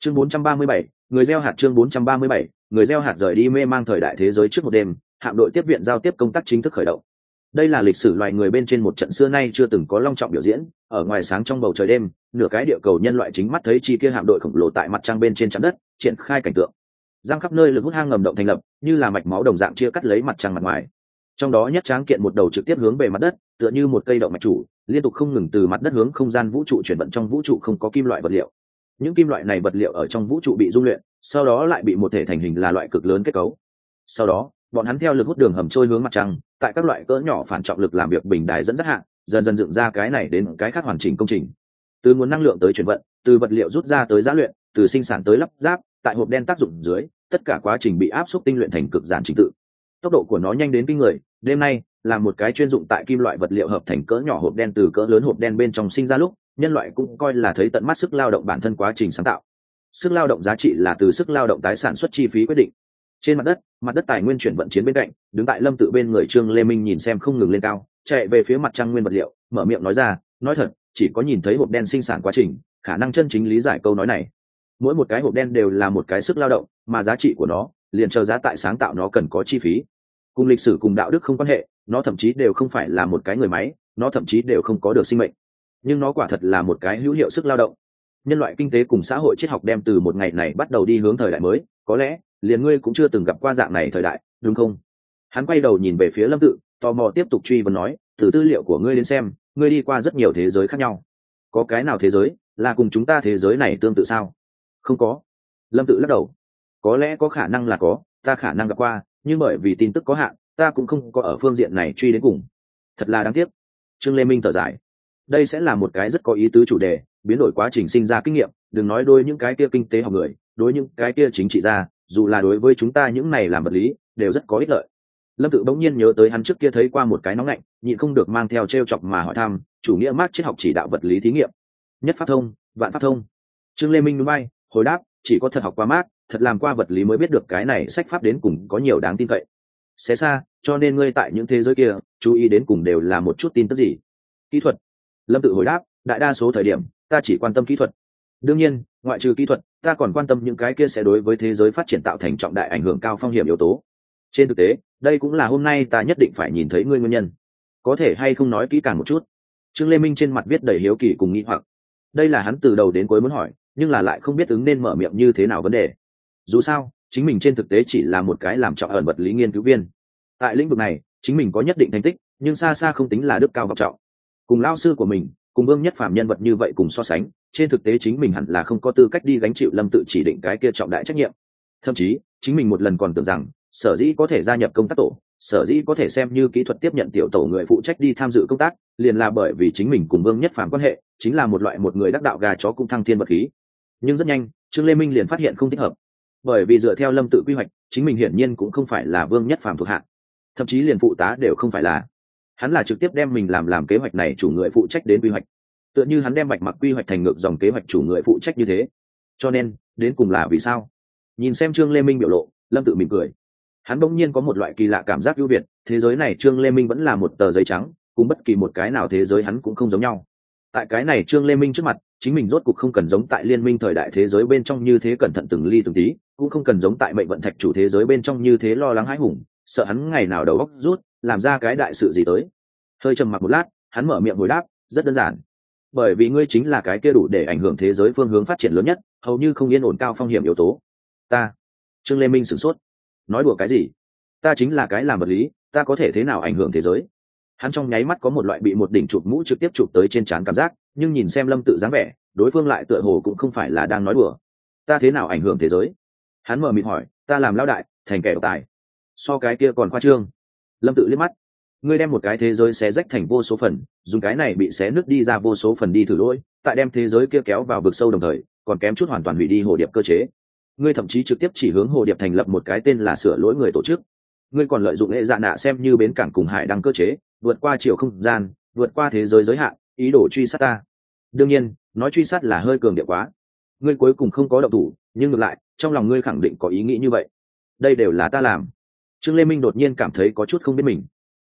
Chương 437, người gieo hạt. Chương 437, người gieo hạt. Rời đi mê mang thời đại thế giới trước một đêm, hạm đội tiếp viện giao tiếp công tác chính thức khởi động. Đây là lịch sử loài người bên trên một trận xưa nay chưa từng có long trọng biểu diễn. Ở ngoài sáng trong bầu trời đêm, nửa cái địa cầu nhân loại chính mắt thấy chi kia hạm đội khổng lồ tại mặt trăng bên trên chắn đất triển khai cảnh tượng. Giang khắp nơi lực hút hang ngầm động thành lập, như là mạch máu đồng dạng chia cắt lấy mặt trăng mặt ngoài. Trong đó nhất tráng kiện một đầu trực tiếp hướng về mặt đất, tựa như một cây động mạch chủ, liên tục không ngừng từ mặt đất hướng không gian vũ trụ chuyển vận. Trong vũ trụ không có kim loại vật liệu, những kim loại này vật liệu ở trong vũ trụ bị dung luyện, sau đó lại bị một thể thành hình là loại cực lớn kết cấu. Sau đó bọn hắn theo lực hút đường hầm trôi hướng mặt trăng, tại các loại cỡ nhỏ phản trọng lực làm việc bình đài dẫn dắt hạng, dần dần dựng ra cái này đến cái khác hoàn chỉnh công trình. Từ nguồn năng lượng tới chuyển vận, từ vật liệu rút ra tới giá luyện, từ sinh sản tới lắp ráp, tại hộp đen tác dụng dưới, tất cả quá trình bị áp suất tinh luyện thành cực giản trình tự. Tốc độ của nó nhanh đến kinh người. Đêm nay là một cái chuyên dụng tại kim loại vật liệu hợp thành cỡ nhỏ hộp đen từ cỡ lớn hộp đen bên trong sinh ra lúc, nhân loại cũng coi là thấy tận mắt sức lao động bản thân quá trình sáng tạo. Sức lao động giá trị là từ sức lao động tái sản xuất chi phí quyết định. Trên mặt đất tài nguyên chuyển vận chiến bên cạnh, đứng tại Lâm Tự bên người Trương Lê Minh nhìn xem không ngừng lên cao, chạy về phía mặt trăng nguyên vật liệu, mở miệng nói ra, nói thật, chỉ có nhìn thấy hộp đen sinh sản quá trình, khả năng chân chính lý giải câu nói này. Mỗi một cái hộp đen đều là một cái sức lao động, mà giá trị của nó liền chờ giá tại sáng tạo nó cần có chi phí. Cùng lịch sử cùng đạo đức không quan hệ, nó thậm chí đều không phải là một cái người máy, nó thậm chí đều không có được sinh mệnh, nhưng nó quả thật là một cái hữu hiệu sức lao động. Nhân loại kinh tế cùng xã hội triết học đem từ một ngày này bắt đầu đi hướng thời đại mới, có lẽ liền ngươi cũng chưa từng gặp qua dạng này thời đại, đúng không? Hắn quay đầu nhìn về phía Lâm Tự, tò mò tiếp tục truy vấn nói, từ tư liệu của ngươi đến xem, ngươi đi qua rất nhiều thế giới khác nhau, có cái nào thế giới là cùng chúng ta thế giới này tương tự sao? Không có. Lâm Tự lắc đầu. Có lẽ có khả năng là có, ta khả năng gặp qua, nhưng bởi vì tin tức có hạn, ta cũng không có ở phương diện này truy đến cùng. Thật là đáng tiếc. Trương Lê Minh thở dài. Đây sẽ là một cái rất có ý tứ chủ đề, biến đổi quá trình sinh ra kinh nghiệm, đừng nói đối những cái kia kinh tế học người, đối những cái kia chính trị gia, dù là đối với chúng ta những này làm vật lý, đều rất có ích lợi. Lâm Tự bỗng nhiên nhớ tới hắn trước kia thấy qua một cái nóng lạnh, nhịn không được mang theo trêu chọc mà hỏi thăm, chủ nghĩa Mác triết học chỉ đạo vật lý thí nghiệm. Nhất pháp thông, vạn pháp thông. Trương Lê Minh núi bay, hồi đáp, chỉ có thật học qua Mác, thật làm qua vật lý mới biết được cái này sách pháp đến cùng có nhiều đáng tin cậy. Xé xa, cho nên ngươi tại những thế giới kia, chú ý đến cùng đều là một chút tin tức gì? Kỹ thuật. Lâm Tự hồi đáp, đại đa số thời điểm, ta chỉ quan tâm kỹ thuật. Đương nhiên, ngoại trừ kỹ thuật, ta còn quan tâm những cái kia sẽ đối với thế giới phát triển tạo thành trọng đại ảnh hưởng cao phong hiểm yếu tố. Trên thực tế, đây cũng là hôm nay ta nhất định phải nhìn thấy ngươi nguyên nhân. Có thể hay không nói kỹ càng một chút? Trương Lê Minh trên mặt viết đầy hiếu kỳ cùng nghi hoặc. Đây là hắn từ đầu đến cuối muốn hỏi, nhưng là lại không biết ứng nên mở miệng như thế nào vấn đề. Dù sao, chính mình trên thực tế chỉ là một cái làm trọng ẩn vật lý nghiên cứu viên. Tại lĩnh vực này, chính mình có nhất định thành tích, nhưng xa xa không tính là đức cao vọng trọng. Cùng lao sư của mình, cùng Vương Nhất Phàm nhân vật như vậy cùng so sánh, trên thực tế chính mình hẳn là không có tư cách đi gánh chịu Lâm Tự chỉ định cái kia trọng đại trách nhiệm. Thậm chí, chính mình một lần còn tưởng rằng, sở dĩ có thể gia nhập công tác tổ, sở dĩ có thể xem như kỹ thuật tiếp nhận tiểu tổ người phụ trách đi tham dự công tác, liền là bởi vì chính mình cùng Vương Nhất Phàm quan hệ, chính là một loại một người đắc đạo gà chó cũng thăng thiên vật khí. Nhưng rất nhanh, Trương Lê Minh liền phát hiện không thích hợp. Bởi vì dựa theo Lâm Tự quy hoạch, chính mình hiển nhiên cũng không phải là Vương Nhất Phàm thuộc hạ, thậm chí liền phụ tá đều không phải là. Hắn là trực tiếp đem mình làm kế hoạch này chủ người phụ trách đến quy hoạch, tựa như hắn đem Bạch Mặc quy hoạch thành ngược dòng kế hoạch chủ người phụ trách như thế. Cho nên, đến cùng là vì sao? Nhìn xem Trương Lê Minh biểu lộ, Lâm Tự mỉm cười. Hắn bỗng nhiên có một loại kỳ lạ cảm giác ưu việt, thế giới này Trương Lê Minh vẫn là một tờ giấy trắng, cùng bất kỳ một cái nào thế giới hắn cũng không giống nhau. Tại cái này Trương Lê Minh trước mặt, chính mình rốt cục không cần giống tại liên minh thời đại thế giới bên trong như thế cẩn thận từng ly từng tí, cũng không cần giống tại mệnh vận thạch chủ thế giới bên trong như thế lo lắng hãi hùng, sợ hắn ngày nào đầu óc rút, làm ra cái đại sự gì tới. Hơi trầm mặc một lát, hắn mở miệng hồi đáp, rất đơn giản. Bởi vì ngươi chính là cái kia đủ để ảnh hưởng thế giới phương hướng phát triển lớn nhất, hầu như không yên ổn cao phong hiểm yếu tố. Ta. Trương Lê Minh sửng sốt. Nói đùa cái gì? Ta chính là cái làm vật lý, ta có thể thế nào ảnh hưởng thế giới? Hắn trong nháy mắt có một loại bị một đỉnh chụp mũ trực tiếp chụp tới trên trán cảm giác, nhưng nhìn xem Lâm Tự dáng vẻ, đối phương lại tựa hồ cũng không phải là đang nói đùa. Ta thế nào ảnh hưởng thế giới? Hắn mở miệng hỏi, ta làm lão đại, thành kẻ độc tài. So cái kia còn khoa trương. Lâm Tự liếc mắt. Ngươi đem một cái thế giới xé rách thành vô số phần, dùng cái này bị xé nứt đi ra vô số phần đi thử lỗi, tại đem thế giới kia kéo vào vực sâu đồng thời, còn kém chút hoàn toàn hủy đi hồ điệp cơ chế. Ngươi thậm chí trực tiếp chỉ hướng hồ điệp thành lập một cái tên là sửa lỗi người tổ chức. Ngươi còn lợi dụng hệ dạ nạ xem như bến cảng cùng hải đăng cơ chế, vượt qua chiều không gian, vượt qua thế giới giới hạn, ý đồ truy sát ta. Đương nhiên, nói truy sát là hơi cường điệu quá. Ngươi cuối cùng không có động thủ, nhưng ngược lại, trong lòng ngươi khẳng định có ý nghĩ như vậy. Đây đều là ta làm. Trương Lê Minh đột nhiên cảm thấy có chút không biết mình.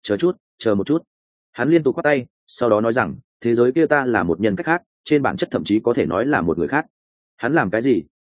Chờ một chút. Hắn liên tục quát tay, sau đó nói rằng, thế giới kia ta là một nhân cách khác, trên bản chất thậm chí có thể nói là một người khác. Hắn làm cái gì,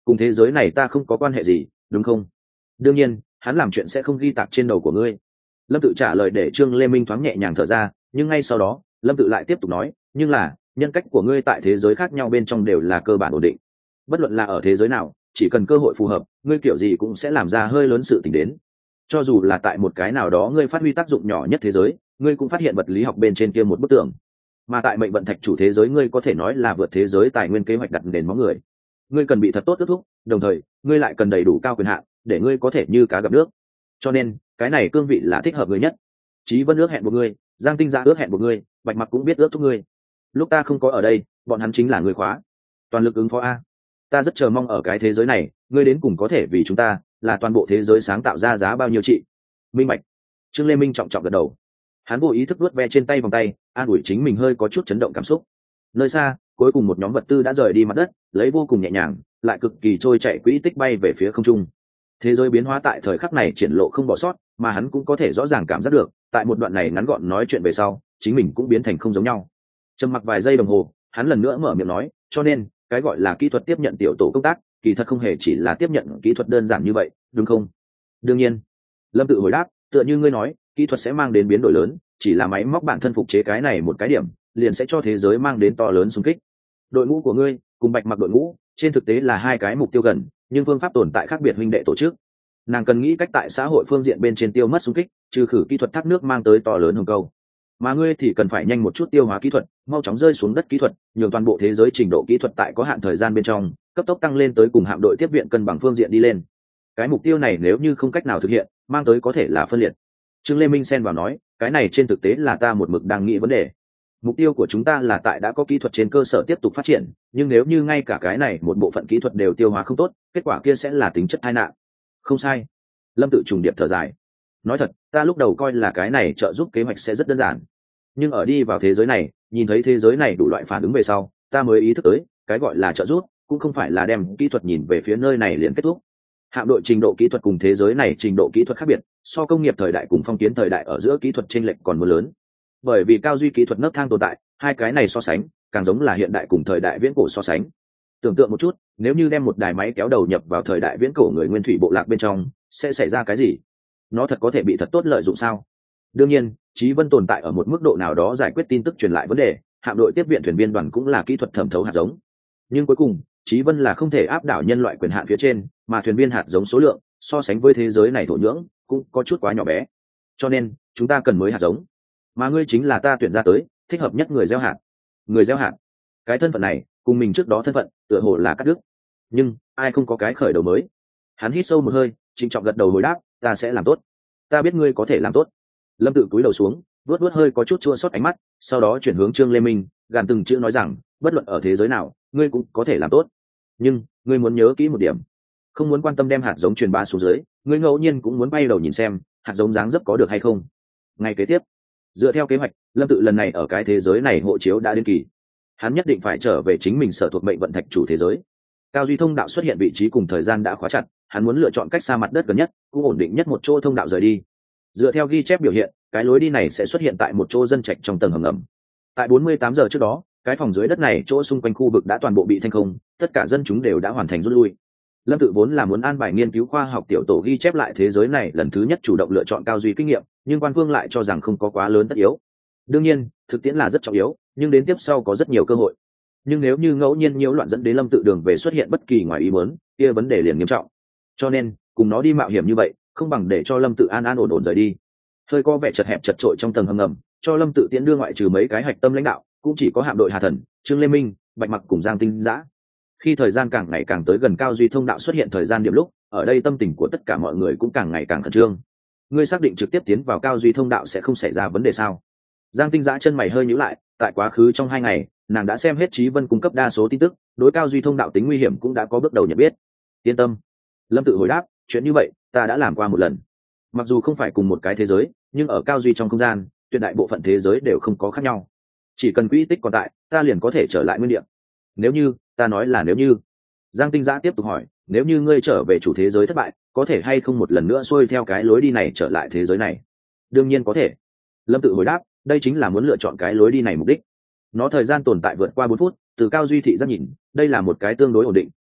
cùng thế giới này ta không có quan hệ gì, đúng không? Đương nhiên hắn làm chuyện sẽ không ghi tạc trên đầu của ngươi. Lâm Tự trả lời để Trương Lê Minh thoáng nhẹ nhàng thở ra, nhưng ngay sau đó Lâm Tự lại tiếp tục nói, nhưng là nhân cách của ngươi tại thế giới khác nhau bên trong đều là cơ bản ổn định. Bất luận là ở thế giới nào, chỉ cần cơ hội phù hợp, ngươi kiểu gì cũng sẽ làm ra hơi lớn sự tình đến. Cho dù là tại một cái nào đó ngươi phát huy tác dụng nhỏ nhất thế giới, ngươi cũng phát hiện vật lý học bên trên kia một bức tường. Mà tại mệnh vận thạch chủ thế giới, ngươi có thể nói là vượt thế giới tài nguyên kế hoạch đặt nền móng người. Ngươi cần bị thật tốt ước thúc, đồng thời ngươi lại cần đầy đủ cao quyền hạn để ngươi có thể như cá gặp nước. Cho nên cái này cương vị là thích hợp ngươi nhất. Chí Vân ước hẹn một ngươi, Giang Tinh Dạ ước hẹn một ngươi, Bạch Mặc cũng biết ước thúc ngươi. Lúc ta không có ở đây, bọn hắn chính là người khóa, toàn lực ứng phó a. Ta rất chờ mong ở cái thế giới này, ngươi đến cùng có thể vì chúng ta là toàn bộ thế giới sáng tạo ra giá bao nhiêu trị. Minh bạch. Trương Lê Minh trọng trọng gật đầu. Hắn vô ý thức vuốt ve trên tay vòng tay, an ủi chính mình hơi có chút chấn động cảm xúc. Nơi xa, cuối cùng một nhóm vật tư đã rời đi mặt đất, lấy vô cùng nhẹ nhàng, lại cực kỳ trôi chạy quỹ tích bay về phía không trung. Thế giới biến hóa tại thời khắc này triển lộ không bỏ sót, mà hắn cũng có thể rõ ràng cảm giác được, tại một đoạn này ngắn gọn nói chuyện về sau, chính mình cũng biến thành không giống nhau. Trầm mặc vài giây đồng hồ, hắn lần nữa mở miệng nói, cho nên cái gọi là kỹ thuật tiếp nhận tiểu tổ công tác, kỳ thật không hề chỉ là tiếp nhận kỹ thuật đơn giản như vậy, đúng không? Đương nhiên. Lâm Tự hồi đáp, tựa như ngươi nói, kỹ thuật sẽ mang đến biến đổi lớn, chỉ là máy móc bản thân phục chế cái này một cái điểm, liền sẽ cho thế giới mang đến to lớn xung kích. Đội ngũ của ngươi cùng Bạch Mặc đội ngũ, trên thực tế là hai cái mục tiêu gần, nhưng phương pháp tồn tại khác biệt huynh đệ tổ chức. Nàng cần nghĩ cách tại xã hội phương diện bên trên tiêu mất xung kích, trừ khử kỹ thuật thác nước mang tới to lớn hồng câu. Mà ngươi thì cần phải nhanh một chút tiêu hóa kỹ thuật, mau chóng rơi xuống đất kỹ thuật, nhường toàn bộ thế giới trình độ kỹ thuật tại có hạn thời gian bên trong cấp tốc tăng lên tới cùng hạm đội tiếp viện cân bằng phương diện đi lên. Cái mục tiêu này nếu như không cách nào thực hiện, mang tới có thể là phân liệt. Trương Lê Minh xen vào nói, cái này trên thực tế là ta một mực đang nghĩ vấn đề. Mục tiêu của chúng ta là tại đã có kỹ thuật trên cơ sở tiếp tục phát triển, nhưng nếu như ngay cả cái này một bộ phận kỹ thuật đều tiêu hóa không tốt, kết quả kia sẽ là tính chất tai nạn. Không sai. Lâm Tự trùng điệp thở dài. Nói thật, ta lúc đầu coi là cái này trợ giúp kế hoạch sẽ rất đơn giản, nhưng ở đi vào thế giới này, nhìn thấy thế giới này đủ loại phản ứng về sau, ta mới ý thức tới, cái gọi là trợ giúp cũng không phải là đem kỹ thuật nhìn về phía nơi này liền kết thúc. Hạm đội trình độ kỹ thuật cùng thế giới này trình độ kỹ thuật khác biệt, so công nghiệp thời đại cùng phong kiến thời đại ở giữa kỹ thuật chênh lệch còn mưa lớn. Bởi vì cao duy kỹ thuật nấc thang tồn tại, hai cái này so sánh càng giống là hiện đại cùng thời đại viễn cổ so sánh. Tưởng tượng một chút, nếu như đem một đài máy kéo đầu nhập vào thời đại viễn cổ người nguyên thủy bộ lạc bên trong, sẽ xảy ra cái gì? Nó thật có thể bị thật tốt lợi dụng sao? Đương nhiên, Chí Vân tồn tại ở một mức độ nào đó giải quyết tin tức truyền lại vấn đề, hạm đội tiếp viện thuyền viên đoàn cũng là kỹ thuật thẩm thấu hạt giống. Nhưng cuối cùng, Chí Vân là không thể áp đảo nhân loại quyền hạn phía trên, mà thuyền viên hạt giống số lượng so sánh với thế giới này thổ nhưỡng cũng có chút quá nhỏ bé. Cho nên, chúng ta cần mới hạt giống. Mà ngươi chính là ta tuyển ra tới, thích hợp nhất người gieo hạt. Người gieo hạt. Cái thân phận này, cùng mình trước đó thân phận, tựa hồ là cắt đứt. Nhưng, ai không có cái khởi đầu mới. Hắn hít sâu một hơi, trịnh trọng gật đầu hồi đáp, ta sẽ làm tốt. Ta biết ngươi có thể làm tốt. Lâm Tự cúi đầu xuống, vuốt vuốt hơi có chút chua xót ánh mắt, sau đó chuyển hướng Trương Lê Minh, gàn từng chữ nói rằng, bất luận ở thế giới nào, ngươi cũng có thể làm tốt. Nhưng, ngươi muốn nhớ kỹ một điểm, không muốn quan tâm đem hạt giống truyền bá xuống dưới, ngươi ngẫu nhiên cũng muốn bay đầu nhìn xem, hạt giống dáng dấp có được hay không. Ngày kế tiếp, dựa theo kế hoạch, Lâm Tự lần này ở cái thế giới này hộ chiếu đã đến kỳ. Hắn nhất định phải trở về chính mình sở thuộc mệnh vận thạch chủ thế giới. Cao duy thông đạo xuất hiện vị trí cùng thời gian đã khóa chặt, hắn muốn lựa chọn cách xa mặt đất gần nhất, cũng ổn định nhất một chỗ thông đạo rời đi. Dựa theo ghi chép biểu hiện, cái lối đi này sẽ xuất hiện tại một chỗ dân trạch trong tầng hầm ngầm. Tại 48 giờ trước đó, cái phòng dưới đất này chỗ xung quanh khu vực đã toàn bộ bị thanh không, tất cả dân chúng đều đã hoàn thành rút lui. Lâm Tự vốn là muốn an bài nghiên cứu khoa học tiểu tổ ghi chép lại thế giới này lần thứ nhất chủ động lựa chọn cao duy kinh nghiệm, nhưng quan phương lại cho rằng không có quá lớn tất yếu. Đương nhiên, thực tiễn là rất trọng yếu, nhưng đến tiếp sau có rất nhiều cơ hội. Nhưng nếu như ngẫu nhiên nhiễu loạn dẫn đến Lâm Tự đường về xuất hiện bất kỳ ngoài ý muốn, kia vấn đề liền nghiêm trọng. Cho nên, cùng nó đi mạo hiểm như vậy, không bằng để cho Lâm Tự an an ổn ổn rời đi. Hơi có vẻ chật hẹp chật trội trong tầng hầm ngầm, cho Lâm Tự tiễn đưa ngoại trừ mấy cái hạch tâm lãnh đạo, cũng chỉ có hạm đội Hà Thần, Trương Lê Minh, Bạch Mặc cùng Giang Tinh Dã. Khi thời gian càng ngày càng tới gần cao duy thông đạo xuất hiện thời gian điểm lúc, ở đây tâm tình của tất cả mọi người cũng càng ngày càng khẩn trương. Ngươi xác định trực tiếp tiến vào cao duy thông đạo sẽ không xảy ra vấn đề sao? Giang Tinh Dã chân mày hơi nhíu lại, tại quá khứ trong 2 ngày, nàng đã xem hết Chí Vân cung cấp đa số tin tức, đối cao duy thông đạo tính nguy hiểm cũng đã có bước đầu nhận biết. Yên tâm. Lâm Tự hồi đáp, chuyện như vậy ta đã làm qua một lần. Mặc dù không phải cùng một cái thế giới, nhưng ở cao duy trong không gian, tuyệt đại bộ phận thế giới đều không có khác nhau. Chỉ cần quỹ tích còn tại, ta liền có thể trở lại nguyên địa. Nếu như, ta nói là nếu như. Giang Tinh Dã tiếp tục hỏi, nếu như ngươi trở về chủ thế giới thất bại, có thể hay không một lần nữa xuôi theo cái lối đi này trở lại thế giới này? Đương nhiên có thể. Lâm Tự hồi đáp, đây chính là muốn lựa chọn cái lối đi này mục đích. Nó thời gian tồn tại vượt qua 4 phút, từ cao duy thị giác nhìn, đây là một cái tương đối ổn định,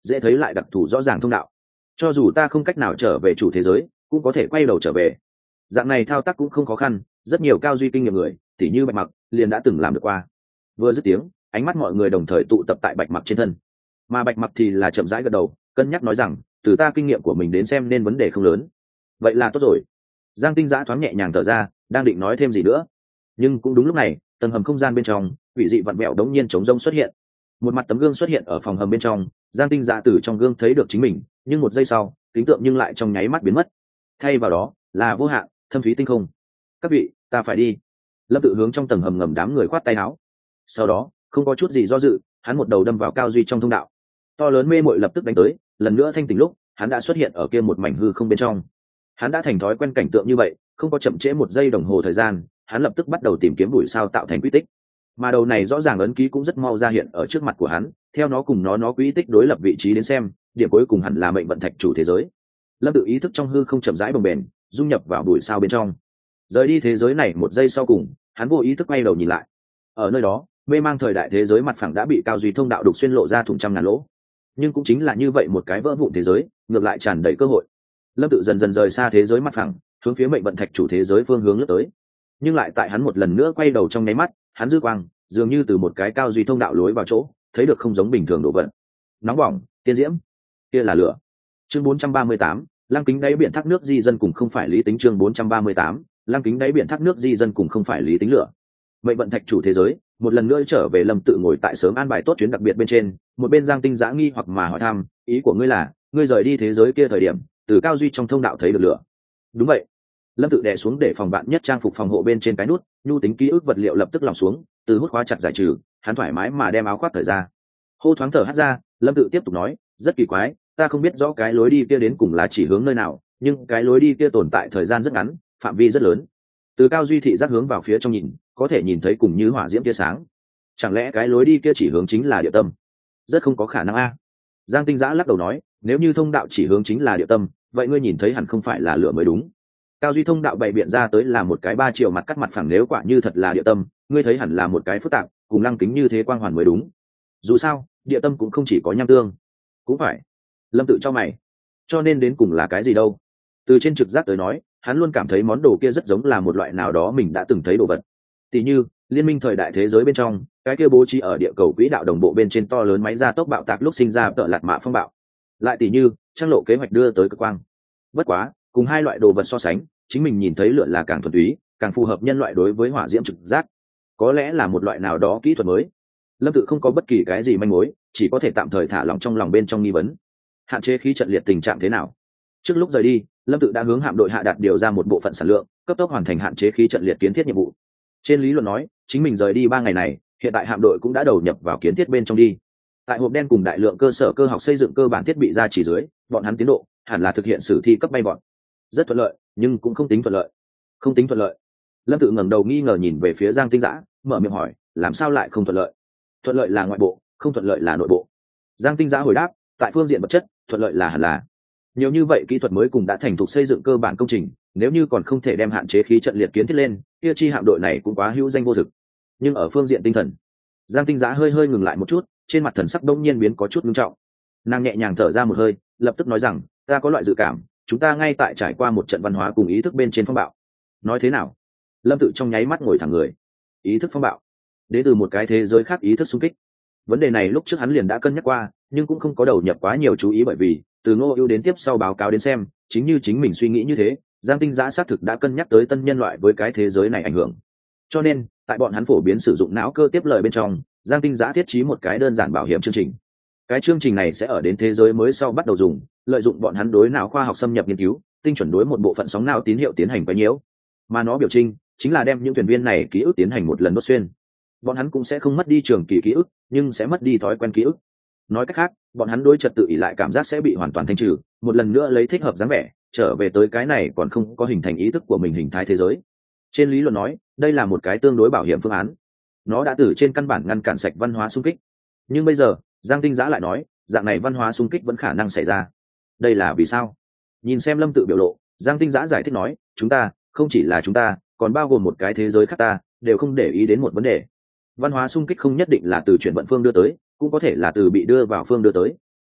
dễ thấy lại đặc thù rõ ràng thông đạo. Cho dù ta không cách nào trở về chủ thế giới cũng có thể quay đầu trở về. Dạng này thao tác cũng không khó khăn, rất nhiều cao duy kinh nghiệm người tỉ như Bạch Mặc liền đã từng làm được qua. Vừa dứt tiếng, ánh mắt mọi người đồng thời tụ tập tại Bạch Mặc trên thân, mà Bạch Mặc thì là chậm rãi gật đầu, cân nhắc nói rằng từ ta kinh nghiệm của mình đến xem nên vấn đề không lớn. Vậy là tốt rồi. Giang Tinh Giã thoáng nhẹ nhàng thở ra, đang định nói thêm gì nữa, nhưng cũng đúng lúc này tầng hầm không gian bên trong quỷ dị vặn vẹo đống nhiên chống rông xuất hiện. Một mặt tấm gương xuất hiện ở phòng hầm bên trong, Giang Tinh Giã từ trong gương thấy được chính mình, nhưng một giây sau kính tượng nhưng lại trong nháy mắt biến mất, thay vào đó là vô hạn thâm thúy tinh không. Các vị, ta phải đi. Lâm Tự hướng trong tầng hầm ngầm đám người khoát tay áo, sau đó không có chút gì do dự, hắn một đầu đâm vào cao duy trong thông đạo. To lớn mê muội lập tức đánh tới, lần nữa thanh tỉnh lúc hắn đã xuất hiện ở kia một mảnh hư không bên trong. Hắn đã thành thói quen cảnh tượng như vậy, không có chậm trễ một giây đồng hồ thời gian, hắn lập tức bắt đầu tìm kiếm bụi sao tạo thành quy tích. Mà đầu này rõ ràng ấn ký cũng rất mau ra hiện ở trước mặt của hắn, theo nó cùng nó quy tích đối lập vị trí đến xem, điểm cuối cùng hẳn là mệnh vận thạch chủ thế giới. Lâm Tự ý thức trong hư không chậm rãi bồng bềnh, dung nhập vào bụi sao bên trong. Rời đi thế giới này một giây sau cùng, hắn vô ý thức quay đầu nhìn lại. Ở nơi đó, mê mang thời đại thế giới mặt phẳng đã bị cao duy thông đạo đục xuyên lộ ra thủng trăm ngàn lỗ. Nhưng cũng chính là như vậy một cái vỡ vụn thế giới, ngược lại tràn đầy cơ hội. Lâm Tự dần dần rời xa thế giới mặt phẳng, hướng phía mệnh vận thạch chủ thế giới phương hướng lướt tới. Nhưng lại tại hắn một lần nữa quay đầu trong nháy mắt, hắn dư quang dường như từ một cái cao duy thông đạo lối vào chỗ, thấy được không giống bình thường đồ vật. Nóng bỏng, tiên diễm, kia là lửa. Chương 438, lăng kính đáy biển thác nước di dân cùng không phải lý tính. Chương 438, lăng kính đáy biển thác nước di dân cùng không phải lý tính lửa. Mệnh vận thạch chủ thế giới, một lần nữa trở về. Lâm Tự ngồi tại sớm an bài tốt chuyến đặc biệt bên trên, một bên Giang Tinh Giã nghi hoặc mà hỏi thăm, ý của ngươi là, ngươi rời đi thế giới kia thời điểm, từ cao duy trong thông đạo thấy được lửa? Đúng vậy. Lâm Tự đè xuống để phòng bạn nhất trang phục phòng hộ bên trên cái nút, nhu tính ký ức vật liệu lập tức lỏng xuống, từ hút khóa chặt giải trừ, hắn thoải mái mà đem áo khoác cởi ra. Hô thoáng thở hắt ra, Lâm Tự tiếp tục nói, rất kỳ quái, ta không biết rõ cái lối đi kia đến cùng là chỉ hướng nơi nào, nhưng cái lối đi kia tồn tại thời gian rất ngắn, phạm vi rất lớn. Từ cao duy thị giác hướng vào phía trong nhìn, có thể nhìn thấy cùng như hỏa diễm tia sáng. Chẳng lẽ cái lối đi kia chỉ hướng chính là địa tâm? Rất không có khả năng a. Giang Tinh Giã lắc đầu nói, nếu như thông đạo chỉ hướng chính là địa tâm, vậy ngươi nhìn thấy hẳn không phải là lửa mới đúng. Cao duy thông đạo bày biện ra tới là một cái 3 chiều mặt cắt mặt phẳng, nếu quả như thật là địa tâm, ngươi thấy hẳn là một cái phức tạp cùng lăng kính như thế quang hoàn mới đúng. Dù sao địa tâm cũng không chỉ có nham tương. Cũng phải. Lâm Tự cho mày, cho nên đến cùng là cái gì đâu? Từ trên trực giác tới nói, hắn luôn cảm thấy món đồ kia rất giống là một loại nào đó mình đã từng thấy đồ vật. Tỷ như liên minh thời đại thế giới bên trong, cái kia bố trí ở địa cầu quỹ đạo đồng bộ bên trên to lớn máy gia tốc bạo tạc lúc sinh ra tợ lạt mạ phong bạo. Lại tỷ như trang lộ kế hoạch đưa tới cực quang. Bất quá, cùng hai loại đồ vật so sánh, chính mình nhìn thấy lửa là càng thuần túy, càng phù hợp nhân loại đối với hỏa diễm trực giác. Có lẽ là một loại nào đó kỹ thuật mới. Lâm Tự không có bất kỳ cái gì manh mối, chỉ có thể tạm thời thả lỏng trong lòng bên trong nghi vấn. Hạn chế khí trận liệt tình trạng thế nào? Trước lúc rời đi, Lâm Tự đã hướng hạm đội hạ đạt điều ra một bộ phận sản lượng, cấp tốc hoàn thành hạn chế khí trận liệt kiến thiết nhiệm vụ. Trên lý luận nói, chính mình rời đi 3 ngày này, hiện tại hạm đội cũng đã đầu nhập vào kiến thiết bên trong đi. Tại hộp đen cùng đại lượng cơ sở cơ học xây dựng cơ bản thiết bị ra chỉ dưới, bọn hắn tiến độ hẳn là thực hiện sử thi cấp bay bọn. Rất thuận lợi, nhưng cũng không tính thuận lợi. Không tính thuận lợi. Lâm Tự ngẩng đầu nghi ngờ nhìn về phía Giang Tinh Giã, mở miệng hỏi, làm sao lại không thuận lợi? Thuận lợi là ngoại bộ, không thuận lợi là nội bộ. Giang Tinh Giã hồi đáp, tại phương diện vật chất, thuận lợi là hẳn là. Nhiều như vậy kỹ thuật mới cùng đã thành thục xây dựng cơ bản công trình, nếu như còn không thể đem hạn chế khí trận liệt kiến thiết lên, kia chi hạm đội này cũng quá hữu danh vô thực. Nhưng ở phương diện tinh thần, Giang Tinh Giã hơi ngừng lại một chút, trên mặt thần sắc đông nhiên biến có chút nghiêm trọng. Nàng nhẹ nhàng thở ra một hơi, lập tức nói rằng, ta có loại dự cảm, chúng ta ngay tại trải qua một trận văn hóa cùng ý thức bên trên phong bạo. Nói thế nào? Lâm Tự trong nháy mắt ngồi thẳng người. Ý thức phong bạo? Đến từ một cái thế giới khác ý thức xung kích. Vấn đề này lúc trước hắn liền đã cân nhắc qua, nhưng cũng không có đầu nhập quá nhiều chú ý, bởi vì từ Ngô Ưu đến tiếp sau báo cáo đến xem, chính như chính mình suy nghĩ như thế, Giang Tinh Giã xác thực đã cân nhắc tới tân nhân loại với cái thế giới này ảnh hưởng. Cho nên, tại bọn hắn phổ biến sử dụng não cơ tiếp lời bên trong, Giang Tinh Giã thiết trí một cái đơn giản bảo hiểm chương trình. Cái chương trình này sẽ ở đến thế giới mới sau bắt đầu dùng, lợi dụng bọn hắn đối não khoa học xâm nhập nghiên cứu, tinh chuẩn đối một bộ phận sóng não tín hiệu tiến hành quấy nhiễu. Mà nó biểu trưng chính là đem những thuyền viên này ký ức tiến hành một lần đốt xuyên. Bọn hắn cũng sẽ không mất đi trường kỳ ký ức, nhưng sẽ mất đi thói quen ký ức. Nói cách khác, bọn hắn đối trật tự ỷ lại cảm giác sẽ bị hoàn toàn thanh trừ, một lần nữa lấy thích hợp dáng vẻ trở về tới cái này còn không có hình thành ý thức của mình hình thái thế giới. Trên lý luận nói, đây là một cái tương đối bảo hiểm phương án. Nó đã từ trên căn bản ngăn cản sạch văn hóa xung kích. Nhưng bây giờ, Giang Tinh Giã lại nói, dạng này văn hóa xung kích vẫn khả năng xảy ra. Đây là vì sao? Nhìn xem Lâm Tự biểu lộ, Giang Tinh Giã giải thích nói, chúng ta, không chỉ là chúng ta, còn bao gồm một cái thế giới khác ta, đều không để ý đến một vấn đề. Văn hóa xung kích không nhất định là từ chuyển vận phương đưa tới, cũng có thể là từ bị đưa vào phương đưa tới.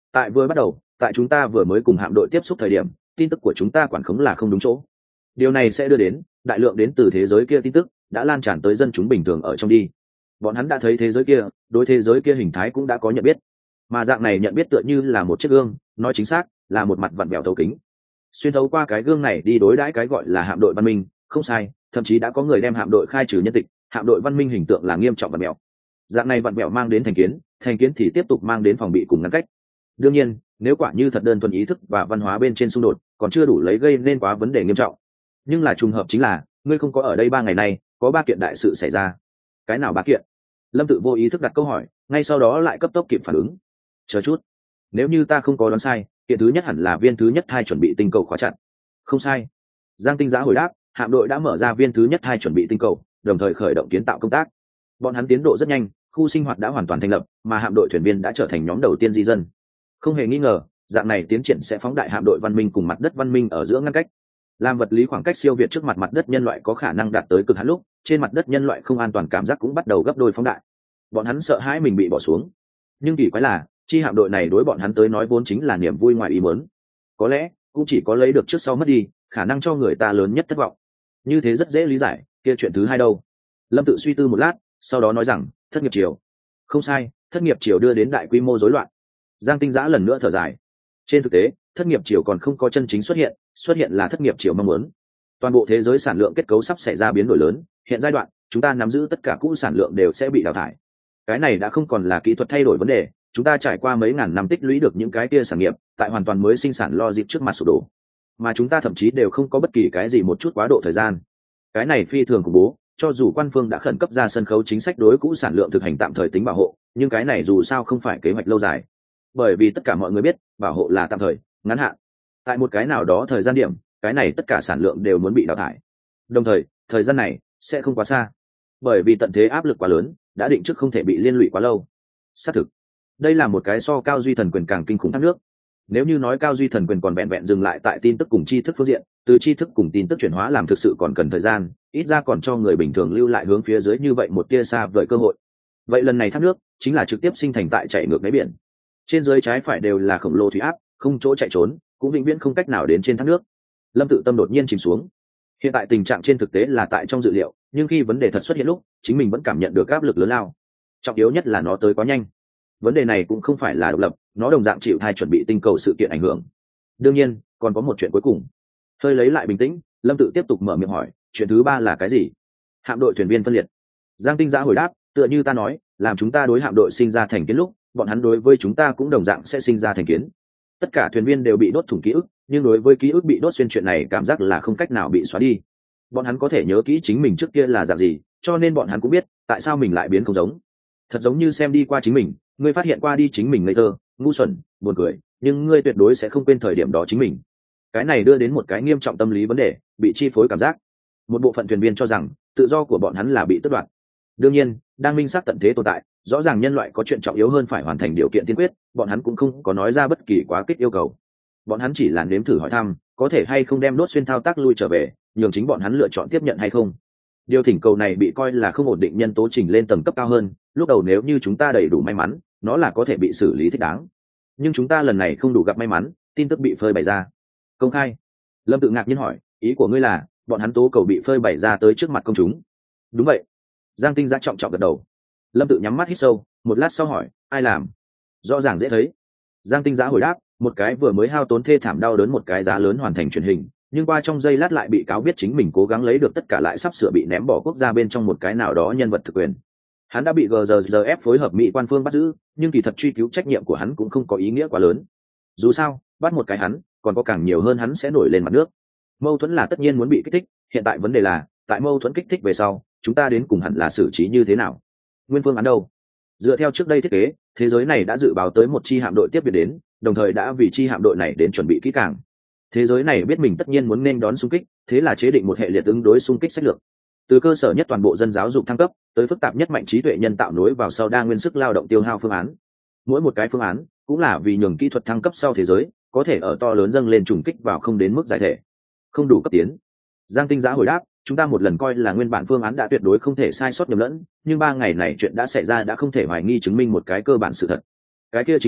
Tại vừa bắt đầu, tại chúng ta vừa mới cùng hạm đội tiếp xúc thời điểm, tin tức của chúng ta quản khống là không đúng chỗ. Điều này sẽ đưa đến đại lượng đến từ thế giới kia tin tức đã lan tràn tới dân chúng bình thường ở trong đi. Bọn hắn đã thấy thế giới kia, đối thế giới kia hình thái cũng đã có nhận biết, mà dạng này nhận biết tựa như là một chiếc gương, nói chính xác là một mặt vặn vẹo thấu kính, xuyên thấu qua cái gương này đi đối đãi cái gọi là hạm đội văn minh. Không sai, thậm chí đã có người đem hạm đội khai trừ nhân tịch, hạm đội văn minh hình tượng là nghiêm trọng vặn vẹo. Dạng này vặn vẹo mang đến thành kiến thì tiếp tục mang đến phòng bị cùng ngăn cách. Đương nhiên, nếu quả như thật đơn thuần ý thức và văn hóa bên trên xung đột còn chưa đủ lấy gây nên quá vấn đề nghiêm trọng. Nhưng là trùng hợp chính là ngươi không có ở đây 3 ngày nay, có 3 kiện đại sự xảy ra. Cái nào 3 kiện? Lâm Tự vô ý thức đặt câu hỏi, ngay sau đó lại cấp tốc kịp phản ứng. Chờ chút, nếu như ta không có đoán sai, kiện thứ nhất hẳn là viên thứ nhất thai chuẩn bị tinh cầu khóa chặt. Không sai. Giang Tinh Giá hồi đáp, hạm đội đã mở ra viên thứ nhất thai chuẩn bị tinh cầu, đồng thời khởi động kiến tạo công tác. Bọn hắn tiến độ rất nhanh, khu sinh hoạt đã hoàn toàn thành lập, mà hạm đội thuyền viên đã trở thành nhóm đầu tiên di dân. Không hề nghi ngờ, dạng này tiến triển sẽ phóng đại hạm đội văn minh cùng mặt đất văn minh ở giữa ngăn cách. Làm vật lý khoảng cách siêu việt trước mặt đất nhân loại có khả năng đạt tới cực hạn lúc, trên mặt đất nhân loại không an toàn cảm giác cũng bắt đầu gấp đôi phóng đại. Bọn hắn sợ hãi mình bị bỏ xuống. Nhưng kỳ quái là, chi hạm đội này đối bọn hắn tới nói vốn chính là niềm vui ngoài ý muốn. Có lẽ cũng chỉ có lấy được trước sau mất đi, khả năng cho người ta lớn nhất thất vọng. Như thế rất dễ lý giải, kia chuyện thứ hai đâu? Lâm Tự suy tư một lát, sau đó nói rằng, thất nghiệp triều. Không sai, thất nghiệp triều đưa đến đại quy mô rối loạn. Giang Tinh Giã lần nữa thở dài. Trên thực tế, thất nghiệp triều còn không có chân chính xuất hiện là thất nghiệp triều mong muốn. Toàn bộ thế giới sản lượng kết cấu sắp xảy ra biến đổi lớn, hiện giai đoạn chúng ta nắm giữ tất cả cũ sản lượng đều sẽ bị đào thải. Cái này đã không còn là kỹ thuật thay đổi vấn đề, chúng ta trải qua mấy ngàn năm tích lũy được những cái kia sản nghiệp, tại hoàn toàn mới sinh sản logic trước mặt sụp đổ. Mà chúng ta thậm chí đều không có bất kỳ cái gì một chút quá độ thời gian. Cái này phi thường khủng bố, cho dù quan phương đã khẩn cấp ra sân khấu chính sách đối cũ sản lượng thực hành tạm thời tính bảo hộ, nhưng cái này dù sao không phải kế hoạch lâu dài. Bởi vì tất cả mọi người biết, bảo hộ là tạm thời, ngắn hạn. Tại một cái nào đó thời gian điểm, cái này tất cả sản lượng đều muốn bị đào thải. Đồng thời, thời gian này sẽ không quá xa, bởi vì tận thế áp lực quá lớn, đã định trước không thể bị liên lụy quá lâu. Xác thực, đây là một cái so cao duy thần quyền càng kinh khủng thác nước. Nếu như nói cao duy thần quyền còn vẹn vẹn dừng lại tại tin tức cùng tri thức phương diện, từ tri thức cùng tin tức chuyển hóa làm thực sự còn cần thời gian, ít ra còn cho người bình thường lưu lại hướng phía dưới như vậy một tia xa vời cơ hội. Vậy lần này thác nước chính là trực tiếp sinh thành tại chạy ngược đáy biển. Trên dưới trái phải đều là khổng lồ thủy áp, không chỗ chạy trốn, cũng vĩnh viễn không cách nào đến trên thác nước. Lâm Tự tâm đột nhiên chìm xuống. Hiện tại tình trạng trên thực tế là tại trong dự liệu, nhưng khi vấn đề thật xuất hiện lúc, chính mình vẫn cảm nhận được áp lực lớn lao. Trọng yếu nhất là nó tới quá nhanh. Vấn đề này cũng không phải là độc lập, nó đồng dạng chịu thai chuẩn bị tinh cầu sự kiện ảnh hưởng. Đương nhiên, còn có một chuyện cuối cùng. Hơi lấy lại bình tĩnh, Lâm Tự tiếp tục mở miệng hỏi, chuyện thứ ba là cái gì? Hạm đội thuyền viên phân liệt. Giang Tinh Giã hồi đáp, tựa như ta nói, làm chúng ta đối hạm đội sinh ra thành kiến lúc, bọn hắn đối với chúng ta cũng đồng dạng sẽ sinh ra thành kiến. Tất cả thuyền viên đều bị đốt thủng ký ức, nhưng đối với ký ức bị đốt xuyên chuyện này cảm giác là không cách nào bị xóa đi. Bọn hắn có thể nhớ kỹ chính mình trước kia là dạng gì, cho nên bọn hắn cũng biết tại sao mình lại biến không giống. Thật giống như xem đi qua chính mình, ngươi phát hiện qua đi chính mình ngây thơ, ngu xuẩn, buồn cười, nhưng ngươi tuyệt đối sẽ không quên thời điểm đó chính mình. Cái này đưa đến một cái nghiêm trọng tâm lý vấn đề, bị chi phối cảm giác. Một bộ phận thuyền viên cho rằng tự do của bọn hắn là bị tước đoạt. Đương nhiên, đang minh xác tận thế tồn tại, rõ ràng nhân loại có chuyện trọng yếu hơn phải hoàn thành điều kiện tiên quyết, bọn hắn cũng không có nói ra bất kỳ quá kích yêu cầu. Bọn hắn chỉ là nếm thử hỏi thăm, có thể hay không đem đốt xuyên thao tác lui trở về, nhường chính bọn hắn lựa chọn tiếp nhận hay không. Điều thỉnh cầu này bị coi là không ổn định nhân tố trình lên tầng cấp cao hơn, lúc đầu nếu như chúng ta đầy đủ may mắn, nó là có thể bị xử lý thích đáng. Nhưng chúng ta lần này không đủ gặp may mắn, tin tức bị phơi bày ra. Công khai. Lâm Tự ngạc nhiên hỏi, ý của ngươi là bọn hắn tố cầu bị phơi bày ra tới trước mặt công chúng? Đúng vậy. Giang Tinh Giã trọng trọng gật đầu. Lâm Tự nhắm mắt hít sâu, một lát sau hỏi, ai làm? Rõ ràng dễ thấy. Giang Tinh Giã hồi đáp, một cái vừa mới hao tốn thê thảm đau đớn một cái giá lớn hoàn thành truyền hình, nhưng qua trong giây lát lại bị cáo biết chính mình cố gắng lấy được tất cả lại sắp sửa bị ném bỏ quốc gia bên trong một cái nào đó nhân vật thực quyền. Hắn đã bị GRGF phối hợp Mỹ quan phương bắt giữ, nhưng kỳ thật truy cứu trách nhiệm của hắn cũng không có ý nghĩa quá lớn. Dù sao, bắt một cái hắn, còn có càng nhiều hơn hắn sẽ nổi lên mặt nước. Mâu thuẫn là tất nhiên muốn bị kích thích, hiện tại vấn đề là, tại mâu thuẫn kích thích về sau, chúng ta đến cùng hẳn là xử trí như thế nào? Nguyên phương án đâu? Dựa theo trước đây thiết kế, thế giới này đã dự báo tới một chi hạm đội tiếp viện đến, đồng thời đã vì chi hạm đội này đến chuẩn bị kỹ càng. Thế giới này biết mình tất nhiên muốn nên đón xung kích, thế là chế định một hệ liệt ứng đối xung kích sách lược. Từ cơ sở nhất toàn bộ dân giáo dục thăng cấp, tới phức tạp nhất mạnh trí tuệ nhân tạo nối vào sau đa nguyên sức lao động tiêu hao phương án. Mỗi một cái phương án cũng là vì nhường kỹ thuật thăng cấp sau thế giới có thể ở to lớn dâng lên trùng kích vào không đến mức giải thể, không đủ cấp tiến. Giang Tinh Giã hồi đáp, chúng ta một lần coi là nguyên bản phương án đã tuyệt đối không thể sai sót nhầm lẫn, nhưng 3 ngày này chuyện đã xảy ra đã không thể hoài nghi chứng minh một cái cơ bản sự thật. Cái kia chính là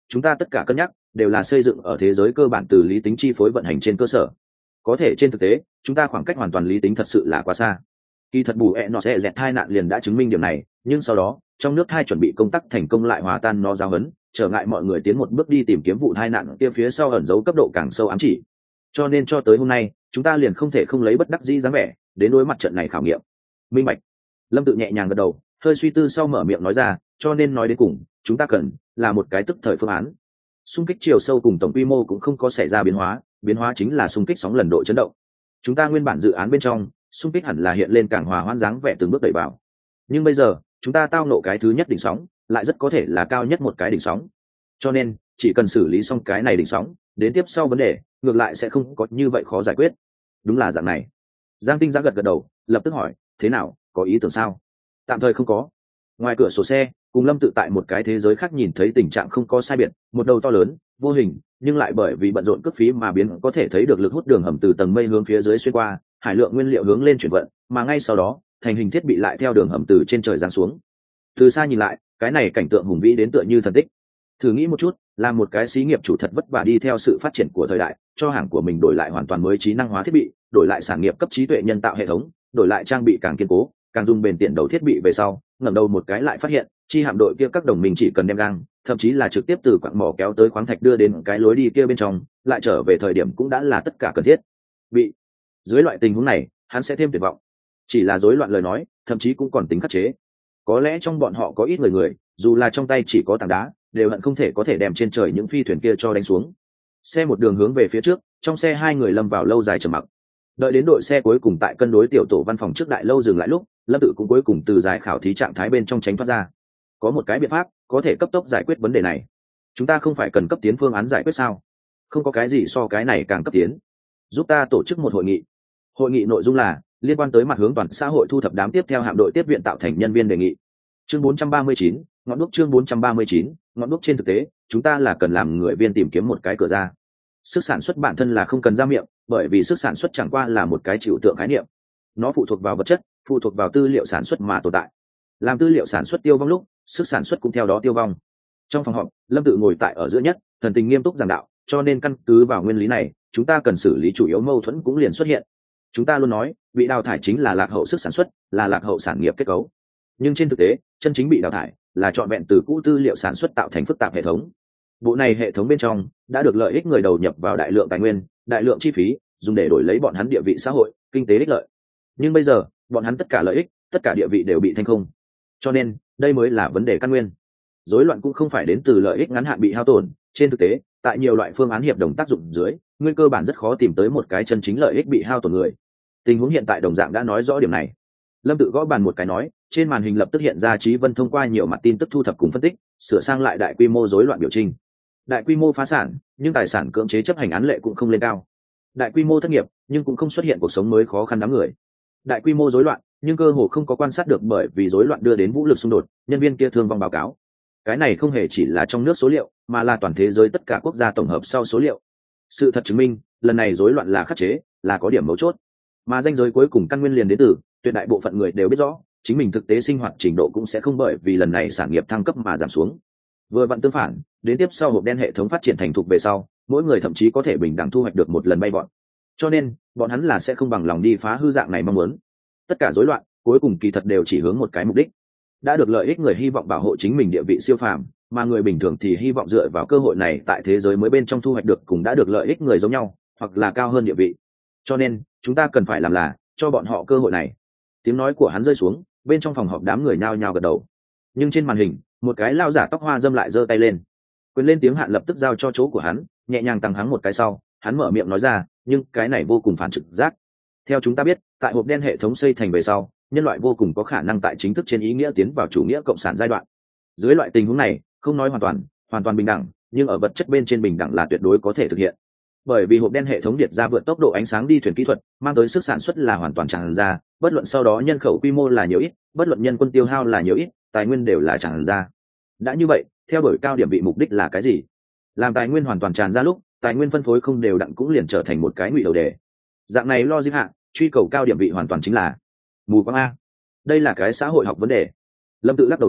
chúng ta tất cả cân nhắc đều là xây dựng ở thế giới cơ bản từ lý tính chi phối vận hành trên cơ sở. Có thể trên thực tế chúng ta khoảng cách hoàn toàn lý tính thật sự là quá xa. Kỳ thật bù nó sẽ dẹt hai nạn liền đã chứng minh điểm này, nhưng sau đó trong nước hai chuẩn bị công tác thành công lại hòa tan nó giáo huấn, trở ngại mọi người tiến một bước đi tìm kiếm vụ hai nạn kia phía sau ẩn dấu cấp độ càng sâu ám chỉ. Cho nên cho tới hôm nay chúng ta liền không thể không lấy bất đắc dĩ dáng vẻ đến đối mặt trận này khảo nghiệm. Minh bạch. Lâm Tự nhẹ nhàng gật đầu, hơi suy tư sau mở miệng nói ra, cho nên nói đến cùng chúng ta cần là một cái tức thời phương án. Xung kích chiều sâu cùng tổng quy mô cũng không có xảy ra biến hóa chính là xung kích sóng lần độ chấn động. Chúng ta nguyên bản dự án bên trong xung kích hẳn là hiện lên càng hòa hoãn dáng vẻ từng bước đẩy vào, nhưng bây giờ chúng ta tao nộ cái thứ nhất đỉnh sóng lại rất có thể là cao nhất một cái đỉnh sóng, cho nên chỉ cần xử lý xong cái này đỉnh sóng, đến tiếp sau vấn đề ngược lại sẽ không có như vậy khó giải quyết. Đúng là dạng này. Giang Tinh Giã gật gật đầu, lập tức hỏi, thế nào, có ý tưởng sao? Tạm thời không có. Ngoài cửa sổ xe, cùng Lâm Tự tại một cái thế giới khác nhìn thấy tình trạng không có sai biệt, một đầu to lớn vô hình nhưng lại bởi vì bận rộn cước phí mà biến có thể thấy được lực hút đường hầm từ tầng mây hướng phía dưới xuyên qua, hải lượng nguyên liệu hướng lên chuyển vận, mà ngay sau đó thành hình thiết bị lại theo đường hầm từ trên trời giáng xuống. Từ xa nhìn lại, cái này cảnh tượng hùng vĩ đến tựa như thần tích. Thử nghĩ một chút, là một cái xí nghiệp chủ thật vất vả đi theo sự phát triển của thời đại, cho hàng của mình đổi lại hoàn toàn mới trí năng hóa thiết bị, đổi lại sản nghiệp cấp trí tuệ nhân tạo hệ thống, đổi lại trang bị càng kiên cố, càng dùng bền tiện đầu thiết bị về sau, ngẩng đầu một cái lại phát hiện chi hạm đội kia các đồng minh chỉ cần đem gang, thậm chí là trực tiếp từ quặng mỏ kéo tới khoáng thạch đưa đến cái lối đi kia bên trong, lại trở về thời điểm cũng đã là tất cả cần thiết. Bị dưới loại tình huống này, hắn sẽ thêm tuyệt vọng. Chỉ là rối loạn lời nói, thậm chí cũng còn tính khắc chế. Có lẽ trong bọn họ có ít người, dù là trong tay chỉ có tảng đá, đều hận không thể có thể đem trên trời những phi thuyền kia cho đánh xuống. Xe một đường hướng về phía trước, trong xe hai người lâm vào lâu dài trầm mặc. Đợi đến đội xe cuối cùng tại cân đối tiểu tổ văn phòng trước đại lâu dừng lại lúc, Lâm Tự cũng cuối cùng từ giải khảo thí trạng thái bên trong tránh thoát ra. Có một cái biện pháp có thể cấp tốc giải quyết vấn đề này. Chúng ta không phải cần cấp tiến phương án giải quyết sao? Không có cái gì so cái này càng cấp tiến. Giúp ta tổ chức một hội nghị. Hội nghị nội dung là liên quan tới mặt hướng toàn xã hội thu thập đám tiếp theo hạm đội tiếp viện tạo thành nhân viên đề nghị. Chương 439, ngọn đuốc chương 439, ngọn đuốc trên thực tế, chúng ta là cần làm người viên tìm kiếm một cái cửa ra. Sức sản xuất bản thân là không cần ra miệng, bởi vì sức sản xuất chẳng qua là một cái trừu tượng khái niệm. Nó phụ thuộc vào vật chất, phụ thuộc vào tư liệu sản xuất mà tồn tại. Làm tư liệu sản xuất tiêu vong lúc, sức sản xuất cũng theo đó tiêu vong. Trong phòng họp, Lâm Tự ngồi tại ở giữa nhất, thần tình nghiêm túc giảng đạo, cho nên căn cứ vào nguyên lý này, chúng ta cần xử lý chủ yếu mâu thuẫn cũng liền xuất hiện. Chúng ta luôn nói, bị đào thải chính là lạc hậu sức sản xuất, là lạc hậu sản nghiệp kết cấu. Nhưng trên thực tế, chân chính bị đào thải là trọn vẹn từ cũ tư liệu sản xuất tạo thành phức tạp hệ thống. Bộ này hệ thống bên trong đã được lợi ích người đầu nhập vào đại lượng tài nguyên, đại lượng chi phí, dùng để đổi lấy bọn hắn địa vị xã hội, kinh tế ích lợi. Nhưng bây giờ, bọn hắn tất cả lợi ích, tất cả địa vị đều bị thanh không. Cho nên, đây mới là vấn đề căn nguyên. Rối loạn cũng không phải đến từ lợi ích ngắn hạn bị hao tổn, trên thực tế, tại nhiều loại phương án hiệp đồng tác dụng dưới, nguyên cơ bản rất khó tìm tới một cái chân chính lợi ích bị hao tổn người. Tình huống hiện tại đồng dạng đã nói rõ điểm này. Lâm Tự gõ bàn một cái nói, trên màn hình lập tức hiện ra Chí Vân thông qua nhiều mặt tin tức thu thập cùng phân tích, sửa sang lại đại quy mô rối loạn biểu trình. Đại quy mô phá sản, nhưng tài sản cưỡng chế chấp hành án lệ cũng không lên cao. Đại quy mô thất nghiệp, nhưng cũng không xuất hiện cuộc sống mới khó khăn đám người. Đại quy mô rối loạn, nhưng cơ hồ không có quan sát được bởi vì rối loạn đưa đến vũ lực xung đột, nhân viên kia thương vong báo cáo. Cái này không hề chỉ là trong nước số liệu, mà là toàn thế giới tất cả quốc gia tổng hợp sau số liệu. Sự thật chứng minh, lần này rối loạn là khắc chế, là có điểm mấu chốt. Mà ranh giới cuối cùng căn nguyên liền đến từ, tuyệt đại bộ phận người đều biết rõ, chính mình thực tế sinh hoạt trình độ cũng sẽ không bởi vì lần này sản nghiệp thăng cấp mà giảm xuống. Vừa vặn tương phản, đến tiếp sau hộp đen hệ thống phát triển thành thục về sau, mỗi người thậm chí có thể bình đẳng thu hoạch được một lần bay vọt. Cho nên, bọn hắn là sẽ không bằng lòng đi phá hư dạng này mong muốn. Tất cả rối loạn, cuối cùng kỳ thật đều chỉ hướng một cái mục đích. Đã được lợi ích người hy vọng bảo hộ chính mình địa vị siêu phàm, mà người bình thường thì hy vọng dựa vào cơ hội này tại thế giới mới bên trong thu hoạch được cùng đã được lợi ích người giống nhau, hoặc là cao hơn địa vị. Cho nên, chúng ta cần phải làm là cho bọn họ cơ hội này. Tiếng nói của hắn rơi xuống, bên trong phòng họp đám người nhao nhao gật đầu. Nhưng trên màn hình, một cái lao giả tóc hoa dâm lại giơ tay lên. Quyền lên tiếng hạn lập tức giao cho chỗ của hắn, nhẹ nhàng tăng hắng một cái sau, hắn mở miệng nói ra, nhưng cái này vô cùng phản trực giác. Theo chúng ta biết, tại hộp đen hệ thống xây thành về sau, nhân loại vô cùng có khả năng tại chính thức trên ý nghĩa tiến vào chủ nghĩa cộng sản giai đoạn. Dưới loại tình huống này, không nói hoàn toàn bình đẳng, nhưng ở vật chất bên trên bình đẳng là tuyệt đối có thể thực hiện. Bởi vì hộp đen hệ thống điệt ra vượt tốc độ ánh sáng đi thuyền kỹ thuật, mang tới sức sản xuất là hoàn toàn tràn ra, bất luận sau đó nhân khẩu quy mô là nhiều ít, bất luận nhân quân tiêu hao là nhiều ít, tài nguyên đều là tràn ra. Đã như vậy, theo đổi cao điểm vị mục đích là cái gì? Làm tài nguyên hoàn toàn tràn ra lúc, tài nguyên phân phối không đều đặn cũng liền trở thành một cái ngụy đầu đề. Dạng này logic hạ, truy cầu cao điểm vị hoàn toàn chính là mù quáng a. Đây là cái xã hội học vấn đề. Lâm Tự lắc đầu nói,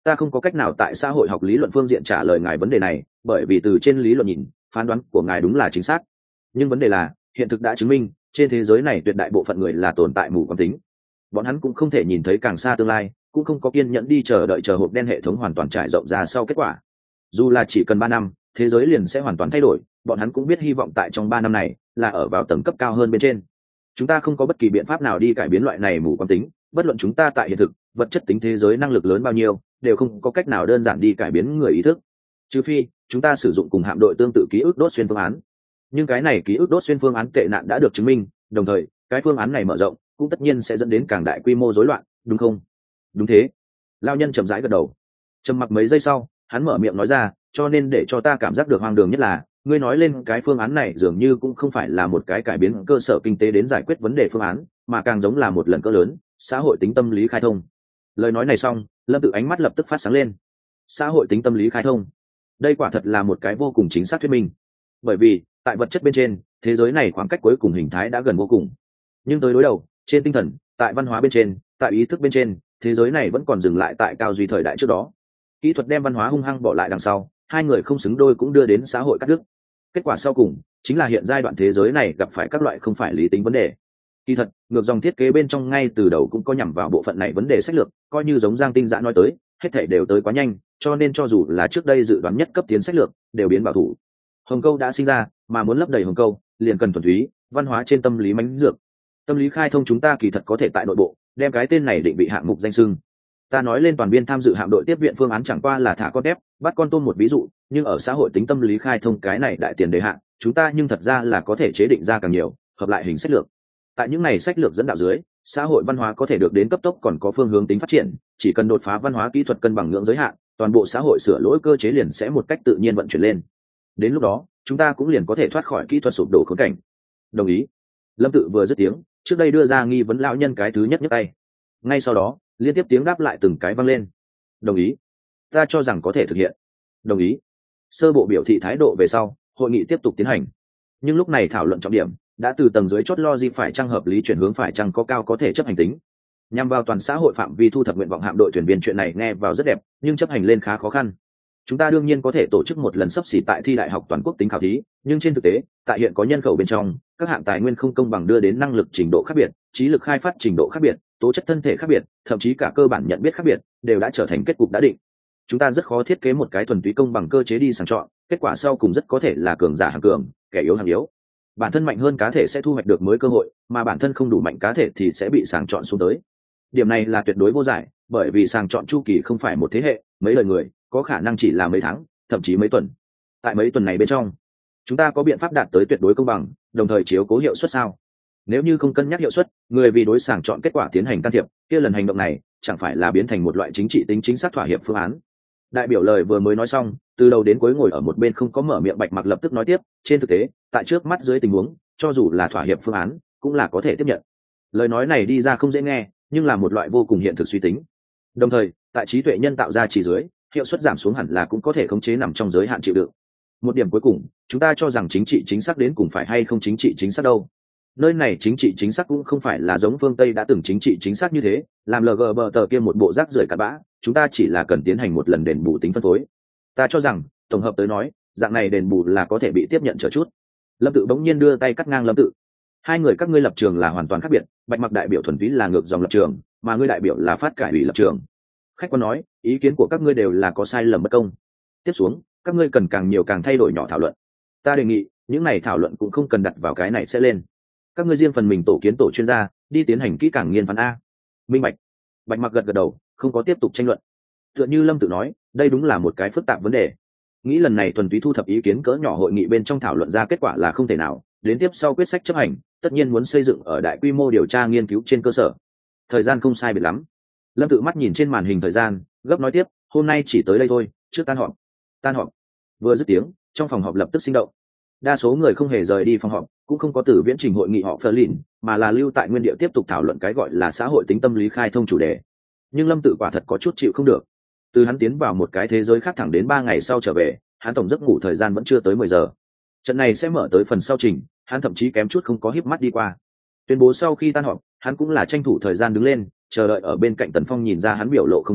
Ta không có cách nào tại xã hội học lý luận phương diện trả lời ngài vấn đề này, bởi vì từ trên lý luận nhìn, phán đoán của ngài đúng là chính xác. Nhưng vấn đề là, hiện thực đã chứng minh, trên thế giới này tuyệt đại bộ phận người là tồn tại mù quáng tính. Bọn hắn cũng không thể nhìn thấy càng xa tương lai, cũng không có kiên nhẫn đi chờ đợi hộp đen hệ thống hoàn toàn trải rộng ra sau kết quả. Dù là chỉ cần 3 năm, thế giới liền sẽ hoàn toàn thay đổi, bọn hắn cũng biết hy vọng tại trong 3 năm này là ở vào tầng cấp cao hơn bên trên. Chúng ta không có bất kỳ biện pháp nào đi cải biến loại này mù quáng tính, bất luận chúng ta tại hiện thực, vật chất tính thế giới năng lực lớn bao nhiêu, đều không có cách nào đơn giản đi cải biến người ý thức. Trừ phi, chúng ta sử dụng cùng hạm đội tương tự ký ức đốt xuyên phương án. Nhưng cái này ký ức đốt xuyên phương án tệ nạn đã được chứng minh, đồng thời, cái phương án này mở rộng, cũng tất nhiên sẽ dẫn đến càng đại quy mô rối loạn, đúng không? Đúng thế. Lão nhân chậm rãi gật đầu. Trầm mặc mấy giây sau, hắn mở miệng nói ra, cho nên để cho ta cảm giác được hoang đường nhất là, ngươi nói lên cái phương án này dường như cũng không phải là một cái cải biến cơ sở kinh tế đến giải quyết vấn đề phương án, mà càng giống là một lần cỡ lớn xã hội tính tâm lý khai thông. Lời nói này xong, Lâm Tự ánh mắt lập tức phát sáng lên. Xã hội tính tâm lý khai thông, đây quả thật là một cái vô cùng chính xác thuyết minh. Bởi vì tại vật chất bên trên, thế giới này khoảng cách cuối cùng hình thái đã gần vô cùng, nhưng tới đối đầu trên tinh thần, tại văn hóa bên trên, tại ý thức bên trên, thế giới này vẫn còn dừng lại tại cao duy thời đại trước đó. Kỹ thuật đem văn hóa hung hăng bỏ lại đằng sau, hai người không xứng đôi cũng đưa đến xã hội cắt đứt. Kết quả sau cùng chính là hiện giai đoạn thế giới này gặp phải các loại không phải lý tính vấn đề. Kỳ thật, ngược dòng thiết kế bên trong ngay từ đầu cũng có nhằm vào bộ phận này vấn đề sách lược, coi như giống Giang Tinh Dã nói tới, hết thảy đều tới quá nhanh, cho nên cho dù là trước đây dự đoán nhất cấp tiến sách lược, đều biến bảo thủ. Hồng câu đã sinh ra, mà muốn lấp đầy hồng câu, liền cần thuần túy văn hóa trên tâm lý mánh dược. Tâm lý khai thông chúng ta kỳ thật có thể tại nội bộ đem cái tên này định vị hạng mục danh xưng. Ta nói lên toàn viên tham dự hạm đội tiếp viện phương án chẳng qua là thả con tép, bắt con tôm một ví dụ, nhưng ở xã hội tính tâm lý khai thông cái này đại tiền đề hạng, chúng ta nhưng thật ra là có thể chế định ra càng nhiều hợp lại hình sách lược. Tại những này sách lược dẫn đạo dưới, xã hội văn hóa có thể được đến cấp tốc còn có phương hướng tính phát triển, chỉ cần đột phá văn hóa kỹ thuật cân bằng ngưỡng giới hạn, toàn bộ xã hội sửa lỗi cơ chế liền sẽ một cách tự nhiên vận chuyển lên. Đến lúc đó, chúng ta cũng liền có thể thoát khỏi kỹ thuật sụp đổ khốn cảnh. Đồng ý. Lâm Tự vừa dứt tiếng, trước đây đưa ra nghi vấn lão nhân cái thứ nhất nhấc tay. Ngay sau đó, liên tiếp tiếng đáp lại từng cái vang lên. Đồng ý. Ta cho rằng có thể thực hiện. Đồng ý. Sơ bộ biểu thị thái độ về sau, hội nghị tiếp tục tiến hành. Nhưng lúc này thảo luận trọng điểm đã từ tầng dưới chốt logic phải chăng hợp lý chuyển hướng phải chăng có cao có thể chấp hành tính. Nhằm vào toàn xã hội phạm vi thu thập nguyện vọng hạm đội thuyền viên, chuyện này nghe vào rất đẹp, nhưng chấp hành lên khá khó khăn. Chúng ta đương nhiên có thể tổ chức một lần xấp xỉ tại thi đại học toàn quốc tính khảo thí, nhưng trên thực tế, tại hiện có nhân khẩu bên trong, các hạng tài nguyên không công bằng đưa đến năng lực trình độ khác biệt, trí lực khai phát trình độ khác biệt, tố chất thân thể khác biệt, thậm chí cả cơ bản nhận biết khác biệt, đều đã trở thành kết cục đã định. Chúng ta rất khó thiết kế một cái thuần túy công bằng cơ chế đi sàng chọn, kết quả sau cùng rất có thể là cường giả hàng cường, kẻ yếu hàng yếu. Bản thân mạnh hơn cá thể sẽ thu hoạch được mới cơ hội, mà bản thân không đủ mạnh cá thể thì sẽ bị sàng chọn xuống tới. Điểm này là tuyệt đối vô giải, bởi vì sàng chọn chu kỳ không phải một thế hệ, mấy lời người, có khả năng chỉ là mấy tháng, thậm chí mấy tuần. Tại mấy tuần này bên trong, chúng ta có biện pháp đạt tới tuyệt đối công bằng, đồng thời chiếu cố hiệu suất sao? Nếu như không cân nhắc hiệu suất, người vì đối sàng chọn kết quả tiến hành can thiệp, kia lần hành động này chẳng phải là biến thành một loại chính trị tính chính xác thỏa hiệp phương án. Đại biểu lời vừa mới nói xong, từ đầu đến cuối ngồi ở một bên không có mở miệng Bạch Mặc lập tức nói tiếp, trên thực tế, tại trước mắt dưới tình huống, cho dù là thỏa hiệp phương án, cũng là có thể tiếp nhận. Lời nói này đi ra không dễ nghe, nhưng là một loại vô cùng hiện thực suy tính. Đồng thời, tại trí tuệ nhân tạo ra chỉ dưới, hiệu suất giảm xuống hẳn là cũng có thể khống chế nằm trong giới hạn chịu đựng. Một điểm cuối cùng, chúng ta cho rằng chính trị chính xác đến cùng phải hay không chính trị chính xác đâu. Nơi này chính trị chính xác cũng không phải là giống phương Tây đã từng chính trị chính xác như thế, làm LGBT kia một bộ rác rưởi cặn bã, chúng ta chỉ là cần tiến hành một lần đền bù tính phân phối. Ta cho rằng, tổng hợp tới nói, dạng này đền bù là có thể bị tiếp nhận chờ chút. Lâm Tự bỗng nhiên đưa tay cắt ngang Lâm Tự. Hai người các ngươi lập trường là hoàn toàn khác biệt, Bạch Mặc đại biểu thuần túy là ngược dòng lập trường, mà ngươi đại biểu là phát cải ủy lập trường. Khách quan nói, ý kiến của các ngươi đều là có sai lầm bất công. Tiếp xuống, các ngươi cần càng nhiều càng thay đổi nhỏ thảo luận. Ta đề nghị, những này thảo luận cũng không cần đặt vào cái này sẽ lên. Các ngươi riêng phần mình tổ kiến tổ chuyên gia, đi tiến hành kỹ càng nghiên phán a. Minh bạch. Bạch Mặc gật gật đầu, không có tiếp tục tranh luận. Tựa như Lâm Tự nói, đây đúng là một cái phức tạp vấn đề. Nghĩ lần này thuần túy thu thập ý kiến cỡ nhỏ hội nghị bên trong thảo luận ra kết quả là không thể nào, đến tiếp sau quyết sách chấp hành, tất nhiên muốn xây dựng ở đại quy mô điều tra nghiên cứu trên cơ sở. Thời gian không sai biệt lắm. Lâm Tự mắt nhìn trên màn hình thời gian, gấp nói tiếp, hôm nay chỉ tới đây thôi, trước tan họp. Tan họp. Vừa dứt tiếng, trong phòng họp lập tức sinh động. Đa số người không hề rời đi phòng họp, cũng không có từ viễn trình hội nghị họ phơ lìn, mà là lưu tại nguyên địa tiếp tục thảo luận cái gọi là xã hội tính tâm lý khai thông chủ đề. Nhưng Lâm Tự quả thật có chút chịu không được. Từ hắn tiến vào một cái thế giới khác thẳng đến 3 ngày sau trở về, hắn tổng giấc ngủ thời gian vẫn chưa tới 10 giờ. Trận này sẽ mở tới phần sau trình, hắn thậm chí kém chút không có híp mắt đi qua. Tuyên bố sau khi tan họp, hắn cũng là tranh thủ thời gian đứng lên, chờ đợi ở bên cạnh Tần Phong nhìn ra hắn biểu lộ không đúng,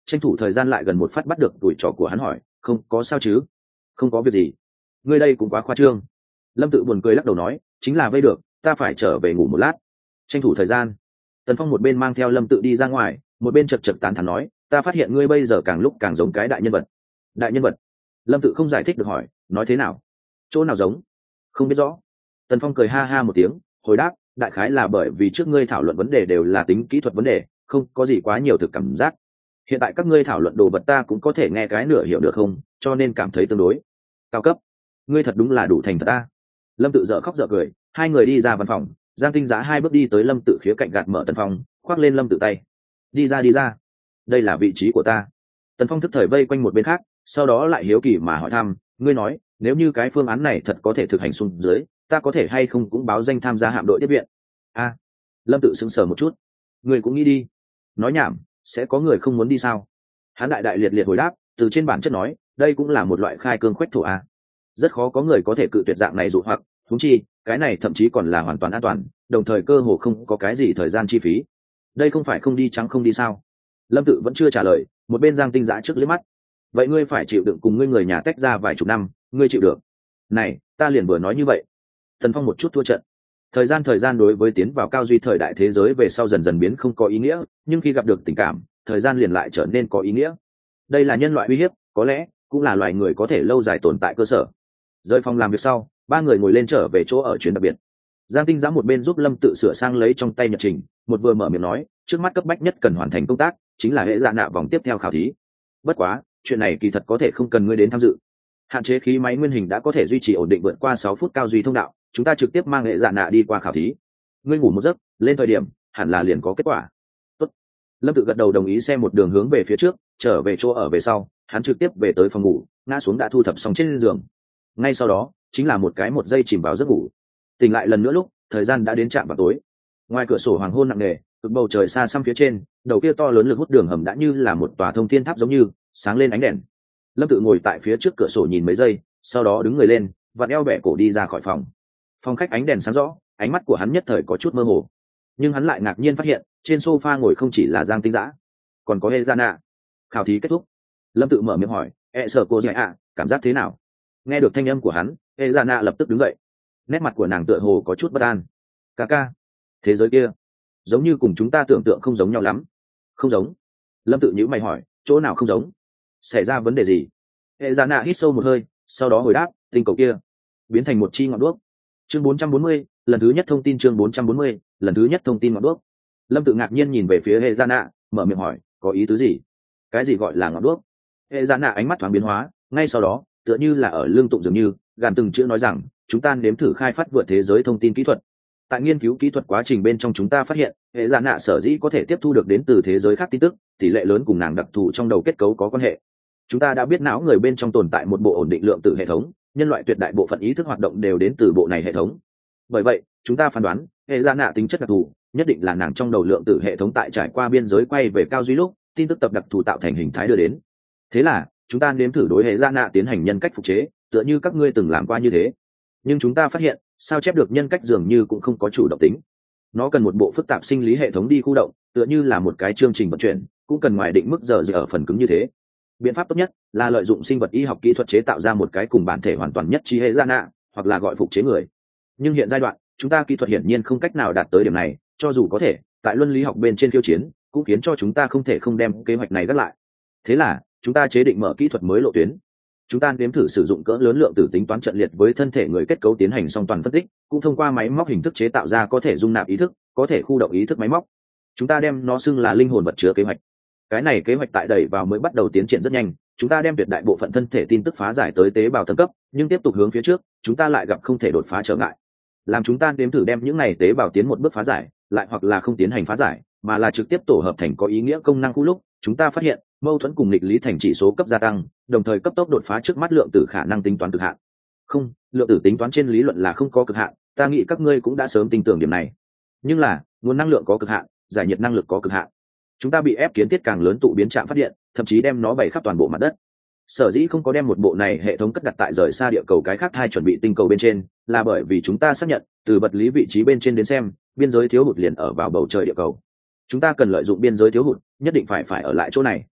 tranh thủ thời gian lại gần một phát bắt được tuổi trò của hắn hỏi, không có sao chứ? Không có việc gì. Ngươi đây cũng quá khoa trương. Lâm Tự buồn cười lắc đầu nói, chính là vây được, ta phải trở về ngủ một lát. Tranh thủ thời gian. Tần Phong một bên mang theo Lâm Tự đi ra ngoài, một bên chật chật tán thán nói, ta phát hiện ngươi bây giờ càng lúc càng giống cái đại nhân vật. Đại nhân vật? Lâm Tự không giải thích được hỏi, nói thế nào? Chỗ nào giống? Không biết rõ. Tần Phong cười ha ha một tiếng, hồi đáp, đại khái là bởi vì trước ngươi thảo luận vấn đề đều là tính kỹ thuật vấn đề, không có gì quá nhiều thực cảm giác. Hiện tại các ngươi thảo luận đồ vật ta cũng có thể nghe cái nửa hiểu được không, cho nên cảm thấy tương đối cao cấp. Ngươi thật đúng là đủ thành thật ta. Lâm Tự dở khóc dở cười, hai người đi ra văn phòng, Giang Tinh Giá hai bước đi tới Lâm Tự khía cạnh gạt mở Tần Phong, khoác lên Lâm Tự tay. Đi ra đi ra, đây là vị trí của ta. Tần Phong thức thời vây quanh một bên khác, sau đó lại hiếu kỳ mà hỏi thăm, ngươi nói nếu như cái phương án này thật có thể thực hành xuống dưới, ta có thể hay không cũng báo danh tham gia hạm đội tiếp viện? A. Lâm Tự sững sờ một chút. Ngươi cũng nghĩ đi? Nói nhảm, sẽ có người không muốn đi sao? Hắn đại đại liệt liệt hồi đáp, từ trên bản chất nói, đây cũng là một loại khai cương khoách thổ a. Rất khó có người có thể cự tuyệt dạng này dụ hoặc, huống chi cái này thậm chí còn là hoàn toàn an toàn, đồng thời cơ hồ không có cái gì thời gian chi phí. Đây không phải không đi trắng không đi sao? Lâm Tự vẫn chưa trả lời, một bên Giang Tinh Giã trước liếc mắt. Vậy ngươi phải chịu đựng cùng ngươi người nhà tách ra vài chục năm, ngươi chịu được? Này, ta liền vừa nói như vậy. Tần Phong một chút thua trận. Thời gian đối với tiến vào cao duy thời đại thế giới về sau dần dần biến không có ý nghĩa, nhưng khi gặp được tình cảm, thời gian liền lại trở nên có ý nghĩa. Đây là nhân loại uy hiếp, có lẽ cũng là loài người có thể lâu dài tồn tại cơ sở. Rời phòng làm việc sau, ba người ngồi lên trở về chỗ ở chuyến đặc biệt. Giang Tinh Giã một bên giúp Lâm Tự sửa sang lấy trong tay nhật trình, một vừa mở miệng nói, trước mắt cấp bách nhất cần hoàn thành công tác chính là hệ dạ nạ vòng tiếp theo khảo thí. Bất quá, chuyện này kỳ thật có thể không cần ngươi đến tham dự. Hạn chế khí máy nguyên hình đã có thể duy trì ổn định vượt qua 6 phút cao duy thông đạo, chúng ta trực tiếp mang hệ dạ nạ đi qua khảo thí. Ngươi ngủ một giấc, lên thời điểm hẳn là liền có kết quả. Tốt. Lâm Tự gật đầu đồng ý, xem một đường hướng về phía trước, trở về chỗ ở về sau, hắn trực tiếp về tới phòng ngủ, ngã xuống đã thu thập xong trên giường. Ngay sau đó, chính là một giây chìm vào giấc ngủ. Tỉnh lại lần nữa lúc, thời gian đã đến trạm vào tối. Ngoài cửa sổ hoàng hôn nặng nề, cực bầu trời xa xăm phía trên, đầu kia to lớn lực hút đường hầm đã như là một tòa thông thiên tháp giống như sáng lên ánh đèn. Lâm Tự ngồi tại phía trước cửa sổ nhìn mấy giây, sau đó đứng người lên, vặn eo bẻ cổ đi ra khỏi phòng. Phòng khách ánh đèn sáng rõ, ánh mắt của hắn nhất thời có chút mơ hồ, nhưng hắn lại ngạc nhiên phát hiện trên sofa ngồi không chỉ là Giang Tinh Giã, còn có Helena. Khảo thí kết thúc, Lâm Tự mở miệng hỏi, sợ cô dạy ạ, cảm giác thế nào? Nghe được thanh âm của hắn, Helena lập tức đứng dậy, nét mặt của nàng tựa hồ có chút bất an. Ca, thế giới kia giống như cùng chúng ta tưởng tượng không giống nhau lắm. Không giống? Lâm Tự nhíu mày hỏi, chỗ nào không giống? Xảy ra vấn đề gì? Helena hít sâu một hơi, sau đó hồi đáp, tinh cầu kia biến thành một chi ngọn đuốc. Chương 440, lần thứ nhất thông tin. Chương 440, lần thứ nhất thông tin ngọn đuốc. Lâm Tự ngạc nhiên nhìn về phía Helena, mở miệng hỏi, có ý tứ gì? Cái gì gọi là ngọn đuốc? Helena ánh mắt thoáng biến hóa, ngay sau đó tựa như là ở lương tụng dường như gàn từng chữ nói rằng, chúng ta nếm thử khai phát vượt thế giới thông tin kỹ thuật. Tại nghiên cứu kỹ thuật quá trình bên trong, chúng ta phát hiện hệ dạ nạ sở dĩ có thể tiếp thu được đến từ thế giới khác tin tức, tỷ lệ lớn cùng nàng đặc thù trong đầu kết cấu có quan hệ. Chúng ta đã biết não người bên trong tồn tại một bộ ổn định lượng tử hệ thống, nhân loại tuyệt đại bộ phận ý thức hoạt động đều đến từ bộ này hệ thống. Bởi vậy chúng ta phán đoán hệ dạ nạ tính chất đặc thù nhất định là nàng trong đầu lượng tử hệ thống tại trải qua biên giới quay về cao duy lúc, tin tức tập đặc thù tạo thành hình thái đưa đến. Thế là chúng ta nếm thử đối hệ dạ nạ tiến hành nhân cách phục chế, tựa như các ngươi từng làm qua như thế. Nhưng chúng ta phát hiện sao chép được nhân cách dường như cũng không có chủ động tính, nó cần một bộ phức tạp sinh lý hệ thống đi khu động, tựa như là một cái chương trình vận chuyển, cũng cần ngoài định mức giờ dựa ở phần cứng như thế. Biện pháp tốt nhất là lợi dụng sinh vật y học kỹ thuật chế tạo ra một cái cùng bản thể hoàn toàn nhất trí hệ dạ nạ, hoặc là gọi phục chế người. Nhưng hiện giai đoạn chúng ta kỹ thuật hiển nhiên không cách nào đạt tới điểm này, cho dù có thể tại luân lý học bên trên khiêu chiến, cũng khiến cho chúng ta không thể không đem kế hoạch này gác lại. Thế là chúng ta chế định mở kỹ thuật mới lộ tuyến. Chúng ta nếm thử sử dụng cỡ lớn lượng tử tính toán trận liệt với thân thể người kết cấu tiến hành song toàn phân tích, cũng thông qua máy móc hình thức chế tạo ra có thể dung nạp ý thức, có thể khu động ý thức máy móc. Chúng ta đem nó xưng là linh hồn vật chứa kế hoạch. Cái này kế hoạch tại đẩy vào mới bắt đầu tiến triển rất nhanh, chúng ta đem tuyệt đại bộ phận thân thể tin tức phá giải tới tế bào thân cấp, nhưng tiếp tục hướng phía trước, chúng ta lại gặp không thể đột phá trở ngại. Làm chúng ta nếm thử đem những này tế bào tiến một bước phá giải, lại hoặc là không tiến hành phá giải, mà là trực tiếp tổ hợp thành có ý nghĩa công năng khu lúc, chúng ta phát hiện mâu thuẫn cùng nghịch lý thành chỉ số cấp gia tăng, đồng thời cấp tốc đột phá trước mắt lượng tử khả năng tính toán cực hạn. Không, lượng tử tính toán trên lý luận là không có cực hạn, ta nghĩ các ngươi cũng đã sớm tin tưởng điểm này. Nhưng là nguồn năng lượng có cực hạn, giải nhiệt năng lực có cực hạn. Chúng ta bị ép kiến thiết càng lớn tụ biến trạm phát điện, thậm chí đem nó bày khắp toàn bộ mặt đất. Sở dĩ không có đem một bộ này hệ thống cất đặt tại rời xa địa cầu cái khác hai chuẩn bị tinh cầu bên trên, là bởi vì chúng ta xác nhận từ vật lý vị trí bên trên đến xem, biên giới thiếu hụt liền ở vào bầu trời địa cầu. Chúng ta cần lợi dụng biên giới thiếu hụt, nhất định phải ở lại chỗ này.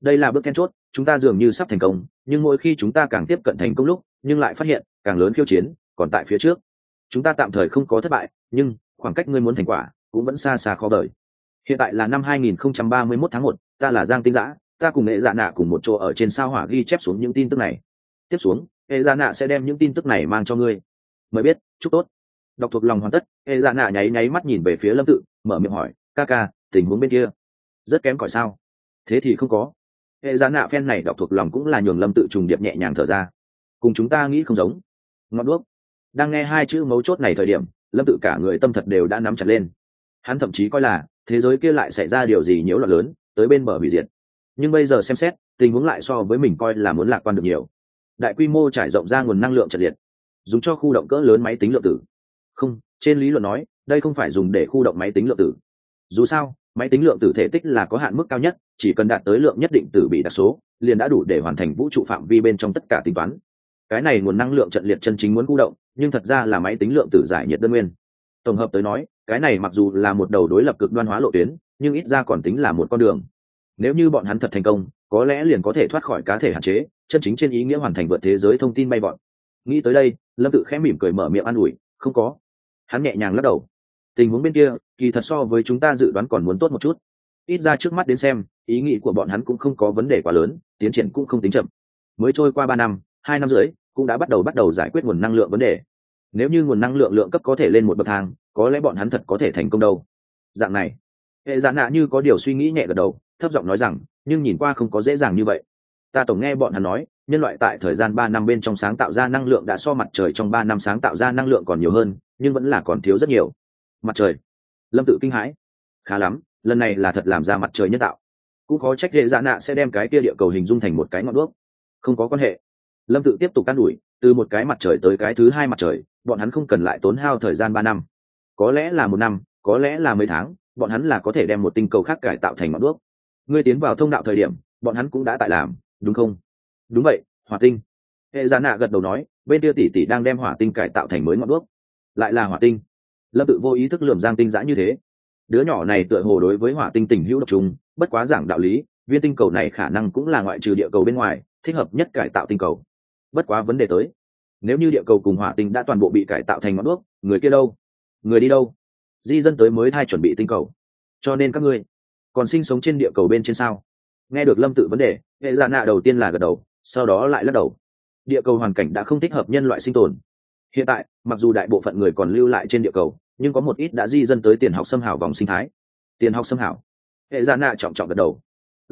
đây là bước then chốt, chúng ta dường như sắp thành công, nhưng mỗi khi chúng ta càng tiếp cận thành công lúc nhưng lại phát hiện càng lớn khiêu chiến còn tại phía trước. Chúng ta tạm thời không có thất bại, nhưng khoảng cách ngươi muốn thành quả cũng vẫn xa xa khó đợi. Hiện tại là năm 2031 tháng 1, ta là Giang Tinh Dã, ta cùng Nghệ Dạ Nạ cùng một chỗ ở trên sao hỏa ghi chép xuống những tin tức này. Tiếp xuống, Nghệ Dạ Nạ sẽ đem những tin tức này mang cho ngươi. Mới biết, chúc tốt. Đọc thuộc lòng hoàn tất, Nghệ Dạ Nạ nháy nháy mắt nhìn về phía Lâm Tự, mở miệng hỏi, ca ca, tình huống bên kia rất kém cỏi sao? Thế thì không có. Nghệ Dạ Nạ phen này đọc thuộc lòng cũng là nhường Lâm Tự trùng điệp nhẹ nhàng thở ra. Cùng chúng ta nghĩ không giống. Ngọn đuốc. Đang nghe hai chữ mấu chốt này thời điểm, Lâm Tự cả người tâm thật đều đã nắm chặt lên. Hắn thậm chí coi là thế giới kia lại xảy ra điều gì nhiễu loạn lớn, tới bên bờ hủy diệt. Nhưng bây giờ xem xét, tình huống lại so với mình coi là muốn lạc quan được nhiều. Đại quy mô trải rộng ra nguồn năng lượng trận liệt, dùng cho khu động cỡ lớn máy tính lượng tử. Không, trên lý luận nói, đây không phải dùng để khu động máy tính lượng tử. Dù sao, máy tính lượng tử thể tích là có hạn mức cao nhất, chỉ cần đạt tới lượng nhất định tử bị đặc số, liền đã đủ để hoàn thành vũ trụ phạm vi bên trong tất cả tính toán. Cái này nguồn năng lượng trận liệt chân chính muốn khu động, nhưng thật ra là máy tính lượng tử giải nhiệt đơn nguyên. Tổng hợp tới nói, cái này mặc dù là một đầu đối lập cực đoan hóa lộ tuyến, nhưng ít ra còn tính là một con đường. Nếu như bọn hắn thật thành công, có lẽ liền có thể thoát khỏi cá thể hạn chế, chân chính trên ý nghĩa hoàn thành vượt thế giới thông tin bay vọt. Nghĩ tới đây, Lâm Tự khẽ mỉm cười mở miệng an ủi, không có. Hắn nhẹ nhàng lắc đầu. Tình huống bên kia, kỳ thật so với chúng ta dự đoán còn muốn tốt một chút. Ít ra trước mắt đến xem, ý nghĩ của bọn hắn cũng không có vấn đề quá lớn, tiến triển cũng không tính chậm. Mới trôi qua 3 năm, 2 năm rưỡi, cũng đã bắt đầu giải quyết nguồn năng lượng vấn đề. Nếu như nguồn năng lượng lượng cấp có thể lên một bậc thang, có lẽ bọn hắn thật có thể thành công đâu. Dạng này, Hệ Dạ Nạ như có điều suy nghĩ nhẹ gật đầu, thấp giọng nói rằng, nhưng nhìn qua không có dễ dàng như vậy. Ta tổng nghe bọn hắn nói, nhân loại tại thời gian 3 năm bên trong sáng tạo ra năng lượng đã so mặt trời trong 3 năm sáng tạo ra năng lượng còn nhiều hơn, nhưng vẫn là còn thiếu rất nhiều. Mặt trời? Lâm Tự kinh hãi. Khá lắm, lần này là thật làm ra mặt trời nhân tạo. Cũng khó trách Hệ Dạ Nạ sẽ đem cái kia địa cầu hình dung thành một cái ngọn đuốc. Không có quan hệ. Lâm Tự tiếp tục can đuổi, từ một cái mặt trời tới cái thứ hai mặt trời, bọn hắn không cần lại tốn hao thời gian 3 năm. Có lẽ là 1 năm, có lẽ là mấy tháng, bọn hắn là có thể đem một tinh cầu khác cải tạo thành ngọn đuốc. Ngươi tiến vào thông đạo thời điểm, bọn hắn cũng đã tại làm, đúng không? Đúng vậy, hỏa tinh. Hệ Dạ Nạ gật đầu nói, bên kia tỷ tỷ đang đem hỏa tinh cải tạo thành mới ngọn đuốc. Lại là hỏa tinh. Lâm Tự vô ý thức lườm Giang Tinh Dã như thế. Đứa nhỏ này tựa hồ đối với hỏa tinh tình hữu độc trùng, bất quá giảng đạo lý, viên tinh cầu này khả năng cũng là ngoại trừ địa cầu bên ngoài, thích hợp nhất cải tạo tinh cầu. Bất quá vấn đề tới, nếu như địa cầu cùng hỏa tinh đã toàn bộ bị cải tạo thành ngọn đuốc, người kia đâu? Người đi đâu? Di dân tới mới thay chuẩn bị tinh cầu. Cho nên các ngươi còn sinh sống trên địa cầu bên trên sao? Nghe được Lâm Tự vấn đề, Hệ Dạ Nạ đầu tiên là gật đầu, sau đó lại lắc đầu. Địa cầu hoàn cảnh đã không thích hợp nhân loại sinh tồn. Hiện tại, mặc dù đại bộ phận người còn lưu lại trên địa cầu, nhưng có một ít đã di dân tới Tiền Học Xâm Hảo vòng sinh thái. Tiền Học Xâm Hảo? Hệ Dạ Nạ trọng trọng gật đầu.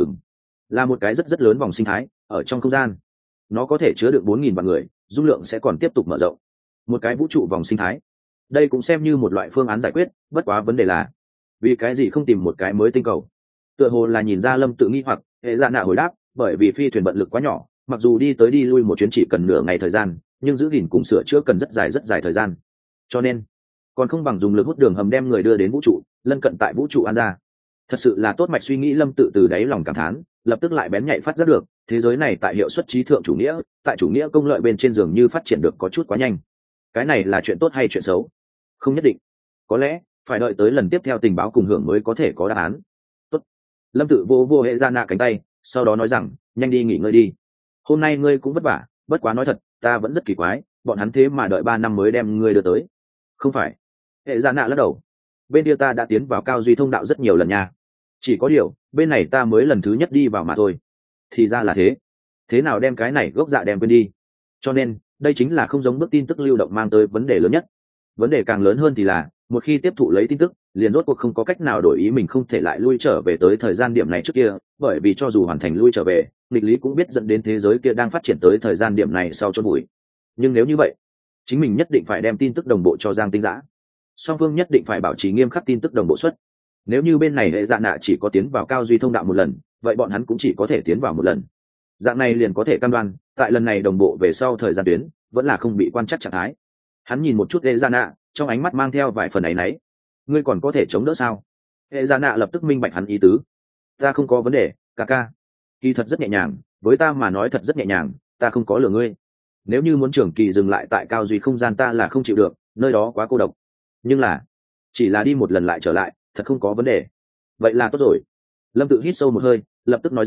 Là một cái rất rất lớn vòng sinh thái ở trong không gian. Nó có thể chứa được 4.000 vạn người, dung lượng sẽ còn tiếp tục mở rộng. Một cái vũ trụ vòng sinh thái, đây cũng xem như một loại phương án giải quyết, bất quá vấn đề là vì cái gì không tìm một cái mới tinh cầu? Tựa hồ là nhìn ra Lâm Tự nghi hoặc, Hệ Dạ Nạ hồi đáp, bởi vì phi thuyền bận lực quá nhỏ, mặc dù đi tới đi lui một chuyến chỉ cần nửa ngày thời gian, nhưng giữ gìn cùng sửa chữa cần rất dài thời gian. Cho nên, còn không bằng dùng lực hút đường hầm đem người đưa đến vũ trụ, lân cận tại vũ trụ an ra. Thật sự là tốt mạch suy nghĩ. Lâm Tự từ đáy lòng cảm thán, lập tức lại bén nhạy phát giác được, thế giới này tại hiệu suất trí thượng chủ nghĩa, tại chủ nghĩa công lợi bên trên dường như phát triển được có chút quá nhanh. Cái này là chuyện tốt hay chuyện xấu? Không nhất định. Có lẽ phải đợi tới lần tiếp theo tình báo cùng hưởng mới có thể có đáp án. Tốt. Lâm Tự vô Hệ Dạ Nạ cánh tay, sau đó nói rằng, nhanh đi nghỉ ngơi đi. Hôm nay ngươi cũng vất vả, bất quá nói thật, ta vẫn rất kỳ quái, bọn hắn thế mà đợi 3 năm mới đem ngươi đưa tới. Không phải. Hệ Dạ Nạ lắc đầu. Bên kia ta đã tiến vào cao duy thông đạo rất nhiều lần nha. Chỉ có điều, bên này ta mới lần thứ nhất đi vào mà thôi. Thì ra là thế. Thế nào đem cái này gốc dạ đem quên đi? Cho nên, đây chính là không giống bước tin tức lưu động mang tới vấn đề lớn nhất. Vấn đề càng lớn hơn thì là, một khi tiếp thụ lấy tin tức, liền rốt cuộc không có cách nào đổi ý mình không thể lại lui trở về tới thời gian điểm này trước kia, bởi vì cho dù hoàn thành lui trở về, nghịch lý cũng biết dẫn đến thế giới kia đang phát triển tới thời gian điểm này sau chôn bụi. Nhưng nếu như vậy, chính mình nhất định phải đem tin tức đồng bộ cho Giang Tinh Dã. Song phương nhất định phải bảo trì nghiêm khắc tin tức đồng bộ suất. Nếu như bên này Hệ Dạ Nạ chỉ có tiến vào cao duy thông đạo một lần, vậy bọn hắn cũng chỉ có thể tiến vào một lần. Dạng này liền có thể cam đoan, tại lần này đồng bộ về sau thời gian tuyến, vẫn là không bị quan trắc trạng thái. Hắn nhìn một chút Hệ Dạ Nạ, trong ánh mắt mang theo vài phần áy náy. Ngươi còn có thể chống đỡ sao? Hệ Dạ Nạ lập tức minh bạch hắn ý tứ. Ta không có vấn đề, ca ca. Kỳ thật rất nhẹ nhàng, với ta mà nói thật rất nhẹ nhàng, ta không có lừa ngươi. Nếu như muốn trường kỳ dừng lại tại cao duy không gian ta là không chịu được, nơi đó quá cô độc. Nhưng là, chỉ là đi một lần lại trở lại, thật không có vấn đề. Vậy là tốt rồi. Lâm Tự hít sâu một hơi, lập tức nói rằng,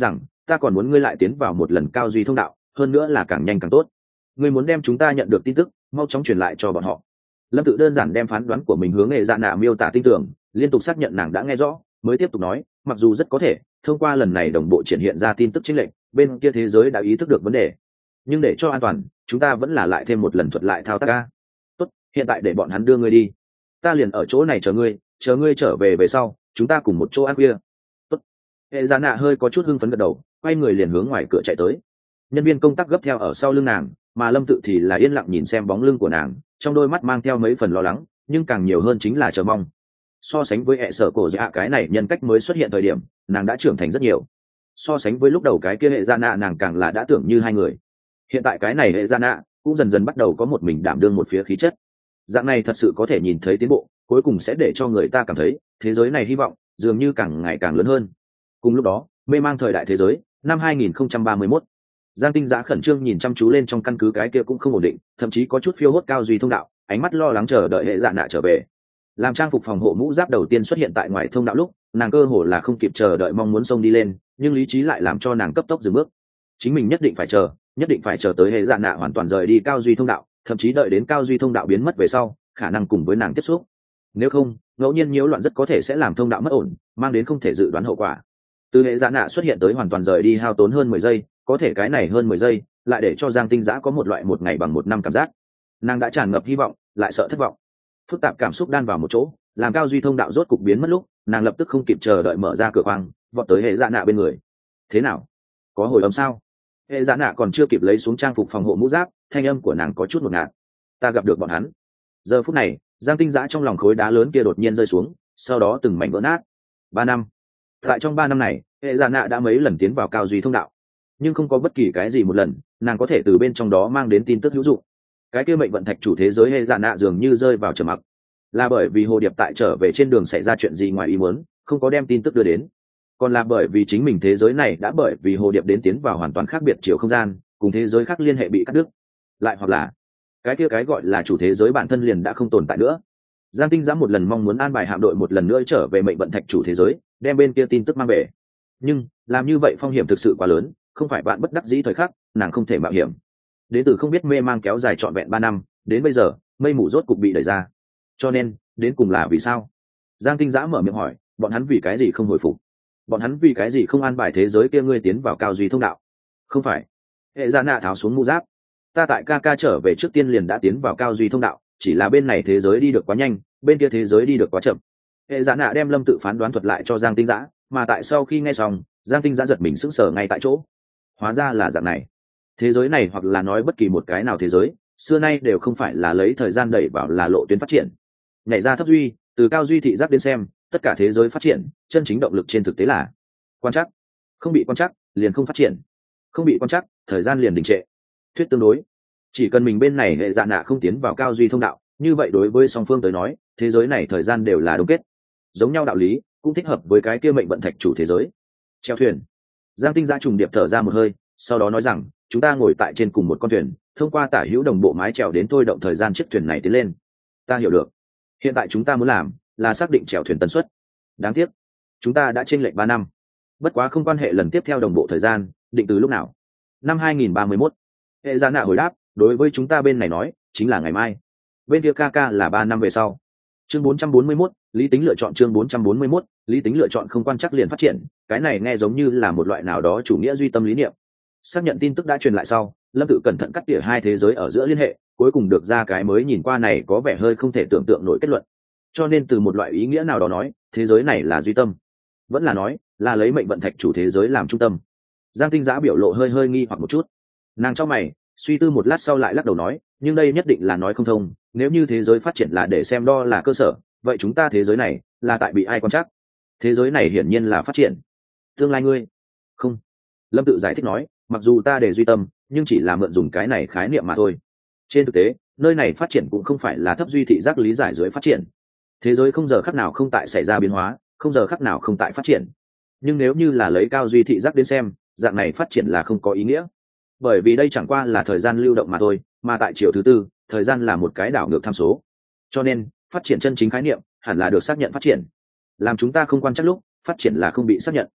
ta còn muốn ngươi lại tiến vào một lần cao duy thông đạo, hơn nữa là càng nhanh càng tốt. Ngươi muốn đem chúng ta nhận được tin tức mau chóng truyền lại cho bọn họ. Lâm Tự đơn giản đem phán đoán của mình hướng Hệ Dạ Nạ miêu tả tin tưởng, liên tục xác nhận nàng đã nghe rõ, mới tiếp tục nói, mặc dù rất có thể thông qua lần này đồng bộ triển hiện ra tin tức chính lệnh, bên kia thế giới đã ý thức được vấn đề, nhưng để cho an toàn, chúng ta vẫn là lại thêm một lần thuật lại thao tác ca. Tốt, hiện tại để bọn hắn đưa ngươi đi, ta liền ở chỗ này chờ ngươi trở về về sau, chúng ta cùng một chỗ ăn khuya. Tốt. Hệ Dạ Nạ hơi có chút hưng phấn gật đầu, quay người liền hướng ngoài cửa chạy tới. Nhân viên công tác gấp theo ở sau lưng nàng, mà Lâm Tự thì là yên lặng nhìn xem bóng lưng của nàng, trong đôi mắt mang theo mấy phần lo lắng, nhưng càng nhiều hơn chính là chờ mong. So sánh với hệ sở cổ dạ cái này nhân cách mới xuất hiện thời điểm, nàng đã trưởng thành rất nhiều. So sánh với lúc đầu cái kia Hệ Dạ Nạ, nàng càng là đã tưởng như hai người. Hiện tại cái này Hệ Dạ Nạ cũng dần dần bắt đầu có một mình đảm đương một phía khí chất. Dạng này thật sự có thể nhìn thấy tiến bộ, cuối cùng sẽ để cho người ta cảm thấy thế giới này hy vọng dường như càng ngày càng lớn hơn. Cùng lúc đó, mê mang thời đại thế giới năm 2031, Giang Tinh Giã khẩn trương nhìn chăm chú lên trong căn cứ cái kia cũng không ổn định, thậm chí có chút phiêu hốt cao duy thông đạo, ánh mắt lo lắng chờ đợi Hệ Dạ Nạ trở về. Làm trang phục phòng hộ mũ giáp đầu tiên xuất hiện tại ngoài thông đạo lúc, nàng cơ hồ là không kịp chờ đợi mong muốn xông đi lên, nhưng lý trí lại làm cho nàng cấp tốc dừng bước. Chính mình nhất định phải chờ tới Hệ Dạ Nạ hoàn toàn rời đi cao duy thông đạo, thậm chí đợi đến cao duy thông đạo biến mất về sau, khả năng cùng với nàng tiếp xúc. Nếu không, ngẫu nhiên nhiễu loạn rất có thể sẽ làm thông đạo mất ổn, mang đến không thể dự đoán hậu quả. Từ Hệ Dạ Nạ xuất hiện tới hoàn toàn rời đi hao tốn hơn 10 giây, có thể cái này hơn 10 giây lại để cho Giang Tinh Giã có một loại một ngày bằng một năm cảm giác. Nàng đã tràn ngập hy vọng, lại sợ thất vọng. Phức tạp cảm xúc đan vào một chỗ, làm cao duy thông đạo rốt cục biến mất lúc, nàng lập tức không kịp chờ đợi mở ra cửa khoang, vọt tới Hệ Dạ Nạ bên người. Thế nào? Có hồi âm sao? Hệ Dạ Nạ còn chưa kịp lấy xuống trang phục phòng hộ mũ giáp, thanh âm của nàng có chút ngột ngạt. Ta gặp được bọn hắn. Giờ phút này, Giang Tinh Giã trong lòng khối đá lớn kia đột nhiên rơi xuống, sau đó từng mảnh vỡ nát. 3 năm. Tại trong 3 năm này, Hệ Dạ Nạ đã mấy lần tiến vào cao duy thông đạo, nhưng không có bất kỳ cái gì một lần nàng có thể từ bên trong đó mang đến tin tức hữu dụng. Cái kia mệnh vận thạch chủ thế giới Hệ Dạ Nạ dường như rơi vào trầm mặc, là bởi vì hồ điệp tại trở về trên đường xảy ra chuyện gì ngoài ý muốn, không có đem tin tức đưa đến, còn là bởi vì chính mình thế giới này đã bởi vì hồ điệp đến tiến vào hoàn toàn khác biệt chiều không gian, cùng thế giới khác liên hệ bị cắt đứt, lại hoặc là cái kia cái gọi là chủ thế giới bản thân liền đã không tồn tại nữa. Giang Tinh Giã một lần mong muốn an bài hạm đội một lần nữa trở về mệnh vận thạch chủ thế giới, đem bên kia tin tức mang về, nhưng làm như vậy phong hiểm thực sự quá lớn, không phải bạn bất đắc dĩ thời khắc, nàng không thể mạo hiểm. Đến từ không biết mê mang kéo dài trọn vẹn 3 năm, đến bây giờ mây mù rốt cục bị đẩy ra. Cho nên đến cùng là vì sao? Giang Tinh Giã mở miệng hỏi, bọn hắn vì cái gì không hồi phục? Bọn hắn vì cái gì không an bài thế giới kia ngươi tiến vào cao duy thông đạo? Không phải. Hệ Dạ Nạ tháo xuống mũ giáp. Ta tại ca trở về trước tiên liền đã tiến vào cao duy thông đạo, chỉ là bên này thế giới đi được quá nhanh, bên kia thế giới đi được quá chậm. Hệ Dạ Nạ đem Lâm Tự phán đoán thuật lại cho Giang Tinh Giã, mà tại sau khi nghe xong, Giang Tinh Giã giật mình sững sờ ngay tại chỗ. Hóa ra là dạng này. Thế giới này, hoặc là nói bất kỳ một cái nào thế giới, xưa nay đều không phải là lấy thời gian đẩy vào là lộ tuyến phát triển. Nhảy ra thấp duy, từ cao duy thị giác đến xem, tất cả thế giới phát triển, chân chính động lực trên thực tế là quan trắc. Không bị quan trắc, liền không phát triển. Không bị quan trắc, thời gian liền đình trệ. Thuyết tương đối. Chỉ cần mình bên này Hệ Dạ Nạ không tiến vào cao duy thông đạo, như vậy đối với song phương tới nói, thế giới này thời gian đều là đông kết. Giống nhau đạo lý, cũng thích hợp với cái kia mệnh vận thạch chủ thế giới. Chèo thuyền. Giang Tinh Giã trùng điệp thở ra một hơi, sau đó nói rằng, chúng ta ngồi tại trên cùng một con thuyền, thông qua tả hữu đồng bộ mái chèo đến thôi động thời gian chiếc thuyền này tiến lên. Ta hiểu được. Hiện tại chúng ta muốn làm là xác định chèo thuyền tần suất. Đáng tiếc, chúng ta đã chênh lệch 3 năm. Bất quá không quan hệ, lần tiếp theo đồng bộ thời gian định từ lúc nào? Năm 2031. Hệ Dạ Nạ hồi đáp, đối với chúng ta bên này nói chính là ngày mai, bên kia ca là 3 năm về sau. Chương 441, lý tính lựa chọn. Chương 441, lý tính lựa chọn không quan chắc liền phát triển. Cái này nghe giống như là một loại nào đó chủ nghĩa duy tâm lý niệm. Xác nhận tin tức đã truyền lại sau, Lâm Tự cẩn thận cắt tỉa hai thế giới ở giữa liên hệ, cuối cùng được ra cái mới nhìn qua này có vẻ hơi không thể tưởng tượng nổi kết luận. Cho nên từ một loại ý nghĩa nào đó nói, thế giới này là duy tâm, vẫn là nói là lấy mệnh vận thạch chủ thế giới làm trung tâm. Giang Tinh Giã biểu lộ hơi nghi hoặc một chút, nàng trong mày suy tư một lát sau lại lắc đầu nói, nhưng đây nhất định là nói không thông. Nếu như thế giới phát triển là để xem đo là cơ sở, vậy chúng ta thế giới này là tại bị ai quan trắc? Thế giới này hiển nhiên là phát triển. Tương lai ngươi không. Lâm Tự giải thích nói, mặc dù ta để duy tâm, nhưng chỉ là mượn dùng cái này khái niệm mà thôi. Trên thực tế, nơi này phát triển cũng không phải là thấp duy thị giác lý giải dưới phát triển. Thế giới không giờ khắc nào không tại xảy ra biến hóa, không giờ khắc nào không tại phát triển. Nhưng nếu như là lấy cao duy thị giác đến xem, dạng này phát triển là không có ý nghĩa, bởi vì đây chẳng qua là thời gian lưu động mà thôi, mà tại chiều thứ tư, thời gian là một cái đảo ngược tham số. Cho nên phát triển chân chính khái niệm hẳn là được xác nhận phát triển. Làm chúng ta không quan chắc lúc phát triển là không bị xác nhận,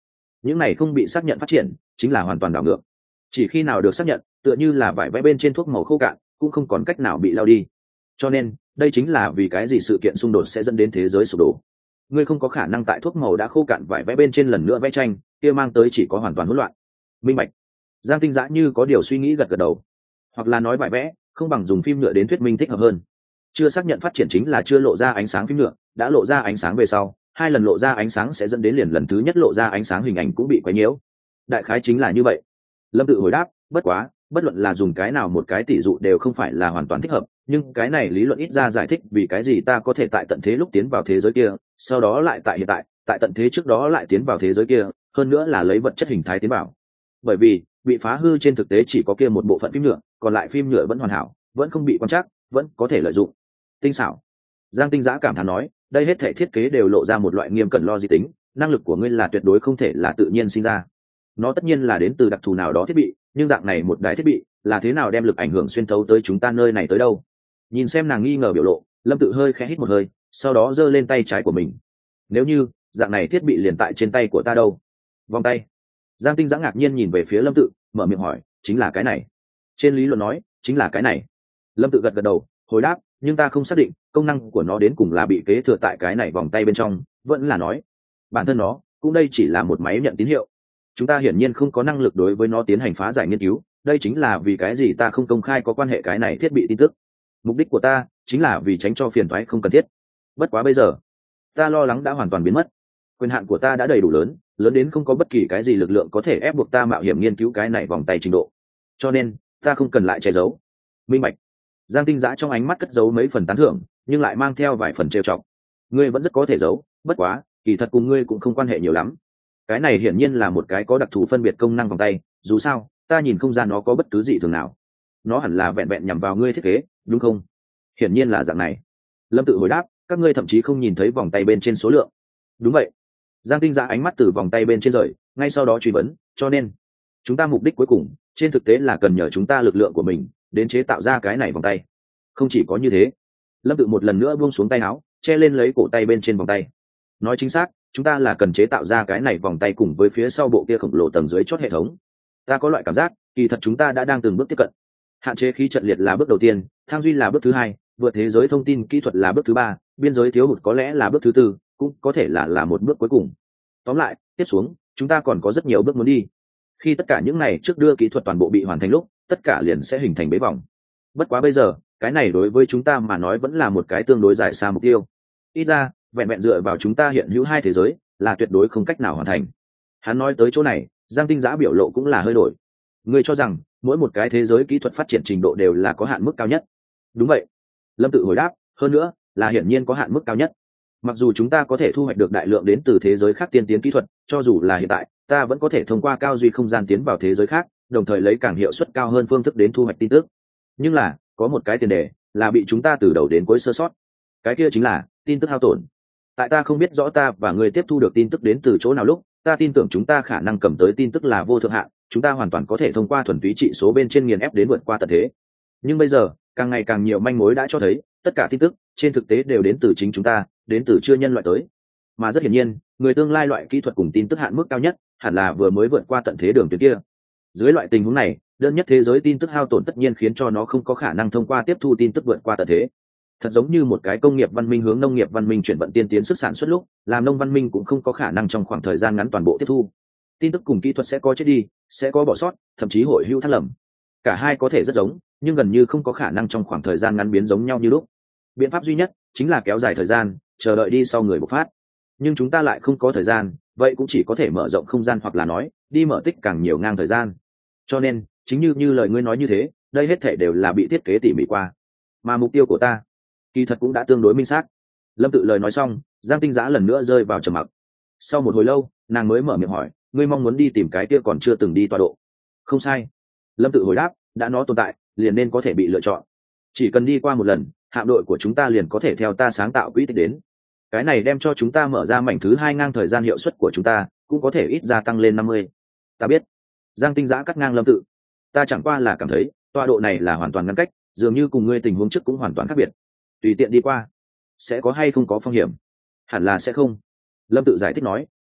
những này không bị xác nhận phát triển chính là hoàn toàn đảo ngược. Chỉ khi nào được xác nhận, tựa như là vải vẽ bên trên thuốc màu khô cạn, cũng không còn cách nào bị lao đi. Cho nên đây chính là vì cái gì sự kiện xung đột sẽ dẫn đến thế giới sụp đổ. Ngươi không có khả năng tại thuốc màu đã khô cạn vải vẽ bên trên lần nữa vẽ tranh, kia mang tới chỉ có hoàn toàn hỗn loạn. Minh bạch. Giang Tinh Dã như có điều suy nghĩ gật gật đầu. Hoặc là nói vải vẽ không bằng dùng phim nhựa đến thuyết minh thích hợp hơn. Chưa xác nhận phát triển chính là chưa lộ ra ánh sáng phim nhựa, đã lộ ra ánh sáng về sau, hai lần lộ ra ánh sáng sẽ dẫn đến liền lần thứ nhất lộ ra ánh sáng hình ảnh cũng bị quấy nhiễu. Đại khái chính là như vậy. Lâm Tự hồi đáp, bất quá, bất luận là dùng cái nào một cái tỷ dụ đều không phải là hoàn toàn thích hợp, nhưng cái này lý luận ít ra giải thích vì cái gì ta có thể tại tận thế lúc tiến vào thế giới kia, sau đó lại tại hiện tại, tại tận thế trước đó lại tiến vào thế giới kia, hơn nữa là lấy vật chất hình thái tiến vào. Bởi vì bị phá hư trên thực tế chỉ có kia một bộ phận phim nhựa, còn lại phim nhựa vẫn hoàn hảo, vẫn không bị quan trắc, vẫn có thể lợi dụng. Tinh xảo. Giang Tinh Dã cảm thán nói, đây hết thể thiết kế đều lộ ra một loại nghiêm cẩn logic tính, năng lực của ngươi là tuyệt đối không thể là tự nhiên sinh ra. Nó tất nhiên là đến từ đặc thù nào đó thiết bị, nhưng dạng này một đài thiết bị là thế nào đem lực ảnh hưởng xuyên thấu tới chúng ta nơi này tới đâu? Nhìn xem nàng nghi ngờ biểu lộ, Lâm Tự hơi khẽ hít một hơi, sau đó giơ lên tay trái của mình. Nếu như dạng này thiết bị liền tại trên tay của ta đâu? Vòng tay. Giang Tinh Dã ngạc nhiên nhìn về phía Lâm Tự, mở miệng hỏi, chính là cái này? Trên lý luận nói, chính là cái này. Lâm Tự gật gật đầu, hồi đáp, nhưng ta không xác định công năng của nó đến cùng là bị kế thừa tại cái này vòng tay bên trong, vẫn là nói bản thân nó cũng đây chỉ là một máy nhận tín hiệu. Chúng ta hiển nhiên không có năng lực đối với nó tiến hành phá giải nghiên cứu, đây chính là vì cái gì ta không công khai có quan hệ cái này thiết bị tin tức. Mục đích của ta chính là vì tránh cho phiền toái không cần thiết. Bất quá bây giờ ta lo lắng đã hoàn toàn biến mất, quyền hạn của ta đã đầy đủ lớn, lớn đến không có bất kỳ cái gì lực lượng có thể ép buộc ta mạo hiểm nghiên cứu cái này vòng tay trình độ, cho nên ta không cần lại che giấu. Minh bạch. Giang Tinh Dã trong ánh mắt cất giấu mấy phần tán thưởng, nhưng lại mang theo vài phần trêu chọc. Ngươi vẫn rất có thể giấu, bất quá kỳ thật cùng ngươi cũng không quan hệ nhiều lắm. Cái này hiển nhiên là một cái có đặc thù phân biệt công năng vòng tay, dù sao ta nhìn không ra nó có bất cứ gì thường nào. Nó hẳn là vẹn vẹn nhằm vào ngươi thiết kế, đúng không? Hiển nhiên là dạng này. Lâm Tự hồi đáp, các ngươi thậm chí không nhìn thấy vòng tay bên trên số lượng. Đúng vậy. Giang Tinh Dã ánh mắt từ vòng tay bên trên rời, ngay sau đó truy vấn, cho nên chúng ta mục đích cuối cùng trên thực tế là cần nhờ chúng ta lực lượng của mình đến chế tạo ra cái này vòng tay. Không chỉ có như thế. Lâm Tự một lần nữa buông xuống tay áo, che lên lấy cổ tay bên trên vòng tay. Nói chính xác, chúng ta là cần chế tạo ra cái này vòng tay cùng với phía sau bộ kia khổng lồ tầng dưới chót hệ thống. Ta có loại cảm giác kỳ thật chúng ta đã đang từng bước tiếp cận. Hạn chế khí trận liệt là bước đầu tiên, thang duy là bước thứ hai, vượt thế giới thông tin kỹ thuật là bước thứ ba, biên giới thiếu hụt có lẽ là bước thứ tư, cũng có thể là một bước cuối cùng. Tóm lại, tiếp xuống chúng ta còn có rất nhiều bước muốn đi. Khi tất cả những này trước đưa kỹ thuật toàn bộ bị hoàn thành lúc, tất cả liền sẽ hình thành bế vòng. Bất quá bây giờ cái này đối với chúng ta mà nói vẫn là một cái tương đối dài xa mục tiêu. Ít ra vẹn vẹn dựa vào chúng ta hiện hữu hai thế giới là tuyệt đối không cách nào hoàn thành. Hắn nói tới chỗ này, Giang Tinh Dã biểu lộ cũng là hơi đổi. Ngươi cho rằng mỗi một cái thế giới kỹ thuật phát triển trình độ đều là có hạn mức cao nhất? Đúng vậy. Lâm Tự hồi đáp, hơn nữa là hiển nhiên có hạn mức cao nhất. Mặc dù chúng ta có thể thu hoạch được đại lượng đến từ thế giới khác tiên tiến kỹ thuật, cho dù là hiện tại ta vẫn có thể thông qua cao duy không gian tiến vào thế giới khác, đồng thời lấy càng hiệu suất cao hơn phương thức đến thu hoạch tin tức. Nhưng là có một cái tiền đề là bị chúng ta từ đầu đến cuối sơ sót, cái kia chính là tin tức hao tổn. Tại ta không biết rõ ta và người tiếp thu được tin tức đến từ chỗ nào lúc, ta tin tưởng chúng ta khả năng cầm tới tin tức là vô thượng hạn, chúng ta hoàn toàn có thể thông qua thuần túy trị số bên trên nghiền ép đến vượt qua tận thế. Nhưng bây giờ càng ngày càng nhiều manh mối đã cho thấy tất cả tin tức trên thực tế đều đến từ chính chúng ta, đến từ chưa nhân loại tới. Mà rất hiển nhiên người tương lai loại kỹ thuật cùng tin tức hạn mức cao nhất hẳn là vừa mới vượt qua tận thế đường tuyến kia. Dưới loại tình huống này, đơn nhất thế giới tin tức hao tổn tất nhiên khiến cho nó không có khả năng thông qua tiếp thu tin tức vượt qua tận thế. Thật giống như một cái công nghiệp văn minh hướng nông nghiệp văn minh chuyển vận tiên tiến sức sản xuất lúc, làm nông văn minh cũng không có khả năng trong khoảng thời gian ngắn toàn bộ tiếp thu. Tin tức cùng kỹ thuật sẽ có chết đi, sẽ có bỏ sót, thậm chí hội hữu thất lầm. Cả hai có thể rất giống, nhưng gần như không có khả năng trong khoảng thời gian ngắn biến giống nhau như lúc. Biện pháp duy nhất chính là kéo dài thời gian, chờ đợi đi sau người bộc phát. Nhưng chúng ta lại không có thời gian, vậy cũng chỉ có thể mở rộng không gian hoặc là nói, đi mở tích càng nhiều ngang thời gian. Cho nên, chính như lời ngươi nói như thế, đây hết thể đều là bị thiết kế tỉ mỉ qua. Mà mục tiêu của ta, kỳ thật cũng đã tương đối minh xác. Lâm Tự lời nói xong, Giang Tinh Dã lần nữa rơi vào trầm mặc. Sau một hồi lâu, nàng mới mở miệng hỏi, ngươi mong muốn đi tìm cái kia còn chưa từng đi tọa độ? Không sai. Lâm Tự hồi đáp, đã nó tồn tại, liền nên có thể bị lựa chọn. Chỉ cần đi qua một lần, hạm đội của chúng ta liền có thể theo ta sáng tạo quỹ tích đến. Cái này đem cho chúng ta mở ra mảnh thứ hai ngang thời gian hiệu suất của chúng ta, cũng có thể ít ra tăng lên 50. Ta biết. Giang Tinh Dã cắt ngang Lâm Tự. Ta chẳng qua là cảm thấy tọa độ này là hoàn toàn ngăn cách, dường như cùng ngươi tình huống trước cũng hoàn toàn khác biệt. Tùy tiện đi qua sẽ có hay không có phong hiểm? Hẳn là sẽ không. Lâm Tự giải thích nói,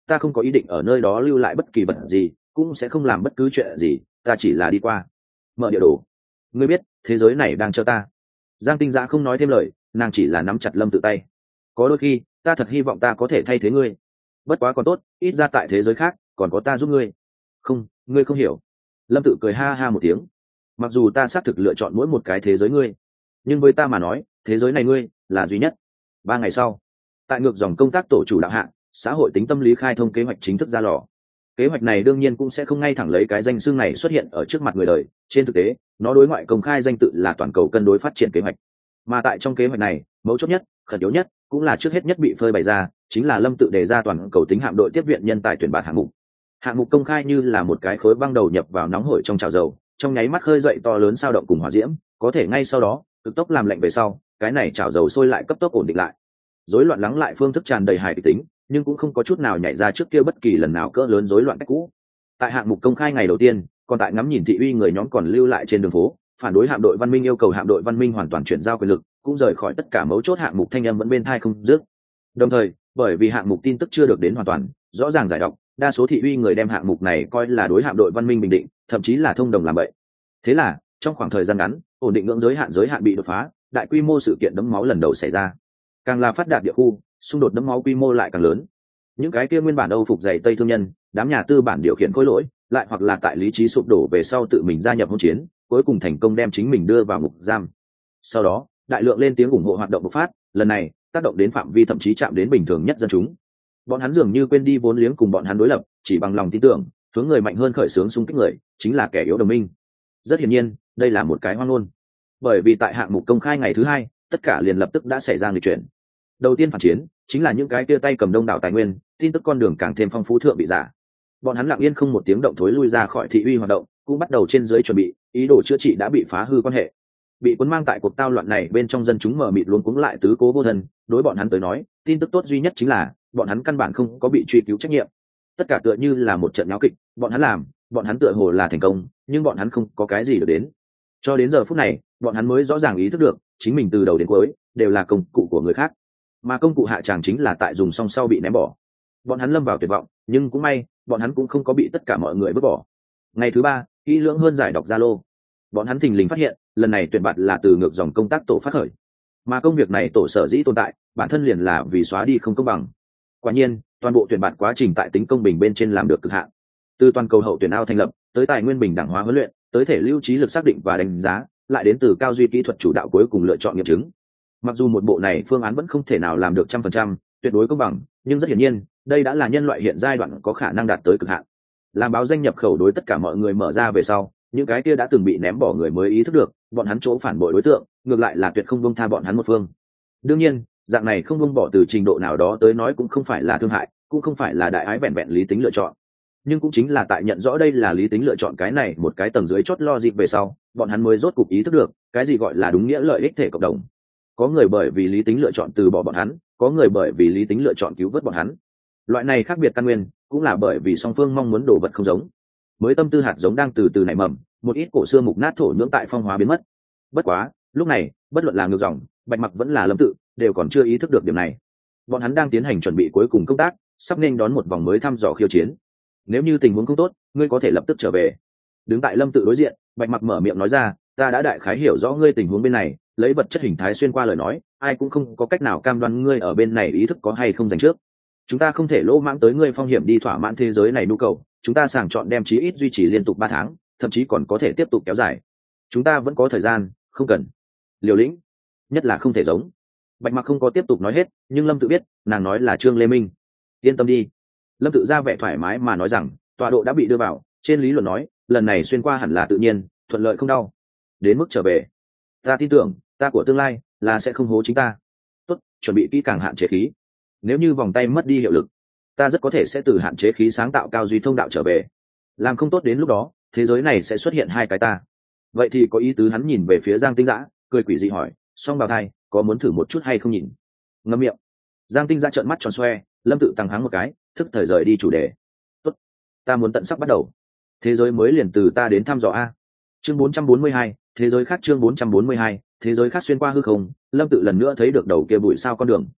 ta không có ý định ở nơi đó lưu lại bất kỳ vật gì, cũng sẽ không làm bất cứ chuyện gì, ta chỉ là đi qua. Mở địa đồ. Ngươi biết thế giới này đang chờ ta. Giang Tinh Giã không nói thêm lời, nàng chỉ là nắm chặt Lâm Tự tay. Có đôi khi ta thật hy vọng ta có thể thay thế ngươi, bất quá còn tốt, ít ra tại thế giới khác còn có ta giúp ngươi. Không, ngươi không hiểu. Lâm Tự cười ha ha một tiếng. Mặc dù ta xác thực lựa chọn mỗi một cái thế giới ngươi, nhưng với ta mà nói, thế giới này ngươi là duy nhất. 3 ngày sau, tại ngược dòng công tác tổ chủ đạo hạng, xã hội tính tâm lý khai thông kế hoạch chính thức ra lò. Kế hoạch này đương nhiên cũng sẽ không ngay thẳng lấy cái danh xưng này xuất hiện ở trước mặt người đời, trên thực tế nó đối ngoại công khai danh tự là toàn cầu cân đối phát triển kế hoạch. Mà tại trong kế hoạch này, mấu chốt nhất, khẩn yếu nhất, cũng là trước hết nhất bị phơi bày ra, chính là Lâm Tự đề ra toàn cầu tính hạm đội tiếp viện nhân tài tuyển bạt hạng mục. Hạng mục công khai như là một cái khối băng đầu nhập vào nóng hổi trong chảo dầu, trong nháy mắt khơi dậy to lớn sao động cùng hỏa diễm, có thể ngay sau đó cực tốc làm lạnh về sau, cái này chảo dầu sôi lại cấp tốc ổn định lại. Rối loạn lắng lại phương thức tràn đầy hài kịch tính, nhưng cũng không có chút nào nhảy ra trước kia bất kỳ lần nào cỡ lớn rối loạn cách cũ. Tại hạng mục công khai ngày đầu tiên, còn tại ngắm nhìn thị uy người nhóm còn lưu lại trên đường phố, phản đối hạm đội văn minh, yêu cầu hạm đội văn minh hoàn toàn chuyển giao quyền lực, cũng rời khỏi tất cả mấu chốt hạng mục, thanh âm vẫn bên tai không dứt. Đồng thời, bởi vì hạng mục tin tức chưa được đến hoàn toàn rõ ràng giải đọc, đa số thị uy người đem hạng mục này coi là đối hạm đội văn minh bình định, thậm chí là thông đồng làm vậy. Thế là trong khoảng thời gian ngắn, ổn định ngưỡng giới hạn bị đột phá, đại quy mô sự kiện đẫm máu lần đầu xảy ra. Càng là phát đạt địa khu, xung đột đẫm máu quy mô lại càng lớn. Những cái kia nguyên bản Âu phục dày tây thương nhân, đám nhà tư bản điều khiển khối lỗi, lại hoặc là tại lý trí sụp đổ về sau tự mình gia nhập hỗn chiến, cuối cùng thành công đem chính mình đưa vào ngục giam. Sau đó, đại lượng lên tiếng ủng hộ hoạt động bộc phát, lần này tác động đến phạm vi thậm chí chạm đến bình thường nhất dân chúng. Bọn hắn dường như quên đi vốn liếng cùng bọn hắn đối lập, chỉ bằng lòng tin tưởng, hướng người mạnh hơn khởi xướng xung kích người, chính là kẻ yếu đồng minh. Rất hiển nhiên, đây là một cái hoang ngôn. Bởi vì tại hạng mục công khai ngày thứ 2, tất cả liền lập tức đã xảy ra nghịch chuyển. Đầu tiên phản chiến, chính là những cái kia tay cầm đông đảo tài nguyên, tin tức con đường càng thêm phong phú thượng bị giả. Bọn hắn lặng yên không một tiếng động thối lui ra khỏi thị uy hoạt động, cũng bắt đầu trên dưới chuẩn bị, ý đồ chữa trị đã bị phá hư quan hệ. Bị cuốn mang tại cuộc tao loạn này bên trong dân chúng mờ mịt luống cuống lại tứ cố vô thân, đối bọn hắn tới nói, tin tức tốt duy nhất chính là bọn hắn căn bản không có bị truy cứu trách nhiệm. Tất cả tựa như là một trận nháo kịch, bọn hắn làm, bọn hắn tựa hồ là thành công, nhưng bọn hắn không có cái gì được đến. Cho đến giờ phút này, bọn hắn mới rõ ràng ý thức được, chính mình từ đầu đến cuối đều là công cụ của người khác, mà công cụ hạ tràng chính là tại dùng xong sau bị ném bỏ. Bọn hắn lâm vào tuyệt vọng, nhưng cũng may, bọn hắn cũng không có bị tất cả mọi người vứt bỏ. Ngày thứ 3, kỹ lưỡng hơn giải đọc Zalo, bọn hắn thình lình phát hiện, lần này tuyển bạt là từ ngược dòng công tác tổ phát khởi, mà công việc này tổ sở dĩ tồn tại, bản thân liền là vì xóa đi không công bằng. Quả nhiên, toàn bộ tuyển bạt quá trình tại tính công bình bên trên làm được cực hạn. Từ toàn cầu hậu tuyển ao thành lập, tới tài nguyên bình đẳng hóa huấn luyện, tới thể lưu trí lực xác định và đánh giá, lại đến từ cao duy kỹ thuật chủ đạo cuối cùng lựa chọn nghiệm chứng. Mặc dù một bộ này phương án vẫn không thể nào làm được 100% tuyệt đối công bằng, nhưng rất hiển nhiên, đây đã là nhân loại hiện giai đoạn có khả năng đạt tới cực hạn. Làm báo danh nhập khẩu đối tất cả mọi người mở ra về sau, những cái kia đã từng bị ném bỏ người mới ý thức được, bọn hắn chỗ phản bội đối tượng, ngược lại là tuyệt không buông tha bọn hắn một phương. Đương nhiên, dạng này không buông bỏ từ trình độ nào đó tới nói cũng không phải là thương hại, cũng không phải là đại ái vẹn vẹn lý tính lựa chọn. Nhưng cũng chính là tại nhận rõ đây là lý tính lựa chọn cái này một cái tầng dưới chốt logic về sau, bọn hắn mới rốt cục ý thức được, cái gì gọi là đúng nghĩa lợi ích thể cộng đồng. Có người bởi vì lý tính lựa chọn từ bỏ bọn hắn, có người bởi vì lý tính lựa chọn cứu vớt bọn hắn. Loại này khác biệt căn nguyên, cũng là bởi vì song phương mong muốn đồ vật không giống. Mới tâm tư hạt giống đang từ từ nảy mầm, một ít cổ xưa mục nát thổ nhưỡng tại phong hóa biến mất. Bất quá, lúc này, bất luận là ngược dòng, Bạch Mặc vẫn là Lâm Tự, đều còn chưa ý thức được điểm này. Bọn hắn đang tiến hành chuẩn bị cuối cùng công tác, sắp nên đón một vòng mới thăm dò khiêu chiến. Nếu như tình huống không tốt, ngươi có thể lập tức trở về. Đứng tại Lâm Tự đối diện, Bạch Mặc mở miệng nói ra, ta đã đại khái hiểu rõ ngươi tình huống bên này, lấy vật chất hình thái xuyên qua lời nói, ai cũng không có cách nào cam đoan ngươi ở bên này ý thức có hay không dành trước. Chúng ta không thể lỗ mãng tới ngươi phong hiểm đi thỏa mãn thế giới này nhu cầu, chúng ta sàng chọn đem chí ít duy trì liên tục 3 tháng, thậm chí còn có thể tiếp tục kéo dài. Chúng ta vẫn có thời gian, không cần liều lĩnh, nhất là không thể giống. Bạch Mặc không có tiếp tục nói hết, nhưng Lâm Tự biết, nàng nói là Trương Lê Minh. Yên tâm đi. Lâm Tự ra vẻ thoải mái mà nói rằng, tọa độ đã bị đưa vào, trên lý luận nói, lần này xuyên qua hẳn là tự nhiên, thuận lợi không đau. Đến mức trở về, ta tin tưởng, ta của tương lai là sẽ không hố chính ta. Tốt, chuẩn bị kỹ càng hạn chế khí. Nếu như vòng tay mất đi hiệu lực, ta rất có thể sẽ từ hạn chế khí sáng tạo cao duy thông đạo trở về. Làm không tốt đến lúc đó, thế giới này sẽ xuất hiện 2 cái ta. Vậy thì có ý tứ. Hắn nhìn về phía Giang Tinh Dã, cười quỷ dị hỏi, song bào thai, có muốn thử một chút hay không nhìn? Ngậm miệng. Giang Tinh Dã trợn mắt tròn xoe, Lâm Tự tăng hắng một cái, thức thời rời đi chủ đề. Tốt, ta muốn tận sắc bắt đầu. Thế giới mới liền từ ta đến thăm dò a. Chương 442, thế giới khác. Chương 442, thế giới khác. Xuyên qua hư không, Lâm Tự lần nữa thấy được đầu kia bụi sao con đường.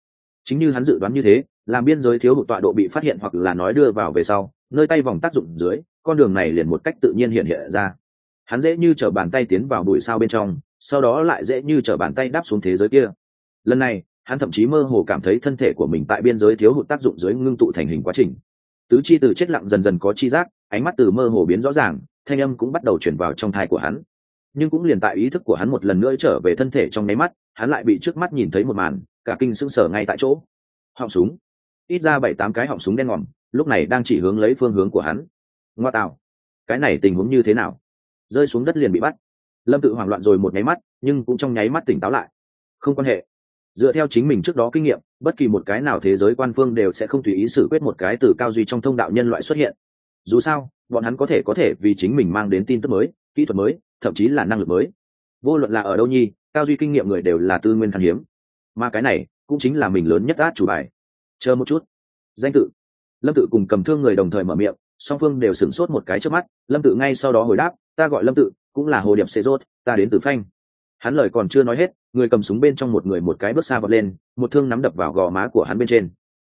Chính như hắn dự đoán như thế, làm biên giới thiếu hụt tọa độ bị phát hiện hoặc là nói đưa vào về sau, nơi tay vòng tác dụng dưới, con đường này liền một cách tự nhiên hiện ra. Hắn dễ như trở bàn tay tiến vào bụi sao bên trong, sau đó lại dễ như trở bàn tay đáp xuống thế giới kia. Lần này, hắn thậm chí mơ hồ cảm thấy thân thể của mình tại biên giới thiếu hụt tác dụng dưới ngưng tụ thành hình quá trình. Tứ chi từ chết lặng dần dần có chi giác, ánh mắt từ mơ hồ biến rõ ràng, thanh âm cũng bắt đầu chuyển vào trong thai của hắn. Nhưng cũng liền tại ý thức của hắn một lần nữa trở về thân thể trong nháy mắt, hắn lại bị trước mắt nhìn thấy một màn, cả kinh sững sờ ngay tại chỗ. Họng súng, ít ra 7-8 cái họng súng đen ngòm, lúc này đang chỉ hướng lấy phương hướng của hắn. Ngoa tạo, cái này tình huống như thế nào? Rơi xuống đất liền bị bắt. Lâm Tự hoảng loạn rồi một nháy mắt, nhưng cũng trong nháy mắt tỉnh táo lại. Không quan hệ. Dựa theo chính mình trước đó kinh nghiệm, bất kỳ một cái nào thế giới quan phương đều sẽ không tùy ý xử quyết một cái từ cao duy trong thông đạo nhân loại xuất hiện. Dù sao, bọn hắn có thể vì chính mình mang đến tin tức mới, kỹ thuật mới, thậm chí là năng lực mới. Vô luận là ở đâu nhi, cao duy kinh nghiệm người đều là tư nguyên khan hiếm. Mà cái này cũng chính là mình lớn nhất át chủ bài. Chờ một chút. Danh tự. Lâm Tự cùng Cầm Thương người đồng thời mở miệng, song phương đều sửng sốt một cái trước mắt. Lâm Tự ngay sau đó hồi đáp, ta gọi Lâm Tự, cũng là Hồ Điệp Xê Rốt, ta đến từ Phanh. Hắn lời còn chưa nói hết, người cầm súng bên trong một người một cái bước xa vọt lên, một thương nắm đập vào gò má của hắn bên trên.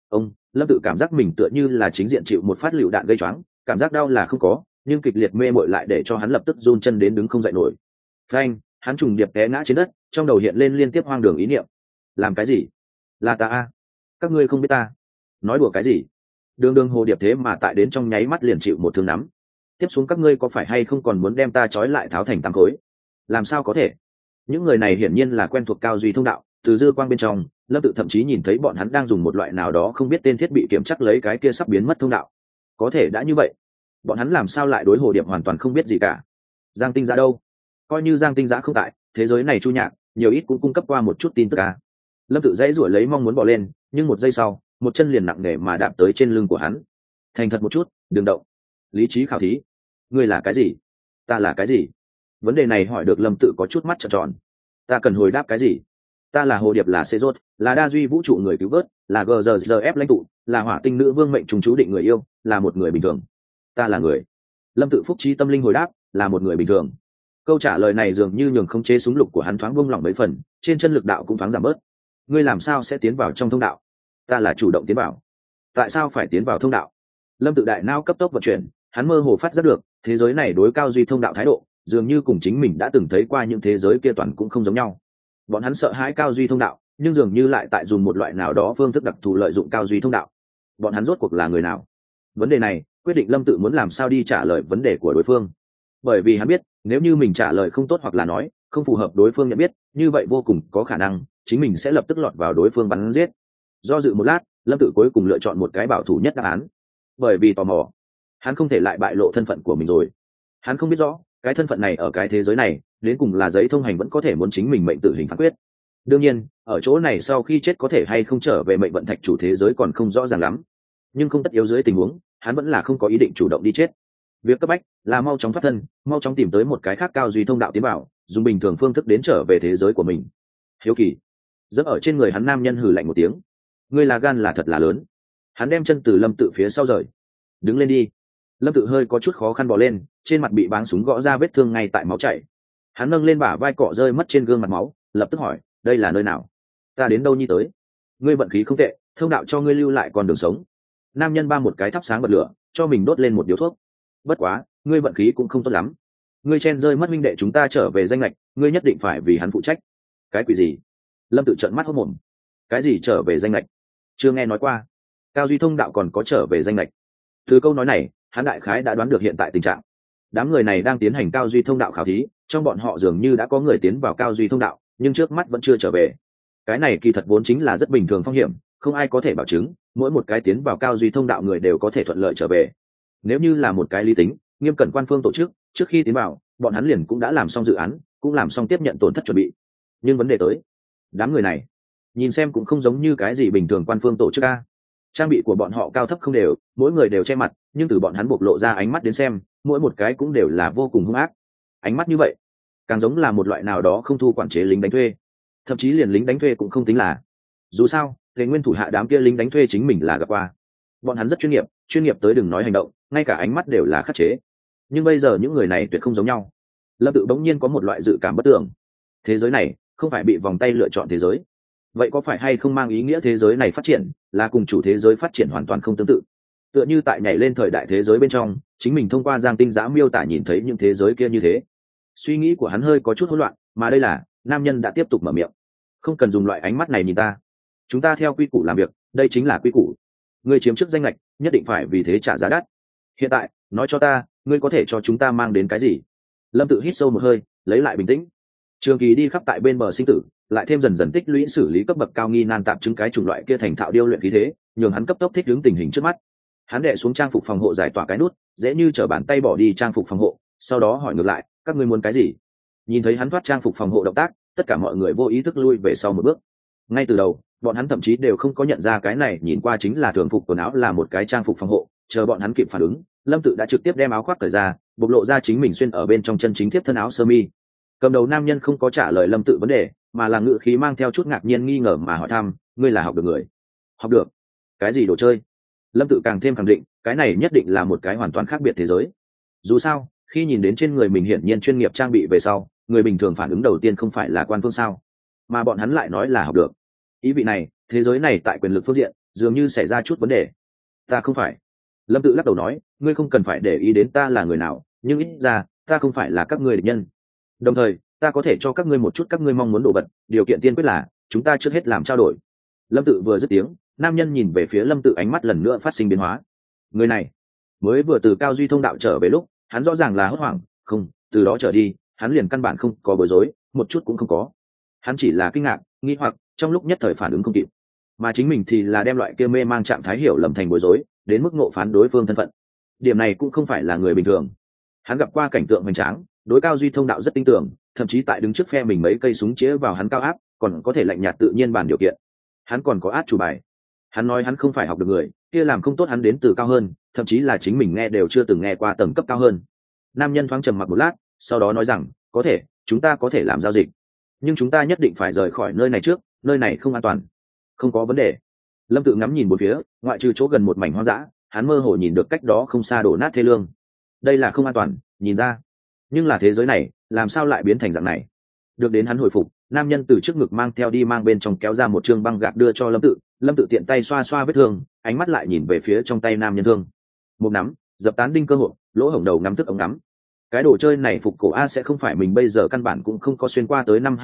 Lâm Tự cảm giác mình tựa như là chính diện chịu một phát lựu đạn gây choáng, cảm giác đau là không có, nhưng kịch liệt mê mội lại để cho hắn lập tức run chân đến đứng không dậy nổi. Phanh, hắn trùng điệp té ngã trên đất, trong đầu hiện lên liên tiếp hoang đường ý niệm. Làm cái gì? Là ta a? Các ngươi không biết ta? Nói đùa cái gì? Đường Hồ Điệp thế mà tại đến trong nháy mắt liền chịu một thương nắm. Tiếp xuống các ngươi có phải hay không còn muốn đem ta trói lại tháo thành tám khối? Làm sao có thể? Những người này hiển nhiên là quen thuộc cao duy thông đạo, từ dư quang bên trong, Lâm Tự thậm chí nhìn thấy bọn hắn đang dùng một loại nào đó không biết tên thiết bị kiểm chắc lấy cái kia sắp biến mất thông đạo. Có thể đã như vậy, bọn hắn làm sao lại đối Hồ Điệp hoàn toàn không biết gì cả? Giang Tinh Giã đâu? Coi như Giang Tinh Giã không tại, thế giới này Chu Nhạc nhiều ít cũng cung cấp qua một chút tin tức à. Lâm Tự dãy rủa lấy mong muốn bỏ lên, nhưng một giây sau, một chân liền nặng nề mà đạp tới trên lưng của hắn. Thành thật một chút, đừng động. Lý trí khảo thí. Ngươi là cái gì? Ta là cái gì? Vấn đề này hỏi được Lâm Tự có chút mắt trợn tròn. Ta cần hồi đáp cái gì? Ta là Hồ Điệp, là Xê Rốt, là đa duy vũ trụ người cứu vớt, là GZF lãnh tụ, là hỏa tinh nữ vương mệnh trùng chú định người yêu, là một người bình thường. Ta là người. Lâm Tự phúc trí tâm linh hồi đáp, là một người bình thường. Câu trả lời này dường như nhường không chế súng lục của hắn thoáng buông lỏng mấy phần, trên chân lực đạo cũng thoáng giảm bớt. Ngươi làm sao sẽ tiến vào trong thông đạo? Ta là chủ động tiến vào. Tại sao phải tiến vào thông đạo? Lâm Tự đại não cấp tốc vận chuyển, hắn mơ hồ phát giác được, thế giới này đối cao duy thông đạo thái độ, dường như cùng chính mình đã từng thấy qua những thế giới kia toàn cũng không giống nhau. Bọn hắn sợ hãi cao duy thông đạo, nhưng dường như lại tại dùng một loại nào đó phương thức đặc thù lợi dụng cao duy thông đạo. Bọn hắn rốt cuộc là người nào? Vấn đề này quyết định Lâm Tự muốn làm sao đi trả lời vấn đề của đối phương. Bởi vì hắn biết, nếu như mình trả lời không tốt hoặc là nói không phù hợp đối phương nhận biết, như vậy vô cùng có khả năng chính mình sẽ lập tức lọt vào đối phương bắn giết. Do dự một lát, Lâm Tự cuối cùng lựa chọn một cái bảo thủ nhất đáp án. Bởi vì tò mò, hắn không thể lại bại lộ thân phận của mình rồi. Hắn không biết rõ cái thân phận này ở cái thế giới này đến cùng là giấy thông hành vẫn có thể muốn chính mình mệnh tử hình phán quyết. Đương nhiên, ở chỗ này sau khi chết có thể hay không trở về mệnh vận thạch chủ thế giới còn không rõ ràng lắm, nhưng không tất yếu dưới tình huống, hắn vẫn là không có ý định chủ động đi chết. Việc cấp bách là mau chóng thoát thân, mau chóng tìm tới một cái khác cao duy thông đạo tiến vào, dùng bình thường phương thức đến trở về thế giới của mình. Hiếu kỳ dẫm ở trên người hắn, nam nhân hừ lạnh một tiếng. Ngươi là gan là thật là lớn. Hắn đem chân từ Lâm Tự phía sau rời. Đứng lên đi. Lâm Tự hơi có chút khó khăn bò lên, trên mặt bị báng súng gõ ra vết thương ngay tại máu chảy. Hắn nâng lên bả vai cọ rơi mất trên gương mặt máu, lập tức hỏi, đây là nơi nào? Ta đến đâu nhi tới? Ngươi vận khí không tệ, thông đạo cho ngươi lưu lại con đường sống. Nam nhân ba một cái thắp sáng bật lửa, cho mình đốt lên một điếu thuốc. Bất quá, ngươi vận khí cũng không tốt lắm. Ngươi chen rơi mất minh đệ chúng ta trở về danh lệch, ngươi nhất định phải vì hắn phụ trách. Cái quỷ gì? Lâm Tự trợn mắt hốt mồm. Cái gì trở về danh lệch? Chưa nghe nói qua. Cao duy thông đạo còn có trở về danh lệch? Từ câu nói này, hắn đại khái đã đoán được hiện tại tình trạng. Đám người này đang tiến hành cao duy thông đạo khảo thí, trong bọn họ dường như đã có người tiến vào cao duy thông đạo, nhưng trước mắt vẫn chưa trở về. Cái này kỳ thật vốn chính là rất bình thường phong hiểm, không ai có thể bảo chứng mỗi một cái tiến vào cao duy thông đạo người đều có thể thuận lợi trở về. Nếu như là một cái lý tính nghiêm cẩn quan phương tổ chức, trước khi tiến vào bọn hắn liền cũng đã làm xong dự án, cũng làm xong tiếp nhận tổn thất chuẩn bị. Nhưng vấn đề tới, đám người này nhìn xem cũng không giống như cái gì bình thường quan phương tổ chức a. Trang bị của bọn họ cao thấp không đều, mỗi người đều che mặt, nhưng từ bọn hắn bộc lộ ra ánh mắt đến xem, mỗi một cái cũng đều là vô cùng hung ác. Ánh mắt như vậy càng giống là một loại nào đó không thu quản chế lính đánh thuê, thậm chí liền lính đánh thuê cũng không tính là. Dù sao thế nguyên thủ hạ đám kia lính đánh thuê chính mình là gặp qua, bọn hắn rất chuyên nghiệp tới đừng nói hành động, ngay cả ánh mắt đều là khắc chế. Nhưng bây giờ những người này tuyệt không giống nhau. Lâm Tự bỗng nhiên có một loại dự cảm bất tưởng. Thế giới này không phải bị vòng tay lựa chọn thế giới. vậy có phải hay không mang ý nghĩa thế giới này phát triển là cùng chủ thế giới phát triển hoàn toàn không tương tự? Tựa như tại nhảy lên thời đại thế giới bên trong, chính mình thông qua Giang Tinh Giã miêu tả nhìn thấy những thế giới kia như thế. Suy nghĩ của hắn hơi có chút hỗn loạn, mà đây là nam nhân đã tiếp tục mở miệng. Không cần dùng loại ánh mắt này nhìn ta, chúng ta theo quy củ làm việc, đây chính là quy củ. Ngươi chiếm chức danh lệch, nhất định phải vì thế trả giá đắt. Hiện tại nói cho ta, ngươi có thể cho chúng ta mang đến cái gì? Lâm Tự hít sâu một hơi, lấy lại bình tĩnh. Trường Kỳ đi khắp tại bên bờ sinh tử, lại thêm dần dần tích lũy xử lý cấp bậc cao nghi nan tạm chứng cái chủng loại kia thành thạo điêu luyện khí thế, nhường hắn cấp tốc thích ứng tình hình trước mắt. Hắn đệ xuống trang phục phòng hộ giải tỏa cái nút, dễ như trở bàn tay bỏ đi trang phục phòng hộ, sau đó hỏi ngược lại, các ngươi muốn cái gì? Nhìn thấy hắn thoát trang phục phòng hộ động tác, tất cả mọi người vô ý thức lui về sau một bước. Ngay từ đầu, bọn hắn thậm chí đều không có nhận ra cái này nhìn qua chính là thường phục quần áo là một cái trang phục phòng hộ. Chờ bọn hắn kịp phản ứng, Lâm Tự đã trực tiếp đem áo khoác cởi ra, bộc lộ ra chính mình xuyên ở bên trong chân chính tiếp thân áo sơ mi. Cầm đầu nam nhân không có trả lời Lâm Tự vấn đề, mà là ngữ khí mang theo chút ngạc nhiên nghi ngờ mà hỏi thăm, ngươi là học được người? Học được? Cái gì đồ chơi? Lâm Tự càng thêm khẳng định, cái này nhất định là một cái hoàn toàn khác biệt thế giới. Dù sao, khi nhìn đến trên người mình hiển nhiên chuyên nghiệp trang bị về sau, người bình thường phản ứng đầu tiên không phải là quan phương sao, mà bọn hắn lại nói là học được. Ý vị này, thế giới này tại quyền lực phương diện dường như xảy ra chút vấn đề. Ta không phải. Lâm Tự lắc đầu nói, ngươi không cần phải để ý đến ta là người nào, nhưng ít ra ta không phải là các ngươi địch nhân. Đồng thời, ta có thể cho các ngươi một chút các ngươi mong muốn đồ vật, điều kiện tiên quyết là chúng ta trước hết làm trao đổi. Lâm Tự vừa dứt tiếng, nam nhân nhìn về phía Lâm Tự, ánh mắt lần nữa phát sinh biến hóa. Người này mới vừa từ Cao Duy thông đạo trở về lúc, hắn rõ ràng là hốt hoảng, không, từ đó trở đi, hắn liền căn bản không có bối rối, một chút cũng không có. Hắn chỉ là kinh ngạc, nghi hoặc, trong lúc nhất thời phản ứng không kịp. Mà chính mình thì là đem loại kia mê mang trạng thái hiểu lầm thành bối rối, đến mức ngộ phán đối phương thân phận. Điểm này cũng không phải là người bình thường. Hắn gặp qua cảnh tượng hoành tráng, đối Cao Duy thông đạo rất tin tưởng, thậm chí tại đứng trước phe mình mấy cây súng chĩa vào hắn cao áp, còn có thể lạnh nhạt tự nhiên bàn điều kiện. Hắn còn có át chủ bài. Hắn nói hắn không phải học được người, kia làm không tốt hắn đến từ cao hơn, thậm chí là chính mình nghe đều chưa từng nghe qua tầng cấp cao hơn. Nam nhân thoáng trầm mặc một lát, sau đó nói rằng, có thể, chúng ta có thể làm giao dịch, nhưng chúng ta nhất định phải rời khỏi nơi này trước, nơi này không an toàn. Không có vấn đề. Lâm Tự ngắm nhìn bốn phía, ngoại trừ chỗ gần một mảnh hoang dã, hắn mơ hồ nhìn được cách đó không xa đổ nát thê lương. Đây là không an toàn, nhìn ra. Nhưng là thế giới này, làm sao lại biến thành dạng này? Được đến hắn hồi phục, nam nhân từ trước ngực mang theo đi mang bên trong kéo ra một chương băng gạc đưa cho Lâm Tự. Lâm Tự tiện tay xoa xoa vết thương, ánh mắt lại nhìn về phía trong tay nam nhân thương. Một nắm, dập tán đinh cơ hội, lỗ hổng đầu ngắm thức ống ngắm. Cái đồ chơi này phục cổ A sẽ không phải mình bây giờ căn bản cũng không có xuyên qua tới năm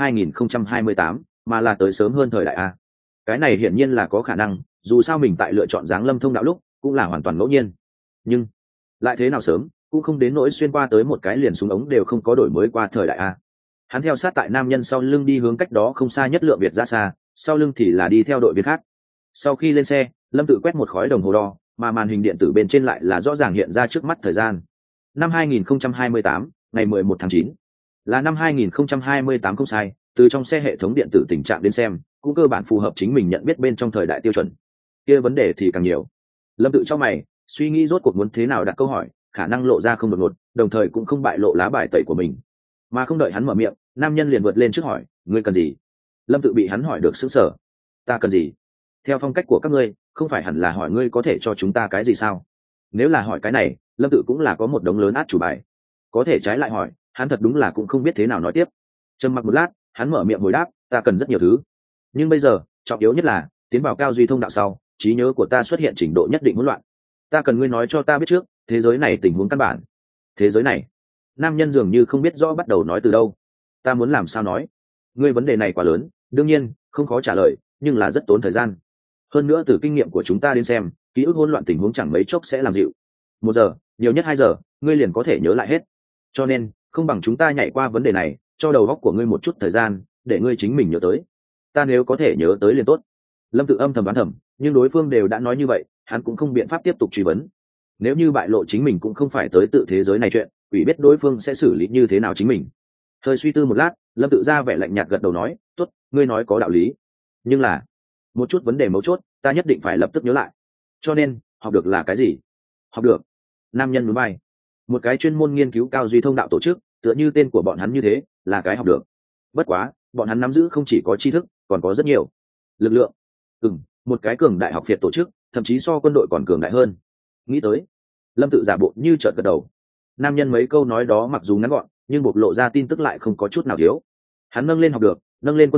2028, mà là tới sớm hơn thời đại A. Cái này hiển nhiên là có khả năng, dù sao mình tại lựa chọn dáng Lâm thông đạo lúc cũng là hoàn toàn ngẫu nhiên. Nhưng lại thế nào sớm, cũng không đến nỗi xuyên qua tới một cái liền súng ống đều không có đổi mới qua thời đại A. Hắn theo sát tại nam nhân sau lưng đi hướng cách đó không xa nhất Lượng Việt ra xa, sau lưng thì là đi theo đội viên khác. Sau khi lên xe, Lâm Tự quét một khói đồng hồ đo, mà màn hình điện tử bên trên lại là rõ ràng hiện ra trước mắt thời gian. Năm 2028, ngày 11 tháng 9. Là năm 2028 không sai, từ trong xe hệ thống điện tử tình trạng đến xem, cũng cơ bản phù hợp chính mình nhận biết bên trong thời đại tiêu chuẩn. Kia vấn đề thì càng nhiều. Lâm Tự cho mày, suy nghĩ rốt cuộc muốn thế nào đặt câu hỏi, khả năng lộ ra không đột ngột, đồng thời cũng không bại lộ lá bài tẩy của mình. Mà không đợi hắn mở miệng, nam nhân liền vượt lên trước hỏi, ngươi cần gì? Lâm Tự bị hắn hỏi được sững sờ. Ta cần gì? Theo phong cách của các ngươi, không phải hẳn là hỏi ngươi có thể cho chúng ta cái gì sao? Nếu là hỏi cái này, Lâm Tự cũng là có một đống lớn át chủ bài. Có thể trái lại hỏi, hắn thật đúng là cũng không biết thế nào nói tiếp. Trầm mặc một lát, hắn mở miệng hồi đáp, ta cần rất nhiều thứ. Nhưng bây giờ, trọng yếu nhất là, tiến vào Cao Duy thông đạo sau, trí nhớ của ta xuất hiện trình độ nhất định hỗn loạn. Ta cần ngươi nói cho ta biết trước, thế giới này tình huống căn bản. Thế giới này? Nam nhân dường như không biết rõ bắt đầu nói từ đâu. Ta muốn làm sao nói? Ngươi vấn đề này quá lớn, đương nhiên, không khó trả lời, nhưng là rất tốn thời gian. Hơn nữa từ kinh nghiệm của chúng ta đến xem, ký ức hỗn loạn tình huống chẳng mấy chốc sẽ làm dịu. 1 giờ, nhiều nhất 2 giờ, ngươi liền có thể nhớ lại hết. Cho nên, không bằng chúng ta nhảy qua vấn đề này, cho đầu óc của ngươi một chút thời gian, để ngươi chính mình nhớ tới. Ta nếu có thể nhớ tới liền tốt. Lâm Tự âm thầm đoán thầm, nhưng đối phương đều đã nói như vậy, hắn cũng không biện pháp tiếp tục truy vấn. Nếu như bại lộ chính mình cũng không phải tới tự thế giới này chuyện, quỷ biết đối phương sẽ xử lý như thế nào chính mình. Hơi suy tư một lát, Lâm Tự ra vẻ lạnh nhạt gật đầu nói, tốt, ngươi nói có đạo lý. Nhưng là, một chút vấn đề mấu chốt, ta nhất định phải lập tức nhớ lại. Cho nên, học được là cái gì? Học được. Nam nhân núi bay. Một cái chuyên môn nghiên cứu Cao Duy thông đạo tổ chức, tựa như tên của bọn hắn như thế, là cái học được. Bất quá, bọn hắn nắm giữ không chỉ có tri thức, còn có rất nhiều lực lượng. Một cái cường đại học viện tổ chức, thậm chí so quân đội còn cường đại hơn. Nghĩ tới, Lâm Tự giả bộ như chợt gật đầu. Nam nhân mấy câu nói đó mặc dù ngắn gọn, nhưng bộc lộ ra tin tức lại không có chút nào thiếu. Hắn nâng lên học được, nâng lên quân đội,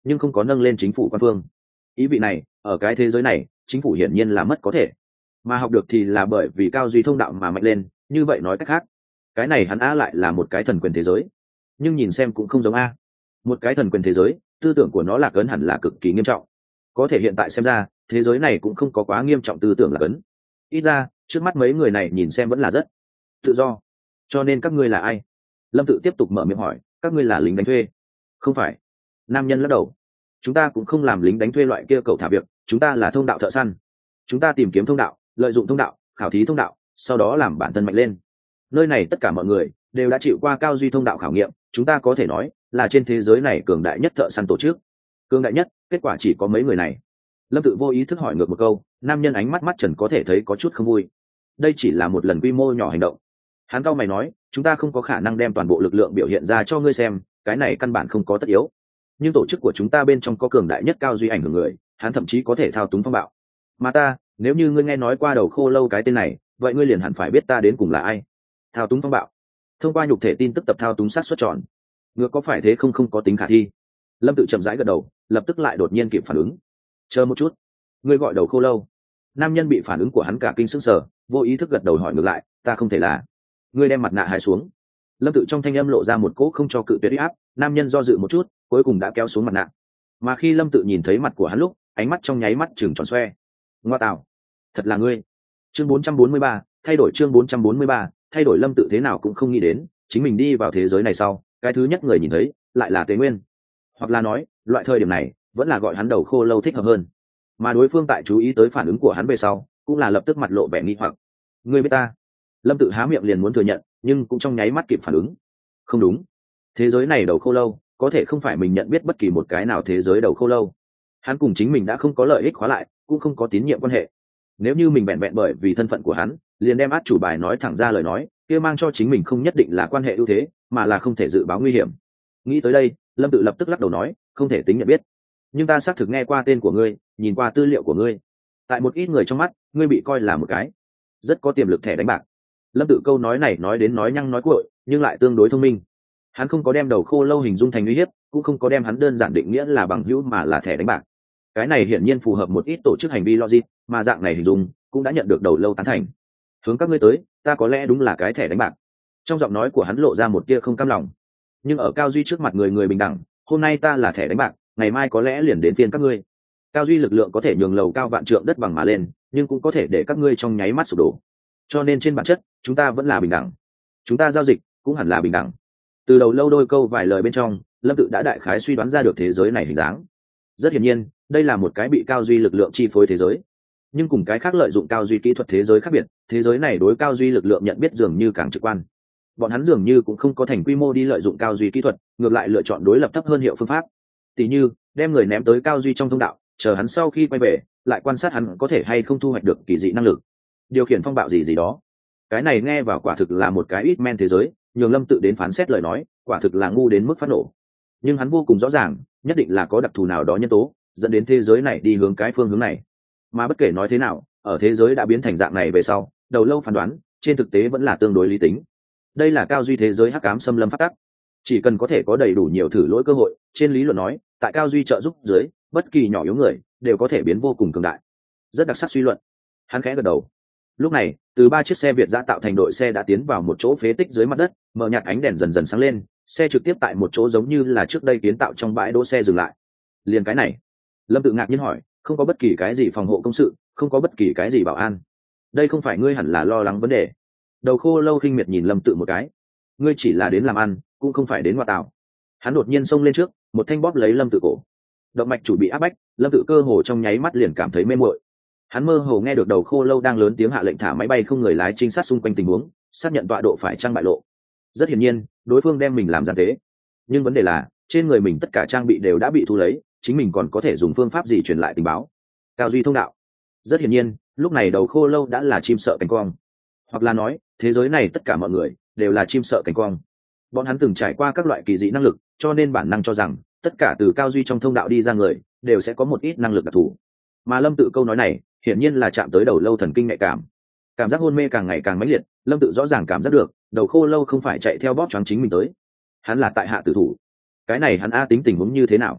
nhưng không có nâng lên chính phủ quan phương. Ý vị này ở cái thế giới này chính phủ hiển nhiên là mất có thể, mà học được thì là bởi vì cao duy thông đạo mà mạnh lên. Như vậy nói cách khác, cái này hắn a lại là một cái thần quyền thế giới, nhưng nhìn xem cũng không giống a. Một cái thần quyền thế giới, tư tưởng của nó lạc ấn hẳn là cực kỳ nghiêm trọng, có thể hiện tại xem ra thế giới này cũng không có quá nghiêm trọng tư tưởng lạc ấn. Ít ra trước mắt mấy người này nhìn xem vẫn là rất tự do. Cho nên các ngươi là ai? Lâm Tự tiếp tục mở miệng hỏi. Các ngươi là lính đánh thuê? Không phải. Nam nhân lắc đầu. Chúng ta cũng không làm lính đánh thuê loại kia cậu thả việc, chúng ta là thông đạo thợ săn. Chúng ta tìm kiếm thông đạo, lợi dụng thông đạo, khảo thí thông đạo, sau đó làm bản thân mạnh lên. Nơi này tất cả mọi người đều đã chịu qua cao duy thông đạo khảo nghiệm, chúng ta có thể nói là trên thế giới này cường đại nhất thợ săn tổ chức. Cường đại nhất, kết quả chỉ có mấy người này. Lâm Tự vô ý thức hỏi ngược một câu. Nam nhân ánh mắt mắt trần có thể thấy có chút không vui. Đây chỉ là một lần quy mô nhỏ hành động. Hắn cau mày nói, chúng ta không có khả năng đem toàn bộ lực lượng biểu hiện ra cho ngươi xem, cái này căn bản không có tất yếu. Nhưng tổ chức của chúng ta bên trong có cường đại nhất cao duy ảnh hưởng người, hắn thậm chí có thể thao túng phong bạo. Mà ta, nếu như ngươi nghe nói qua đầu khô lâu cái tên này, vậy ngươi liền hẳn phải biết ta đến cùng là ai. Thao túng phong bạo, thông qua nhục thể tin tức tập thao túng sát xuất tròn, ngược có phải thế không có tính khả thi. Lâm Tự chậm rãi gật đầu, lập tức lại đột nhiên kịp phản ứng. Chờ một chút, ngươi gọi đầu khô lâu? Nam nhân bị phản ứng của hắn cả kinh sững sờ, vô ý thức gật đầu hỏi ngược lại, ta không thể là. Ngươi đem mặt nạ hái xuống. Lâm Tự trong thanh âm lộ ra một cỗ không cho cự tuyệt uy áp. Nam nhân do dự một chút, cuối cùng đã kéo xuống mặt nạ. Mà khi Lâm Tự nhìn thấy mặt của hắn lúc, ánh mắt trong nháy mắt trừng tròn xoe. Ngoa tạo, thật là ngươi. Chương 443, thay đổi. Chương 443, thay đổi. Lâm Tự thế nào cũng không nghĩ đến, chính mình đi vào thế giới này sau, cái thứ nhất người nhìn thấy lại là Tế Nguyên. Hoặc là nói, loại thời điểm này vẫn là gọi hắn đầu khô lâu thích hợp hơn. Mà đối phương tại chú ý tới phản ứng của hắn về sau, cũng là lập tức mặt lộ vẻ nghi hoặc. Ngươi biết ta? Lâm Tự há miệng liền muốn thừa nhận, nhưng cũng trong nháy mắt kịp phản ứng. Không đúng, thế giới này đầu khô lâu có thể không phải mình nhận biết bất kỳ một cái nào thế giới đầu khô lâu. Hắn cùng chính mình đã không có lợi ích khóa lại, cũng không có tín nhiệm quan hệ. Nếu như mình vẹn vẹn bởi vì thân phận của hắn liền đem át chủ bài nói thẳng ra lời nói, kia mang cho chính mình không nhất định là quan hệ ưu thế, mà là không thể dự báo nguy hiểm. Nghĩ tới đây, Lâm Tự lập tức lắc đầu nói, không thể tính nhận biết. Nhưng ta xác thực nghe qua tên của ngươi, nhìn qua tư liệu của ngươi. Tại một ít người trong mắt, ngươi bị coi là một cái rất có tiềm lực thẻ đánh bạc. Lâm Tự câu nói này nói đến nói nhăng nói cuội, nhưng lại tương đối thông minh. Hắn không có đem đầu khô lâu hình dung thành uy hiếp, cũng không có đem hắn đơn giản định nghĩa là bằng hữu mà là thẻ đánh bạc. Cái này hiển nhiên phù hợp một ít tổ chức hành vi logic, mà dạng này hình dung cũng đã nhận được đầu lâu tán thành. Hướng các ngươi tới, ta có lẽ đúng là cái thẻ đánh bạc. Trong giọng nói của hắn lộ ra một tia không cam lòng. Nhưng ở Cao Duy trước mặt người người bình đẳng, hôm nay ta là thẻ đánh bạc, ngày mai có lẽ liền đến phiên các ngươi. Cao Duy lực lượng có thể nhường lầu cao vạn trượng đất bằng mà lên, nhưng cũng có thể để các ngươi trong nháy mắt sụp đổ. Cho nên trên bản chất, chúng ta vẫn là bình đẳng. Chúng ta giao dịch cũng hẳn là bình đẳng. Từ đầu lâu đôi câu vài lời bên trong, Lâm Tự đã đại khái suy đoán ra được thế giới này hình dáng. Rất hiển nhiên, đây là một cái bị Cao Duy lực lượng chi phối thế giới. Nhưng cùng cái khác lợi dụng Cao Duy kỹ thuật thế giới khác biệt, thế giới này đối Cao Duy lực lượng nhận biết dường như càng trực quan. Bọn hắn dường như cũng không có thành quy mô đi lợi dụng Cao Duy kỹ thuật, ngược lại lựa chọn đối lập thấp hơn hiệu phương pháp. Tỷ như, đem người ném tới Cao Duy trong thông đạo, chờ hắn sau khi quay về, lại quan sát hắn có thể hay không thu hoạch được kỳ dị năng lực, điều khiển phong bạo gì đó. Cái này nghe vào quả thực là một cái ít men thế giới, nhường Lâm Tự đến phán xét lời nói, quả thực là ngu đến mức phát nổ. Nhưng hắn vô cùng rõ ràng, nhất định là có đặc thù nào đó nhân tố dẫn đến thế giới này đi hướng cái phương hướng này. Mà bất kể nói thế nào, ở thế giới đã biến thành dạng này về sau, đầu lâu phán đoán trên thực tế vẫn là tương đối lý tính. Đây là Cao Duy thế giới hắc ám xâm lâm phát tắc. Chỉ cần có thể có đầy đủ nhiều thử lỗi cơ hội, trên lý luận nói, tại Cao Duy trợ giúp dưới, bất kỳ nhỏ yếu người đều có thể biến vô cùng cường đại. Rất đặc sắc suy luận. Hắn khẽ gật đầu. Lúc này, từ 3 chiếc xe Việt dã tạo thành đội xe đã tiến vào một chỗ phế tích dưới mặt đất, mở nhạt ánh đèn dần dần sáng lên, xe trực tiếp tại một chỗ giống như là trước đây kiến tạo trong bãi đỗ xe dừng lại. Liền cái này, Lâm Tự ngạc nhiên hỏi, không có bất kỳ cái gì phòng hộ công sự, không có bất kỳ cái gì bảo an. Đây không phải ngươi hẳn là lo lắng vấn đề. Đầu khô lâu khinh miệt nhìn Lâm Tự một cái. Ngươi chỉ là đến làm ăn, cũng không phải đến ngoại tạo. Hắn đột nhiên xông lên trước, một thanh bóp lấy Lâm Tự cổ. Động mạch chủ bị áp bách, Lâm Tự cơ hồ trong nháy mắt liền cảm thấy mê muội. Hắn mơ hồ nghe được đầu khô lâu đang lớn tiếng hạ lệnh thả máy bay không người lái trinh sát xung quanh tình huống, xác nhận tọa độ phải trang bại lộ. Rất hiển nhiên, đối phương đem mình làm gian tế. Nhưng vấn đề là, trên người mình tất cả trang bị đều đã bị thu lấy, chính mình còn có thể dùng phương pháp gì truyền lại tình báo? Cao Duy thông đạo. Rất hiển nhiên, lúc này đầu khô lâu đã là chim sợ cánh quang. Hoặc là nói, thế giới này tất cả mọi người đều là chim sợ cánh quang. Bọn hắn từng trải qua các loại kỳ dị năng lực, cho nên bản năng cho rằng tất cả từ Cao Duy trong thông đạo đi ra người đều sẽ có một ít năng lực đặc thù. Mà Lâm Tự câu nói này hiển nhiên là chạm tới đầu lâu thần kinh nhạy cảm giác hôn mê càng ngày càng mãnh liệt. Lâm Tự rõ ràng cảm giác được đầu khô lâu không phải chạy theo bóp choáng chính mình tới, hắn là tại hạ tử thủ. Cái này hắn a tính tình huống như thế nào?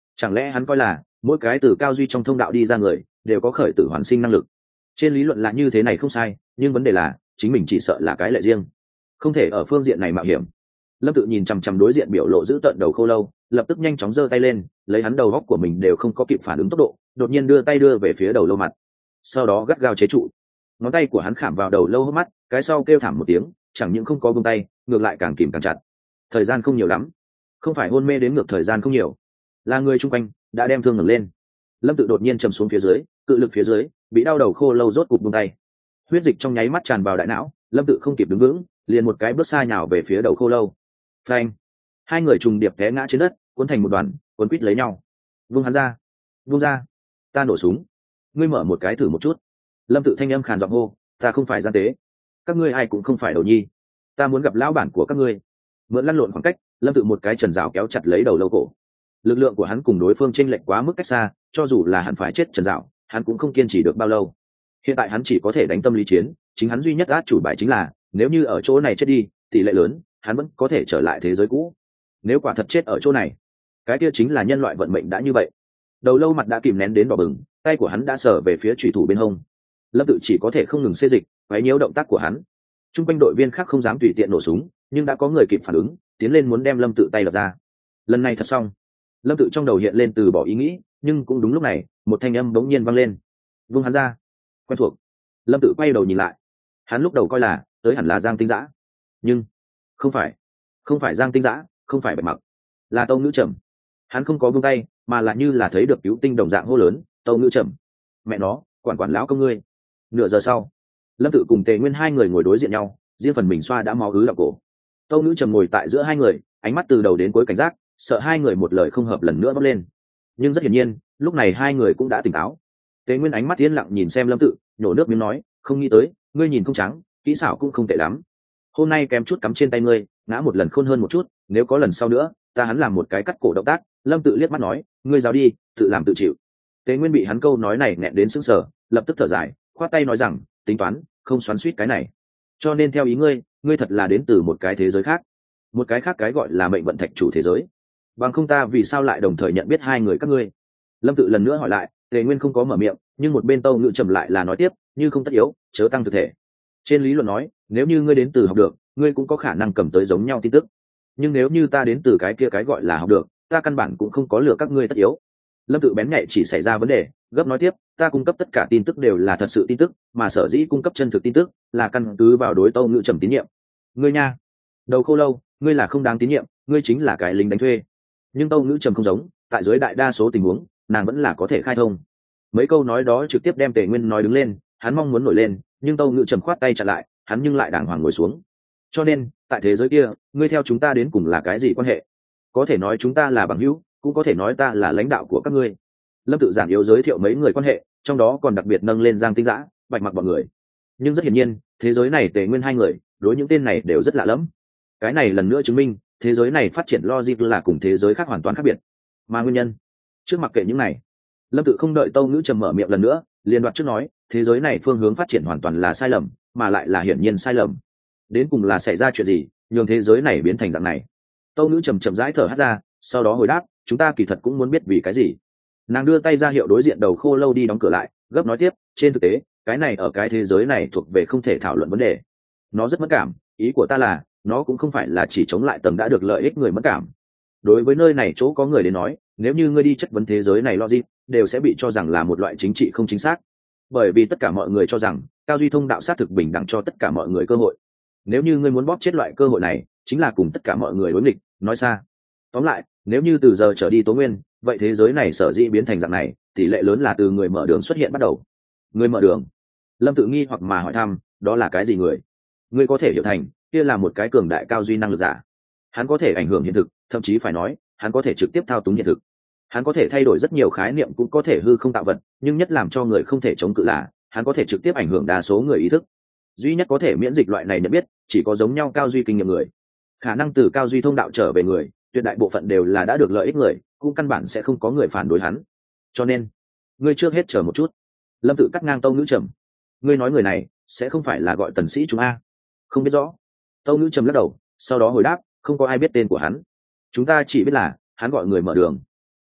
Chẳng lẽ hắn coi là mỗi cái từ cao duy trong thông đạo đi ra người đều có khởi tử hoàn sinh năng lực? Trên lý luận là như thế này không sai, nhưng vấn đề là chính mình chỉ sợ là cái lệ riêng, không thể ở phương diện này mạo hiểm. Lâm Tự nhìn chằm chằm đối diện biểu lộ giữ tận đầu khô lâu, lập tức nhanh chóng giơ tay lên, lấy hắn đầu góc của mình đều không có kịp phản ứng tốc độ, đột nhiên đưa tay đưa về phía đầu lâu mặt, sau đó gắt gao chế trụ. Ngón tay của hắn khảm vào đầu lâu hốc mắt, cái sau kêu thảm một tiếng, chẳng những không có buông tay, ngược lại càng kìm càng chặt. Thời gian không nhiều lắm, không phải hôn mê đến ngược thời gian không nhiều, là người chung quanh đã đem thương ngẩng lên. Lâm Tự đột nhiên trầm xuống phía dưới, cự lực phía dưới, bị đau đầu khô lâu rốt cục buông tay. Huyết dịch trong nháy mắt tràn vào đại não, Lâm Tự không kịp đứng vững, liền một cái bước xa nhào về phía đầu khô lâu. Phanh! Hai người trùng điệp té ngã trên đất, cuốn thành một đoàn, cuốn quít lấy nhau. Vung hắn ra! Vung ra! Ta nổ súng! Ngươi mở một cái thử một chút. Lâm Tự thanh âm khàn giọng hô, ta không phải gian tế, các ngươi ai cũng không phải đầu nhi, ta muốn gặp lão bản của các ngươi. Mượn lăn lộn khoảng cách, Lâm Tự một cái trần rào kéo chặt lấy đầu lâu cổ. Lực lượng của hắn cùng đối phương chênh lệch quá mức cách xa, cho dù là hắn phải chết trần rào, hắn cũng không kiên trì được bao lâu. Hiện tại hắn chỉ có thể đánh tâm lý chiến, chính hắn duy nhất át chủ bài chính là nếu như ở chỗ này chết đi, tỷ lệ lớn hắn vẫn có thể trở lại thế giới cũ. Nếu quả thật chết ở chỗ này, cái kia chính là nhân loại vận mệnh đã như vậy. Đầu lâu mặt đã kìm nén đến đỏ bừng, tay của hắn đã sờ về phía chủy thủ bên hông. Lâm Tự chỉ có thể không ngừng xê dịch, quấy nhiễu động tác của hắn. Trung quanh đội viên khác không dám tùy tiện nổ súng, nhưng đã có người kịp phản ứng, tiến lên muốn đem Lâm Tự tay lật ra. Lần này thật xong. Lâm Tự trong đầu hiện lên từ bỏ ý nghĩ, nhưng cũng đúng lúc này, một thanh âm bỗng nhiên vang lên. Vung hắn ra. Quen thuộc. Lâm Tự quay đầu nhìn lại. Hắn lúc đầu coi là tới hẳn là Giang Tinh Dã, nhưng không phải Giang Tinh Dã, không phải Bạch Mặc, là Tâu Ngữ Trầm. Hắn không có buông tay, mà là như là thấy được cứu tinh đồng dạng hô lớn, Tâu Ngữ Trầm, mẹ nó, quản lão công ngươi. Nửa giờ sau, Lâm Tự cùng Tề Nguyên hai người ngồi đối diện nhau, riêng phần mình xoa đã máu ứ đọng cổ. Tâu Ngữ Trầm ngồi tại giữa hai người, ánh mắt từ đầu đến cuối cảnh giác, sợ hai người một lời không hợp lần nữa bốc lên. Nhưng rất hiển nhiên, lúc này hai người cũng đã tỉnh táo. Tề Nguyên ánh mắt yên lặng nhìn xem Lâm Tự, nhổ nước miếng nói, không nghĩ tới, ngươi nhìn không trắng, kỹ xảo cũng không tệ lắm. Hôm nay kém chút cắm trên tay ngươi, ngã một lần khôn hơn một chút, nếu có lần sau nữa, ta hắn làm một cái cắt cổ động tác. Lâm Tự liếc mắt nói, ngươi giáo đi, tự làm tự chịu. Tề Nguyên bị hắn câu nói này nghẹn đến sững sờ, lập tức thở dài, khoát tay nói rằng, tính toán, không xoắn xuýt cái này. Cho nên theo ý ngươi, ngươi thật là đến từ một cái thế giới khác, một cái khác cái gọi là mệnh vận thạch chủ thế giới. Bằng không ta vì sao lại đồng thời nhận biết hai người các ngươi? Lâm Tự lần nữa hỏi lại. Tề Nguyên không có mở miệng, nhưng một bên Tâu Ngữ Trầm lại là nói tiếp, như không tất yếu, chớ tăng thực thể. Trên lý luận nói, nếu như ngươi đến từ học được, ngươi cũng có khả năng cầm tới giống nhau tin tức. Nhưng nếu như ta đến từ cái kia cái gọi là học được, ta căn bản cũng không có lừa các ngươi tất yếu. Lâm Tự bén nhạy chỉ xảy ra vấn đề, gấp nói tiếp, ta cung cấp tất cả tin tức đều là thật sự tin tức, mà sở dĩ cung cấp chân thực tin tức là căn cứ vào đối Tâu Ngữ Trầm tín nhiệm. Ngươi nha, đầu khô lâu, ngươi là không đáng tín nhiệm, ngươi chính là cái lính đánh thuê. Nhưng Tâu Ngữ Trầm không giống, tại dưới đại đa số tình huống, nàng vẫn là có thể khai thông. Mấy câu nói đó trực tiếp đem Tề Nguyên nói đứng lên, hắn mong muốn nổi lên, nhưng Tâu Ngữ Trầm khoát tay chặn lại, hắn nhưng lại đàng hoàng ngồi xuống. Cho nên, tại thế giới kia, ngươi theo chúng ta đến cùng là cái gì quan hệ? Có thể nói chúng ta là bằng hữu, cũng có thể nói ta là lãnh đạo của các ngươi. Lâm Tự giản yếu giới thiệu mấy người quan hệ, trong đó còn đặc biệt nâng lên Giang Tinh Dã, Bạch Mặc bọn người. Nhưng rất hiển nhiên, thế giới này Tề Nguyên hai người, đối những tên này đều rất lạ lẫm. Cái này lần nữa chứng minh, thế giới này phát triển logic là cùng thế giới khác hoàn toàn khác biệt. Mà nguyên nhân, trước mặc kệ những này, Lâm Tự không đợi Tâu Ngữ Trầm mở miệng lần nữa, liền đoạt trước nói, thế giới này phương hướng phát triển hoàn toàn là sai lầm, mà lại là hiển nhiên sai lầm. Đến cùng là xảy ra chuyện gì, nhường thế giới này biến thành dạng này? Tâu Ngữ Trầm chậm rãi thở hắt ra, sau đó hồi đáp, chúng ta kỳ thật cũng muốn biết vì cái gì. Nàng đưa tay ra hiệu đối diện đầu khô lâu đi đóng cửa lại, gấp nói tiếp, trên thực tế, cái này ở cái thế giới này thuộc về không thể thảo luận vấn đề. Nó rất mất cảm, ý của ta là, nó cũng không phải là chỉ chống lại tầng đã được lợi ích người mất cảm. Đối với nơi này chỗ có người đến nói, nếu như ngươi đi chất vấn thế giới này logic, đều sẽ bị cho rằng là một loại chính trị không chính xác. Bởi vì tất cả mọi người cho rằng, cao duy thông đạo xác thực bình đẳng cho tất cả mọi người cơ hội. Nếu như ngươi muốn bóp chết loại cơ hội này, chính là cùng tất cả mọi người đối nghịch, nói xa. Tóm lại, nếu như từ giờ trở đi Tố Nguyên, vậy thế giới này sở dĩ biến thành dạng này, tỷ lệ lớn là từ người mở đường xuất hiện bắt đầu. Người mở đường? Lâm Tự nghi hoặc mà hỏi thăm, đó là cái gì người? Ngươi có thể hiểu thành, kia là một cái cường đại cao duy năng lực giả. Hắn có thể ảnh hưởng hiện thực, thậm chí phải nói, hắn có thể trực tiếp thao túng hiện thực. Hắn có thể thay đổi rất nhiều khái niệm, cũng có thể hư không tạo vật, nhưng nhất làm cho người không thể chống cự là, hắn có thể trực tiếp ảnh hưởng đa số người ý thức. Duy nhất có thể miễn dịch loại này nhận biết, chỉ có giống nhau cao duy kinh nghiệm người. Khả năng từ cao duy thông đạo trở về người, tuyệt đại bộ phận đều là đã được lợi ích người, cũng căn bản sẽ không có người phản đối hắn. Cho nên, ngươi trước hết chờ một chút. Lâm Tự cắt ngang Tâu Ngữ Trầm. Ngươi nói người này sẽ không phải là gọi Tần Sĩ chúng a? Không biết rõ. Tâu Ngữ Trầm lắc đầu, sau đó hồi đáp, không có ai biết tên của hắn. Chúng ta chỉ biết là hắn gọi người mở đường.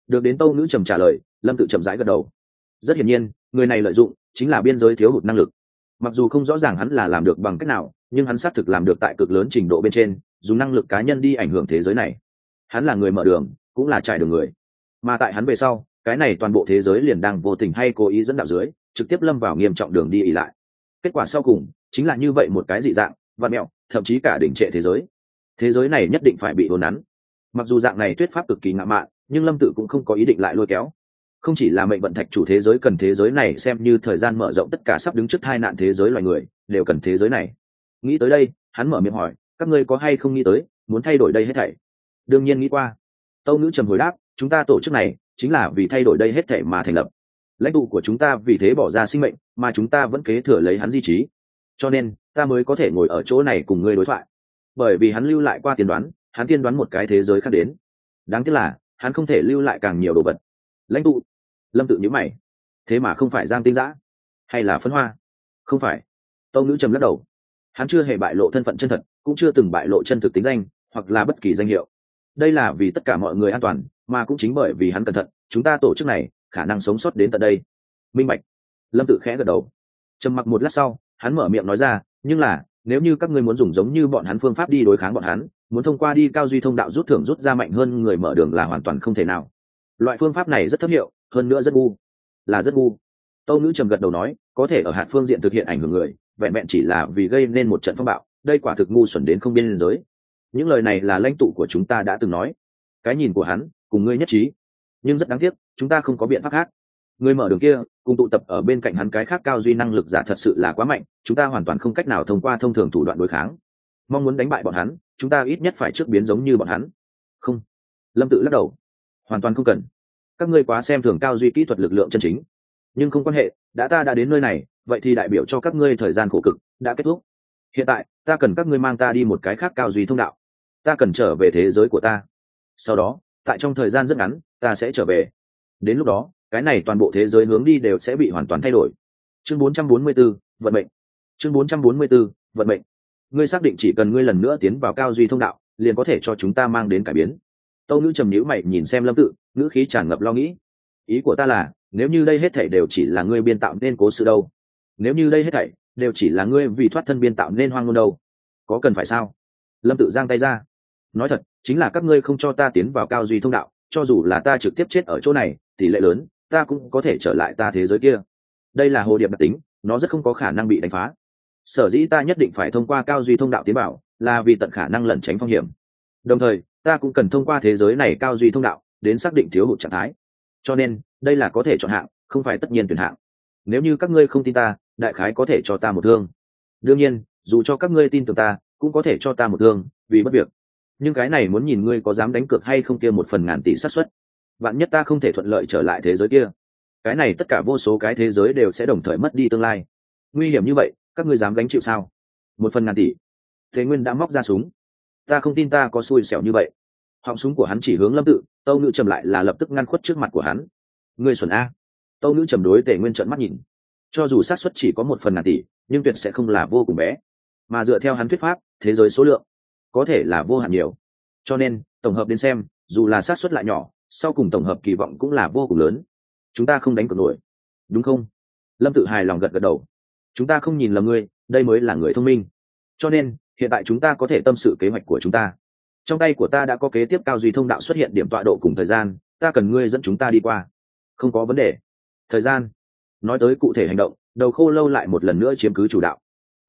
Được đến Tâu Ngữ Trầm trả lời, Lâm Tự chậm rãi gật đầu. Rất hiển nhiên, người này lợi dụng chính là biên giới thiếu hụt năng lực. Mặc dù không rõ ràng hắn là làm được bằng cách nào, nhưng hắn xác thực làm được tại cực lớn trình độ bên trên, dùng năng lực cá nhân đi ảnh hưởng thế giới này. Hắn là người mở đường, cũng là trải đường người. Mà tại hắn về sau, cái này toàn bộ thế giới liền đang vô tình hay cố ý dẫn đạo dưới, trực tiếp lâm vào nghiêm trọng đường đi ỉ lại. Kết quả sau cùng chính là như vậy một cái dị dạng, vặn mẹo, thậm chí cả đỉnh trệ thế giới. Thế giới này nhất định phải bị đồn nắn. Mặc dù dạng này thuyết pháp cực kỳ ngạo mạn, nhưng Lâm Tự cũng không có ý định lại lôi kéo. Không chỉ là mệnh vận thạch chủ thế giới cần thế giới này xem như thời gian mở rộng tất cả sắp đứng trước tai nạn thế giới loài người, đều cần thế giới này. Nghĩ tới đây, hắn mở miệng hỏi, các ngươi có hay không nghĩ tới, muốn thay đổi đây hết thảy? Đương nhiên nghĩ qua. Tâu Ngữ Trầm hồi đáp, chúng ta tổ chức này chính là vì thay đổi đây hết thảy mà thành lập. Lãnh tụ của chúng ta vì thế bỏ ra sinh mệnh, mà chúng ta vẫn kế thừa lấy hắn di trí. Cho nên, ta mới có thể ngồi ở chỗ này cùng ngươi đối thoại. Bởi vì hắn lưu lại qua tiên đoán, hắn tiên đoán một cái thế giới khác đến. Đáng tiếc là, hắn không thể lưu lại càng nhiều đồ vật. Lãnh tụ. Lâm Tự nhíu mày. Thế mà không phải Giang Tinh Dã, hay là Phấn Hoa? Không phải. Tâu Ngữ Trầm lắc đầu. Hắn chưa hề bại lộ thân phận chân thật, cũng chưa từng bại lộ chân thực tính danh, hoặc là bất kỳ danh hiệu. Đây là vì tất cả mọi người an toàn, mà cũng chính bởi vì hắn cẩn thận, chúng ta tổ chức này khả năng sống sót đến tận đây. Minh bạch. Lâm Tự khẽ gật đầu. Trầm mặc một lát sau, hắn mở miệng nói ra, nhưng là nếu như các ngươi muốn dùng giống như bọn hắn phương pháp đi đối kháng bọn hắn, muốn thông qua đi cao duy thông đạo rút thưởng rút ra mạnh hơn người mở đường là hoàn toàn không thể nào. Loại phương pháp này rất thấp hiệu, hơn nữa rất ngu. Là rất ngu. Tâu Ngữ Trầm gật đầu nói, có thể ở hạt phương diện thực hiện ảnh hưởng người, vẹn vẹn chỉ là vì gây nên một trận phong bạo, đây quả thực ngu xuẩn đến không biên giới. Những lời này là lãnh tụ của chúng ta đã từng nói. Cái nhìn của hắn cùng ngươi nhất trí, nhưng rất đáng tiếc, chúng ta không có biện pháp khác. Người mở đường kia cùng tụ tập ở bên cạnh hắn cái khác cao duy năng lực giả thật sự là quá mạnh, chúng ta hoàn toàn không cách nào thông qua thông thường thủ đoạn đối kháng. Mong muốn đánh bại bọn hắn, chúng ta ít nhất phải trước biến giống như bọn hắn. Không. Lâm Tự lắc đầu. Hoàn toàn không cần. Các ngươi quá xem thường cao duy kỹ thuật lực lượng chân chính. Nhưng không quan hệ, ta đã đến nơi này, vậy thì đại biểu cho các ngươi thời gian khổ cực đã kết thúc. Hiện tại, ta cần các ngươi mang ta đi một cái khác cao duy thông đạo. Ta cần trở về thế giới của ta. Sau đó, tại trong thời gian rất ngắn, ta sẽ trở về. Đến lúc đó, cái này toàn bộ thế giới hướng đi đều sẽ bị hoàn toàn thay đổi. Chương 444, vận mệnh. Chương 444, vận mệnh. Ngươi xác định chỉ cần ngươi lần nữa tiến vào cao duy thông đạo, liền có thể cho chúng ta mang đến cải biến. Tâu Ngữ Trầm nhíu mày nhìn xem Lâm Tự, ngữ khí tràn ngập lo nghĩ. Ý của ta là, nếu như đây hết thảy đều chỉ là ngươi biên tạo nên cố sự đâu? Nếu như đây hết thảy đều chỉ là ngươi vì thoát thân biên tạo nên hoang ngôn đâu? Có cần phải sao? Lâm Tự giang tay ra. Nói thật, chính là các ngươi không cho ta tiến vào cao duy thông đạo, cho dù là ta trực tiếp chết ở chỗ này, tỷ lệ lớn, ta cũng có thể trở lại ta thế giới kia. Đây là hồ điệp đặc tính, nó rất không có khả năng bị đánh phá. Sở dĩ ta nhất định phải thông qua cao duy thông đạo tiến vào, là vì tận khả năng lẩn tránh phong hiểm. Đồng thời, ta cũng cần thông qua thế giới này cao duy thông đạo, đến xác định thiếu hụt trạng thái. Cho nên, đây là có thể chọn hạng, không phải tất nhiên tuyển hạng. Nếu như các ngươi không tin ta, đại khái có thể cho ta một thương. Đương nhiên, dù cho các ngươi tin tưởng ta, cũng có thể cho ta một thương, vì bất việc. Nhưng cái này muốn nhìn ngươi có dám đánh cược hay không kia 1/1000 tỷ xác suất. Vạn nhất ta không thể thuận lợi trở lại thế giới kia, cái này tất cả vô số cái thế giới đều sẽ đồng thời mất đi tương lai. Nguy hiểm như vậy, các ngươi dám gánh chịu sao? 1/1000 tỷ. Thế Nguyên đã móc ra súng. Ta không tin ta có xui xẻo như vậy. Họng súng của hắn chỉ hướng Lâm Tự, Tâu Ngữ Trầm lại là lập tức ngăn khuất trước mặt của hắn. Ngươi xuẩn a. Tâu Ngữ Trầm đối Tề Nguyên trợn mắt nhìn. Cho dù xác suất chỉ có 1/1000 tỷ, nhưng tuyệt sẽ không là vô cùng bé. Mà dựa theo hắn thuyết pháp, thế giới số lượng có thể là vô hạn nhiều. Cho nên, tổng hợp đến xem, dù là xác suất lại nhỏ, sau cùng tổng hợp kỳ vọng cũng là vô cùng lớn. Chúng ta không đánh cược nổi, đúng không? Lâm Tự hài lòng gật gật đầu. Chúng ta không nhìn lầm ngươi, đây mới là người thông minh. Cho nên, hiện tại chúng ta có thể tâm sự kế hoạch của chúng ta. Trong tay của ta đã có kế tiếp cao duy thông đạo xuất hiện điểm tọa độ cùng thời gian, ta cần ngươi dẫn chúng ta đi qua. Không có vấn đề. Thời gian. Nói tới cụ thể hành động, Đầu Khô Lâu lại một lần nữa chiếm cứ chủ đạo.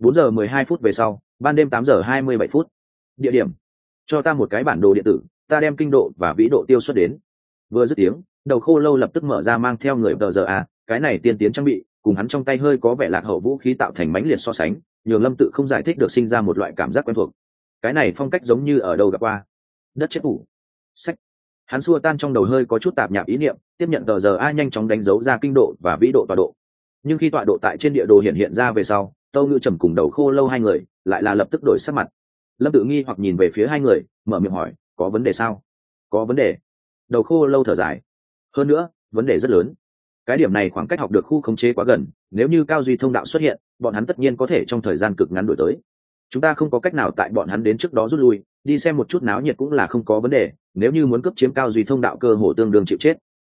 4:12 về sau, ban đêm 8:27. Địa điểm. Cho ta một cái bản đồ điện tử, ta đem kinh độ và vĩ độ tiêu xuất đến. Vừa dứt tiếng, Đầu Khô Lâu lập tức mở ra mang theo người tờ giờ cái này tiên tiến trang bị, cùng hắn trong tay hơi có vẻ lạc hậu vũ khí tạo thành mãnh liệt so sánh, nhường Lâm Tự không giải thích được sinh ra một loại cảm giác quen thuộc. Cái này phong cách giống như ở đâu gặp qua. Đất chết phủ. Sách. Hắn xua tan trong đầu hơi có chút tạp nhạp ý niệm, tiếp nhận tờ giờ nhanh chóng đánh dấu ra kinh độ và vĩ độ tọa độ. Nhưng khi tọa độ tại trên địa đồ hiện ra về sau, Tâu Ngữ Trầm cùng Đầu Khô Lâu hai người lại là lập tức đổi sắc mặt. Lâm Tự nghi hoặc nhìn về phía hai người, mở miệng hỏi, có vấn đề sao? Có vấn đề. Đầu Khô Lâu thở dài. Hơn nữa, vấn đề rất lớn. Cái điểm này khoảng cách học được khu khống chế quá gần, nếu như cao duy thông đạo xuất hiện, bọn hắn tất nhiên có thể trong thời gian cực ngắn đuổi tới. Chúng ta không có cách nào tại bọn hắn đến trước đó rút lui, đi xem một chút náo nhiệt cũng là không có vấn đề, nếu như muốn cướp chiếm cao duy thông đạo cơ hồ tương đương chịu chết.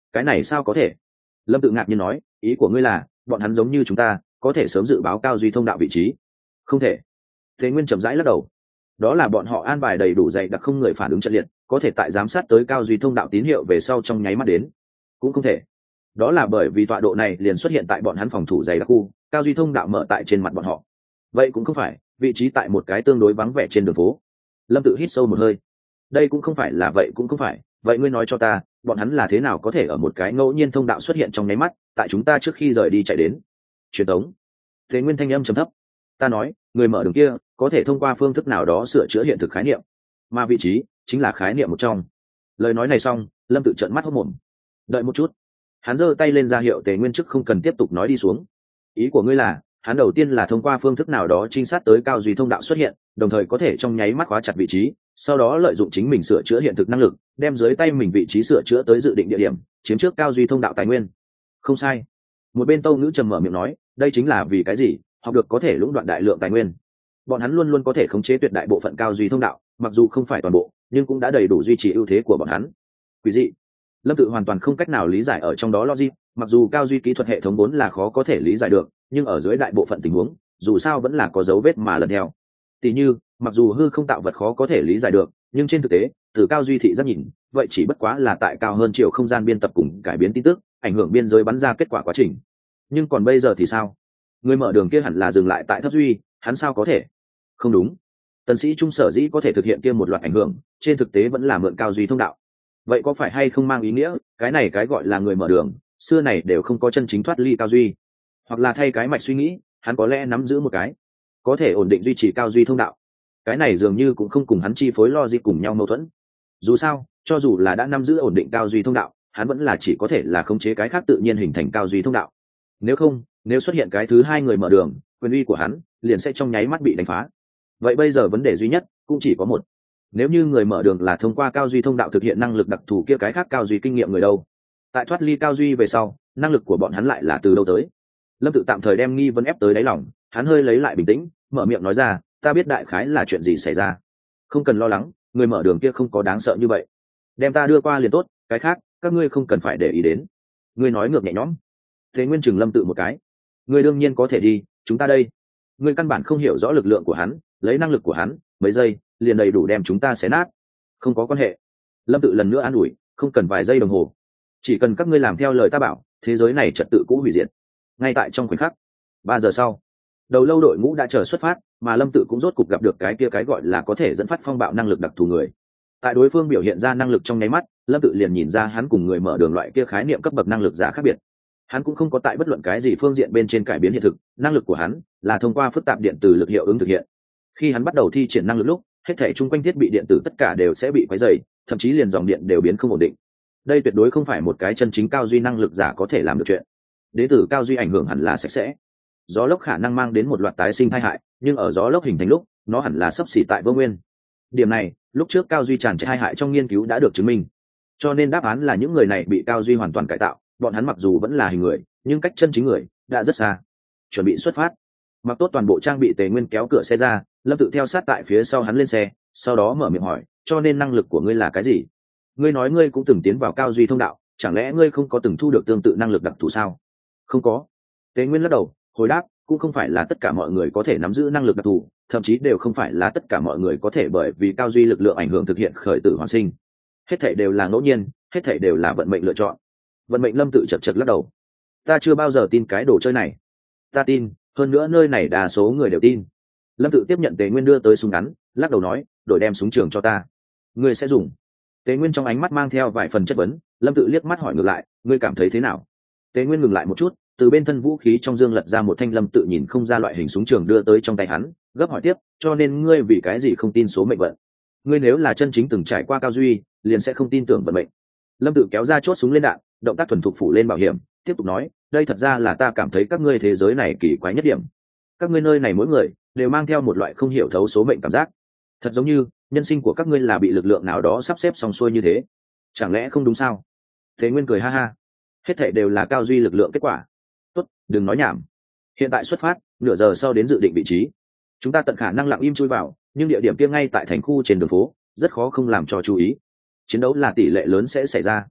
Cái này sao có thể? Lâm Tự ngạc nhiên nói, ý của ngươi là bọn hắn giống như chúng ta có thể sớm dự báo Cao Duy thông đạo vị trí? Không thể. Thế Nguyên chậm rãi lắc đầu. Đó là bọn họ an bài đầy đủ dày đặc không người phản ứng trận liệt, có thể tại giám sát tới Cao Duy thông đạo tín hiệu về sau trong nháy mắt đến. Cũng không thể. Đó là bởi vì tọa độ này liền xuất hiện tại bọn hắn phòng thủ dày đặc khu, Cao Duy thông đạo mở tại trên mặt bọn họ. Vậy cũng không phải, vị trí tại một cái tương đối vắng vẻ trên đường phố. Lâm Tự hít sâu một hơi. Đây cũng không phải là vậy cũng không phải, vậy ngươi nói cho ta, bọn hắn là thế nào có thể ở một cái ngẫu nhiên thông đạo xuất hiện trong nháy mắt, tại chúng ta trước khi rời đi chạy đến? Truyền tống. Thế Nguyên thanh âm trầm thấp. Ta nói, người mở đường kia có thể thông qua phương thức nào đó sửa chữa hiện thực khái niệm, mà vị trí chính là khái niệm một trong. Lời nói này xong, Lâm Tự trợn mắt hốt mồm. Đợi một chút. Hắn giơ tay lên ra hiệu Tề Nguyên trước không cần tiếp tục nói đi xuống. Ý của ngươi là hắn đầu tiên là thông qua phương thức nào đó trinh sát tới Cao Duy thông đạo xuất hiện, đồng thời có thể trong nháy mắt khóa chặt vị trí, sau đó lợi dụng chính mình sửa chữa hiện thực năng lực, đem dưới tay mình vị trí sửa chữa tới dự định địa điểm, chiếm trước Cao Duy thông đạo tài nguyên. Không sai. Một bên Tâu Ngữ trầm mở miệng nói, đây chính là vì cái gì học được có thể lũng đoạn đại lượng tài nguyên. Bọn hắn luôn luôn có thể khống chế tuyệt đại bộ phận Cao Duy thông đạo, mặc dù không phải toàn bộ, nhưng cũng đã đầy đủ duy trì ưu thế của bọn hắn. Quý dị. Lâm Tự hoàn toàn không cách nào lý giải ở trong đó logic, mặc dù Cao Duy kỹ thuật hệ thống vốn là khó có thể lý giải được, nhưng ở dưới đại bộ phận tình huống, dù sao vẫn là có dấu vết mà lần theo. Tỷ như, mặc dù hư không tạo vật khó có thể lý giải được, nhưng trên thực tế, từ Cao Duy thị giác nhìn, vậy chỉ bất quá là tại cao hơn chiều không gian biên tập cùng cải biến tin tức, ảnh hưởng biên giới bắn ra kết quả quá trình. Nhưng còn bây giờ thì sao? Người mở đường kia hẳn là dừng lại tại thấp duy, hắn sao có thể? Không đúng. Tần sĩ trung sở dĩ có thể thực hiện kia một loạt ảnh hưởng, trên thực tế vẫn là mượn Cao Duy thông đạo. Vậy có phải hay không mang ý nghĩa, cái này cái gọi là người mở đường, xưa này đều không có chân chính thoát ly Cao Duy, hoặc là thay cái mạch suy nghĩ, hắn có lẽ nắm giữ một cái có thể ổn định duy trì Cao Duy thông đạo. Cái này dường như cũng không cùng hắn chi phối logic cùng nhau mâu thuẫn. Dù sao, cho dù là đã nắm giữ ổn định Cao Duy thông đạo, hắn vẫn là chỉ có thể là khống chế cái khác tự nhiên hình thành Cao Duy thông đạo. Nếu không, nếu xuất hiện cái thứ hai người mở đường, quyền uy của hắn liền sẽ trong nháy mắt bị đánh phá. Vậy bây giờ vấn đề duy nhất cũng chỉ có một. Nếu như người mở đường là thông qua Cao Duy thông đạo thực hiện năng lực đặc thù kia, cái khác Cao Duy kinh nghiệm người đâu? Tại thoát ly Cao Duy về sau, năng lực của bọn hắn lại là từ đâu tới? Lâm Tự tạm thời đem nghi vấn ép tới đáy lòng, hắn hơi lấy lại bình tĩnh, mở miệng nói ra, ta biết đại khái là chuyện gì xảy ra. Không cần lo lắng, người mở đường kia không có đáng sợ như vậy. Đem ta đưa qua liền tốt, cái khác các ngươi không cần phải để ý đến. Ngươi nói ngược nhẹ nhõm. Thế Nguyên chừng Lâm Tự một cái. Ngươi đương nhiên có thể đi, chúng ta đây. Ngươi căn bản không hiểu rõ lực lượng của hắn, lấy năng lực của hắn, mấy giây liền đầy đủ đem chúng ta xé nát. Không có quan hệ. Lâm Tự lần nữa an ủi, không cần vài giây đồng hồ. Chỉ cần các ngươi làm theo lời ta bảo, thế giới này trật tự cũ hủy diệt. Ngay tại trong khoảnh khắc. 3 giờ sau, đầu lâu đội ngũ đã chờ xuất phát, mà Lâm Tự cũng rốt cục gặp được cái kia cái gọi là có thể dẫn phát phong bạo năng lực đặc thù người. Tại đối phương biểu hiện ra năng lực trong nháy mắt, Lâm Tự liền nhìn ra hắn cùng người mở đường loại kia khái niệm cấp bậc năng lực giả khác biệt. Hắn cũng không có tại bất luận cái gì phương diện bên trên cải biến hiện thực, năng lực của hắn là thông qua phức tạp điện từ lực hiệu ứng thực hiện. Khi hắn bắt đầu thi triển năng lực lúc, hết thảy chung quanh thiết bị điện tử tất cả đều sẽ bị quấy rầy, thậm chí liền dòng điện đều biến không ổn định. Đây tuyệt đối không phải một cái chân chính Cao Duy năng lực giả có thể làm được chuyện. Đế tử Cao Duy ảnh hưởng hẳn là sạch sẽ. Gió lốc khả năng mang đến một loạt tái sinh tai hại, nhưng ở gió lốc hình thành lúc, nó hẳn là sắp xỉ tại vô nguyên. Điểm này, lúc trước Cao Duy tràn trề tai hại trong nghiên cứu đã được chứng minh. Cho nên đáp án là những người này bị Cao Duy hoàn toàn cải tạo, bọn hắn mặc dù vẫn là hình người, nhưng cách chân chính người đã rất xa. Chuẩn bị xuất phát. Mặc tốt toàn bộ trang bị, Tề Nguyên kéo cửa xe ra, Lâm Tự theo sát tại phía sau hắn lên xe, sau đó mở miệng hỏi, cho nên năng lực của ngươi là cái gì? Ngươi nói ngươi cũng từng tiến vào Cao Duy thông đạo, chẳng lẽ ngươi không có từng thu được tương tự năng lực đặc thù sao? Không có. Tề Nguyên lắc đầu, hồi đáp, cũng không phải là tất cả mọi người có thể nắm giữ năng lực đặc thù, thậm chí đều không phải là tất cả mọi người có thể bởi vì Cao Duy lực lượng ảnh hưởng thực hiện khởi tử hoàn sinh. Hết thảy đều là ngẫu nhiên, hết thảy đều là vận mệnh lựa chọn. Vận mệnh. Lâm Tự chật chật lắc đầu. Ta chưa bao giờ tin cái đồ chơi này. Ta tin, hơn nữa nơi này đa số người đều tin. Lâm Tự tiếp nhận Tề Nguyên đưa tới súng ngắn, lắc đầu nói, đổi đem súng trường cho ta. Ngươi sẽ dùng? Tề Nguyên trong ánh mắt mang theo vài phần chất vấn. Lâm Tự liếc mắt hỏi ngược lại, ngươi cảm thấy thế nào? Tề Nguyên ngừng lại một chút, từ bên thân vũ khí trong dương lật ra một thanh Lâm Tự nhìn không ra loại hình súng trường đưa tới trong tay hắn, gấp hỏi tiếp, cho nên ngươi vì cái gì không tin số mệnh vận? Ngươi nếu là chân chính từng trải qua Cao Duy, liền sẽ không tin tưởng vận mệnh. Lâm Tự kéo ra chốt súng lên đạn, động tác thuần thục phủ lên bảo hiểm, tiếp tục nói, đây thật ra là ta cảm thấy các ngươi thế giới này kỳ quái nhất điểm. Các ngươi nơi này mỗi người đều mang theo một loại không hiểu thấu số mệnh cảm giác, thật giống như nhân sinh của các ngươi là bị lực lượng nào đó sắp xếp xong xuôi như thế. Chẳng lẽ không đúng sao? Thế Nguyên cười ha ha, hết thảy đều là Cao Duy lực lượng kết quả. Tốt, đừng nói nhảm. Hiện tại xuất phát, nửa giờ sau đến dự định vị trí. Chúng ta tận khả năng lặng im chui vào, nhưng địa điểm kia ngay tại thành khu trên đường phố, rất khó không làm cho chú ý. Chiến đấu là tỷ lệ lớn sẽ xảy ra.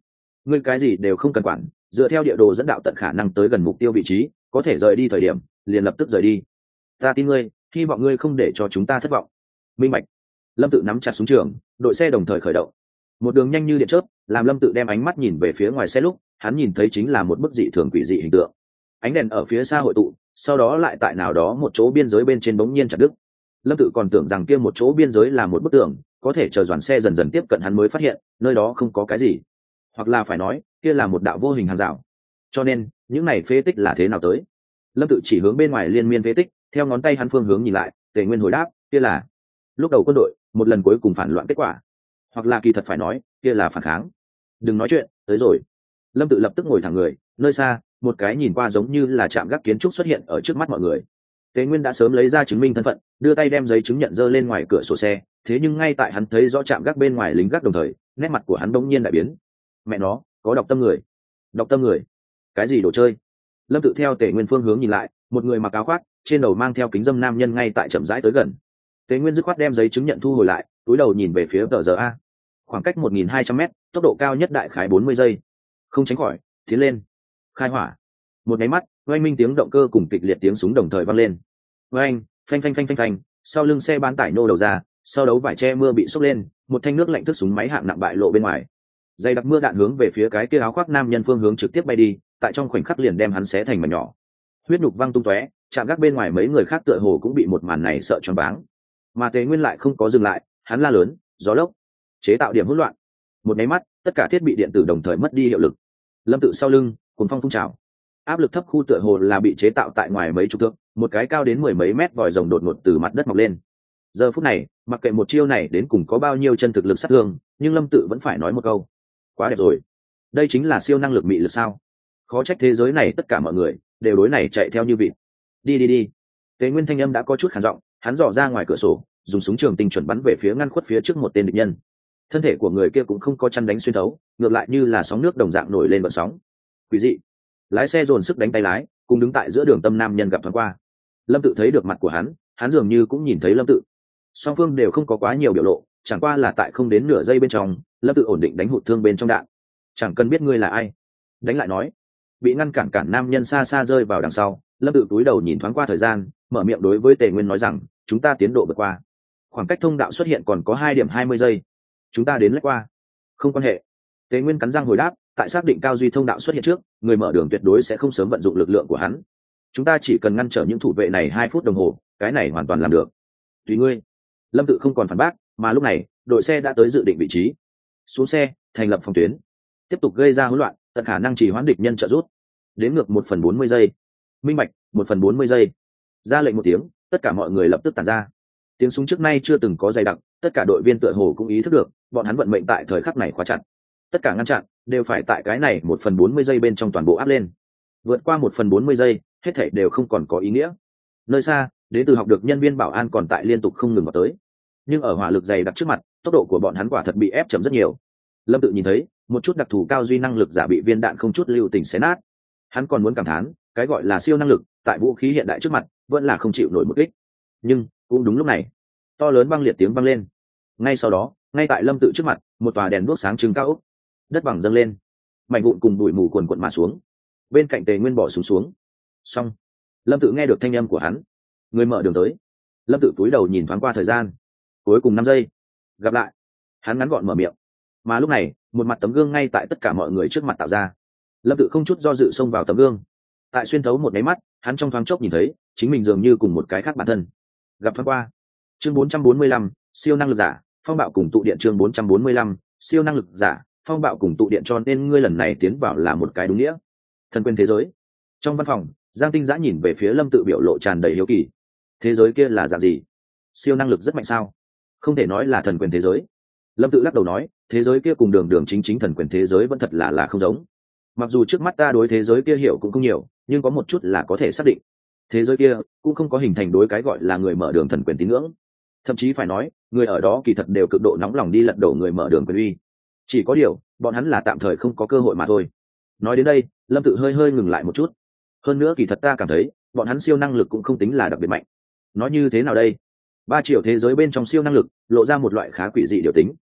ngươi cái gì đều không cần quản, dựa theo địa đồ dẫn đạo tận khả năng tới gần mục tiêu vị trí, có thể rời đi thời điểm liền lập tức rời đi. Ta tin ngươi, hy vọng ngươi không để cho chúng ta thất vọng. Minh bạch. Lâm Tự nắm chặt súng trường, đội xe đồng thời khởi động. Một đường nhanh như điện chớp, làm Lâm Tự đem ánh mắt nhìn về phía ngoài xe lúc, hắn nhìn thấy chính là một bức dị thường quỷ dị hình tượng. Ánh đèn ở phía xa hội tụ, sau đó lại tại nào đó một chỗ biên giới bên trên bỗng nhiên chặt đứt. Lâm Tự còn tưởng rằng kia một chỗ biên giới là một bức tường, có thể chờ dàn xe dần dần tiếp cận hắn mới phát hiện, nơi đó không có cái gì, hoặc là phải nói, kia là một đạo vô hình hàng rào. Cho nên, những này phế tích là thế nào tới? Lâm Tự chỉ hướng bên ngoài liên miên phế tích, theo ngón tay hắn phương hướng nhìn lại, Tề Nguyên hồi đáp, kia là lúc đầu quân đội một lần cuối cùng phản loạn kết quả, hoặc là kỳ thật phải nói, kia là phản kháng. Đừng nói chuyện, tới rồi. Lâm Tự lập tức ngồi thẳng người, nơi xa, một cái nhìn qua giống như là trạm gác kiến trúc xuất hiện ở trước mắt mọi người. Tề Nguyên đã sớm lấy ra chứng minh thân phận, đưa tay đem giấy chứng nhận giơ lên ngoài cửa sổ xe, thế nhưng ngay tại hắn thấy rõ trạm gác bên ngoài lính gác đồng thời, nét mặt của hắn bỗng nhiên đại biến. Mẹ nó, có độc tâm người. Độc tâm người? Cái gì đồ chơi? Lâm Tự theo Tề Nguyên phương hướng nhìn lại, một người mặc áo khoác, trên đầu mang theo kính dâm nam nhân ngay tại chậm rãi tới gần. Tề Nguyên dứt khoát đem giấy chứng nhận thu hồi lại, túi đầu nhìn về phía tờ giờ a. Khoảng cách 1.200 m, tốc độ cao nhất đại khái 40 giây. Không tránh khỏi, tiến lên. Khai hỏa. Một máy mắt, oanh minh tiếng động cơ cùng kịch liệt tiếng súng đồng thời vang lên. Oanh, phanh phanh phanh phanh phanh, sau lưng xe bán tải nô đầu ra, sau đấu vải che mưa bị xốc lên, một thanh nước lạnh thức súng máy hạng nặng bại lộ bên ngoài. Dây đặc mưa đạn hướng về phía cái kia áo khoác nam nhân phương hướng trực tiếp bay đi, tại trong khoảnh khắc liền đem hắn xé thành mảnh nhỏ. Huyết nhục văng tung tóe, chạm gác bên ngoài mấy người khác tựa hồ cũng bị một màn này sợ choáng váng. Mà Tề Nguyên lại không có dừng lại, hắn la lớn, gió lốc, chế tạo điểm hỗn loạn. Một máy mắt, tất cả thiết bị điện tử đồng thời mất đi hiệu lực. Lâm Tự sau lưng, cuồng phong phun trào. Áp lực thấp khu tựa hồ là bị chế tạo tại ngoài mấy chục thước, một cái cao đến 10 mấy mét vòi rồng đột ngột từ mặt đất mọc lên. Giờ phút này, mặc kệ một chiêu này đến cùng có bao nhiêu chân thực lực sát thương, nhưng Lâm Tự vẫn phải nói một câu: quá đẹp rồi. Đây chính là siêu năng lực mị lực sao? Khó trách thế giới này tất cả mọi người đều đối này chạy theo như vịt. Đi đi đi. Tề Nguyên thanh âm đã có chút khàn giọng, hắn dò ra ngoài cửa sổ, dùng súng trường tinh chuẩn bắn về phía ngăn khuất phía trước một tên địch nhân. Thân thể của người kia cũng không có chăn đánh xuyên thấu, ngược lại như là sóng nước đồng dạng nổi lên vận sóng. Quỷ dị. Lái xe dồn sức đánh tay lái, cùng đứng tại giữa đường tâm nam nhân gặp thoáng qua. Lâm Tự thấy được mặt của hắn dường như cũng nhìn thấy Lâm Tự. Song phương đều không có quá nhiều biểu lộ, chẳng qua là tại không đến nửa giây bên trong, Lâm Tự ổn định đánh hụt thương bên trong đạn. Chẳng cần biết ngươi là ai. Đánh lại nói. Bị ngăn cản nam nhân xa xa rơi vào đằng sau, Lâm Tự cúi đầu nhìn thoáng qua thời gian, mở miệng đối với Tề Nguyên nói rằng, chúng ta tiến độ vượt qua. Khoảng cách thông đạo xuất hiện còn có 2:20 giây. Chúng ta đến lách qua. Không quan hệ. Tề Nguyên cắn răng hồi đáp, tại xác định cao duy thông đạo xuất hiện trước, người mở đường tuyệt đối sẽ không sớm vận dụng lực lượng của hắn. Chúng ta chỉ cần ngăn trở những thủ vệ này 2 phút đồng hồ, cái này hoàn toàn làm được. Tùy ngươi. Lâm Tự không còn phản bác, mà lúc này, đội xe đã tới dự định vị trí. Xuống xe, thành lập phòng tuyến. Tiếp tục gây ra hỗn loạn, tận khả năng chỉ hoãn địch nhân trợ rút. Đếm ngược 1/40 giây. Minh bạch, 1/40 giây. Ra lệnh một tiếng, tất cả mọi người lập tức tản ra. Tiếng súng trước nay chưa từng có dày đặc, tất cả đội viên tựa hồ cũng ý thức được, bọn hắn vận mệnh tại thời khắc này khóa chặt. Tất cả ngăn chặn đều phải tại cái này 1/40 giây bên trong toàn bộ áp lên. Vượt qua 1/40 giây, hết thảy đều không còn có ý nghĩa. Nơi xa, đến từ học được nhân viên bảo an còn tại liên tục không ngừng vào tới. Nhưng ở hỏa lực dày đặc trước mặt, tốc độ của bọn hắn quả thật bị ép chậm rất nhiều. Lâm Tự nhìn thấy, một chút đặc thù cao duy năng lực giả bị viên đạn không chút lưu tình xé nát. Hắn còn muốn cảm thán, cái gọi là siêu năng lực, tại vũ khí hiện đại trước mặt, vẫn là không chịu nổi một kích. Nhưng, cũng đúng lúc này, to lớn băng liệt tiếng vang lên. Ngay sau đó, ngay tại Lâm Tự trước mặt, một tòa đèn đuốc sáng trưng cao ốc, đất bằng dâng lên, mảnh vụn cùng bụi mù cuồn cuộn mà xuống. Bên cạnh Tề Nguyên bỏ xuống. Xong, Lâm Tự nghe được thanh âm của hắn. Người mở đường tới. Lâm Tự cúi đầu nhìn thoáng qua thời gian, cuối cùng 5 giây. Gặp lại. Hắn ngắn gọn mở miệng. Mà lúc này, một mặt tấm gương ngay tại tất cả mọi người trước mặt tạo ra. Lâm Tự không chút do dự xông vào tấm gương. Tại xuyên thấu một máy mắt, hắn trong thoáng chốc nhìn thấy chính mình dường như cùng một cái khác bản thân. Gặp thoáng qua. Chương 445, siêu năng lực giả, phong bạo cùng tụ điện. Chương 445, siêu năng lực giả, phong bạo cùng tụ điện, cho nên ngươi lần này tiến vào là một cái đúng nghĩa. Thần quyền thế giới. Trong văn phòng, Giang Tinh Dã nhìn về phía Lâm Tự biểu lộ tràn đầy hiếu kỳ. Thế giới kia là dạng gì? Siêu năng lực rất mạnh sao? Không thể nói là thần quyền thế giới. Lâm Tự lắc đầu nói, thế giới kia cùng đường chính thần quyền thế giới vẫn thật là không giống. Mặc dù trước mắt ta đối thế giới kia hiểu cũng không nhiều, nhưng có một chút là có thể xác định. Thế giới kia cũng không có hình thành đối cái gọi là người mở đường thần quyền tín ngưỡng. Thậm chí phải nói, người ở đó kỳ thật đều cực độ nóng lòng đi lật đổ người mở đường quyền uy. Chỉ có điều, bọn hắn là tạm thời không có cơ hội mà thôi. Nói đến đây, Lâm Tự hơi ngừng lại một chút. Hơn nữa kỳ thật ta cảm thấy, bọn hắn siêu năng lực cũng không tính là đặc biệt mạnh. Nói như thế nào đây? 3 triệu thế giới bên trong siêu năng lực lộ ra một loại khá quỷ dị điều tính.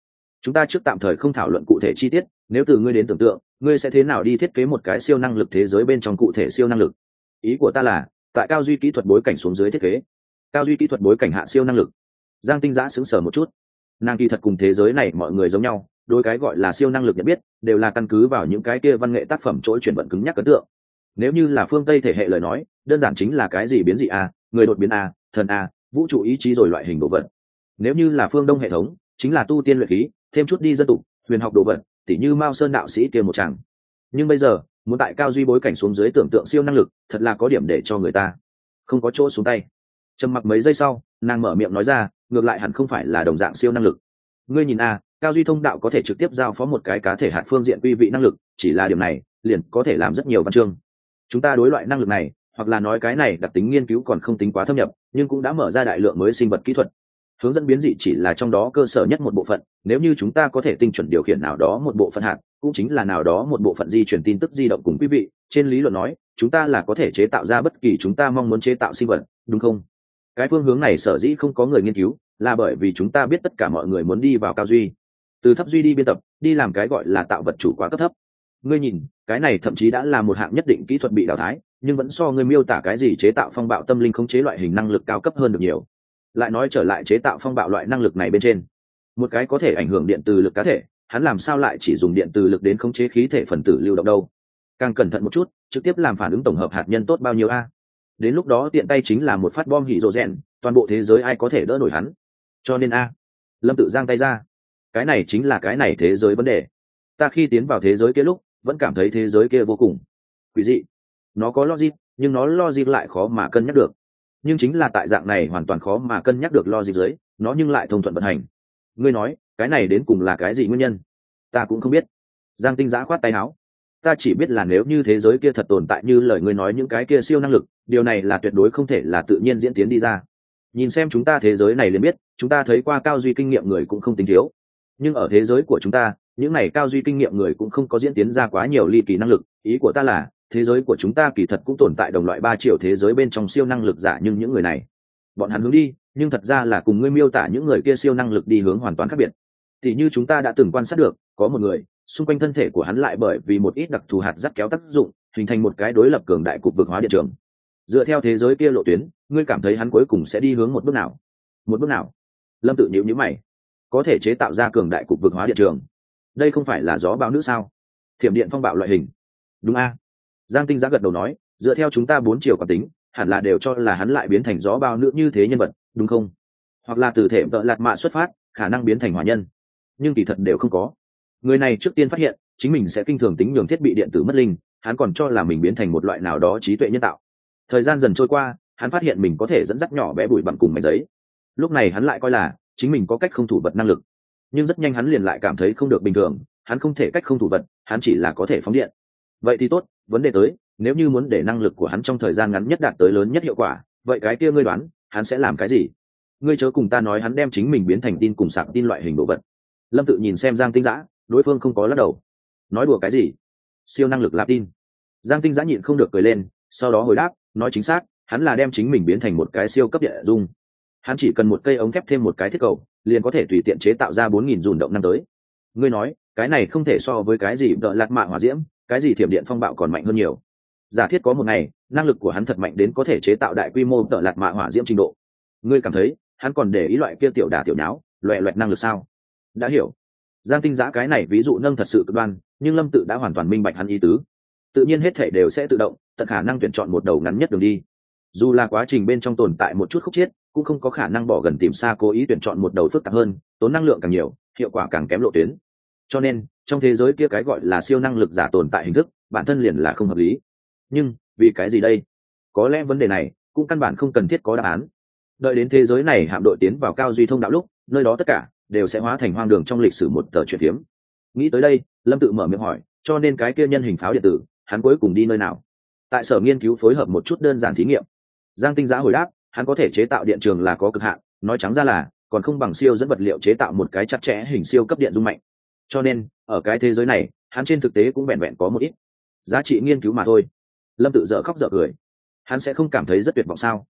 chúng ta trước tạm thời không thảo luận cụ thể chi tiết, nếu từ ngươi đến tưởng tượng, ngươi sẽ thế nào đi thiết kế một cái siêu năng lực thế giới bên trong cụ thể siêu năng lực? Ý của ta là tại cao duy kỹ thuật bối cảnh xuống dưới thiết kế, cao duy kỹ thuật bối cảnh hạ siêu năng lực. Giang Tinh Giã sững sờ một chút. Nàng kỳ thật cùng thế giới này mọi người giống nhau, đôi cái gọi là siêu năng lực nhận biết đều là căn cứ vào những cái kia văn nghệ tác phẩm trỗi chuyển vận cứng nhắc ấn tượng. Nếu như là phương Tây thể hệ lời nói, đơn giản chính là cái gì biến dị a, người đột biến a, thần a, vũ trụ ý chí rồi loại hình đồ vật. Nếu như là phương Đông hệ thống, chính là tu tiên luyện khí, thêm chút đi dân tục, huyền học đồ vật, tỉ như Mao Sơn đạo sĩ kia một chàng. Nhưng bây giờ, muốn tại cao duy bối cảnh xuống dưới tưởng tượng siêu năng lực, thật là có điểm để cho người ta không có chỗ xuống tay. Trầm mặc mấy giây sau, nàng mở miệng nói ra, ngược lại hẳn không phải là đồng dạng siêu năng lực. Ngươi nhìn a, cao duy thông đạo có thể trực tiếp giao phó một cái cá thể hạt phương diện quy vị năng lực, chỉ là điểm này liền có thể làm rất nhiều văn chương. Chúng ta đối loại năng lực này, hoặc là nói cái này đặc tính nghiên cứu còn không tính quá thâm nhập, nhưng cũng đã mở ra đại lượng mới sinh vật kỹ thuật. Hướng dẫn biến dị chỉ là trong đó cơ sở nhất một bộ phận, nếu như chúng ta có thể tinh chuẩn điều khiển nào đó một bộ phận hạt, cũng chính là nào đó một bộ phận di chuyển tin tức di động cùng quý vị, trên lý luận nói, chúng ta là có thể chế tạo ra bất kỳ chúng ta mong muốn chế tạo sinh vật, đúng không? Cái phương hướng này sở dĩ không có người nghiên cứu, là bởi vì chúng ta biết tất cả mọi người muốn đi vào cao duy, từ thấp duy đi biên tập, đi làm cái gọi là tạo vật chủ quá cấp thấp. Ngươi nhìn, cái này thậm chí đã là một hạng nhất định kỹ thuật bị đào thái, nhưng vẫn so ngươi miêu tả cái gì chế tạo phong bạo tâm linh khống chế loại hình năng lực cao cấp hơn được nhiều. Lại nói trở lại chế tạo phong bạo loại năng lực này bên trên, một cái có thể ảnh hưởng điện từ lực cá thể, hắn làm sao lại chỉ dùng điện từ lực đến khống chế khí thể phần tử lưu động đâu? Càng cẩn thận một chút, trực tiếp làm phản ứng tổng hợp hạt nhân tốt bao nhiêu a? Đến lúc đó tiện tay chính là một phát bom hydrogen, toàn bộ thế giới ai có thể đỡ nổi hắn? Cho nên a, Lâm tự giang tay ra, cái này chính là cái này thế giới vấn đề. Ta khi tiến vào thế giới kia lúc, vẫn cảm thấy thế giới kia vô cùng quỷ dị. Nó có logic, nhưng nó logic lại khó mà cân nhắc được. Nhưng chính là tại dạng này hoàn toàn khó mà cân nhắc được logic dưới, nó nhưng lại thông thuận vận hành. Ngươi nói, cái này đến cùng là cái gì nguyên nhân? Ta cũng không biết. Giang Tinh Giã khoát tay áo. Ta chỉ biết là nếu như thế giới kia thật tồn tại như lời ngươi nói những cái kia siêu năng lực, điều này là tuyệt đối không thể là tự nhiên diễn tiến đi ra. Nhìn xem chúng ta thế giới này liền biết, chúng ta thấy qua cao duy kinh nghiệm người cũng không tính thiếu. Nhưng ở thế giới của chúng ta, những này cao duy kinh nghiệm người cũng không có diễn tiến ra quá nhiều ly kỳ năng lực. Ý của ta là, thế giới của chúng ta kỳ thật cũng tồn tại đồng loại 3 triệu thế giới bên trong siêu năng lực giả, nhưng những người này, bọn hắn hướng đi, nhưng thật ra là cùng ngươi miêu tả những người kia siêu năng lực đi hướng hoàn toàn khác biệt. Thì như chúng ta đã từng quan sát được, có một người, xung quanh thân thể của hắn lại bởi vì một ít đặc thù hạt dắt kéo tác dụng, hình thành một cái đối lập cường đại cục vực hóa điện trường. Dựa theo thế giới kia lộ tuyến, ngươi cảm thấy hắn cuối cùng sẽ đi hướng một bước nào? Một bước nào? Lâm tự nhíu nhíu mày. Có thể chế tạo ra cường đại cục vực hóa điện trường, đây không phải là gió bão nữ sao? Thiểm điện phong bạo loại hình. Đúng a? Giang Tinh Giã gật đầu nói, dựa theo chúng ta 4 chiều cảm tính, hẳn là đều cho là hắn lại biến thành gió bão nữ như thế nhân vật, đúng không? Hoặc là từ thể vợ lạt mạ xuất phát, khả năng biến thành hỏa nhân. Nhưng kỳ thật đều không có. Người này trước tiên phát hiện chính mình sẽ kinh thường tính nhường thiết bị điện tử mất linh, hắn còn cho là mình biến thành một loại nào đó trí tuệ nhân tạo. Thời gian dần trôi qua, hắn phát hiện mình có thể dẫn dắt nhỏ bé bụi bặm cùng mảnh giấy. Lúc này hắn lại coi là chính mình có cách không thủ vật năng lực, nhưng rất nhanh hắn liền lại cảm thấy không được bình thường, hắn không thể cách không thủ vật, hắn chỉ là có thể phóng điện. Vậy thì tốt, vấn đề tới, nếu như muốn để năng lực của hắn trong thời gian ngắn nhất đạt tới lớn nhất hiệu quả, vậy cái kia ngươi đoán hắn sẽ làm cái gì? Ngươi chớ cùng ta nói hắn đem chính mình biến thành tin cùng sạc tin loại hình đồ vật. Lâm tự nhìn xem Giang Tinh Giã, đối phương không có lắc đầu. Nói đùa cái gì? Siêu năng lực lạp tin? Giang Tinh Giã nhịn không được cười lên, sau đó hồi đáp, nói chính xác, hắn là đem chính mình biến thành một cái siêu cấp địa dung. Hắn chỉ cần một cây ống thép thêm một cái thiết cầu, liền có thể tùy tiện chế tạo ra 4000 dùn động năng tới. Ngươi nói, cái này không thể so với cái gì đợ lạt mạ hỏa diễm, cái gì thiểm điện phong bạo còn mạnh hơn nhiều. Giả thiết có một ngày, năng lực của hắn thật mạnh đến có thể chế tạo đại quy mô đợ lạt mạ hỏa diễm trình độ. Ngươi cảm thấy, hắn còn để ý loại kia tiểu đả tiểu nháo, loẹ loẹt năng lực sao? Đã hiểu. Giang Tinh Giã cái này ví dụ nâng thật sự cực đoan, nhưng Lâm tự đã hoàn toàn minh bạch hắn ý tứ. Tự nhiên hết thể đều sẽ tự động, tận khả năng tuyển chọn một đầu ngắn nhất đường đi. Dù là quá trình bên trong tồn tại một chút khúc chiết, cũng không có khả năng bỏ gần tìm xa cố ý tuyển chọn một đầu phức tạp hơn, tốn năng lượng càng nhiều, hiệu quả càng kém lộ tuyến. Cho nên, trong thế giới kia cái gọi là siêu năng lực giả tồn tại hình thức, bản thân liền là không hợp lý. Nhưng, vì cái gì đây? Có lẽ vấn đề này cũng căn bản không cần thiết có đáp án. Đợi đến thế giới này hạm đội tiến vào cao duy thông đạo lúc, nơi đó tất cả đều sẽ hóa thành hoang đường trong lịch sử một tờ truyện phiếm. Nghĩ tới đây, Lâm tự mở miệng hỏi, cho nên cái kia nhân hình pháo điện tử, hắn cuối cùng đi nơi nào? Tại sở nghiên cứu phối hợp một chút đơn giản thí nghiệm. Giang Tinh Giã hồi đáp, hắn có thể chế tạo điện trường là có cực hạn, nói trắng ra là còn không bằng siêu dẫn vật liệu chế tạo một cái chặt chẽ hình siêu cấp điện dung mạnh. Cho nên, ở cái thế giới này, hắn trên thực tế cũng vẹn vẹn có một ít giá trị nghiên cứu mà thôi. Lâm tự dở khóc dở cười. Hắn sẽ không cảm thấy rất tuyệt vọng sao?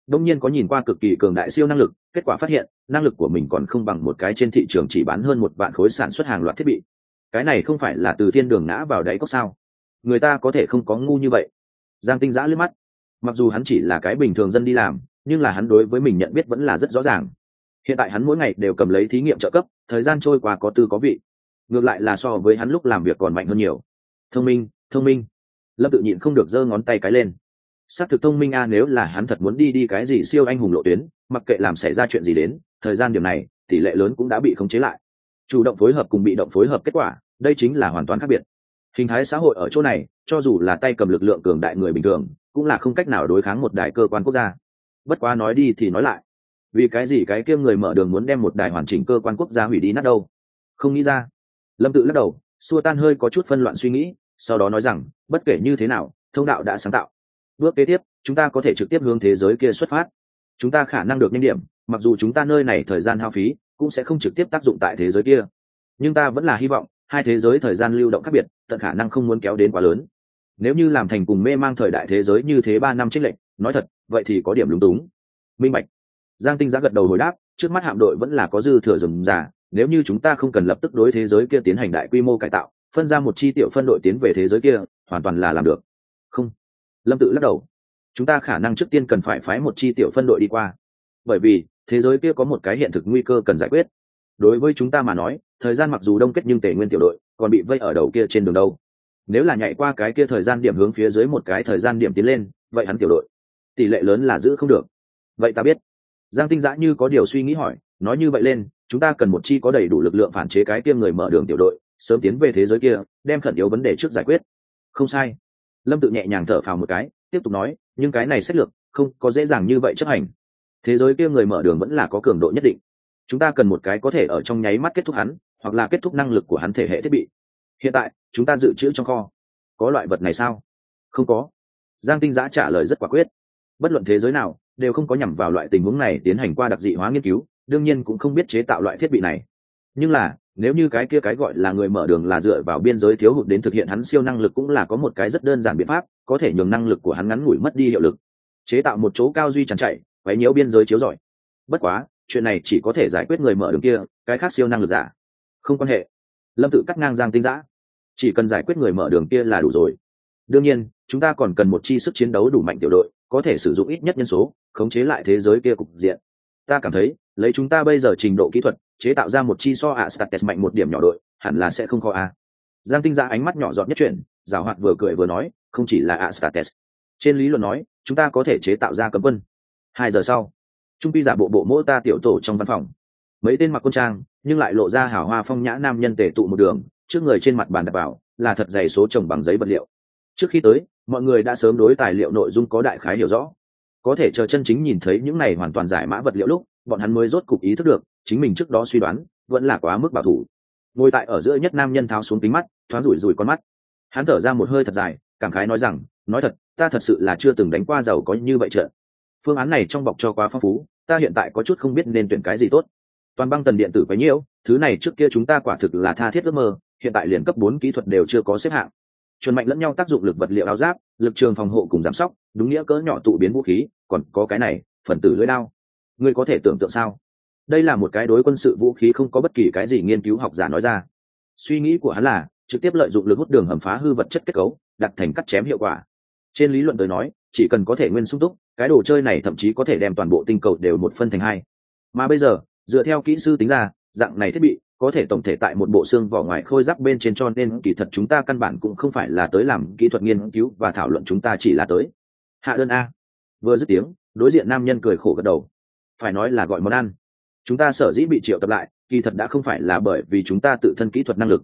đông nhiên có nhìn qua cực kỳ cường đại siêu năng lực, kết quả phát hiện năng lực của mình còn không bằng một cái trên thị trường chỉ bán hơn 1 vạn khối sản xuất hàng loạt thiết bị. Cái này không phải là từ thiên đường ngã vào đáy cốc sao? Người ta có thể không có ngu như vậy. Giang Tinh Dã liếc mắt, mặc dù hắn chỉ là cái bình thường dân đi làm, nhưng là hắn đối với mình nhận biết vẫn là rất rõ ràng. Hiện tại hắn mỗi ngày đều cầm lấy thí nghiệm trợ cấp, thời gian trôi qua có tư có vị, ngược lại là so với hắn lúc làm việc còn mạnh hơn nhiều. Thông minh, thông minh. Lâm Tự nhịn không được giơ ngón tay cái lên. Xác thực thông minh a, nếu là hắn thật muốn đi cái gì siêu anh hùng lộ tuyến, mặc kệ làm xảy ra chuyện gì đến, thời gian điểm này tỷ lệ lớn cũng đã bị khống chế lại. Chủ động phối hợp cùng bị động phối hợp kết quả, đây chính là hoàn toàn khác biệt. Hình thái xã hội ở chỗ này, cho dù là tay cầm lực lượng cường đại người bình thường, cũng là không cách nào đối kháng một đài cơ quan quốc gia. Bất quá nói đi thì nói lại, vì cái gì cái kia người mở đường muốn đem một đài hoàn chỉnh cơ quan quốc gia hủy đi nát đâu? Không nghĩ ra. Lâm Tự lắc đầu, xua tan hơi có chút phân loạn suy nghĩ, sau đó nói rằng, bất kể như thế nào, thông đạo đã sáng tạo. Bước kế tiếp, chúng ta có thể trực tiếp hướng thế giới kia xuất phát. Chúng ta khả năng được nhanh điểm, mặc dù chúng ta nơi này thời gian hao phí, cũng sẽ không trực tiếp tác dụng tại thế giới kia. Nhưng ta vẫn là hy vọng, hai thế giới thời gian lưu động khác biệt, tận khả năng không muốn kéo đến quá lớn. Nếu như làm thành cùng mê mang thời đại thế giới như thế 3 năm chênh lệch, nói thật, vậy thì có điểm lúng túng. Minh bạch. Giang Tinh Giá gật đầu hồi đáp, trước mắt hạm đội vẫn là có dư thừa rườm rà, nếu như chúng ta không cần lập tức đối thế giới kia tiến hành đại quy mô cải tạo, phân ra một chi tiểu phân đội tiến về thế giới kia, hoàn toàn là làm được. Không. Lâm Tự lắc đầu. Chúng ta khả năng trước tiên cần phải phái một chi tiểu phân đội đi qua, bởi vì thế giới kia có một cái hiện thực nguy cơ cần giải quyết. Đối với chúng ta mà nói, thời gian mặc dù đông kết nhưng Tề Nguyên tiểu đội còn bị vây ở đầu kia trên đường đâu. Nếu là nhảy qua cái kia thời gian điểm hướng phía dưới một cái thời gian điểm tiến lên, vậy hắn tiểu đội tỷ lệ lớn là giữ không được. Vậy ta biết. Giang Tinh Dã như có điều suy nghĩ hỏi, nói như vậy lên, chúng ta cần một chi có đầy đủ lực lượng phản chế cái kia người mở đường tiểu đội, sớm tiến về thế giới kia, đem khẩn yếu vấn đề trước giải quyết. Không sai. Lâm Tự nhẹ nhàng thở phào một cái, tiếp tục nói, nhưng cái này sách lược không có dễ dàng như vậy chấp hành. Thế giới kia người mở đường vẫn là có cường độ nhất định. Chúng ta cần một cái có thể ở trong nháy mắt kết thúc hắn, hoặc là kết thúc năng lực của hắn thể hệ thiết bị. Hiện tại chúng ta dự trữ trong kho có loại vật này sao? Không có. Giang Tinh Dã trả lời rất quả quyết. Bất luận thế giới nào đều không có nhằm vào loại tình huống này tiến hành qua đặc dị hóa nghiên cứu, đương nhiên cũng không biết chế tạo loại thiết bị này. Nhưng là nếu như cái kia cái gọi là người mở đường là dựa vào biên giới thiếu hụt đến thực hiện hắn siêu năng lực, cũng là có một cái rất đơn giản biện pháp có thể nhường năng lực của hắn ngắn ngủi mất đi hiệu lực, chế tạo một chỗ cao duy tràn chạy quấy nhiễu biên giới chiếu rọi. Bất quá chuyện này chỉ có thể giải quyết người mở đường kia, cái khác siêu năng lực giả không quan hệ. Lâm Tự cắt ngang Giang Tinh Dã, chỉ cần giải quyết người mở đường kia là đủ rồi. Đương nhiên chúng ta còn cần một chi sức chiến đấu đủ mạnh tiểu đội, có thể sử dụng ít nhất nhân số khống chế lại thế giới kia cục diện. Ta cảm thấy lấy chúng ta bây giờ trình độ kỹ thuật, chế tạo ra một chi so Astartes mạnh một điểm nhỏ đội hẳn là sẽ không khó a. Giang Tinh Dã ánh mắt nhỏ giọt nhất chuyển, giảo hoạt vừa cười vừa nói, không chỉ là Astartes, trên lý luận nói chúng ta có thể chế tạo ra cấm quân. 2 giờ sau, trung pi giả bộ mỗ ta tiểu tổ trong văn phòng, mấy tên mặc quân trang nhưng lại lộ ra hào hoa phong nhã nam nhân tề tụ một đường, trước người trên mặt bàn đặt vào là thật dày số chồng bằng giấy vật liệu. Trước khi tới, mọi người đã sớm đối tài liệu nội dung có đại khái hiểu rõ, có thể chờ chân chính nhìn thấy những này hoàn toàn giải mã vật liệu lúc, bọn hắn mới rốt cục ý thức được chính mình trước đó suy đoán vẫn là quá mức bảo thủ. Ngồi tại ở giữa nhất nam nhân tháo xuống kính mắt, thoáng rủi rủi con mắt, hắn thở ra một hơi thật dài, cảm khái nói rằng, nói thật, ta thật sự là chưa từng đánh qua giàu có như vậy trận. Phương án này trong bọc cho quá phong phú, ta hiện tại có chút không biết nên tuyển cái gì tốt. Toàn băng tần điện tử quấy nhiễu, thứ này trước kia chúng ta quả thực là tha thiết ước mơ, hiện tại liền cấp 4 kỹ thuật đều chưa có xếp hạng. Chuẩn mạnh lẫn nhau tác dụng lực vật liệu áo giáp, lực trường phòng hộ cùng giám sóc, đúng nghĩa cỡ nhỏ tụ biến vũ khí, còn có cái này, phần tử lưỡi đao. Ngươi có thể tưởng tượng sao? Đây là một cái đối quân sự vũ khí không có bất kỳ cái gì nghiên cứu học giả nói ra. Suy nghĩ của hắn là trực tiếp lợi dụng lực hút đường hầm phá hư vật chất kết cấu, đặt thành cắt chém hiệu quả. Trên lý luận tới nói, chỉ cần có thể nguyên sung túc, cái đồ chơi này thậm chí có thể đem toàn bộ tinh cầu đều một phân thành hai. Mà bây giờ, dựa theo kỹ sư tính ra, dạng này thiết bị có thể tổng thể tại một bộ xương vỏ ngoài khôi giáp bên trên, cho nên kỳ thật chúng ta căn bản cũng không phải là tới làm kỹ thuật nghiên cứu và thảo luận, chúng ta chỉ là tới hạ đơn a. Vừa dứt tiếng, đối diện nam nhân cười khổ gật đầu. Phải nói là gọi món ăn. Chúng ta sở dĩ bị triệu tập lại, kỳ thật đã không phải là bởi vì chúng ta tự thân kỹ thuật năng lực.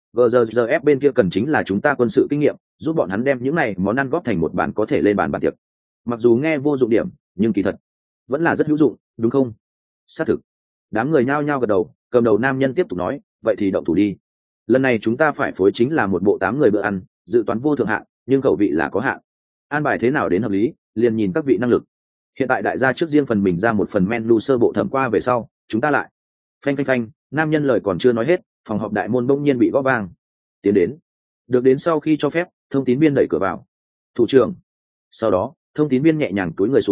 GRF bên kia cần chính là chúng ta quân sự kinh nghiệm, giúp bọn hắn đem những này món ăn góp thành một bàn có thể lên bàn tiệc. Mặc dù nghe vô dụng điểm, nhưng kỳ thật vẫn là rất hữu dụng, đúng không? Xác thực. Đám người nhao nhao gật đầu, cầm đầu nam nhân tiếp tục nói, vậy thì động thủ đi. Lần này chúng ta phải phối chính là một bộ 8 người bữa ăn, dự toán vô thượng hạn, nhưng khẩu vị là có hạn. An bài thế nào đến hợp lý, liền nhìn các vị năng lực. Hiện tại đại gia trước riêng phần mình ra một phần menu sơ bộ thẩm qua về sau, chúng ta lại. Phanh phanh phanh, nam nhân lời còn chưa nói hết, phòng họp đại môn bỗng nhiên bị gõ vang. Tiến đến. Được đến sau khi cho phép, thông tín viên đẩy cửa vào. Thủ trưởng. Sau đó, thông tín viên nhẹ nhàng cúi người xuống,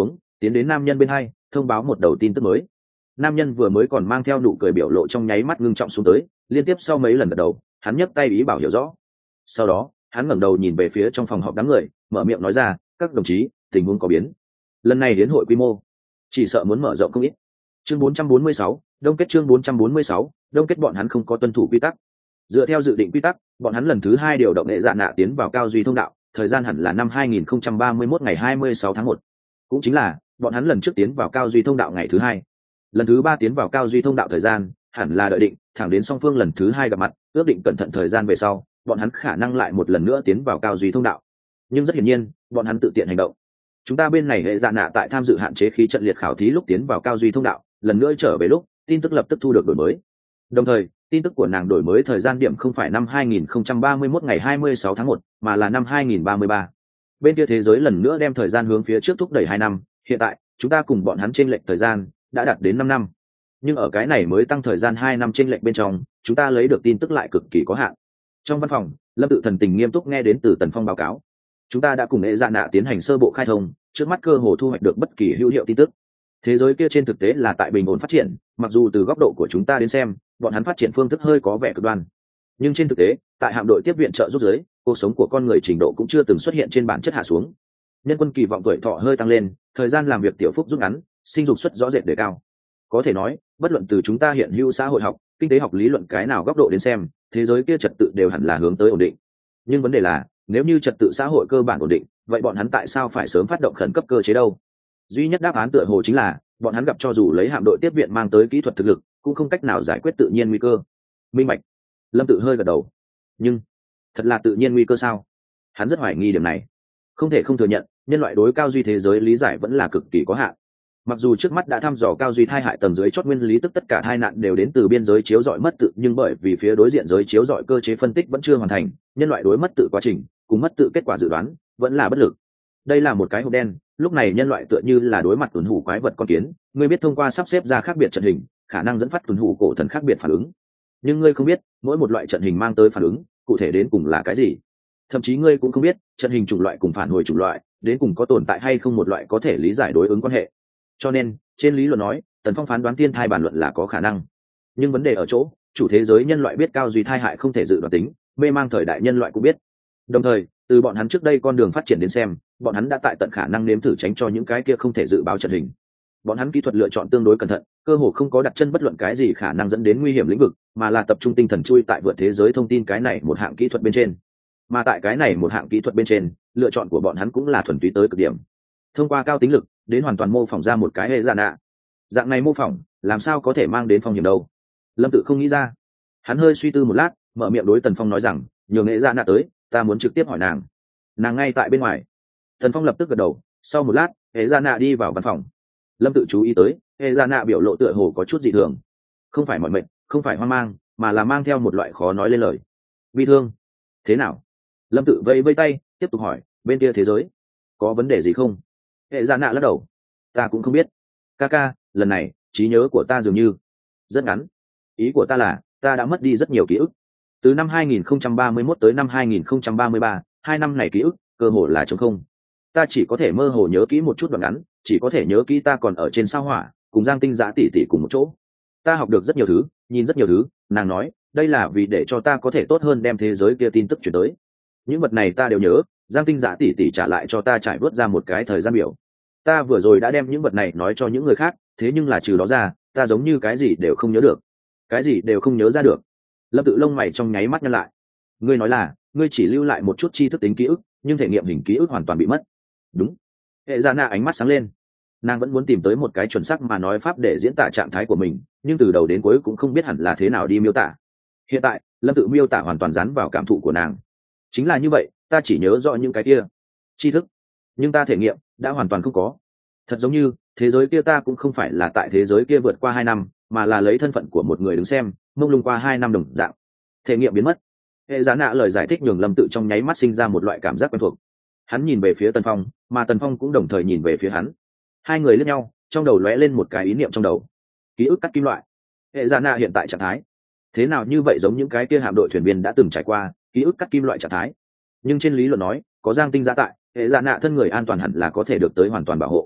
tiến đến nam nhân bên hai thông báo một đầu tin tức mới. Nam nhân vừa mới còn mang theo nụ cười biểu lộ trong nháy mắt ngưng trọng xuống tới, liên tiếp sau mấy lần gật đầu, hắn nhấc tay ý bảo hiểu rõ. Sau đó hắn ngẩng đầu nhìn về phía trong phòng họp đám người, mở miệng nói ra, các đồng chí, tình huống có biến, lần này đến hội quy mô chỉ sợ muốn mở rộng không ít. Chương 446, đông kết. Chương 446, đông kết. Bọn hắn không có tuân thủ quy tắc. Dựa theo dự định quy tắc, bọn hắn lần thứ 2 điều động hệ dạ nạ tiến vào cao duy thông đạo, thời gian hẳn là năm 2031 ngày 26 tháng 1. Cũng chính là bọn hắn lần trước tiến vào cao duy thông đạo ngày thứ 2. Lần thứ 3 tiến vào cao duy thông đạo thời gian hẳn là đợi định, thẳng đến song phương lần thứ 2 gặp mặt, ước định cẩn thận thời gian về sau, bọn hắn khả năng lại một lần nữa tiến vào cao duy thông đạo. Nhưng rất hiển nhiên, bọn hắn tự tiện hành động. Chúng ta bên này hệ dạ nạ tại tham dự hạn chế khí trận liệt khảo thí lúc tiến vào cao duy thông đạo, lần nữa trở về lúc, tin tức lập tức thu được đổi mới. Đồng thời, tin tức của nàng đổi mới thời gian điểm không phải năm 2031 ngày 26 tháng 1, mà là năm 2033. Bên kia thế giới lần nữa đem thời gian hướng phía trước thúc đẩy 2 năm, hiện tại, chúng ta cùng bọn hắn chênh lệch thời gian đã đạt đến 5 năm. Nhưng ở cái này mới tăng thời gian 2 năm chênh lệch bên trong, chúng ta lấy được tin tức lại cực kỳ có hạn. Trong văn phòng, Lâm Tự thần tình nghiêm túc nghe đến từ Tần Phong báo cáo. Chúng ta đã cùng hệ dạ nạ tiến hành sơ bộ khai thông, trước mắt cơ hồ thu hoạch được bất kỳ hữu hiệu tin tức. Thế giới kia trên thực tế là tại bình ổn phát triển, mặc dù từ góc độ của chúng ta đến xem, bọn hắn phát triển phương thức hơi có vẻ cực đoan, nhưng trên thực tế, tại hạm đội tiếp viện trợ giúp giới, cuộc sống của con người trình độ cũng chưa từng xuất hiện trên bản chất hạ xuống. Nhân quân kỳ vọng tuổi thọ hơi tăng lên, thời gian làm việc tiểu phúc rút ngắn, sinh dục suất rõ rệt đề cao. Có thể nói, bất luận từ chúng ta hiện hữu xã hội học, kinh tế học lý luận cái nào góc độ đến xem, thế giới kia trật tự đều hẳn là hướng tới ổn định. Nhưng vấn đề là, nếu như trật tự xã hội cơ bản ổn định, vậy bọn hắn tại sao phải sớm phát động khẩn cấp cơ chế đâu? Duy nhất đáp án tựa hồ chính là bọn hắn gặp cho dù lấy hạm đội tiếp viện mang tới kỹ thuật thực lực, cũng không cách nào giải quyết tự nhiên nguy cơ. Minh bạch. Lâm Tự hơi gật đầu. Nhưng thật là tự nhiên nguy cơ sao? Hắn rất hoài nghi điểm này. Không thể không thừa nhận, nhân loại đối cao duy thế giới lý giải vẫn là cực kỳ có hạn. Mặc dù trước mắt đã thăm dò cao duy thai hại tầng dưới chót nguyên lý, tức tất cả tai nạn đều đến từ biên giới chiếu rọi mất tự, nhưng bởi vì phía đối diện giới chiếu rọi cơ chế phân tích vẫn chưa hoàn thành, nhân loại đối mất tự quá trình cùng mất tự kết quả dự đoán vẫn là bất lực. Đây là một cái hộp đen, lúc này nhân loại tựa như là đối mặt tuần hủ quái vật con kiến, ngươi biết thông qua sắp xếp ra khác biệt trận hình, khả năng dẫn phát tuần hủ cổ thần khác biệt phản ứng, nhưng ngươi không biết mỗi một loại trận hình mang tới phản ứng cụ thể đến cùng là cái gì. Thậm chí ngươi cũng không biết trận hình chủng loại cùng phản hồi chủng loại đến cùng có tồn tại hay không một loại có thể lý giải đối ứng quan hệ. Cho nên trên lý luận nói, Tần Phong phán đoán thiên thai bản luận là có khả năng, nhưng vấn đề ở chỗ chủ thế giới nhân loại biết cao duy thai hại không thể dự đoán tính, mê mang thời đại nhân loại cũng biết. Đồng thời từ bọn hắn trước đây con đường phát triển đến xem, bọn hắn đã tại tận khả năng nếm thử tránh cho những cái kia không thể dự báo trận hình. Bọn hắn kỹ thuật lựa chọn tương đối cẩn thận, cơ hồ không có đặt chân bất luận cái gì khả năng dẫn đến nguy hiểm lĩnh vực, mà là tập trung tinh thần chui tại vượt thế giới thông tin cái này một hạng kỹ thuật bên trên. Mà tại cái này một hạng kỹ thuật bên trên, lựa chọn của bọn hắn cũng là thuần túy tới cực điểm. Thông qua cao tính lực, đến hoàn toàn mô phỏng ra một cái hệ dạ nạ. Dạng này mô phỏng, làm sao có thể mang đến phong hiểm đâu? Lâm Tự không nghĩ ra. Hắn hơi suy tư một lát, mở miệng đối Tần Phong nói rằng, nhường hệ dạ nạ tới, ta muốn trực tiếp hỏi nàng. Nàng ngay tại bên ngoài. Tần Phong lập tức gật đầu. Sau một lát, hệ dạ nạ đi vào văn phòng. Lâm Tự chú ý tới, hệ dạ nạ biểu lộ tựa hồ có chút dị thường, không phải mỏi mệt, không phải hoang mang, mà là mang theo một loại khó nói lên lời bi thương. Thế nào? Lâm Tự vẫy vẫy tay, tiếp tục hỏi, bên kia thế giới có vấn đề gì không? Hệ dạ nạ lắc đầu, ta cũng không biết. Ca, lần này trí nhớ của ta dường như rất ngắn. Ý của ta là ta đã mất đi rất nhiều ký ức. Từ năm 2031 tới năm 2033, 2 năm này ký ức cơ hồ là trống không. Ta chỉ có thể mơ hồ nhớ kỹ một chút đoạn ngắn, chỉ có thể nhớ kỹ ta còn ở trên sao hỏa, cùng Giang Tinh Giã tỷ tỷ cùng một chỗ. Ta học được rất nhiều thứ, nhìn rất nhiều thứ, nàng nói, đây là vì để cho ta có thể tốt hơn đem thế giới kia tin tức chuyển tới. Những vật này ta đều nhớ, Giang Tinh Giã tỷ tỷ trả lại cho ta trải vớt ra một cái thời gian biểu. Ta vừa rồi đã đem những vật này nói cho những người khác, thế nhưng là trừ đó ra, ta giống như cái gì đều không nhớ được. Cái gì đều không nhớ ra được. Lâm Tự lông mày trong nháy mắt nhăn lại. Ngươi nói là, ngươi chỉ lưu lại một chút tri thức tính ký ức, nhưng thể nghiệm hình ký ức hoàn toàn bị mất. Đúng. Hệ dạ nạ ánh mắt sáng lên. Nàng vẫn muốn tìm tới một cái chuẩn xác mà nói pháp để diễn tả trạng thái của mình, nhưng từ đầu đến cuối cũng không biết hẳn là thế nào đi miêu tả. Hiện tại Lâm Tự miêu tả hoàn toàn dán vào cảm thụ của nàng. Chính là như vậy, ta chỉ nhớ rõ những cái kia tri thức, nhưng ta thể nghiệm đã hoàn toàn không có. Thật giống như thế giới kia ta cũng không phải là tại thế giới kia vượt qua 2 năm, mà là lấy thân phận của một người đứng xem, mông lung qua 2 năm đồng dạng. Thể nghiệm biến mất. Hệ dạ nạ lời giải thích nhường Lâm Tự trong nháy mắt sinh ra một loại cảm giác quen thuộc. Hắn nhìn về phía Tần Phong, mà Tần Phong cũng đồng thời nhìn về phía hắn. Hai người liếc nhau, trong đầu lóe lên một cái ý niệm trong đầu. Ký ức cắt kim loại. Hệ dạ nạ hiện tại trạng thái thế nào như vậy, giống những cái kia hạm đội thuyền viên đã từng trải qua ký ức cắt kim loại trạng thái. Nhưng trên lý luận nói, có Giang Tinh Giã tại, hệ dạ nạ thân người an toàn hẳn là có thể được tới hoàn toàn bảo hộ.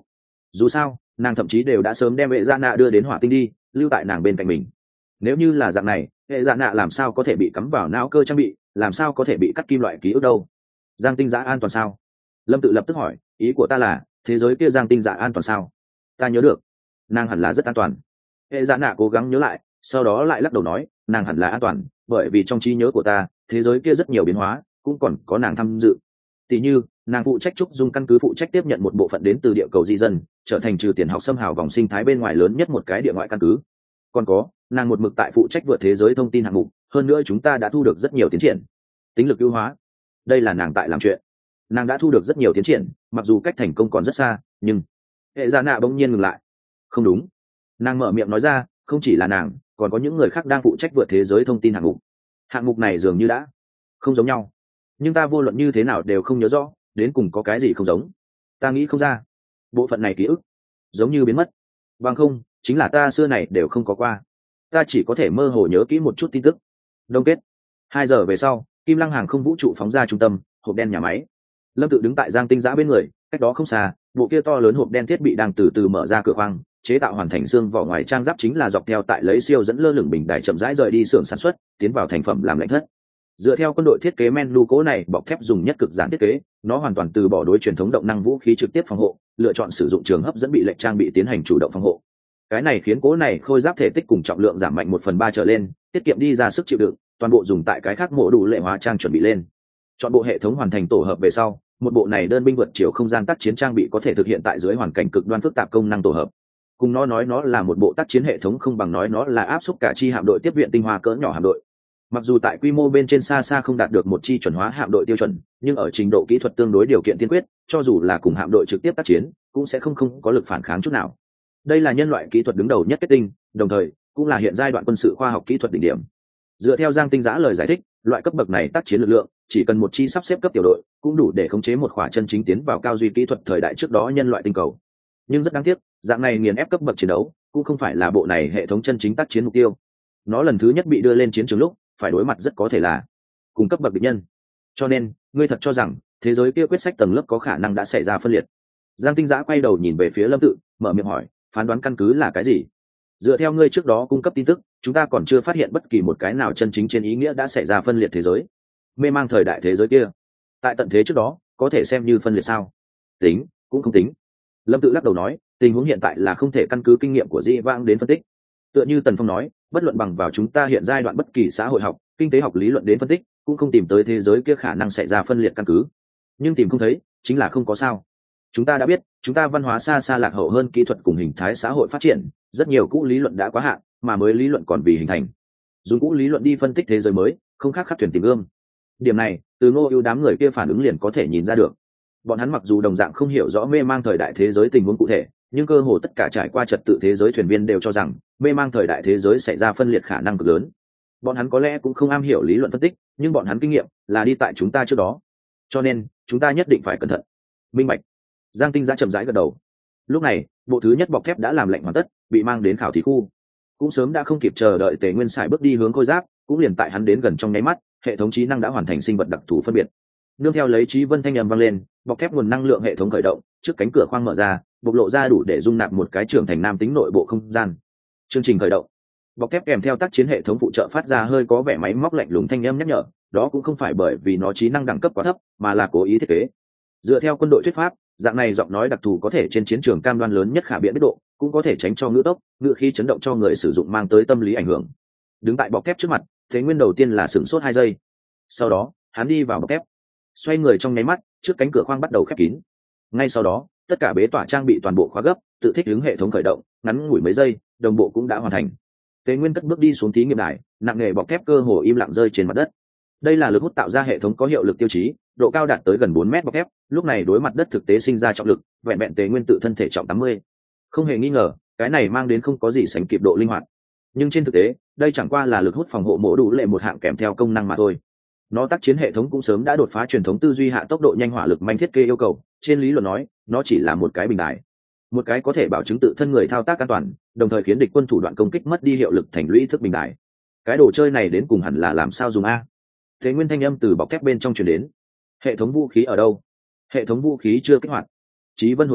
Dù sao nàng thậm chí đều đã sớm đem hệ dạ nạ đưa đến hỏa tinh đi, lưu tại nàng bên cạnh mình. Nếu như là dạng này, hệ dạ nạ làm sao có thể bị cắm vào não cơ trang bị, làm sao có thể bị cắt kim loại ký ức đâu? Giang tinh giã an toàn sao? Lâm Tự lập tức hỏi, ý của ta là thế giới kia giang tinh giã an toàn sao? Ta nhớ được nàng hẳn là rất an toàn. Hệ dạ nạ cố gắng nhớ lại, sau đó lại lắc đầu nói, nàng hẳn là an toàn, bởi vì trong trí nhớ của ta thế giới kia rất nhiều biến hóa, cũng còn có nàng tham dự. Tỷ như nàng phụ trách trúc dung căn cứ, phụ trách tiếp nhận một bộ phận đến từ địa cầu di dân, trở thành trừ tiền học xâm hào vòng sinh thái bên ngoài lớn nhất một cái địa ngoại căn cứ. Còn có nàng một mực tại phụ trách vượt thế giới thông tin hạng mục, hơn nữa chúng ta đã thu được rất nhiều tiến triển. Tính lực ưu hóa, đây là nàng tại làm chuyện. Nàng đã thu được rất nhiều tiến triển, mặc dù cách thành công còn rất xa, nhưng hệ dạ nạ bỗng nhiên ngừng lại. Không đúng, nàng mở miệng nói ra, không chỉ là nàng, còn có những người khác đang phụ trách vượt thế giới thông tin hạng mục. Hạng mục này dường như đã không giống nhau, nhưng ta vô luận như thế nào đều không nhớ rõ đến cùng có cái gì không giống. Ta nghĩ không ra, bộ phận này ký ức giống như biến mất, bằng không chính là ta xưa này đều không có qua. Ta chỉ có thể mơ hồ nhớ kỹ một chút tin tức. Đông kết 2 giờ về sau, Kim Lăng hàng không vũ trụ phóng ra trung tâm hộp đen nhà máy. Lâm Tự đứng tại Giang Tinh Giã bên người, cách đó không xa, bộ kia to lớn hộp đen thiết bị đang từ từ mở ra cửa khoang, chế tạo hoàn thành xương vỏ ngoài trang giáp chính là dọc theo tại lấy siêu dẫn lơ lửng bình đài chậm rãi rời đi xưởng sản xuất, tiến vào thành phẩm làm lạnh thất. Dựa theo quân đội thiết kế menu cố này, bọc thép dùng nhất cực giản thiết kế, nó hoàn toàn từ bỏ đối truyền thống động năng vũ khí trực tiếp phòng hộ, lựa chọn sử dụng trường hấp dẫn bị lệch trang bị tiến hành chủ động phòng hộ. Cái này khiến cố này khôi giáp thể tích cùng trọng lượng giảm mạnh 1/3 trở lên, tiết kiệm đi ra sức chịu đựng, toàn bộ dùng tại cái khác mổ đủ lệ hóa trang chuẩn bị lên. Chọn bộ hệ thống hoàn thành tổ hợp về sau, một bộ này đơn binh vượt chiều không gian tác chiến trang bị có thể thực hiện tại dưới hoàn cảnh cực đoan phức tạp công năng tổ hợp. Cùng nó nói nó là một bộ tác chiến hệ thống không bằng nói nó là áp xúc cả chi hạm đội tiếp viện tinh hoa cỡ nhỏ hạm đội. Mặc dù tại quy mô bên trên xa xa không đạt được một chi chuẩn hóa hạm đội tiêu chuẩn, nhưng ở trình độ kỹ thuật tương đối điều kiện tiên quyết, cho dù là cùng hạm đội trực tiếp tác chiến, cũng sẽ không có lực phản kháng chút nào. Đây là nhân loại kỹ thuật đứng đầu nhất kết tinh, đồng thời cũng là hiện giai đoạn quân sự khoa học kỹ thuật đỉnh điểm. Dựa theo Giang Tinh Giã lời giải thích, loại cấp bậc này tác chiến lực lượng chỉ cần một chi sắp xếp cấp tiểu đội cũng đủ để khống chế một khỏa chân chính tiến vào cao duy kỹ thuật thời đại trước đó nhân loại tinh cầu. Nhưng rất đáng tiếc, dạng này nghiền ép cấp bậc chiến đấu cũng không phải là bộ này hệ thống chân chính tác chiến mục tiêu. Nó lần thứ nhất bị đưa lên chiến trường lúc phải đối mặt rất có thể là cùng cấp bậc địch nhân. Cho nên ngươi thật cho rằng thế giới kia quyết sách tầng lớp có khả năng đã xảy ra phân liệt? Giang Tinh Giã quay đầu nhìn về phía Lâm Tự, mở miệng hỏi, phán đoán căn cứ là cái gì? Dựa theo ngươi trước đó cung cấp tin tức, chúng ta còn chưa phát hiện bất kỳ một cái nào chân chính trên ý nghĩa đã xảy ra phân liệt thế giới. Mê mang thời đại thế giới kia tại tận thế trước đó có thể xem như phân liệt sao? Tính cũng không tính. Lâm Tự lắc đầu nói, tình huống hiện tại là không thể căn cứ kinh nghiệm của Di Vãng đến phân tích. Tựa như Tần Phong nói, bất luận bằng vào chúng ta hiện giai đoạn bất kỳ xã hội học, kinh tế học lý luận đến phân tích, cũng không tìm tới thế giới kia khả năng xảy ra phân liệt căn cứ. Nhưng tìm không thấy chính là không có sao. Chúng ta đã biết, chúng ta văn hóa xa xa lạc hậu hơn kỹ thuật cùng hình thái xã hội phát triển, rất nhiều cũ lý luận đã quá hạn, mà mới lý luận còn vì hình thành. Dùng cũ lý luận đi phân tích thế giới mới, không khác khắc thuyền tìm ương. Điểm này, từ Ngô Ưu đám người kia phản ứng liền có thể nhìn ra được. Bọn hắn mặc dù đồng dạng không hiểu rõ mê mang thời đại thế giới tình huống cụ thể, nhưng cơ hồ tất cả trải qua trật tự thế giới thuyền viên đều cho rằng mê mang thời đại thế giới xảy ra phân liệt khả năng cực lớn. Bọn hắn có lẽ cũng không am hiểu lý luận phân tích, nhưng bọn hắn kinh nghiệm là đi tại chúng ta trước đó, cho nên chúng ta nhất định phải cẩn thận. Minh bạch. Giang Tinh Giã chậm rãi gật đầu. Lúc này bộ thứ nhất bọc thép đã làm lạnh hoàn tất, bị mang đến khảo thí khu. Cũng sớm đã không kịp chờ đợi Tề Nguyên Sải bước đi hướng khôi giáp, cũng liền tại hắn đến gần trong nháy mắt, hệ thống trí năng đã hoàn thành sinh vật đặc thù phân biệt. Nương theo lấy trí vân thanh âm vang lên, bọc thép nguồn năng lượng hệ thống khởi động, trước cánh cửa khoang mở ra, bộc lộ ra đủ để dung nạp một cái trưởng thành nam tính nội bộ không gian. Chương trình khởi động. Bọc thép kèm theo tác chiến hệ thống phụ trợ phát ra hơi có vẻ máy móc lạnh lùng thanh âm nhắc nhở, đó cũng không phải bởi vì nó trí năng đẳng cấp quá thấp, mà là cố ý thiết kế. Dựa theo quân đội thuyết pháp, dạng này giọng nói đặc thù có thể trên chiến trường cam đoan lớn nhất khả biện biết độ, cũng có thể tránh cho ngữ tốc, ngữ khí chấn động cho người sử dụng mang tới tâm lý ảnh hưởng. Đứng tại bọc thép trước mặt, Thế Nguyên đầu tiên là sửng sốt 2 giây. Sau đó, hắn đi vào bọc thép, xoay người trong nháy mắt, trước cánh cửa khoang bắt đầu khép kín. Ngay sau đó, tất cả bế tỏa trang bị toàn bộ khóa gấp, tự thích ứng hệ thống khởi động, ngắn ngủi mấy giây, đồng bộ cũng đã hoàn thành. Thế Nguyên cất bước đi xuống thí nghiệm đài, nặng nghề bọc thép cơ hồ im lặng rơi trên mặt đất. Đây là lực hút tạo ra hệ thống có hiệu lực tiêu chí, độ cao đạt tới gần 4 mét bọc thép, lúc này đối mặt đất thực tế sinh ra trọng lực, vẹn vẹn Tế Nguyên tự thân thể trọng 80. Không hề nghi ngờ, cái này mang đến không có gì sánh kịp độ linh hoạt. Nhưng trên thực tế, đây chẳng qua là lực hút phòng hộ mổ đủ lệ một hạng kèm theo công năng mà thôi. Nó tác chiến hệ thống cũng sớm đã đột phá truyền thống tư duy hạ tốc độ nhanh hỏa lực manh thiết kế yêu cầu, trên lý luận nói, nó chỉ là một cái bình đài, một cái có thể bảo chứng tự thân người thao tác an toàn, đồng thời khiến địch quân thủ đoạn công kích mất đi hiệu lực thành lũy thức bình đài. Cái đồ chơi này đến cùng hẳn là làm sao dùng a? Thế Nguyên thanh âm từ bọc thép bên trong truyền đến. Hệ thống vũ khí ở đâu? Hệ thống vũ khí chưa kích hoạt. Chí Vân hồi đáp,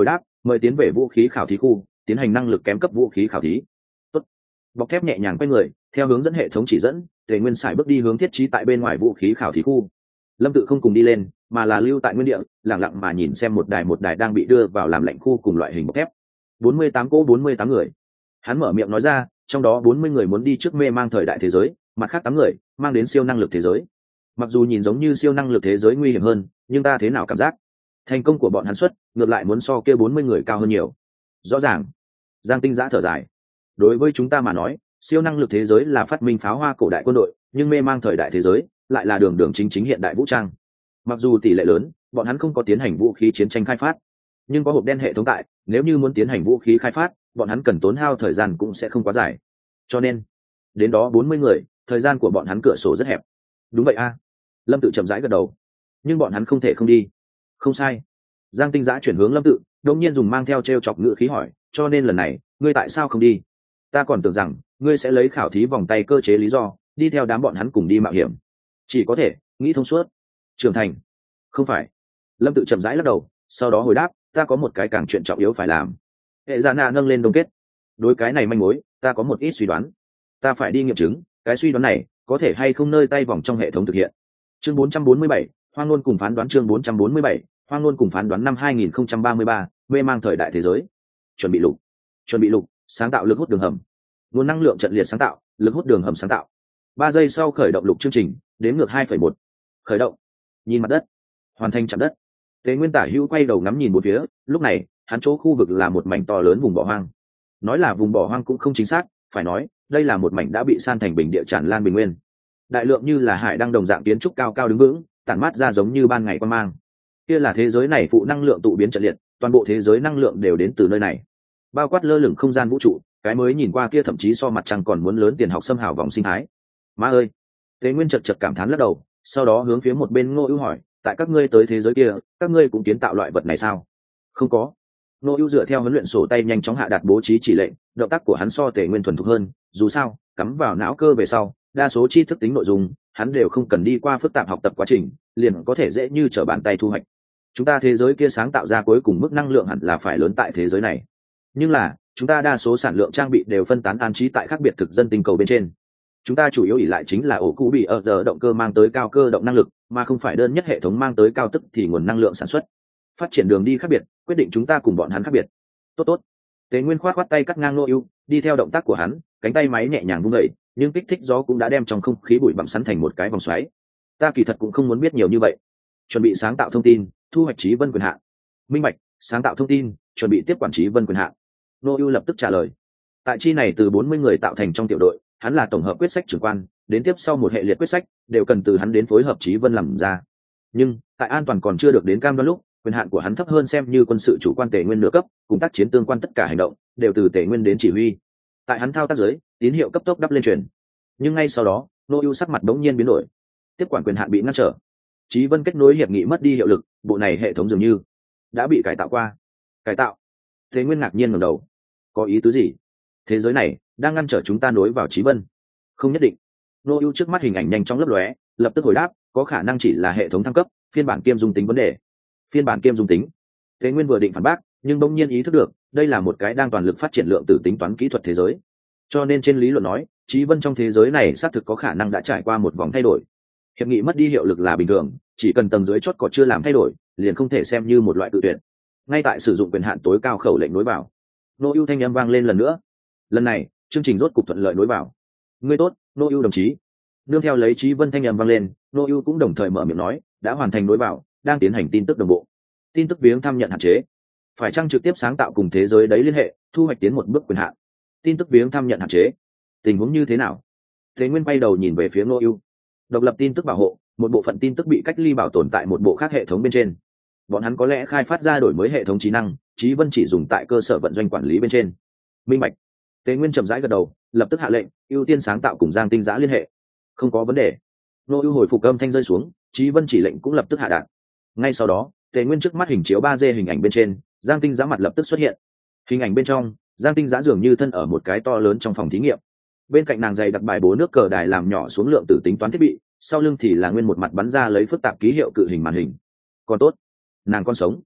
mời tiến về vũ khí khảo thí khu tiến hành năng lực kém cấp vũ khí khảo thí. Tốt. Bọc thép nhẹ nhàng quay người theo hướng dẫn hệ thống chỉ dẫn, Tề Nguyên sải bước đi hướng thiết trí tại bên ngoài vũ khí khảo thí khu. Lâm Tự không cùng đi lên mà là lưu tại nguyên địa, lặng lặng mà nhìn xem một đài đang bị đưa vào làm lạnh khu cùng loại hình bọc thép. 48 cỗ 48 người. Hắn mở miệng nói ra, trong đó 40 người muốn đi trước mê mang thời đại thế giới, mặt khác 8 người mang đến siêu năng lực thế giới. Mặc dù nhìn giống như siêu năng lực thế giới nguy hiểm hơn, nhưng ta thế nào cảm giác thành công của bọn hắn xuất ngược lại muốn so kia 40 người cao hơn nhiều. Rõ ràng. Giang Tinh Giã thở dài. Đối với chúng ta mà nói, siêu năng lực thế giới là phát minh pháo hoa cổ đại quân đội, nhưng mê mang thời đại thế giới lại là đường đường chính chính hiện đại vũ trang. Mặc dù tỷ lệ lớn bọn hắn không có tiến hành vũ khí chiến tranh khai phát, nhưng có hộp đen hệ thống tại, nếu như muốn tiến hành vũ khí khai phát, bọn hắn cần tốn hao thời gian cũng sẽ không quá dài. Cho nên đến đó 40 người, thời gian của bọn hắn cửa sổ rất hẹp. Đúng vậy a. Lâm Tự chậm rãi gật đầu. Nhưng bọn hắn không thể không đi. Không sai. Giang Tinh Giã chuyển hướng Lâm Tự, đột nhiên dùng mang theo trêu chọc ngữ khí hỏi, cho nên lần này ngươi tại sao không đi? Ta còn tưởng rằng ngươi sẽ lấy khảo thí vòng tay cơ chế lý do đi theo đám bọn hắn cùng đi mạo hiểm. Chỉ có thể nghĩ thông suốt. Trưởng thành. Không phải. Lâm Tự chậm rãi lắc đầu, sau đó hồi đáp, ta có một cái càng chuyện trọng yếu phải làm. Hệ Dạ Nạ nâng lên đông kết. Đối cái này manh mối ta có một ít suy đoán, ta phải đi nghiệm chứng cái suy đoán này có thể hay không nơi tay vòng trong hệ thống thực hiện. Chương 447, Hoang Luân cùng phán đoán. Chương 447, Hoang Luân cùng phán đoán. Năm 2033, mê mang thời đại thế giới. Chuẩn bị lục, sáng tạo lực hút đường hầm. Nguồn năng lượng trận liệt sáng tạo, lực hút đường hầm sáng tạo. 3 giây sau khởi động lục chương trình, đếm ngược 2,1. Khởi động. Nhìn mặt đất, hoàn thành chạm đất. Tề Nguyên tả hữu quay đầu ngắm nhìn một phía, lúc này hắn chỗ khu vực là một mảnh to lớn vùng bỏ hoang. Nói là vùng bỏ hoang cũng không chính xác, phải nói đây là một mảnh đã bị san thành bình địa tràn lan bình nguyên. Đại lượng như là hải đăng đồng dạng kiến trúc cao cao đứng vững, tản mát ra giống như ban ngày quang mang. Kia là thế giới này phụ năng lượng tụ biến trận liệt, toàn bộ thế giới năng lượng đều đến từ nơi này. Bao quát lơ lửng không gian vũ trụ, cái mới nhìn qua kia thậm chí so mặt trăng còn muốn lớn tiền học xâm hào vòng sinh thái. Má ơi. Tề Nguyên chật chật cảm thán lắc đầu, sau đó hướng phía một bên Ngô Ưu hỏi, tại các ngươi tới thế giới kia, các ngươi cũng kiến tạo loại vật này sao? Không có. Ngô Ưu dựa theo huấn luyện sổ tay nhanh chóng hạ đạt bố trí chỉ lệnh, động tác của hắn so Tề Nguyên thuần thục hơn, dù sao, cắm vào não cơ về sau, đa số tri thức tính nội dung, hắn đều không cần đi qua phức tạp học tập quá trình, liền có thể dễ như trở bàn tay thu hoạch. Chúng ta thế giới kia sáng tạo ra cuối cùng mức năng lượng hẳn là phải lớn tại thế giới này. Nhưng là, chúng ta đa số sản lượng trang bị đều phân tán an trí tại khác biệt thực dân tinh cầu bên trên. Chúng ta chủ yếu ỷ lại chính là ổ cũ bị ở giờ động cơ mang tới cao cơ động năng lực, mà không phải đơn nhất hệ thống mang tới cao tức thì nguồn năng lượng sản xuất. Phát triển đường đi khác biệt, quyết định chúng ta cùng bọn hắn khác biệt. Tốt. Tế Nguyên khoát tay cắt ngang Ngô Ưu, đi theo động tác của hắn, cánh tay máy nhẹ nhàng vung đẩy, nhưng kích thích gió cũng đã đem trong không khí bụi bặm sắn thành một cái vòng xoáy. Ta kỳ thật cũng không muốn biết nhiều như vậy. Chuẩn bị sáng tạo thông tin, thu hoạch trí vân quyền hạn. Minh bạch, sáng tạo thông tin, chuẩn bị tiếp quản trí vân quyền hạn. Ngô Ưu lập tức trả lời. Tại chi này từ 40 người tạo thành trong tiểu đội, hắn là tổng hợp quyết sách trưởng quan, đến tiếp sau một hệ liệt quyết sách đều cần từ hắn đến phối hợp trí vân làm ra. Nhưng tại an toàn còn chưa được đến cam đoan lúc, quyền hạn của hắn thấp hơn xem như quân sự chủ quan Tề Nguyên nửa cấp, cùng tác chiến tương quan tất cả hành động đều từ Tề Nguyên đến chỉ huy. Tại hắn thao tác dưới, tín hiệu cấp tốc đắp lên truyền. Nhưng ngay sau đó, Nô Ưu sắc mặt bỗng nhiên biến đổi. Tiếp quản quyền hạn bị ngăn trở. Chí Vân kết nối hiệp nghị mất đi hiệu lực, bộ này hệ thống dường như đã bị cải tạo qua. Cải tạo? Tề Nguyên ngạc nhiên ngẩng đầu. Có ý tứ gì? Thế giới này đang ngăn trở chúng ta nối vào Chí Vân? Không nhất định. Nô Ưu trước mắt hình ảnh nhanh chóng lấp lóe, lập tức hồi đáp, có khả năng chỉ là hệ thống thăng cấp, phiên bản kiêm dung tính vấn đề. Phiên bản kiêm dung tính. Tề Nguyên vừa định phản bác, nhưng bỗng nhiên ý thức được, đây là một cái đang toàn lực phát triển lượng tử tính toán kỹ thuật thế giới. Cho nên trên lý luận nói, Chí Vân trong thế giới này xác thực có khả năng đã trải qua một vòng thay đổi. Hiệp nghị mất đi hiệu lực là bình thường, chỉ cần tầng dưới chót cỏ chưa làm thay đổi, liền không thể xem như một loại tự tuyển. Ngay tại sử dụng quyền hạn tối cao khẩu lệnh nối vào, Nô Ưu thanh âm vang lên lần nữa. Lần này, chương trình rốt cục thuận lợi nối vào. Ngươi tốt, Nô Ưu đồng chí. Nương theo lấy Chí Vân thanh âm vang lên, Nô Ưu cũng đồng thời mở miệng nói, đã hoàn thành nối vào, đang tiến hành tin tức đồng bộ. Tin tức viếng thăm nhận hạn chế. Phải chăng trực tiếp sáng tạo cùng thế giới đấy liên hệ, thu hoạch tiến một bước quyền hạn. Tin tức viếng thăm nhận hạn chế. Tình huống như thế nào? Thế Nguyên bay đầu nhìn về phía Nô Ưu. Độc lập tin tức bảo hộ, một bộ phận tin tức bị cách ly bảo tồn tại một bộ khác hệ thống bên trên. Bọn hắn có lẽ khai phát ra đổi mới hệ thống trí năng, Chí Vân chỉ dùng tại cơ sở vận doanh quản lý bên trên. Minh bạch. Tế Nguyên chậm rãi gật đầu, lập tức hạ lệnh, ưu tiên sáng tạo cùng Giang Tinh Giã liên hệ. Không có vấn đề. Nô Ưu hồi phục âm thanh rơi xuống, Chí Vân chỉ lệnh cũng lập tức hạ đạt. Ngay sau đó, Tế Nguyên trước mắt hình chiếu 3D hình ảnh bên trên, Giang Tinh Giã mặt lập tức xuất hiện. Hình ảnh bên trong, Giang Tinh Giã dường như thân ở một cái to lớn trong phòng thí nghiệm. Bên cạnh nàng dày đặc bài bố nước cờ đài làm nhỏ xuống lượng tử tính toán thiết bị, sau lưng thì là nguyên một mặt bắn ra lấy phức tạp ký hiệu cự hình màn hình. Còn tốt, nàng còn sống.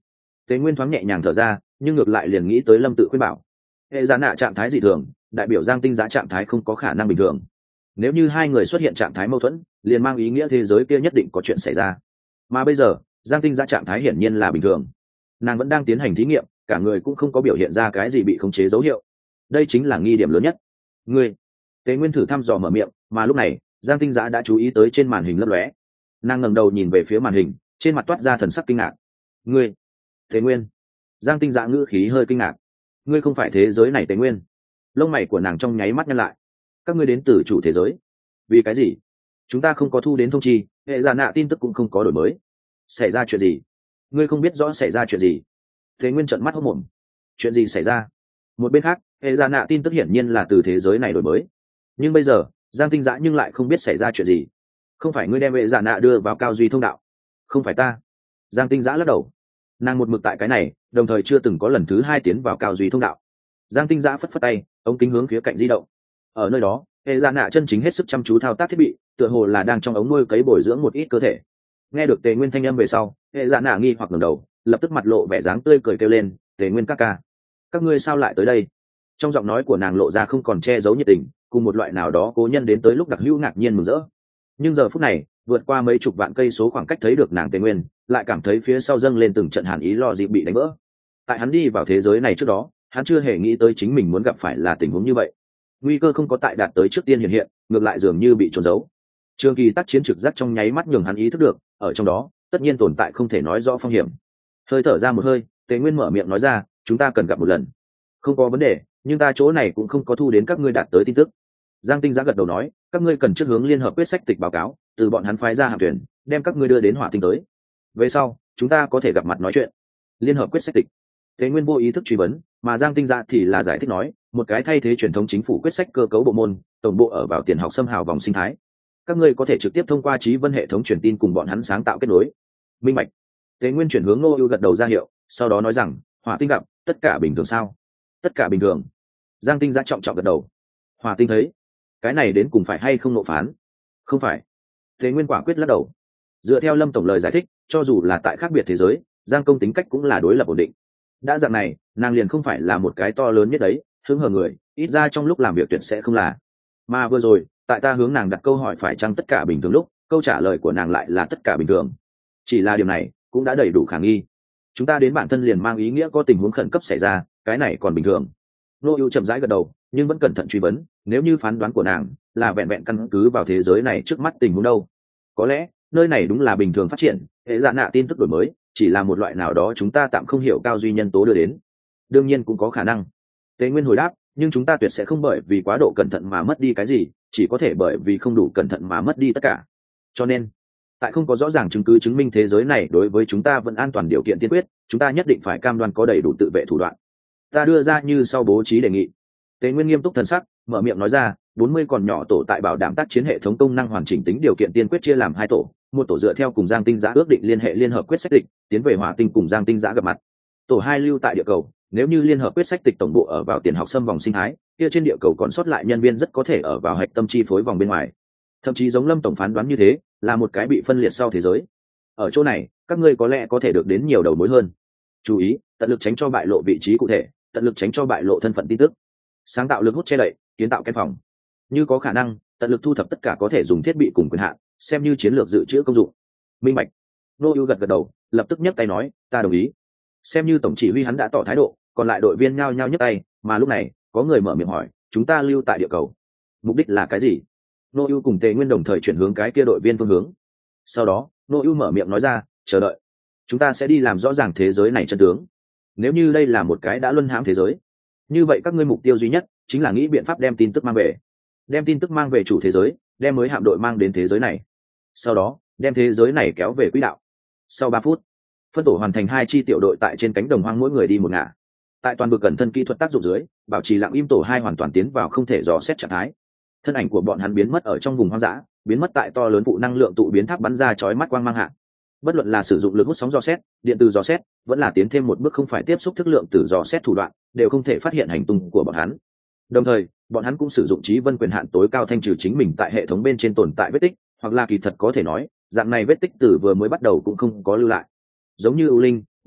Tế Nguyên thoáng nhẹ nhàng thở ra, nhưng ngược lại liền nghĩ tới Lâm Tự khuyên bảo. Hệ Dạ Nạ trạng thái dị thường, đại biểu Giang Tinh Giá trạng thái không có khả năng bình thường. Nếu như hai người xuất hiện trạng thái mâu thuẫn, liền mang ý nghĩa thế giới kia nhất định có chuyện xảy ra. Mà bây giờ, Giang Tinh Giá trạng thái hiển nhiên là bình thường. Nàng vẫn đang tiến hành thí nghiệm, cả người cũng không có biểu hiện ra cái gì bị khống chế dấu hiệu. Đây chính là nghi điểm lớn nhất. Ngươi, Tế Nguyên thử thăm dò mở miệng, mà lúc này, Giang Tinh Giá đã chú ý tới trên màn hình lấp lóe. Nàng ngẩng đầu nhìn về phía màn hình, trên mặt toát ra thần sắc kinh ngạc. Ngươi, Tế Nguyên. Giang Tinh Giá ngữ khí hơi kinh ngạc. Ngươi không phải thế giới này Tế Nguyên. Lông mày của nàng trong nháy mắt nhăn lại. Các ngươi đến từ chủ thế giới. Vì cái gì? Chúng ta không có thu đến thông chi, hệ Dạ Nạ tin tức cũng không có đổi mới. Xảy ra chuyện gì? Ngươi không biết rõ xảy ra chuyện gì? Tế Nguyên trợn mắt hốt mồm. Chuyện gì xảy ra? Một bên khác, hệ Dạ Nạ tin tức hiển nhiên là từ thế giới này đổi mới. Nhưng bây giờ, Giang Tinh Dã nhưng lại không biết xảy ra chuyện gì. Không phải ngươi đem hệ Dạ Nạ đưa vào cao duy thông đạo? Không phải ta. Giang Tinh Dã lắc đầu. Nàng một mực tại cái này, đồng thời chưa từng có lần thứ hai tiến vào cao duy thông đạo. Giang Tinh Dã phất phất tay, ống kính hướng khía cạnh di động. Ở nơi đó, hệ Dạ Nạ chân chính hết sức chăm chú thao tác thiết bị, tựa hồ là đang trong ống nuôi cấy bồi dưỡng một ít cơ thể. Nghe được Tề Nguyên thanh âm về sau, hệ Dạ Nạ nghi hoặc ngẩng đầu, lập tức mặt lộ vẻ dáng tươi cười kêu lên, Tề Nguyên các ca, các ngươi sao lại tới đây? Trong giọng nói của nàng lộ ra không còn che giấu nhiệt tình, cùng một loại nào đó cố nhân đến tới lúc đặc hữu ngạc nhiên mừng rỡ. Nhưng giờ phút này, vượt qua mấy chục vạn cây số khoảng cách thấy được nàng Tề Nguyên, lại cảm thấy phía sau dâng lên từng trận hàn ý lo dịp bị đánh vỡ. Tại hắn đi vào thế giới này trước đó, hắn chưa hề nghĩ tới chính mình muốn gặp phải là tình huống như vậy. Nguy cơ không có tại đạt tới trước tiên hiện hiện, ngược lại dường như bị trốn giấu. Trường kỳ tác chiến trực giác trong nháy mắt nhường hắn ý thức được, ở trong đó, tất nhiên tồn tại không thể nói rõ phong hiểm. Hơi thở ra một hơi, Tề Nguyên mở miệng nói ra, chúng ta cần gặp một lần. Không có vấn đề, nhưng ta chỗ này cũng không có thu đến các ngươi đạt tới tin tức. Giang Tinh Giá gật đầu nói, các ngươi cần trước hướng liên hợp quyết sách tịch báo cáo, từ bọn hắn phái ra hạm thuyền, đem các ngươi đưa đến Hỏa Tinh tới. Về sau, chúng ta có thể gặp mặt nói chuyện. Liên hợp quyết sách tịch. Tề Nguyên vô ý thức truy vấn, mà Giang Tinh Giá thì là giải thích nói, một cái thay thế truyền thống chính phủ quyết sách cơ cấu bộ môn, tổng bộ ở vào tiền học xâm hào vòng sinh thái. Các ngươi có thể trực tiếp thông qua Chí Vân hệ thống truyền tin cùng bọn hắn sáng tạo kết nối. Minh bạch. Tề Nguyên chuyển hướng Ngô Ưu gật đầu ra hiệu, sau đó nói rằng, Hỏa Tinh gặp, tất cả bình thường sao? Tất cả bình thường. Giang Tinh Giá trọng trọng gật đầu. Hỏa Tinh thấy, cái này đến cùng phải hay không nộ phán? Không phải. Tề Nguyên quả quyết lắc đầu. Dựa theo Lâm tổng lời giải thích, cho dù là tại khác biệt thế giới, Giang công tính cách cũng là đối lập ổn định. Đã dạng này, nàng liền không phải là một cái to lớn nhất đấy, hướng hở người, ít ra trong lúc làm việc tuyệt sẽ không là. Mà vừa rồi, tại ta hướng nàng đặt câu hỏi phải chăng tất cả bình thường lúc, câu trả lời của nàng lại là tất cả bình thường. Chỉ là điều này cũng đã đầy đủ khả nghi. Chúng ta đến bản thân liền mang ý nghĩa có tình huống khẩn cấp xảy ra, cái này còn bình thường. Nô Ưu chậm rãi gật đầu, nhưng vẫn cẩn thận truy vấn, nếu như phán đoán của nàng là vẹn vẹn căn cứ vào thế giới này trước mắt tình huống đâu? Có lẽ, nơi này đúng là bình thường phát triển, hệ Dạ Nạ tin tức đổi mới, chỉ là một loại nào đó chúng ta tạm không hiểu cao duy nhân tố đưa đến. Đương nhiên cũng có khả năng. Tế Nguyên hồi đáp, nhưng chúng ta tuyệt sẽ không bởi vì quá độ cẩn thận mà mất đi cái gì, chỉ có thể bởi vì không đủ cẩn thận mà mất đi tất cả. Cho nên, tại không có rõ ràng chứng cứ chứng minh thế giới này đối với chúng ta vẫn an toàn điều kiện tiên quyết, chúng ta nhất định phải cam đoan có đầy đủ tự vệ thủ đoạn. Ta đưa ra như sau bố trí đề nghị. Tế Nguyên nghiêm túc thần sắc, mở miệng nói ra, 40 còn nhỏ tổ tại bảo đảm tác chiến hệ thống công năng hoàn chỉnh tính điều kiện tiên quyết chia làm 2 tổ, một tổ dựa theo cùng Giang Tinh Giá ước định liên hệ liên hợp quyết sách định, tiến về Hỏa Tinh cùng Giang Tinh Giá gặp mặt. Tổ 2 lưu tại địa cầu, nếu như liên hợp quyết sách tịch tổng bộ ở vào tiền học xâm vòng sinh thái, kia trên địa cầu còn sót lại nhân viên rất có thể ở vào hạch tâm chi phối vòng bên ngoài. Thậm chí giống Lâm tổng phán đoán như thế, là một cái bị phân liệt sau thế giới. Ở chỗ này, các ngươi có lẽ có thể được đến nhiều đầu mối hơn. Chú ý, tận lực tránh cho bại lộ vị trí cụ thể, tận lực tránh cho bại lộ thân phận tin tức. Sáng tạo lực hút che đậy, kiến tạo căn phòng. Như có khả năng, tận lực thu thập tất cả có thể dùng thiết bị cùng quyền hạn, xem như chiến lược dự trữ công dụng. Minh bạch. Nô Ưu gật gật đầu, lập tức nhấc tay nói, ta đồng ý. Xem như tổng chỉ huy hắn đã tỏ thái độ, còn lại đội viên nhao nhao nhấc tay, mà lúc này, có người mở miệng hỏi, chúng ta lưu tại địa cầu, mục đích là cái gì? Nô Ưu cùng Tề Nguyên đồng thời chuyển hướng cái kia đội viên phương hướng. Sau đó, Nô Ưu mở miệng nói ra, chờ đợi. Chúng ta sẽ đi làm rõ ràng thế giới này chân tướng. Nếu như đây là một cái đã luân hãm thế giới, như vậy các ngươi mục tiêu duy nhất chính là nghĩ biện pháp đem tin tức mang về. Đem tin tức mang về chủ thế giới, đem mới hạm đội mang đến thế giới này. Sau đó, đem thế giới này kéo về quỹ đạo. Sau 3 phút, phân tổ hoàn thành 2 chi tiểu đội tại trên cánh đồng hoang mỗi người đi một ngả. Tại toàn bộ cẩn thân kỹ thuật tác dụng dưới, bảo trì lặng im tổ 2 hoàn toàn tiến vào không thể dò xét trạng thái. Thân ảnh của bọn hắn biến mất ở trong vùng hoang dã, biến mất tại to lớn vụ năng lượng tụ biến tháp bắn ra chói mắt quang mang hạ. Bất luận là sử dụng lực hút sóng dò xét, điện từ dò xét, vẫn là tiến thêm một bước không phải tiếp xúc thức lượng từ dò xét thủ đoạn, đều không thể phát hiện hành tung của bọn hắn. Đồng thời, bọn hắn cũng sử dụng Chí Vân quyền hạn tối cao thanh trừ chính mình tại hệ thống bên trên tồn tại vết tích, hoặc là kỳ thật có thể nói, dạng này vết tích từ vừa mới bắt đầu cũng không có lưu lại. Giống như ưu linh,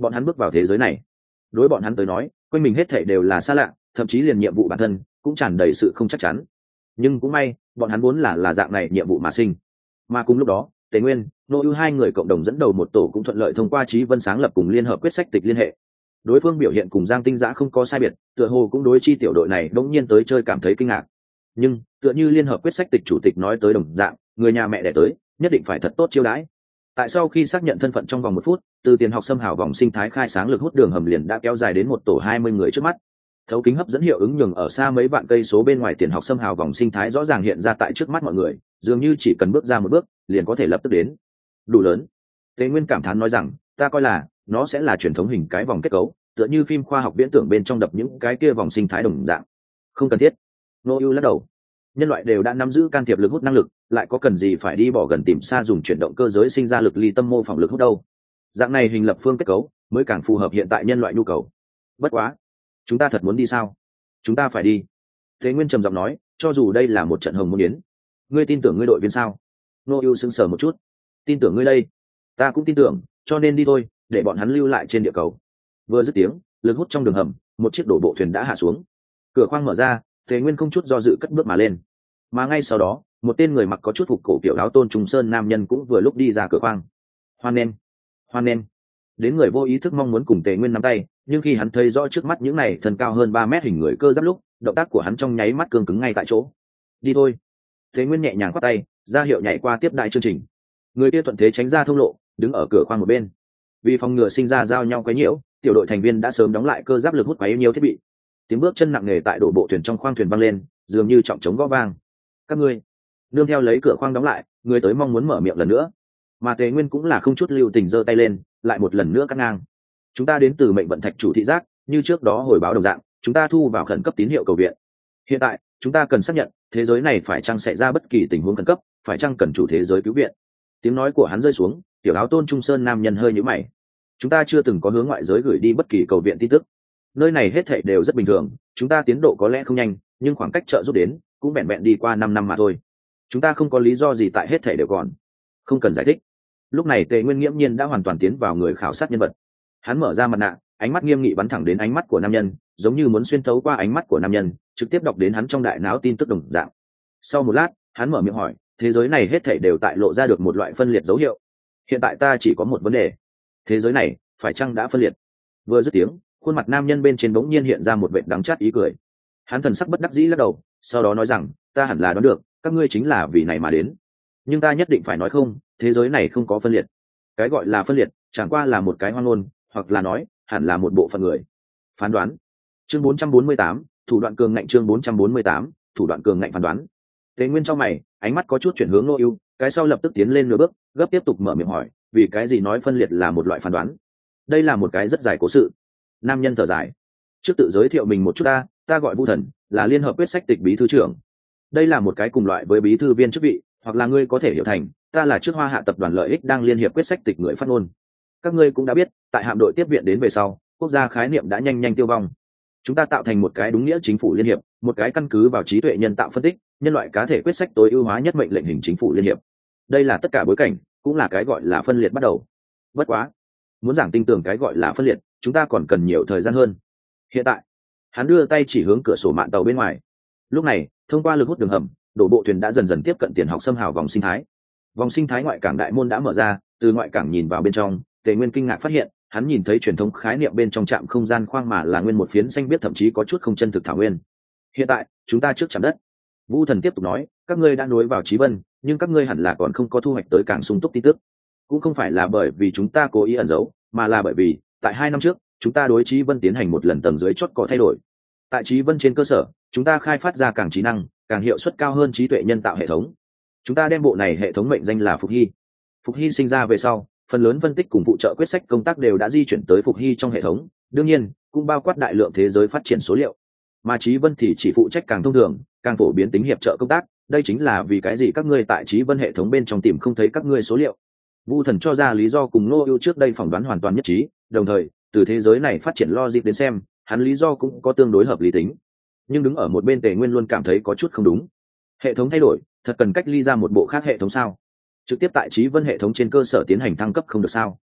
bọn hắn bước vào thế giới này, đối bọn hắn tới nói quanh mình hết thảy đều là xa lạ, thậm chí liền nhiệm vụ bản thân cũng tràn đầy sự không chắc chắn. Nhưng cũng may bọn hắn vốn là dạng này nhiệm vụ mà sinh. Mà cùng lúc đó Tề Nguyên, Nô Ưu hai người cộng đồng dẫn đầu một tổ cũng thuận lợi thông qua Chí Vân sáng lập cùng liên hợp quyết sách tịch liên hệ. Đối phương biểu hiện cùng Giang Tinh Giã không có sai biệt, tựa hồ cũng đối chi tiểu đội này đống nhiên tới chơi cảm thấy kinh ngạc. Nhưng tựa như liên hợp quyết sách tịch chủ tịch nói tới đồng dạng, người nhà mẹ đẻ tới nhất định phải thật tốt chiêu đãi. Tại sau khi xác nhận thân phận trong vòng 1 phút, từ tiền học xâm hào vòng sinh thái khai sáng lực hút đường hầm liền đã kéo dài đến một tổ 20 người trước mắt. Thấu kính hấp dẫn hiệu ứng nhường ở xa mấy vạn cây số bên ngoài tiền học xâm hào vòng sinh thái rõ ràng hiện ra tại trước mắt mọi người, dường như chỉ cần bước ra một bước liền có thể lập tức đến. Đủ lớn. Tế Nguyên cảm thán nói rằng, ta coi là nó sẽ là truyền thống hình cái vòng kết cấu, tựa như phim khoa học viễn tưởng bên trong đập những cái kia vòng sinh thái đồng dạng. Không cần thiết. Nô Ưu lắc đầu. Nhân loại đều đã nắm giữ can thiệp lực hút năng lực, lại có cần gì phải đi bỏ gần tìm xa dùng chuyển động cơ giới sinh ra lực ly tâm mô phỏng lực hút đâu. Dạng này hình lập phương kết cấu mới càng phù hợp hiện tại nhân loại nhu cầu. Bất quá, chúng ta thật muốn đi sao? Chúng ta phải đi. Thế Nguyên trầm giọng nói, cho dù đây là một trận hồng môn yến, ngươi tin tưởng ngươi đội viên sao? Nô Ưu sững sờ một chút. Tin tưởng ngươi đây. Ta cũng tin tưởng, cho nên đi thôi, để bọn hắn lưu lại trên địa cầu. Vừa dứt tiếng, lực hút trong đường hầm, một chiếc đổ bộ thuyền đã hạ xuống. Cửa khoang mở ra, Thế Nguyên không chút do dự cất bước mà lên. Mà ngay sau đó, một tên người mặc có chút phục cổ kiểu áo tôn trùng sơn nam nhân cũng vừa lúc đi ra cửa khoang. Hoan nghênh, hoan nghênh. Đến người vô ý thức mong muốn cùng Tề Nguyên nắm tay, nhưng khi hắn thấy rõ trước mắt những này thân cao hơn 3 mét hình người cơ giáp lúc, động tác của hắn trong nháy mắt cương cứng ngay tại chỗ. Đi thôi. Tề Nguyên nhẹ nhàng khoát tay, ra hiệu nhảy qua tiếp đại chương trình. Người kia thuận thế tránh ra thông lộ, đứng ở cửa khoang một bên. Vì phòng ngừa sinh ra giao nhau quấy nhiễu, tiểu đội thành viên đã sớm đóng lại cơ giáp lực hút quấy nhiều thiết bị. Tiếng bước chân nặng nề tại đổ bộ thuyền trong khoang thuyền vang lên, dường như trọng trống gõ vang. Các ngươi, nương theo lấy cửa khoang đóng lại, người tới mong muốn mở miệng lần nữa, mà Tề Nguyên cũng là không chút lưu tình giơ tay lên, lại một lần nữa cắt ngang. Chúng ta đến từ mệnh vận thạch chủ thị giác, như trước đó hồi báo đồng dạng, chúng ta thu vào khẩn cấp tín hiệu cầu viện. Hiện tại chúng ta cần xác nhận thế giới này phải chăng xảy ra bất kỳ tình huống khẩn cấp, phải chăng cần chủ thế giới cứu viện. Tiếng nói của hắn rơi xuống, tiểu áo tôn trung sơn nam nhân hơi nhíu mày. Chúng ta chưa từng có hướng ngoại giới gửi đi bất kỳ cầu viện tin tức, nơi này hết thảy đều rất bình thường, chúng ta tiến độ có lẽ không nhanh, nhưng khoảng cách trợ giúp đến cũng vẹn vẹn đi qua 5 năm mà thôi. Chúng ta không có lý do gì tại hết thảy đều còn. Không cần giải thích. Lúc này Tề Nguyên nghiễm nhiên đã hoàn toàn tiến vào người khảo sát nhân vật. Hắn mở ra mặt nạ, ánh mắt nghiêm nghị bắn thẳng đến ánh mắt của nam nhân, giống như muốn xuyên thấu qua ánh mắt của nam nhân, trực tiếp đọc đến hắn trong đại não tin tức đồng dạng. Sau một lát, hắn mở miệng hỏi, thế giới này hết thảy đều tại lộ ra được một loại phân liệt dấu hiệu. Hiện tại ta chỉ có một vấn đề, thế giới này phải chăng đã phân liệt? Vừa dứt tiếng, khuôn mặt nam nhân bên trên bỗng nhiên hiện ra một vệt đắng chát ý cười. Hắn thần sắc bất đắc dĩ lắc đầu, sau đó nói rằng, ta hẳn là đoán được, các ngươi chính là vì này mà đến. Nhưng ta nhất định phải nói không, thế giới này không có phân liệt. Cái gọi là phân liệt, chẳng qua là một cái hoang ngôn, hoặc là nói, hẳn là một bộ phận người. Phán đoán. Chương 448, thủ đoạn cường ngạnh chương 448, thủ đoạn cường ngạnh phán đoán. Tề Nguyên trong mày, ánh mắt có chút chuyển hướng Nô Ưu, cái sau lập tức tiến lên nửa bước, gấp tiếp tục mở miệng hỏi, vì cái gì nói phân liệt là một loại phán đoán? Đây là một cái rất dài cố sự. Nam nhân thở dài. Trước tự giới thiệu mình một chút ta gọi Vu Thần, là liên hợp quyết sách tịch bí thư trưởng. Đây là một cái cùng loại với bí thư viên chức vị, hoặc là ngươi có thể hiểu thành, ta là trước Hoa Hạ tập đoàn lợi ích đang liên hiệp quyết sách tịch người phát ngôn. Các ngươi cũng đã biết, tại hạm đội tiếp viện đến về sau, quốc gia khái niệm đã nhanh nhanh tiêu vong. Chúng ta tạo thành một cái đúng nghĩa chính phủ liên hiệp, một cái căn cứ vào trí tuệ nhân tạo phân tích, nhân loại cá thể quyết sách tối ưu hóa nhất mệnh lệnh hình chính phủ liên hiệp. Đây là tất cả bối cảnh, cũng là cái gọi là phân liệt bắt đầu. Bất quá, muốn giảng tinh tường cái gọi là phân liệt, chúng ta còn cần nhiều thời gian hơn. Hiện tại, hắn đưa tay chỉ hướng cửa sổ mạn tàu bên ngoài. Lúc này, thông qua lực hút đường hầm, đổ bộ thuyền đã dần dần tiếp cận tiền học xâm hào vòng sinh thái. Vòng sinh thái ngoại cảng đại môn đã mở ra, từ ngoại cảng nhìn vào bên trong, Tề Nguyên kinh ngạc phát hiện, hắn nhìn thấy truyền thống khái niệm bên trong trạm không gian khoang mà là nguyên một phiến xanh biếc, thậm chí có chút không chân thực thảo nguyên. Hiện tại, chúng ta trước chạm đất. Vu Thần tiếp tục nói, các ngươi đã nối vào Chí Vân, nhưng các ngươi hẳn là còn không có thu hoạch tới cảng sung túc tin tức. Cũng không phải là bởi vì chúng ta cố ý ẩn giấu, mà là bởi vì, tại 2 năm trước, chúng ta đối Chí Vân tiến hành một lần tầng dưới chót cọ thay đổi. Tại Chí Vân trên cơ sở, chúng ta khai phát ra càng trí năng, càng hiệu suất cao hơn trí tuệ nhân tạo hệ thống. Chúng ta đem bộ này hệ thống mệnh danh là Phục Hy. Phục Hy sinh ra về sau, phần lớn phân tích cùng phụ trợ quyết sách công tác đều đã di chuyển tới Phục Hy trong hệ thống, đương nhiên cũng bao quát đại lượng thế giới phát triển số liệu. Mà Chí Vân thì chỉ phụ trách càng thông thường, càng phổ biến tính hiệp trợ công tác. Đây chính là vì cái gì các ngươi tại Chí Vân hệ thống bên trong tìm không thấy các ngươi số liệu. Vu Thần cho ra lý do cùng Nô Ưu trước đây phỏng đoán hoàn toàn nhất trí, đồng thời từ thế giới này phát triển logic đến xem, hắn lý do cũng có tương đối hợp lý tính. Nhưng đứng ở một bên Tề Nguyên luôn cảm thấy có chút không đúng. Hệ thống thay đổi, thật cần cách ly ra một bộ khác hệ thống sao? Trực tiếp tại Chí Vân hệ thống trên cơ sở tiến hành thăng cấp không được sao?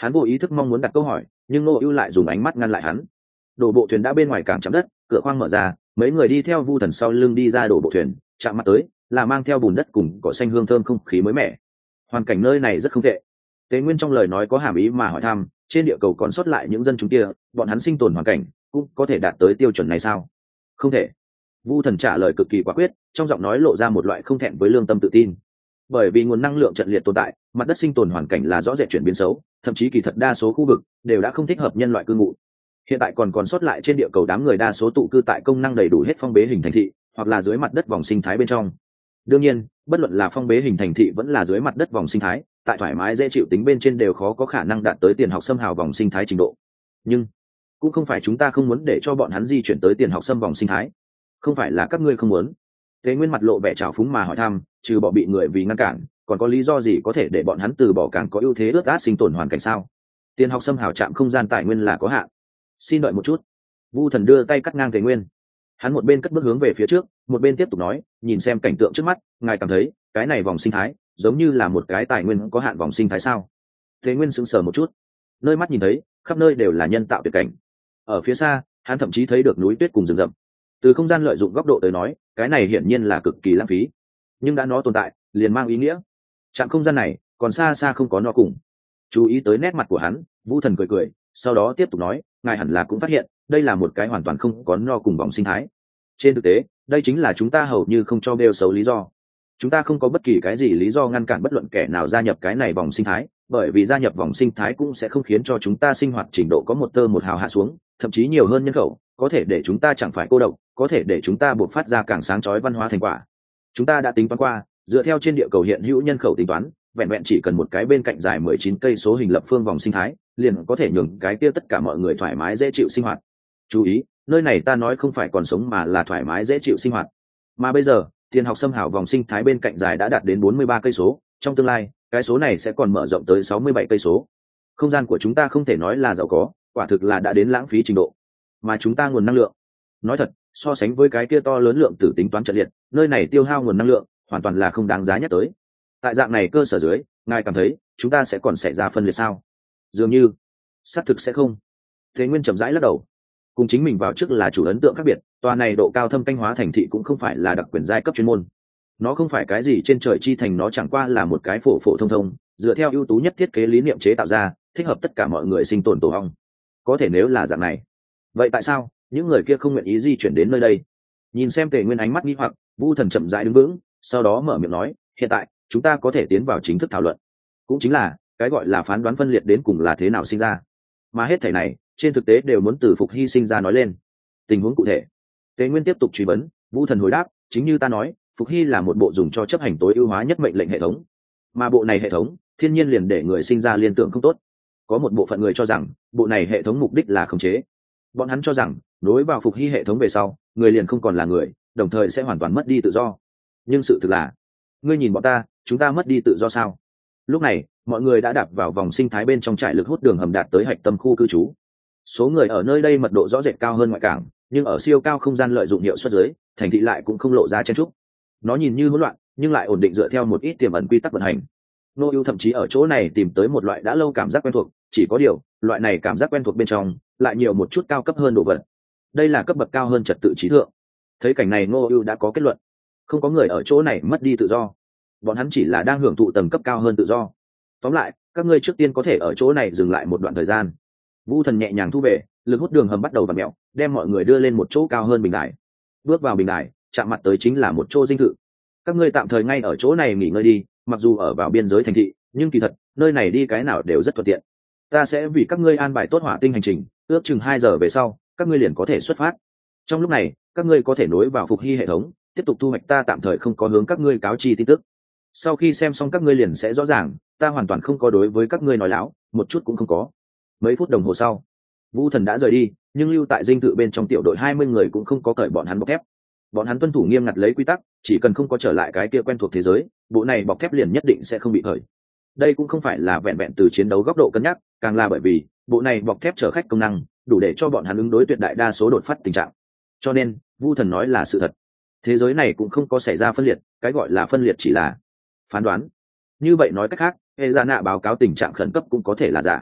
Hắn vô ý thức mong muốn đặt câu hỏi, nhưng Ngô Ưu lại dùng ánh mắt ngăn lại hắn. Đổ bộ thuyền đã bên ngoài cảng chạm đất, cửa khoang mở ra, mấy người đi theo Vu Thần sau lưng đi ra đổ bộ thuyền, chạm mặt tới là mang theo bùn đất cùng cỏ xanh hương thơm không khí mới mẻ. Hoàn cảnh nơi này rất không tệ. Tế Nguyên trong lời nói có hàm ý mà hỏi thăm, trên địa cầu còn sót lại những dân chúng kia, bọn hắn sinh tồn hoàn cảnh cũng có thể đạt tới tiêu chuẩn này sao? Không thể. Vu Thần trả lời cực kỳ quả quyết, trong giọng nói lộ ra một loại không thẹn với lương tâm tự tin. Bởi vì nguồn năng lượng trận liệt tồn tại, mặt đất sinh tồn hoàn cảnh là rõ rệt chuyển biến xấu, thậm chí kỳ thật đa số khu vực đều đã không thích hợp nhân loại cư ngụ. Hiện tại còn sót lại trên địa cầu đám người đa số tụ cư tại công năng đầy đủ hết phong bế hình thành thị, hoặc là dưới mặt đất vòng sinh thái bên trong. Đương nhiên, bất luận là phong bế hình thành thị vẫn là dưới mặt đất vòng sinh thái, tại thoải mái dễ chịu tính bên trên đều khó có khả năng đạt tới tiền học xâm hào vòng sinh thái trình độ. Nhưng cũng không phải chúng ta không muốn để cho bọn hắn di chuyển tới tiền học xâm vòng sinh thái. Không phải là các ngươi không muốn. Tế Nguyên mặt lộ vẻ trào phúng mà hỏi thăm, trừ bỏ bị người vì ngăn cản, còn có lý do gì có thể để bọn hắn từ bỏ càng có ưu thế ướt át sinh tồn hoàn cảnh sao? Tiền học xâm hào trạm không gian tài nguyên là có hạn. Xin đợi một chút. Vu Thần đưa tay cắt ngang Tế Nguyên. Hắn một bên cất bước hướng về phía trước, một bên tiếp tục nói, nhìn xem cảnh tượng trước mắt, ngài cảm thấy cái này vòng sinh thái giống như là một cái tài nguyên có hạn vòng sinh thái sao? Tế Nguyên sững sờ một chút. Nơi mắt nhìn thấy, khắp nơi đều là nhân tạo tuyệt cảnh. Ở phía xa, hắn thậm chí thấy được núi tuyết cùng rừng rậm. Từ không gian lợi dụng góc độ tới nói, cái này hiển nhiên là cực kỳ lãng phí. Nhưng đã nó tồn tại, liền mang ý nghĩa trạm không gian này còn xa xa không có no cùng. Chú ý tới nét mặt của hắn, Vu Thần cười cười, sau đó tiếp tục nói, ngài hẳn là cũng phát hiện đây là một cái hoàn toàn không có no cùng vòng sinh thái. Trên thực tế, đây chính là chúng ta hầu như không cho bêu xấu lý do. Chúng ta không có bất kỳ cái gì lý do ngăn cản bất luận kẻ nào gia nhập cái này vòng sinh thái, bởi vì gia nhập vòng sinh thái cũng sẽ không khiến cho chúng ta sinh hoạt trình độ có một tơ một hào hạ xuống, thậm chí nhiều hơn nhân khẩu, có thể để chúng ta chẳng phải cô độc, có thể để chúng ta buộc phát ra càng sáng chói văn hóa thành quả. Chúng ta đã tính toán qua, dựa theo trên địa cầu hiện hữu nhân khẩu tính toán, vẹn vẹn chỉ cần một cái bên cạnh dài 19 cây số hình lập phương vòng sinh thái, liền có thể nhường cái kia tất cả mọi người thoải mái dễ chịu sinh hoạt. Chú ý, nơi này ta nói không phải còn sống mà là thoải mái dễ chịu sinh hoạt. Mà bây giờ, tiền học xâm hảo vòng sinh thái bên cạnh dài đã đạt đến 43 cây số, trong tương lai, cái số này sẽ còn mở rộng tới 67 cây số. Không gian của chúng ta không thể nói là giàu có, quả thực là đã đến lãng phí trình độ. Mà chúng ta nguồn năng lượng, nói thật, so sánh với cái kia to lớn lượng tử tính toán trận liệt, nơi này tiêu hao nguồn năng lượng hoàn toàn là không đáng giá nhắc tới. Tại dạng này cơ sở dưới, ngài cảm thấy chúng ta sẽ còn xảy ra phân liệt sao? Dường như xác thực sẽ không. Thế Nguyên chậm rãi lắc đầu. Cùng chính mình vào trước là chủ ấn tượng khác biệt, tòa này độ cao thâm canh hóa thành thị cũng không phải là đặc quyền giai cấp chuyên môn. Nó không phải cái gì trên trời chi thành, nó chẳng qua là một cái phổ phổ thông thông, dựa theo ưu tú nhất thiết kế lý niệm chế tạo ra, thích hợp tất cả mọi người sinh tồn tổ ong. Có thể nếu là dạng này, vậy tại sao những người kia không nguyện ý di chuyển đến nơi đây? Nhìn xem Tề Nguyên ánh mắt nghi hoặc, Vu Thần chậm rãi đứng vững, sau đó mở miệng nói, hiện tại chúng ta có thể tiến vào chính thức thảo luận, cũng chính là cái gọi là phán đoán phân liệt đến cùng là thế nào sinh ra, mà hết thảy này trên thực tế đều muốn từ Phục Hy sinh ra nói lên tình huống cụ thể. Tề Nguyên tiếp tục truy vấn, Vu Thần hồi đáp, chính như ta nói, Phục Hy là một bộ dùng cho chấp hành tối ưu hóa nhất mệnh lệnh hệ thống, mà bộ này hệ thống thiên nhiên liền để người sinh ra liên tưởng không tốt. Có một bộ phận người cho rằng bộ này hệ thống mục đích là khống chế. Bọn hắn cho rằng nối vào Phục Hy hệ thống về sau, người liền không còn là người, đồng thời sẽ hoàn toàn mất đi tự do. Nhưng sự thực là, ngươi nhìn bọn ta, chúng ta mất đi tự do sao? Lúc này, mọi người đã đạp vào vòng sinh thái bên trong trại lực hút đường hầm đạt tới hạch tâm khu cư trú. Số người ở nơi đây mật độ rõ rệt cao hơn ngoại cảng, nhưng ở siêu cao không gian lợi dụng hiệu suất dưới, thành thị lại cũng không lộ ra chen trúc. Nó nhìn như hỗn loạn, nhưng lại ổn định dựa theo một ít tiềm ẩn quy tắc vận hành. Nô ưu thậm chí ở chỗ này tìm tới một loại đã lâu cảm giác quen thuộc, chỉ có điều, loại này cảm giác quen thuộc bên trong lại nhiều một chút cao cấp hơn đồ vật. Đây là cấp bậc cao hơn trật tự trí thượng. Thấy cảnh này, Ngô ưu đã có kết luận, không có người ở chỗ này mất đi tự do, bọn hắn chỉ là đang hưởng thụ tầng cấp cao hơn tự do. Tóm lại, các ngươi trước tiên có thể ở chỗ này dừng lại một đoạn thời gian. Vu Thần nhẹ nhàng thu về, lực hút đường hầm bắt đầu vặn mèo, đem mọi người đưa lên một chỗ cao hơn bình đài. Bước vào bình đài, chạm mặt tới chính là một chỗ dinh thự. Các ngươi tạm thời ngay ở chỗ này nghỉ ngơi đi, mặc dù ở vào biên giới thành thị, nhưng kỳ thật nơi này đi cái nào đều rất thuận tiện. Ta sẽ vì các ngươi an bài tốt hỏa tinh hành trình, ước chừng 2 giờ về sau, các ngươi liền có thể xuất phát. Trong lúc này, các ngươi có thể nối vào Phục Hy hệ thống, tiếp tục thu hoạch ta tạm thời không có hướng các ngươi cáo chi tin tức. Sau khi xem xong các ngươi liền sẽ rõ ràng, ta hoàn toàn không có đối với các ngươi nói láo, một chút cũng không có. Mấy phút đồng hồ sau, Vu Thần đã rời đi, nhưng lưu tại dinh thự bên trong tiểu đội 20 người cũng không có cởi bọn hắn bọc thép. Bọn hắn tuân thủ nghiêm ngặt lấy quy tắc, chỉ cần không có trở lại cái kia quen thuộc thế giới, bộ này bọc thép liền nhất định sẽ không bị cởi. Đây cũng không phải là vẹn vẹn từ chiến đấu góc độ cân nhắc, càng là bởi vì bộ này bọc thép chở khách công năng đủ để cho bọn hắn ứng đối tuyệt đại đa số đột phát tình trạng. Cho nên, Vu Thần nói là sự thật. Thế giới này cũng không có xảy ra phân liệt, cái gọi là phân liệt chỉ là phán đoán. Như vậy nói cách khác, hệ gia nạ báo cáo tình trạng khẩn cấp cũng có thể là giả.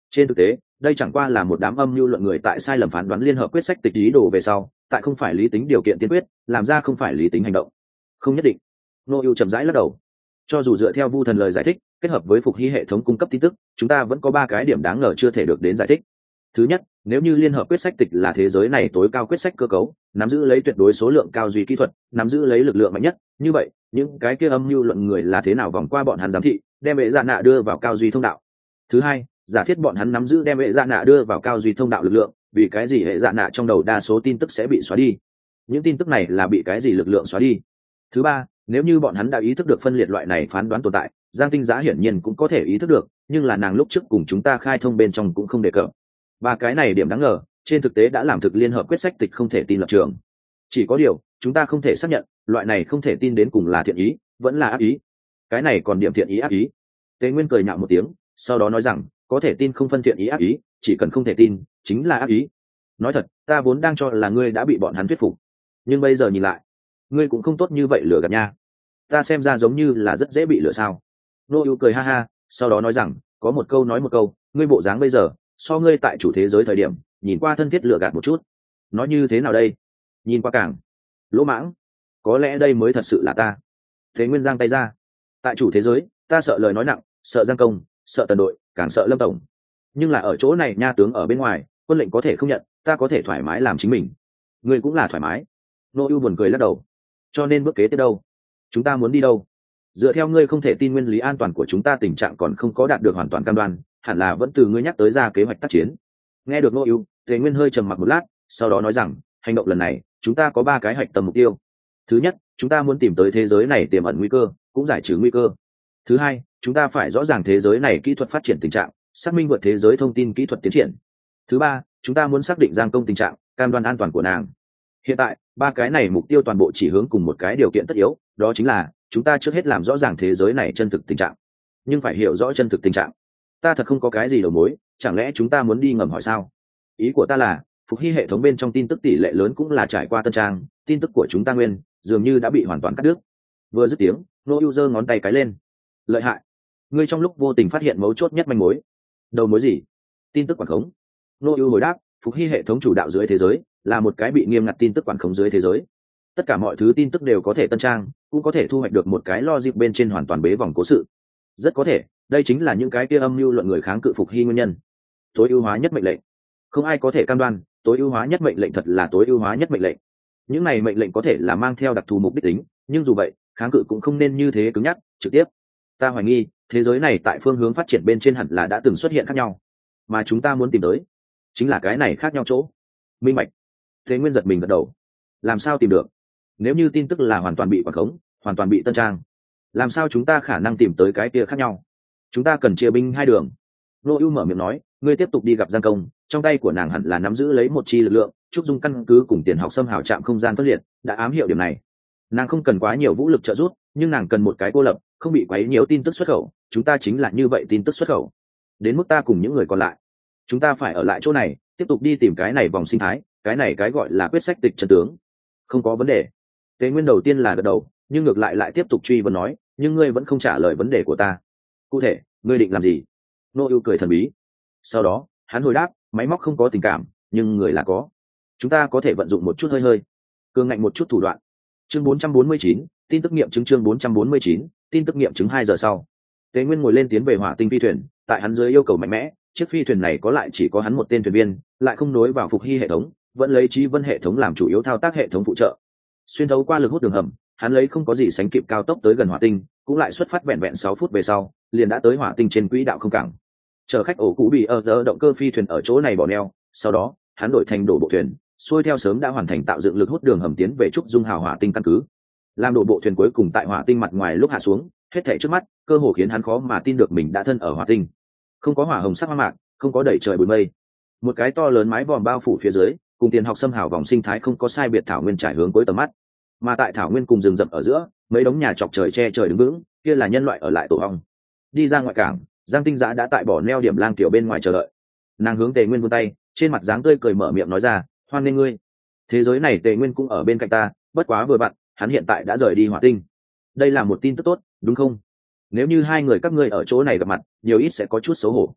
Trên thực tế đây chẳng qua là một đám âm mưu luận người tại sai lầm phán đoán liên hợp quyết sách tịch ý đồ về sau, tại không phải lý tính điều kiện tiên quyết làm ra không phải lý tính hành động. Không nhất định. Nô ưu chậm rãi lắc đầu. Cho dù dựa theo Vu Thần lời giải thích, kết hợp với Phục Hy hệ thống cung cấp tin tức, chúng ta vẫn có ba cái điểm đáng ngờ chưa thể được đến giải thích. Thứ nhất, nếu như liên hợp quyết sách tịch là thế giới này tối cao quyết sách cơ cấu, nắm giữ lấy tuyệt đối số lượng cao duy kỹ thuật, nắm giữ lấy lực lượng mạnh nhất, như vậy những cái kia âm mưu luận người là thế nào vòng qua bọn hắn giám thị, đem hệ dạ nạ đưa vào cao duy thông đạo. Thứ hai, giả thiết bọn hắn nắm giữ đem hệ dạ nạ đưa vào cao duy thông đạo lực lượng, vì cái gì hệ dạ nạ trong đầu đa số tin tức sẽ bị xóa đi? Những tin tức này là bị cái gì lực lượng xóa đi? Thứ ba, nếu như bọn hắn đã ý thức được phân liệt loại này phán đoán tồn tại, Giang Tinh Giá hiển nhiên cũng có thể ý thức được, nhưng là nàng lúc trước cùng chúng ta khai thông bên trong cũng không đề cập. Ba cái này điểm đáng ngờ, trên thực tế đã làm thực liên hợp quyết sách tịch không thể tin lập trường. Chỉ có điều, chúng ta không thể xác nhận, loại này không thể tin đến cùng là thiện ý, vẫn là ác ý. Cái này còn điểm thiện ý ác ý. Tế Nguyên cười nhạo một tiếng, sau đó nói rằng, có thể tin không phân thiện ý ác ý, chỉ cần không thể tin, chính là ác ý. Nói thật, ta vốn đang cho là ngươi đã bị bọn hắn thuyết phục, nhưng bây giờ nhìn lại, ngươi cũng không tốt như vậy lừa gạt nha. Ta xem ra giống như là rất dễ bị lừa sao? Nô ưu cười ha ha, sau đó nói rằng, có một câu nói một câu, ngươi bộ dáng bây giờ so ngươi tại chủ thế giới thời điểm nhìn qua thân thiết lừa gạt một chút. Nói như thế nào đây? Nhìn qua càng lỗ mãng. Có lẽ đây mới thật sự là ta. Thế Nguyên giang tay ra. Tại chủ thế giới ta sợ lời nói nặng, sợ Giang Công, sợ Tần đội, càng sợ Lâm tổng. Nhưng là ở chỗ này nha tướng ở bên ngoài, quân lệnh có thể không nhận, ta có thể thoải mái làm chính mình. Ngươi cũng là thoải mái. Nô ưu buồn cười lắc đầu. Cho nên bước kế tiếp đâu? Chúng ta muốn đi đâu? Dựa theo ngươi không thể tin nguyên lý an toàn của chúng ta tình trạng còn không có đạt được hoàn toàn cam đoan, hẳn là vẫn từ ngươi nhắc tới ra kế hoạch tác chiến. Nghe được Nô ưu, Tề Nguyên hơi trầm mặc một lát, sau đó nói rằng, hành động lần này chúng ta có ba cái hạch tâm mục tiêu. Thứ nhất, chúng ta muốn tìm tới thế giới này tiềm ẩn nguy cơ, cũng giải trừ nguy cơ. Thứ hai, chúng ta phải rõ ràng thế giới này kỹ thuật phát triển tình trạng, xác minh vượt thế giới thông tin kỹ thuật tiến triển. Thứ ba, chúng ta muốn xác định Giang Công tình trạng, cam đoan an toàn của nàng. Hiện tại ba cái này mục tiêu toàn bộ chỉ hướng cùng một cái điều kiện tất yếu, đó chính là chúng ta trước hết làm rõ ràng thế giới này chân thực tình trạng. Nhưng phải hiểu rõ chân thực tình trạng. Ta thật không có cái gì đầu mối, chẳng lẽ chúng ta muốn đi ngầm hỏi sao? Ý của ta là Phục Hy hệ thống bên trong tin tức tỷ lệ lớn cũng là trải qua tân trang, tin tức của chúng ta nguyên dường như đã bị hoàn toàn cắt đứt. Vừa dứt tiếng, Nô ưu giơ ngón tay cái lên. Lợi hại, ngươi trong lúc vô tình phát hiện mấu chốt nhất manh mối. Đầu mối gì? Tin tức quản khống. Nô ưu hồi đáp, Phục Hy hệ thống chủ đạo dưới thế giới là một cái bị nghiêm ngặt tin tức quản khống dưới thế giới. Tất cả mọi thứ tin tức đều có thể tân trang, cũng có thể thu hoạch được một cái logic bên trên hoàn toàn bế vòng cố sự. Rất có thể đây chính là những cái kia âm mưu luận người kháng cự Phục Hy nguyên nhân. Tối ưu hóa nhất mệnh lệnh, không ai có thể cam đoan tối ưu hóa nhất mệnh lệnh thật là tối ưu hóa nhất mệnh lệnh. Những này mệnh lệnh có thể là mang theo đặc thù mục đích tính, nhưng dù vậy kháng cự cũng không nên như thế cứng nhắc trực tiếp. Ta hoài nghi thế giới này tại phương hướng phát triển bên trên hẳn là đã từng xuất hiện khác nhau, mà chúng ta muốn tìm tới chính là cái này khác nhau chỗ. Minh bạch. Thế Nguyên giật mình gật đầu. Làm sao tìm được? Nếu như tin tức là hoàn toàn bị quản khống, hoàn toàn bị tân trang, làm sao chúng ta khả năng tìm tới cái kia khác nhau? Chúng ta cần chia binh hai đường. Nô ưu mở miệng nói, ngươi tiếp tục đi gặp Giang Công, trong tay của nàng hẳn là nắm giữ lấy một chi lực lượng, Trúc Dung căn cứ cùng Tiền Học xâm hào trạm không gian phân liệt đã ám hiệu điểm này. Nàng không cần quá nhiều vũ lực trợ giúp, nhưng nàng cần một cái cô lập, không bị quấy nhiễu tin tức xuất khẩu. Chúng ta chính là như vậy tin tức xuất khẩu. Đến mức ta cùng những người còn lại, chúng ta phải ở lại chỗ này, tiếp tục đi tìm cái này vòng sinh thái, cái này cái gọi là quyết sách tịch chân tướng. Không có vấn đề. Tế Nguyên đầu tiên là gật đầu, nhưng ngược lại tiếp tục truy vấn nói, nhưng ngươi vẫn không trả lời vấn đề của ta. Cụ thể ngươi định làm gì? Nô ưu cười thần bí. Sau đó hắn hồi đáp, máy móc không có tình cảm, nhưng người là có. Chúng ta có thể vận dụng một chút hơi cương ngạnh một chút thủ đoạn. Chương 449, tin tức nghiệm chứng. Chương 449, tin tức nghiệm chứng. 2 giờ sau, Tế Nguyên ngồi lên tiến về hỏa tinh phi thuyền. Tại hắn dưới yêu cầu mạnh mẽ, chiếc phi thuyền này có lại chỉ có hắn một tên thuyền viên, lại không nối vào Phục Hy hệ thống, vẫn lấy Chí Vân hệ thống làm chủ yếu thao tác hệ thống phụ trợ. Xuyên thấu qua lực hút đường hầm, hắn lấy không có gì sánh kịp cao tốc tới gần hỏa tinh, cũng lại xuất phát vẹn 6 phút về sau, liền đã tới hỏa tinh trên quỹ đạo không cảng. Chở khách ổ cũ bị ở giờ động cơ phi thuyền ở chỗ này bỏ neo, sau đó hắn đổi thành đổ bộ thuyền, xuôi theo sớm đã hoàn thành tạo dựng lực hút đường hầm tiến về Trúc Dung hào hỏa tinh căn cứ. Làm đổ bộ thuyền cuối cùng tại hỏa tinh mặt ngoài lúc hạ xuống, hết thảy trước mắt cơ hồ khiến hắn khó mà tin được mình đã thân ở hỏa tinh. Không có hỏa hồng sắc hoa mạc, không có đẩy trời bụi mây, một cái to lớn mái vòm bao phủ phía dưới, cùng Tiền Học xâm hào vòng sinh thái không có sai biệt thảo nguyên trải hướng cuối tầm mắt. Mà tại thảo nguyên cùng rừng rậm ở giữa, mấy đống nhà chọc trời che trời đứng vững, kia là nhân loại ở lại tổ ong. Đi ra ngoại cảng, Giang Tinh Giã đã tại bỏ neo điểm lang tiểu bên ngoài chờ đợi. Nàng hướng Tề Nguyên vươn tay, trên mặt dáng tươi cười mở miệng nói ra, hoan nghênh ngươi. Thế giới này Tề Nguyên cũng ở bên cạnh ta, bất quá vừa vặn, hắn hiện tại đã rời đi hỏa tinh. Đây là một tin tức tốt, đúng không? Nếu như hai người các ngươi ở chỗ này gặp mặt, nhiều ít sẽ có chút xấu hổ.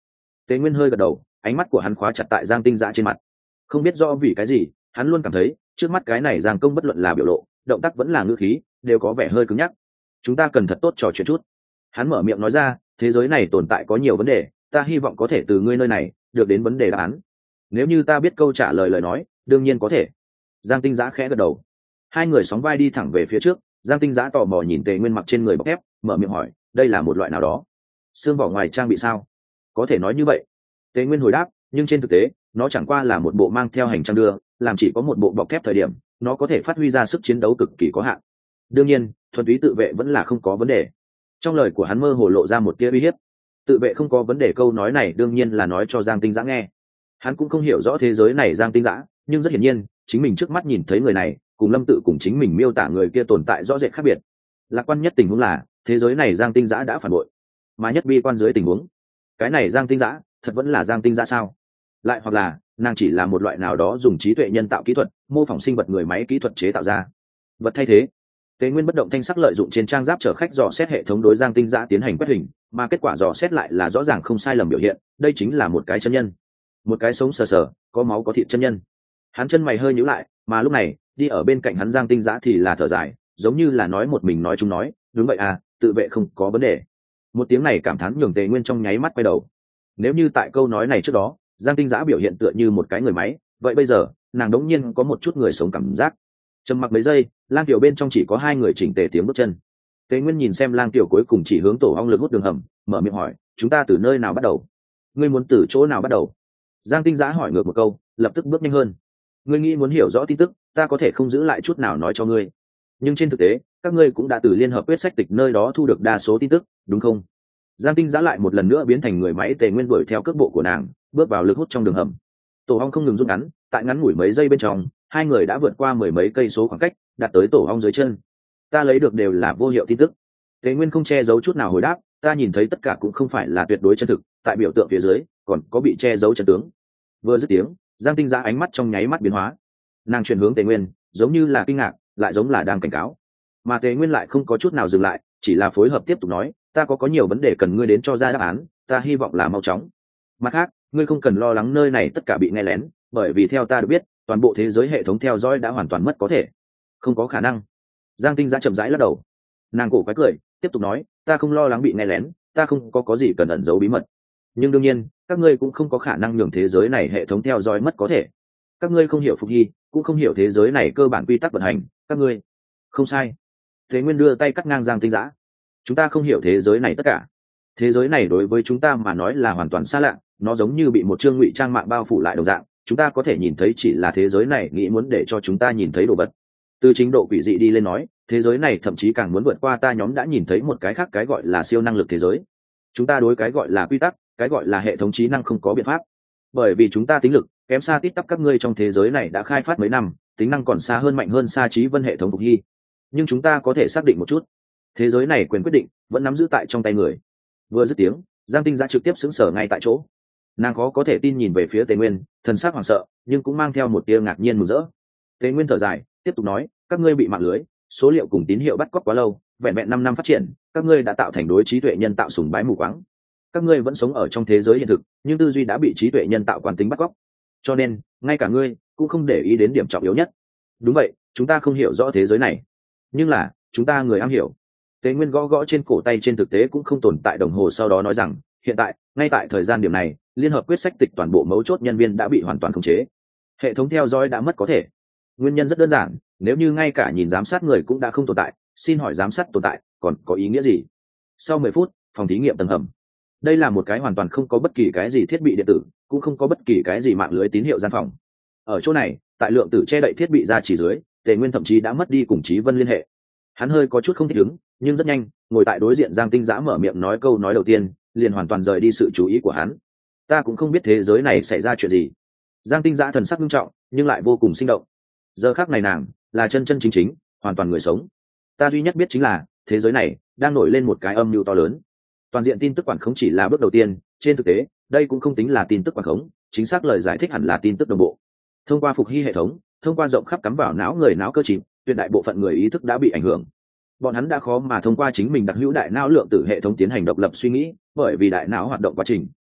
Tế Nguyên hơi gật đầu, ánh mắt của hắn khóa chặt tại Giang Tinh Dã trên mặt. Không biết do vì cái gì, hắn luôn cảm thấy trước mắt cái này Giang Công bất luận là biểu lộ, động tác vẫn là ngữ khí, đều có vẻ hơi cứng nhắc. Chúng ta cần thật tốt trò chuyện chút. Hắn mở miệng nói ra, thế giới này tồn tại có nhiều vấn đề, ta hy vọng có thể từ ngươi nơi này được đến vấn đề đáp án. Nếu như ta biết câu trả lời lời nói, đương nhiên có thể. Giang Tinh Dã khẽ gật đầu. Hai người sóng vai đi thẳng về phía trước. Giang Tinh Dã tò mò nhìn Tề Nguyên mặc trên người bọc thép, mở miệng hỏi, đây là một loại nào đó xương vỏ ngoài trang bị sao? Có thể nói như vậy. Tề Nguyên hồi đáp, nhưng trên thực tế nó chẳng qua là một bộ mang theo hành trang đưa, làm chỉ có một bộ bọc thép thời điểm nó có thể phát huy ra sức chiến đấu cực kỳ có hạn. Đương nhiên thuần túy tự vệ vẫn là không có vấn đề. Trong lời của hắn mơ hồ lộ ra một tia uy hiếp. Tự vệ không có vấn đề, câu nói này đương nhiên là nói cho Giang Tinh Dã nghe. Hắn cũng không hiểu rõ thế giới này Giang Tinh Dã, nhưng rất hiển nhiên chính mình trước mắt nhìn thấy người này cùng Lâm Tự cùng chính mình miêu tả người kia tồn tại rõ rệt khác biệt. Lạc quan nhất tình huống là thế giới này Giang Tinh Dã đã phản bội, mà nhất bi quan dưới tình huống, cái này Giang Tinh Dã thật vẫn là Giang Tinh Dã sao? Lại hoặc là nàng chỉ là một loại nào đó dùng trí tuệ nhân tạo kỹ thuật mô phỏng sinh vật người máy kỹ thuật chế tạo ra vật thay thế. Tế Nguyên bất động thanh sắc lợi dụng trên trang giáp chở khách dò xét hệ thống đối Giang Tinh Dã tiến hành quét hình, mà kết quả dò xét lại là rõ ràng không sai lầm biểu hiện, đây chính là một cái chân nhân, một cái sống sờ sờ, có máu có thịt chân nhân. Hắn chân mày hơi nhíu lại, mà lúc này đi ở bên cạnh hắn Giang Tinh Dã thì là thở dài, giống như là nói một mình nói chung nói, đúng vậy à, tự vệ không có vấn đề. Một tiếng này cảm thán nhường Tề Nguyên trong nháy mắt quay đầu. Nếu như tại câu nói này trước đó Giang Tinh Dã biểu hiện tựa như một cái người máy, vậy bây giờ nàng đống nhiên có một chút người sống cảm giác. Trầm mặc mấy giây, lang tiểu bên trong chỉ có hai người chỉnh tề tiếng bước chân. Tề Nguyên nhìn xem lang tiểu cuối cùng chỉ hướng tổ ong lực hút đường hầm, mở miệng hỏi, chúng ta từ nơi nào bắt đầu? Ngươi muốn từ chỗ nào bắt đầu? Giang Tinh Dã hỏi ngược một câu, lập tức bước nhanh hơn. Ngươi nghĩ muốn hiểu rõ tin tức, ta có thể không giữ lại chút nào nói cho ngươi, nhưng trên thực tế các ngươi cũng đã từ liên hợp quyết sách tịch nơi đó thu được đa số tin tức, đúng không? Giang Tinh Dã lại một lần nữa biến thành người máy. Tề Nguyên đuổi theo cước bộ của nàng, bước vào lực hút trong đường hầm. Tổ ong không ngừng rút ngắn, tại ngắn ngủi mấy giây bên trong hai người đã vượt qua mười mấy cây số khoảng cách, đạt tới tổ ong dưới chân. Ta lấy được đều là vô hiệu tin tức. Tề Nguyên không che giấu chút nào hồi đáp, ta nhìn thấy tất cả cũng không phải là tuyệt đối chân thực, tại biểu tượng phía dưới còn có bị che giấu chân tướng. Vừa dứt tiếng, Giang Tinh Dã ánh mắt trong nháy mắt biến hóa. Nàng chuyển hướng Tề Nguyên, giống như là kinh ngạc, lại giống là đang cảnh cáo. Mà Tề Nguyên lại không có chút nào dừng lại, chỉ là phối hợp tiếp tục nói, ta có nhiều vấn đề cần ngươi đến cho ra đáp án, ta hy vọng là mau chóng. Mặt khác, ngươi không cần lo lắng nơi này tất cả bị nghe lén, bởi vì theo ta được biết toàn bộ thế giới hệ thống theo dõi đã hoàn toàn mất có thể. Không có khả năng. Giang Tinh Dã chậm rãi lắc đầu. Nàng cổ quái cười, tiếp tục nói, ta không lo lắng bị nghe lén, ta không có gì cần ẩn giấu bí mật, nhưng đương nhiên các ngươi cũng không có khả năng nhường thế giới này hệ thống theo dõi mất có thể. Các ngươi không hiểu Phục Hy, cũng không hiểu thế giới này cơ bản quy tắc vận hành, các ngươi không sai. Thế Nguyên đưa tay cắt ngang Giang Tinh Dã. Chúng ta không hiểu thế giới này tất cả. Thế giới này đối với chúng ta mà nói là hoàn toàn xa lạ, nó giống như bị một chương ngụy trang mạng bao phủ lại đồng dạng, chúng ta có thể nhìn thấy chỉ là thế giới này nghĩ muốn để cho chúng ta nhìn thấy đồ vật. Từ trình độ quỷ dị đi lên nói, thế giới này thậm chí càng muốn vượt qua ta nhóm đã nhìn thấy một cái khác, cái gọi là siêu năng lực thế giới. Chúng ta đối cái gọi là quy tắc, cái gọi là hệ thống trí năng không có biện pháp, bởi vì chúng ta tính lực kém xa tít tắp các ngươi trong thế giới này đã khai phát mấy năm, tính năng còn xa hơn mạnh hơn xa trí vân hệ thống Phục Hy. Nhưng chúng ta có thể xác định một chút, thế giới này quyền quyết định vẫn nắm giữ tại trong tay người. Vừa dứt tiếng, Giang Tinh Dã trực tiếp sững sờ ngay tại chỗ. Nàng khó có thể tin nhìn về phía Tề Nguyên, thần sắc hoảng sợ nhưng cũng mang theo một tia ngạc nhiên mừng rỡ. Tề Nguyên thở dài, tiếp tục nói, các ngươi bị mạng lưới số liệu cùng tín hiệu bắt cóc quá lâu, vẹn vẹn 5 năm phát triển, các ngươi đã tạo thành đối trí tuệ nhân tạo sùng bái mù quáng. Các ngươi vẫn sống ở trong thế giới hiện thực, nhưng tư duy đã bị trí tuệ nhân tạo quán tính bắt cóc, cho nên ngay cả ngươi cũng không để ý đến điểm trọng yếu nhất. Đúng vậy, chúng ta không hiểu rõ thế giới này, nhưng là chúng ta người am hiểu. Tề Nguyên gõ gõ trên cổ tay, trên thực tế cũng không tồn tại đồng hồ, sau đó nói rằng, hiện tại ngay tại thời gian điểm này, liên hợp quyết sách tịch toàn bộ mấu chốt nhân viên đã bị hoàn toàn khống chế, hệ thống theo dõi đã mất có thể. Nguyên nhân rất đơn giản, nếu như ngay cả nhìn giám sát người cũng đã không tồn tại, xin hỏi giám sát tồn tại còn có ý nghĩa gì? Sau 10 phút, phòng thí nghiệm tầng hầm. Đây là một cái hoàn toàn không có bất kỳ cái gì thiết bị điện tử, cũng không có bất kỳ cái gì mạng lưới tín hiệu gian phòng. Ở chỗ này, tại lượng tử che đậy thiết bị ra chỉ dưới, Tề Nguyên thậm chí đã mất đi cùng Chí Vân liên hệ. Hắn hơi có chút không thích ứng, nhưng rất nhanh, ngồi tại đối diện Giang Tinh Dã mở miệng nói câu nói đầu tiên, liền hoàn toàn rời đi sự chú ý của hắn. Ta cũng không biết thế giới này xảy ra chuyện gì. Giang Tinh Dã thần sắc nghiêm trọng, nhưng lại vô cùng sinh động. Giờ khắc này nàng là chân chân chính chính, hoàn toàn người sống. Ta duy nhất biết chính là thế giới này đang nổi lên một cái âm mưu to lớn. Toàn diện tin tức quản khống chỉ là bước đầu tiên, trên thực tế đây cũng không tính là tin tức quản khống, chính xác lời giải thích hẳn là tin tức đồng bộ. Thông qua Phục Hy hệ thống, thông qua rộng khắp cắm vào não người não cơ chìm, tuyệt đại bộ phận người ý thức đã bị ảnh hưởng. Bọn hắn đã khó mà thông qua chính mình đặc hữu đại não lượng tử hệ thống tiến hành độc lập suy nghĩ, bởi vì đại não hoạt động quá trình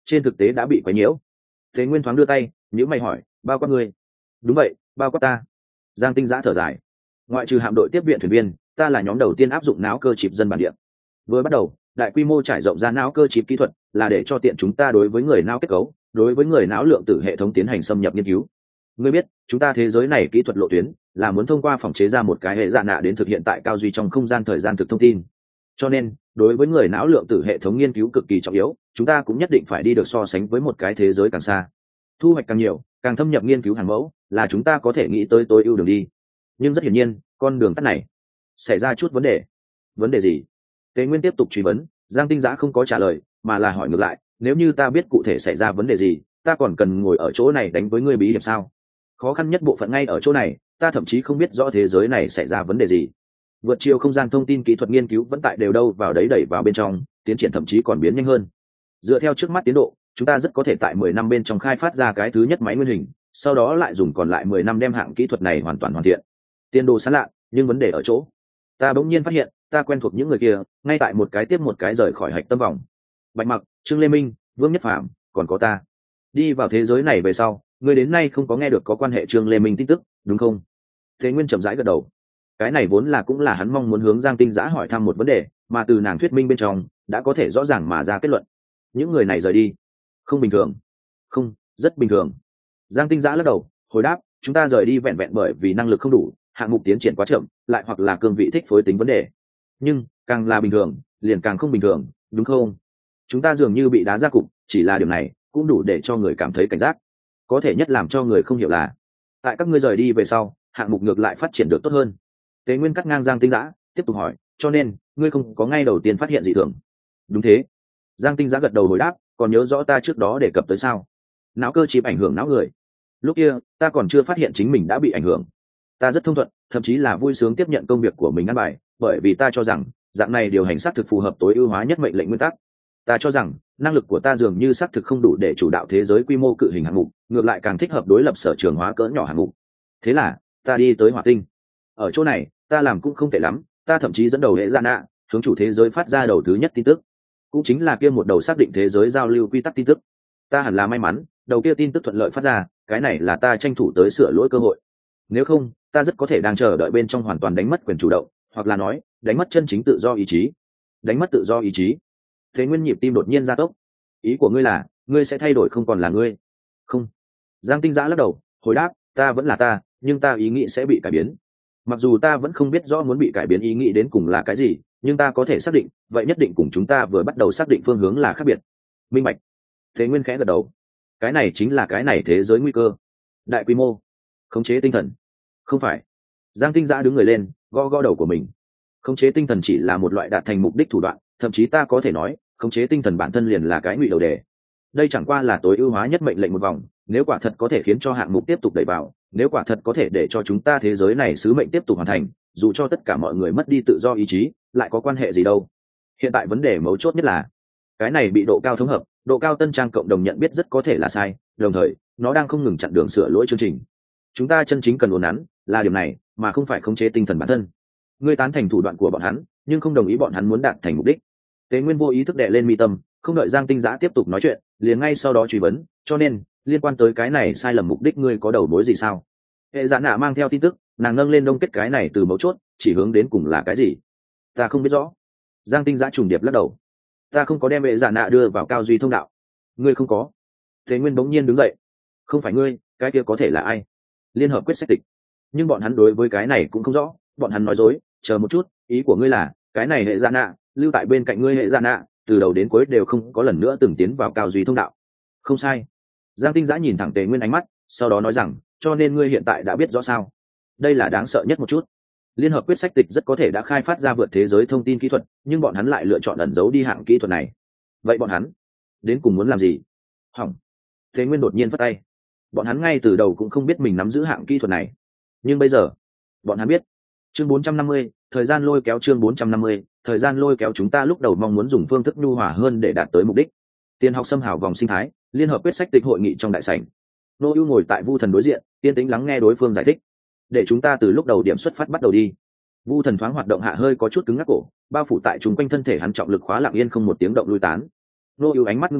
trên thực tế đã bị quấy nhiễu. Thế Nguyên thoáng đưa tay, nhíu mày hỏi, bao quát ngươi? Đúng vậy, bao quát ta. Giang Tinh Giã thở dài. Ngoại trừ hạm đội tiếp viện thuyền viên, ta là nhóm đầu tiên áp dụng não cơ chip dân bản địa. Vừa bắt đầu, đại quy mô trải rộng ra não cơ chip kỹ thuật là để cho tiện chúng ta đối với người não kết cấu, đối với người não lượng tử hệ thống tiến hành xâm nhập nghiên cứu. Ngươi biết, chúng ta thế giới này kỹ thuật lộ tuyến là muốn thông qua phòng chế ra một cái hệ dạ nạ đến thực hiện tại cao duy trong không gian thời gian thực thông tin. Cho nên, đối với người não lượng tử hệ thống nghiên cứu cực kỳ trọng yếu, chúng ta cũng nhất định phải đi được so sánh với một cái thế giới càng xa. Thu hoạch càng nhiều, càng thâm nhập nghiên cứu hàng mẫu, là chúng ta có thể nghĩ tới tối ưu đường đi. Nhưng rất hiển nhiên, con đường tắt này xảy ra chút vấn đề. Vấn đề gì? Tế Nguyên tiếp tục truy vấn. Giang Tinh Giã không có trả lời, mà là hỏi ngược lại, nếu như ta biết cụ thể xảy ra vấn đề gì, ta còn cần ngồi ở chỗ này đánh với ngươi bí hiểm sao? Khó khăn nhất bộ phận ngay ở chỗ này, ta thậm chí không biết rõ thế giới này xảy ra vấn đề gì. Vượt chiều không gian thông tin kỹ thuật nghiên cứu vẫn tại đều đâu vào đấy đẩy vào bên trong, tiến triển thậm chí còn biến nhanh hơn. Dựa theo trước mắt tiến độ, chúng ta rất có thể tại 10 năm bên trong khai phát ra cái thứ nhất máy nguyên hình, sau đó lại dùng còn lại 10 năm đem hạng kỹ thuật này hoàn toàn hoàn thiện. Tiến độ sáng lạ, nhưng vấn đề ở chỗ, ta bỗng nhiên phát hiện, ta quen thuộc những người kia, ngay tại một cái tiếp một cái rời khỏi hạch tâm vòng. Bạch Mặc, Trương Lê Minh, Vương Nhất Phàm, còn có ta. Đi vào thế giới này về sau, ngươi đến nay không có nghe được có quan hệ Trương Lê Minh tin tức, đúng không? Thế Nguyên chậm rãi gật đầu. Cái này vốn là cũng là hắn mong muốn hướng Giang Tinh Giã hỏi thăm một vấn đề, mà từ nàng thuyết minh bên trong đã có thể rõ ràng mà ra kết luận. Những người này rời đi, không bình thường. Không, rất bình thường. Giang Tinh Giã lắc đầu, hồi đáp, chúng ta rời đi vẹn vẹn bởi vì năng lực không đủ, hạng mục tiến triển quá chậm, lại hoặc là cương vị thích phối tính vấn đề. Nhưng càng là bình thường, liền càng không bình thường, đúng không? Chúng ta dường như bị đá ra cục, chỉ là điểm này cũng đủ để cho người cảm thấy cảnh giác. Có thể nhất làm cho người không hiểu là, tại các ngươi rời đi về sau, hạng mục ngược lại phát triển được tốt hơn. Tế Nguyên cắt ngang Giang Tinh Giã, tiếp tục hỏi, cho nên ngươi không có ngay đầu tiên phát hiện dị thường? Đúng thế. Giang Tinh Giã gật đầu hồi đáp, còn nhớ rõ ta trước đó đề cập tới sao? Não cơ chip ảnh hưởng não người. Lúc kia ta còn chưa phát hiện chính mình đã bị ảnh hưởng. Ta rất thông thuận, thậm chí là vui sướng tiếp nhận công việc của mình ăn bài, bởi vì ta cho rằng dạng này điều hành xác thực phù hợp tối ưu hóa nhất mệnh lệnh nguyên tắc. Ta cho rằng năng lực của ta dường như xác thực không đủ để chủ đạo thế giới quy mô cự hình hạng mục, ngược lại càng thích hợp đối lập sở trường hóa cỡ nhỏ hạng mục. Thế là ta đi tới Hỏa Tinh. Ở chỗ này ta làm cũng không tệ lắm, ta thậm chí dẫn đầu hệ gian nạ hướng chủ thế giới phát ra đầu thứ nhất tin tức, cũng chính là kia một đầu xác định thế giới giao lưu quy tắc tin tức. Ta hẳn là may mắn, đầu kia tin tức thuận lợi phát ra, cái này là ta tranh thủ tới sửa lỗi cơ hội. Nếu không, ta rất có thể đang chờ đợi bên trong hoàn toàn đánh mất quyền chủ động, hoặc là nói đánh mất chân chính tự do ý chí. Đánh mất tự do ý chí? Thế Nguyên nhịp tim đột nhiên gia tốc. Ý của ngươi là ngươi sẽ thay đổi không còn là ngươi? Không. Giang Tinh Giã lắc đầu, hồi đáp, ta vẫn là ta, nhưng ta ý nghĩ sẽ bị cải biến. Mặc dù ta vẫn không biết rõ muốn bị cải biến ý nghĩ đến cùng là cái gì, nhưng ta có thể xác định, vậy nhất định cùng chúng ta vừa bắt đầu xác định phương hướng là khác biệt. Minh bạch. Thế Nguyên khẽ gật đầu. Cái này chính là cái này thế giới nguy cơ. Đại quy mô khống chế tinh thần. Không phải. Giang Tinh Giã đứng người lên, gõ gõ đầu của mình. Khống chế tinh thần chỉ là một loại đạt thành mục đích thủ đoạn, thậm chí ta có thể nói khống chế tinh thần bản thân liền là cái ngụy đầu đề. Đây chẳng qua là tối ưu hóa nhất mệnh lệnh một vòng, nếu quả thật có thể khiến cho hạng mục tiếp tục đẩy vào, nếu quả thật có thể để cho chúng ta thế giới này sứ mệnh tiếp tục hoàn thành, dù cho tất cả mọi người mất đi tự do ý chí, lại có quan hệ gì đâu. Hiện tại vấn đề mấu chốt nhất là cái này bị độ cao thống hợp, độ cao tân trang cộng đồng nhận biết rất có thể là sai, đồng thời nó đang không ngừng chặn đường sửa lỗi chương trình. Chúng ta chân chính cần uốn nắn là điểm này, mà không phải khống chế tinh thần bản thân. Ngươi tán thành thủ đoạn của bọn hắn, nhưng không đồng ý bọn hắn muốn đạt thành mục đích. Tế Nguyên vô ý thức đè lên mi tâm, không đợi Giang Tinh Giã tiếp tục nói chuyện, liền ngay sau đó truy vấn, cho nên liên quan tới cái này sai lầm mục đích ngươi có đầu mối gì sao? Hệ dạ nạ mang theo tin tức, nàng nâng lên đông kết cái này từ mấu chốt, chỉ hướng đến cùng là cái gì? Ta không biết rõ. Giang Tinh Giã trùng điệp lắc đầu. Ta không có đem hệ dạ nạ đưa vào cao duy thông đạo. Ngươi không có? Tế Nguyên bỗng nhiên đứng dậy. Không phải ngươi, cái kia có thể là ai? Liên hợp quyết sách tịch. Nhưng bọn hắn đối với cái này cũng không rõ, bọn hắn nói dối. Chờ một chút, ý của ngươi là cái này hệ dạ nạ lưu tại bên cạnh ngươi hệ dạ nạ từ đầu đến cuối đều không có lần nữa từng tiến vào cao duy thông đạo. Không sai. Giang Tinh Giã nhìn thẳng Tề Nguyên ánh mắt, sau đó nói rằng, cho nên ngươi hiện tại đã biết rõ sao? Đây là đáng sợ nhất một chút. Liên hợp quyết sách tịch rất có thể đã khai phát ra vượt thế giới thông tin kỹ thuật, nhưng bọn hắn lại lựa chọn ẩn giấu đi hạng kỹ thuật này. Vậy bọn hắn đến cùng muốn làm gì? Hỏng. Tề Nguyên đột nhiên phất tay. Bọn hắn ngay từ đầu cũng không biết mình nắm giữ hạng kỹ thuật này, nhưng bây giờ bọn hắn biết. Chương 450, thời gian lôi kéo. Chương 450, thời gian lôi kéo. Chúng ta lúc đầu mong muốn dùng phương thức nhu hòa hơn để đạt tới mục đích. Tiên học xâm hào vòng sinh thái, liên hợp quyết sách tịch hội nghị trong đại sảnh. Nô ưu ngồi tại Vu Thần đối diện, yên tĩnh lắng nghe đối phương giải thích. Để chúng ta từ lúc đầu điểm xuất phát bắt đầu đi. Vu Thần thoáng hoạt động hạ hơi có chút cứng ngắc cổ, bao phủ tại chúng quanh thân thể hắn trọng lực khóa lặng yên không một tiếng động lui tán. Nô ưu ánh mắt ngưng tụ,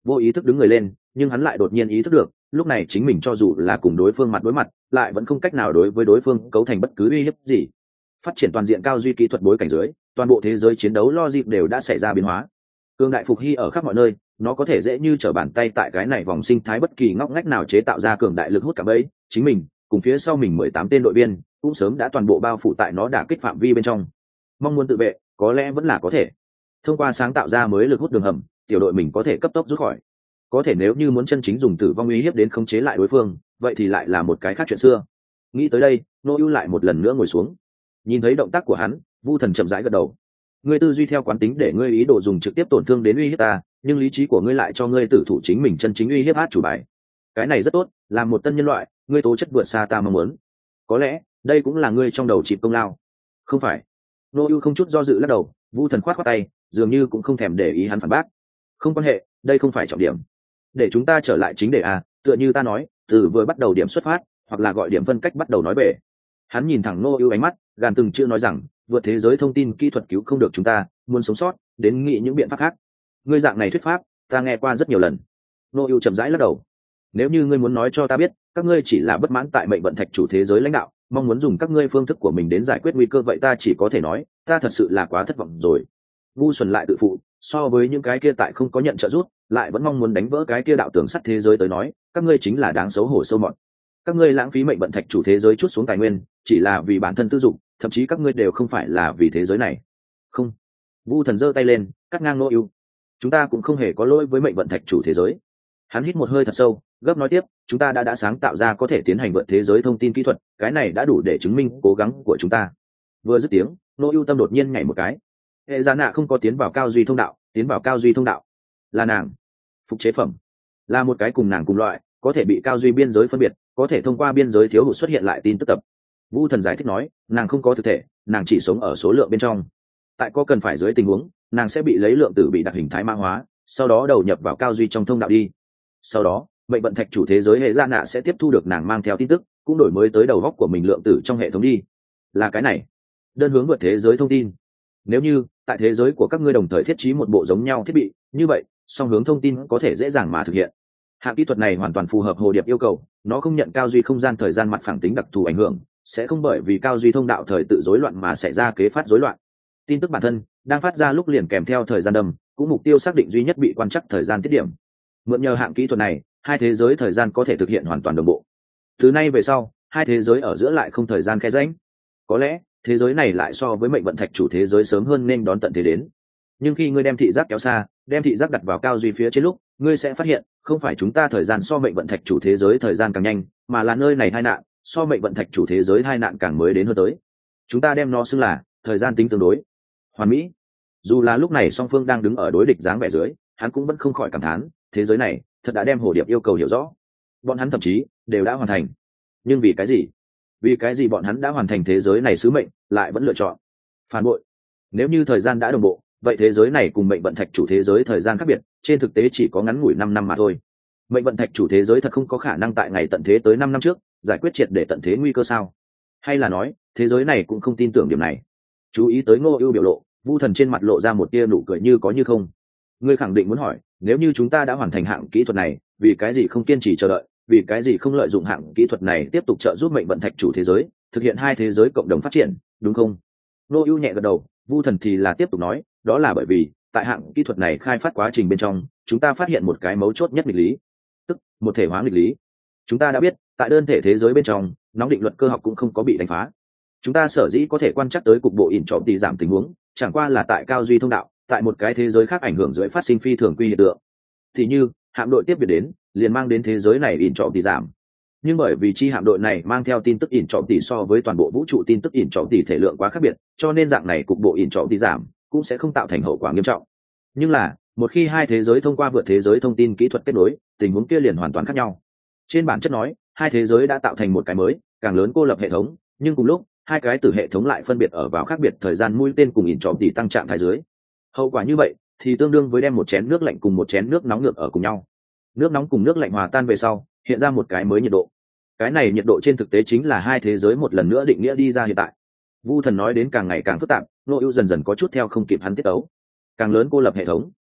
vô ý thức đứng người lên, nhưng hắn lại đột nhiên ý thức được lúc này chính mình cho dù là cùng đối phương mặt đối mặt lại vẫn không cách nào đối với đối phương cấu thành bất cứ uy hiếp gì. Phát triển toàn diện cao duy kỹ thuật bối cảnh dưới, toàn bộ thế giới chiến đấu logic đều đã xảy ra biến hóa. Cương đại phục hy ở khắp mọi nơi, nó có thể dễ như trở bàn tay tại cái này vòng sinh thái bất kỳ ngóc ngách nào chế tạo ra cường đại lực hút cả bẫy, chính mình cùng phía sau mình 18 tên đội viên cũng sớm đã toàn bộ bao phủ tại nó đả kích phạm vi bên trong. Mong muốn tự vệ có lẽ vẫn là có thể thông qua sáng tạo ra mới lực hút đường hầm, tiểu đội mình có thể cấp tốc rút khỏi. Có thể nếu như muốn chân chính dùng tử vong uy hiếp đến khống chế lại đối phương, vậy thì lại là một cái khác chuyện xưa. Nghĩ tới đây, Nô Ưu lại một lần nữa ngồi xuống. Nhìn thấy động tác của hắn, Vu Thần chậm rãi gật đầu. Ngươi tư duy theo quán tính để ngươi ý đồ dùng trực tiếp tổn thương đến uy hiếp ta, nhưng lý trí của ngươi lại cho ngươi tử thủ chính mình chân chính uy hiếp át chủ bài. Cái này rất tốt, làm một tân nhân loại, ngươi tố chất vượt xa ta mong muốn. Có lẽ, đây cũng là ngươi trong đầu chịp công lao. Không phải. Nô Ưu không chút do dự lắc đầu, Vu Thần khoát khoát tay, dường như cũng không thèm để ý hắn phản bác. Không quan hệ, đây không phải trọng điểm. Để chúng ta trở lại chính đề a, tựa như ta nói, từ vừa bắt đầu điểm xuất phát, hoặc là gọi điểm phân cách bắt đầu nói về. Hắn nhìn thẳng Nô Ưu ánh mắt, gàn từng chữ nói rằng, vượt thế giới thông tin kỹ thuật cứu không được chúng ta, muốn sống sót, đến nghĩ những biện pháp khác. Ngươi dạng này thuyết pháp, ta nghe qua rất nhiều lần. Nô Ưu chậm rãi lắc đầu. Nếu như ngươi muốn nói cho ta biết, các ngươi chỉ là bất mãn tại mệnh vận thạch chủ thế giới lãnh đạo, mong muốn dùng các ngươi phương thức của mình đến giải quyết nguy cơ, vậy ta chỉ có thể nói, ta thật sự là quá thất vọng rồi. Vu Xuân lại tự phụ, so với những cái kia tại không có nhận trợ giúp, lại vẫn mong muốn đánh vỡ cái kia đạo tường sắt thế giới tới nói, các ngươi chính là đáng xấu hổ sâu mọt. Các ngươi lãng phí mệnh vận thạch chủ thế giới chút xuống tài nguyên, chỉ là vì bản thân tư dụng, thậm chí các ngươi đều không phải là vì thế giới này. Không. Vu Thần giơ tay lên, cắt ngang Nô Ưu. Chúng ta cũng không hề có lỗi với mệnh vận thạch chủ thế giới. Hắn hít một hơi thật sâu, gấp nói tiếp, chúng ta đã sáng tạo ra có thể tiến hành vượt thế giới thông tin kỹ thuật, cái này đã đủ để chứng minh cố gắng của chúng ta. Vừa dứt tiếng, Nô Ưu tâm đột nhiên nhảy một cái. Hệ Giá Nạ không có tiến vào cao duy thông đạo, tiến vào cao duy thông đạo là nàng. Phục chế phẩm là một cái cùng nàng cùng loại, có thể bị cao duy biên giới phân biệt, có thể thông qua biên giới thiếu hụt xuất hiện lại tin tức tập. Vu Thần giải thích nói, nàng không có thực thể, nàng chỉ sống ở số lượng bên trong. Tại có cần phải dưới tình huống, nàng sẽ bị lấy lượng tử bị đặc hình thái mã hóa, sau đó đầu nhập vào cao duy trong thông đạo đi. Sau đó, mệnh vận thạch chủ thế giới Hệ Giá Nạ sẽ tiếp thu được nàng mang theo tin tức, cũng đổi mới tới đầu góc của mình lượng tử trong hệ thống đi. Là cái này. Đơn hướng vượt thế giới thông tin. Nếu như tại thế giới của các ngươi đồng thời thiết trí một bộ giống nhau thiết bị, như vậy song hướng thông tin có thể dễ dàng mà thực hiện. Hạng kỹ thuật này hoàn toàn phù hợp hồ điệp yêu cầu, nó không nhận cao duy không gian thời gian mặt phẳng tính đặc thù ảnh hưởng, sẽ không bởi vì cao duy thông đạo thời tự rối loạn mà xảy ra kế phát rối loạn. Tin tức bản thân đang phát ra lúc liền kèm theo thời gian đâm, cũng mục tiêu xác định duy nhất bị quan trắc thời gian tiết điểm. Mượn nhờ hạng kỹ thuật này, hai thế giới thời gian có thể thực hiện hoàn toàn đồng bộ. Từ nay về sau, hai thế giới ở giữa lại không thời gian khe rãnh. Có lẽ thế giới này lại so với mệnh vận thạch chủ thế giới sớm hơn nên đón tận thế đến. Nhưng khi ngươi đem thị giác kéo xa, đem thị giác đặt vào cao duy phía trên lúc, ngươi sẽ phát hiện không phải chúng ta thời gian so mệnh vận thạch chủ thế giới thời gian càng nhanh, mà là nơi này tai nạn so mệnh vận thạch chủ thế giới tai nạn càng mới đến hơn tới. Chúng ta đem nó xưng là thời gian tính tương đối hoàn mỹ. Dù là lúc này song phương đang đứng ở đối địch dáng vẻ dưới, hắn cũng vẫn không khỏi cảm thán, thế giới này thật đã đem hồ điệp yêu cầu hiểu rõ. Bọn hắn thậm chí đều đã hoàn thành. Nhưng vì cái gì? Vì cái gì bọn hắn đã hoàn thành thế giới này sứ mệnh, lại vẫn lựa chọn phản bội? Nếu như thời gian đã đồng bộ, vậy thế giới này cùng mệnh vận thạch chủ thế giới thời gian khác biệt, trên thực tế chỉ có ngắn ngủi 5 năm mà thôi. Mệnh vận thạch chủ thế giới thật không có khả năng tại ngày tận thế tới 5 năm trước giải quyết triệt để tận thế nguy cơ sao? Hay là nói, thế giới này cũng không tin tưởng điểm này? Chú ý tới Ngô Ưu biểu lộ, Vu Thần trên mặt lộ ra một tia nụ cười như có như không. Ngươi khẳng định muốn hỏi, nếu như chúng ta đã hoàn thành hạng kỹ thuật này, vì cái gì không kiên trì chờ đợi, vì cái gì không lợi dụng hạng kỹ thuật này tiếp tục trợ giúp mệnh vận thạch chủ thế giới thực hiện hai thế giới cộng đồng phát triển, đúng không? Ngô Ưu nhẹ gật đầu, Vu Thần thì là tiếp tục nói, đó là bởi vì tại hạng kỹ thuật này khai phát quá trình bên trong, chúng ta phát hiện một cái mấu chốt nhất nghịch lý, tức một thể hóa nghịch lý. Chúng ta đã biết, tại đơn thể thế giới bên trong, nóng định luật cơ học cũng không có bị đánh phá. Chúng ta sở dĩ có thể quan trắc tới cục bộ ỉn trọm tỷ giảm tình huống, chẳng qua là tại cao duy thông đạo, tại một cái thế giới khác ảnh hưởng dưới phát sinh phi thường quy hiện tượng. Thì như hạm đội tiếp biệt đến, liền mang đến thế giới này ỉn trọm tỷ giảm. Nhưng bởi vì chi hạm đội này mang theo tin tức ỉn trọm tỷ so với toàn bộ vũ trụ tin tức ỉn trọm tỷ thể lượng quá khác biệt, cho nên dạng này cục bộ ỉn trọm tỷ giảm cũng sẽ không tạo thành hậu quả nghiêm trọng. Nhưng là một khi hai thế giới thông qua vượt thế giới thông tin kỹ thuật kết nối, tình huống kia liền hoàn toàn khác nhau. Trên bản chất nói, hai thế giới đã tạo thành một cái mới, càng lớn cô lập hệ thống, nhưng cùng lúc hai cái từ hệ thống lại phân biệt ở vào khác biệt thời gian mũi tên cùng ỉn trọm tỷ tăng trạng thái dưới. Hậu quả như vậy thì tương đương với đem một chén nước lạnh cùng một chén nước nóng ngược ở cùng nhau. Nước nóng cùng nước lạnh hòa tan về sau, hiện ra một cái mới nhiệt độ. Cái này nhiệt độ trên thực tế chính là hai thế giới một lần nữa định nghĩa đi ra hiện tại. Vu Thần nói đến càng ngày càng phức tạp, Ngô Ưu dần dần có chút theo không kịp hắn tiết tấu. Càng lớn cô lập hệ thống,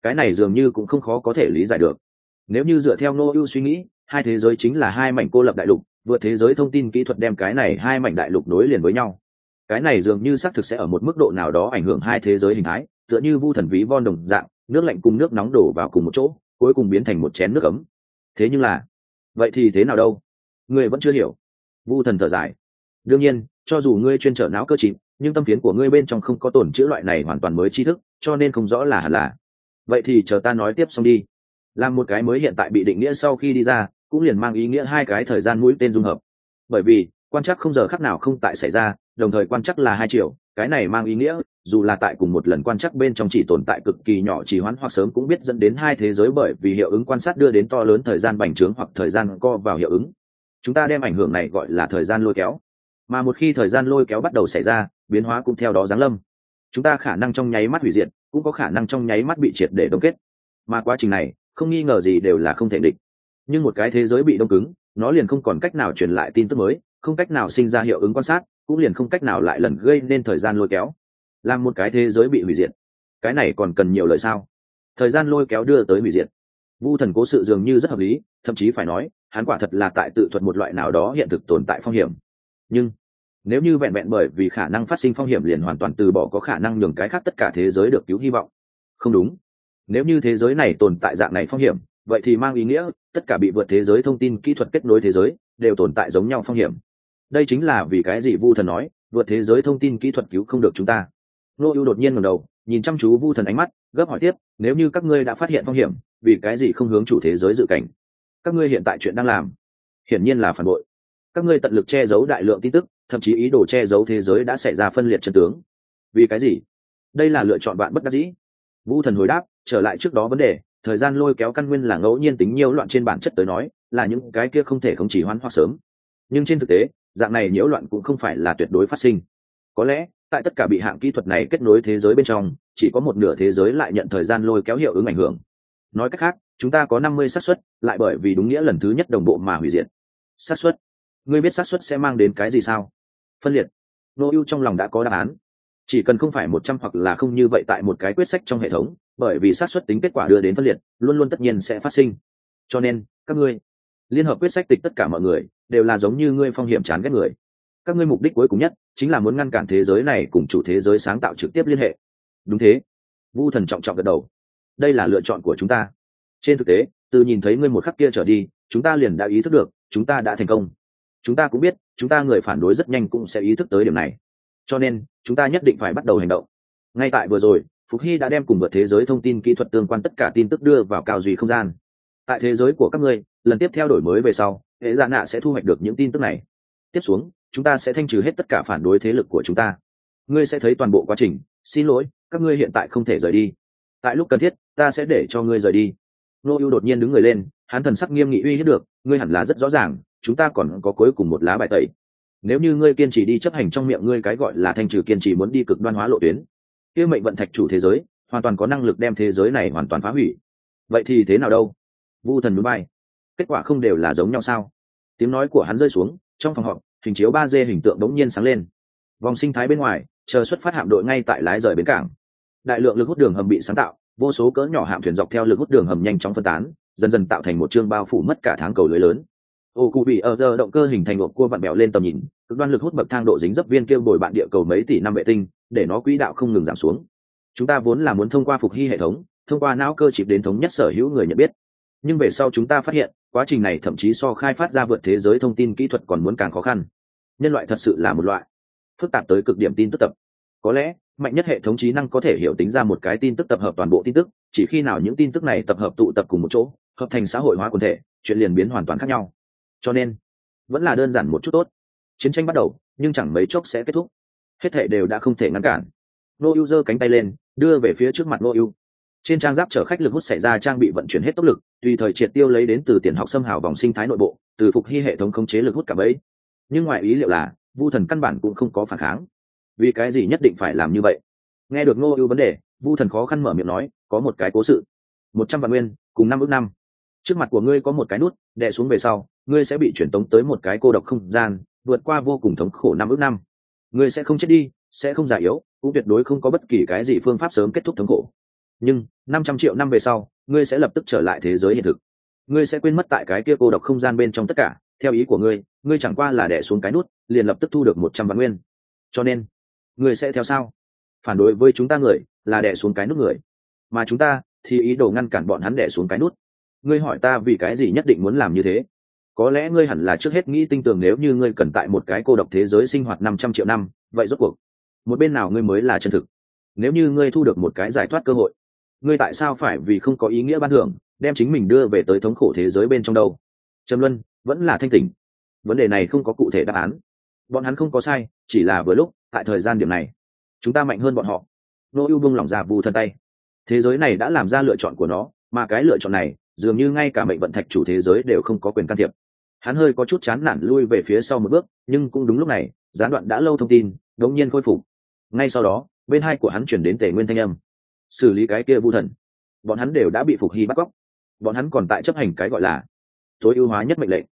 cái này dường như cũng không khó có thể lý giải được. Nếu như dựa theo Ngô Ưu suy nghĩ, hai thế giới chính là hai mảnh cô lập đại lục, vượt thế giới thông tin kỹ thuật đem cái này hai mảnh đại lục nối liền với nhau. Cái này dường như xác thực sẽ ở một mức độ nào đó ảnh hưởng hai thế giới hình thái, tựa như vu thần ví von đồng dạng, nước lạnh cùng nước nóng đổ vào cùng một chỗ, cuối cùng biến thành một chén nước ấm. Thế nhưng là, vậy thì thế nào đâu? Ngươi vẫn chưa hiểu. Vu thần thở dài. Đương nhiên, cho dù ngươi chuyên trở não cơ trí, nhưng tâm phiến của ngươi bên trong không có tồn chữ loại này hoàn toàn mới tri thức, cho nên không rõ là hẳn là. Vậy thì chờ ta nói tiếp xong đi. Làm một cái mới hiện tại bị định nghĩa sau khi đi ra, cũng liền mang ý nghĩa hai cái thời gian mũi tên dung hợp. Bởi vì quan trắc không giờ khắc nào không tại xảy ra, đồng thời quan trắc là hai chiều, cái này mang ý nghĩa dù là tại cùng một lần quan trắc bên trong chỉ tồn tại cực kỳ nhỏ trì hoãn hoặc sớm cũng biết dẫn đến hai thế giới, bởi vì hiệu ứng quan sát đưa đến to lớn thời gian bành trướng hoặc thời gian co vào hiệu ứng. Chúng ta đem ảnh hưởng này gọi là thời gian lôi kéo. Mà một khi thời gian lôi kéo bắt đầu xảy ra, biến hóa cũng theo đó giáng lâm. Chúng ta khả năng trong nháy mắt hủy diệt, cũng có khả năng trong nháy mắt bị triệt để đông kết. Mà quá trình này không nghi ngờ gì đều là không thể địch. Nhưng một cái thế giới bị đông cứng, nó liền không còn cách nào truyền lại tin tức mới, không cách nào sinh ra hiệu ứng quan sát, cũng liền không cách nào lại lần gây nên thời gian lôi kéo. Làm một cái thế giới bị hủy diệt, cái này còn cần nhiều lời sao? Thời gian lôi kéo đưa tới hủy diệt. Vu thần cố sự dường như rất hợp lý, thậm chí phải nói hắn quả thật là tại tự thuật một loại nào đó hiện thực tồn tại phong hiểm. Nhưng nếu như vẹn vẹn bởi vì khả năng phát sinh phong hiểm liền hoàn toàn từ bỏ có khả năng nhường cái khác tất cả thế giới được cứu hy vọng, không đúng. Nếu như thế giới này tồn tại dạng này phong hiểm, vậy thì mang ý nghĩa tất cả bị vượt thế giới thông tin kỹ thuật kết nối thế giới đều tồn tại giống nhau phong hiểm. Đây chính là vì cái gì Vu thần nói vượt thế giới thông tin kỹ thuật cứu không được chúng ta. Nô Ưu đột nhiên ngẩng đầu nhìn chăm chú Vu thần ánh mắt, gấp hỏi tiếp, nếu như các ngươi đã phát hiện phong hiểm, vì cái gì không hướng chủ thế giới dự cảnh? Các ngươi hiện tại chuyện đang làm hiển nhiên là phản bội. Các ngươi tận lực che giấu đại lượng tin tức, thậm chí ý đồ che giấu thế giới đã xảy ra phân liệt chân tướng. Vì cái gì? Đây là lựa chọn bạn bất đắc dĩ. Vu thần hồi đáp, trở lại trước đó vấn đề, thời gian lôi kéo căn nguyên là ngẫu nhiên tính nhiễu loạn, trên bản chất tới nói là những cái kia không thể không chỉ hoãn hoặc sớm. Nhưng trên thực tế, dạng này nhiễu loạn cũng không phải là tuyệt đối phát sinh. Có lẽ tại tất cả bị hạng kỹ thuật này kết nối thế giới bên trong, chỉ có một nửa thế giới lại nhận thời gian lôi kéo hiệu ứng ảnh hưởng. Nói cách khác, chúng ta có 50 xác suất lại bởi vì đúng nghĩa lần thứ nhất đồng bộ mà hủy diệt. Xác suất? Ngươi biết xác suất sẽ mang đến cái gì sao? Phân liệt. Nô Ưu trong lòng đã có đáp án. Chỉ cần không phải 100 hoặc là không như vậy tại một cái quyết sách trong hệ thống, bởi vì xác suất tính kết quả đưa đến phân liệt, luôn luôn tất nhiên sẽ phát sinh. Cho nên, các ngươi liên hợp quyết sách tịch tất cả mọi người đều là giống như ngươi phong hiểm chán ghét người. Các ngươi mục đích cuối cùng nhất chính là muốn ngăn cản thế giới này cùng chủ thế giới sáng tạo trực tiếp liên hệ. Đúng thế. Vu thần trọng trọng gật đầu. Đây là lựa chọn của chúng ta. Trên thực tế, từ nhìn thấy ngươi một khắc kia trở đi, chúng ta liền đã ý thức được, chúng ta đã thành công. Chúng ta cũng biết, chúng ta người phản đối rất nhanh cũng sẽ ý thức tới điểm này. Cho nên, chúng ta nhất định phải bắt đầu hành động. Ngay tại vừa rồi, Phục Hy đã đem cùng vượt thế giới thông tin kỹ thuật tương quan tất cả tin tức đưa vào cao duy không gian. Tại thế giới của các ngươi, lần tiếp theo đổi mới về sau, hệ dạ nạ sẽ thu hoạch được những tin tức này. Tiếp xuống, chúng ta sẽ thanh trừ hết tất cả phản đối thế lực của chúng ta. Ngươi sẽ thấy toàn bộ quá trình. Xin lỗi, các ngươi hiện tại không thể rời đi. Tại lúc cần thiết, ta sẽ để cho ngươi rời đi. Nô Ưu đột nhiên đứng người lên, hắn thần sắc nghiêm nghị uy hiếp được, ngươi hẳn là rất rõ ràng, chúng ta còn có cuối cùng một lá bài tẩy. Nếu như ngươi kiên trì đi chấp hành trong miệng ngươi cái gọi là thanh trừ kiên trì muốn đi cực đoan hóa lộ tuyến, kia mệnh vận thạch chủ thế giới hoàn toàn có năng lực đem thế giới này hoàn toàn phá hủy. Vậy thì thế nào đâu? Vu thần núi bay. Kết quả không đều là giống nhau sao? Tiếng nói của hắn rơi xuống, trong phòng họp, hình chiếu 3D hình tượng đống nhiên sáng lên. Vòng sinh thái bên ngoài, chờ xuất phát hạm đội ngay tại lái rời bến cảng. Đại lượng lực hút đường hầm bị sáng tạo, vô số cỡ nhỏ hạm thuyền dọc theo lực hút đường hầm nhanh chóng phân tán, dần dần tạo thành một chương bao phủ mất cả tháng cầu lưới lớn. Ô cụ bị ở giờ động cơ hình thành ộp cua vặn bèo lên tầm nhìn, cực đoan lực hút bậc thang độ dính dấp viên kêu bồi bạn địa cầu mấy tỷ năm vệ tinh, để nó quỹ đạo không ngừng giảm xuống. Chúng ta vốn là muốn thông qua Phục Hy hệ thống, thông qua não cơ chip đến thống nhất sở hữu người nhận biết. Nhưng về sau chúng ta phát hiện, quá trình này thậm chí so khai phát ra vượt thế giới thông tin kỹ thuật còn muốn càng khó khăn. Nhân loại thật sự là một loại phức tạp tới cực điểm tin tức tập. Có lẽ, mạnh nhất hệ thống trí năng có thể hiểu tính ra một cái tin tức tập hợp toàn bộ tin tức, chỉ khi nào những tin tức này tập hợp tụ tập cùng một chỗ, hợp thành xã hội hóa quần thể, chuyện liền biến hoàn toàn khác nhau. Cho nên, vẫn là đơn giản một chút tốt. Chiến tranh bắt đầu, nhưng chẳng mấy chốc sẽ kết thúc. Hết thảy đều đã không thể ngăn cản. Nô Ưu giơ cánh tay lên, đưa về phía trước mặt Nô Ưu. Trên trang giáp chở khách lực hút xảy ra trang bị vận chuyển hết tốc lực, tùy thời triệt tiêu lấy đến từ tiền học xâm hào vòng sinh thái nội bộ, từ Phục Hy hệ thống khống chế lực hút cả bấy. Nhưng ngoài ý liệu là, Vu thần căn bản cũng không có phản kháng. Vì cái gì nhất định phải làm như vậy? Nghe được Nô Ưu vấn đề, Vu thần khó khăn mở miệng nói, có một cái cố sự. 100 vạn nguyên, cùng 5 ức năm. Trước mặt của ngươi có một cái nút, đè xuống về sau, ngươi sẽ bị chuyển tống tới một cái cô độc không gian, vượt qua vô cùng thống khổ 5 ức năm. Ngươi sẽ không chết đi, sẽ không già yếu, cũng tuyệt đối không có bất kỳ cái gì phương pháp sớm kết thúc thống khổ. nhưng 500 triệu năm về sau ngươi sẽ lập tức trở lại thế giới hiện thực. Ngươi sẽ quên mất tại cái kia cô độc không gian bên trong tất cả. Theo ý của ngươi, ngươi chẳng qua là đè xuống cái nút liền lập tức thu được 100 vạn nguyên. Cho nên ngươi sẽ theo sao? Phản đối với chúng ta người là đè xuống cái nút người, mà chúng ta thì ý đồ ngăn cản bọn hắn đè xuống cái nút. Ngươi hỏi ta vì cái gì nhất định muốn làm như thế? Có lẽ ngươi hẳn là trước hết nghĩ tinh tường, nếu như ngươi cần tại một cái cô độc thế giới sinh hoạt 500 triệu năm, vậy rốt cuộc một bên nào ngươi mới là chân thực? Nếu như ngươi thu được một cái giải thoát cơ hội, ngươi tại sao phải vì không có ý nghĩa ban thưởng đem chính mình đưa về tới thống khổ thế giới bên trong đâu? Trầm Luân vẫn là thanh tỉnh. Vấn đề này không có cụ thể đáp án. Bọn hắn không có sai, chỉ là vừa lúc tại thời gian điểm này chúng ta mạnh hơn bọn họ. Nô ưu buông lỏng ra vù thân tay. Thế giới này đã làm ra lựa chọn của nó, mà cái lựa chọn này dường như ngay cả mệnh vận thạch chủ thế giới đều không có quyền can thiệp. Hắn hơi có chút chán nản lui về phía sau một bước, nhưng cũng đúng lúc này gián đoạn đã lâu thông tin đột nhiên khôi phục. Ngay sau đó bên hai của hắn chuyển đến Tề Nguyên thanh âm: xử lý cái kia vu thần, bọn hắn đều đã bị Phục Hy bắt cóc, bọn hắn còn tại chấp hành cái gọi là tối ưu hóa nhất mệnh lệnh.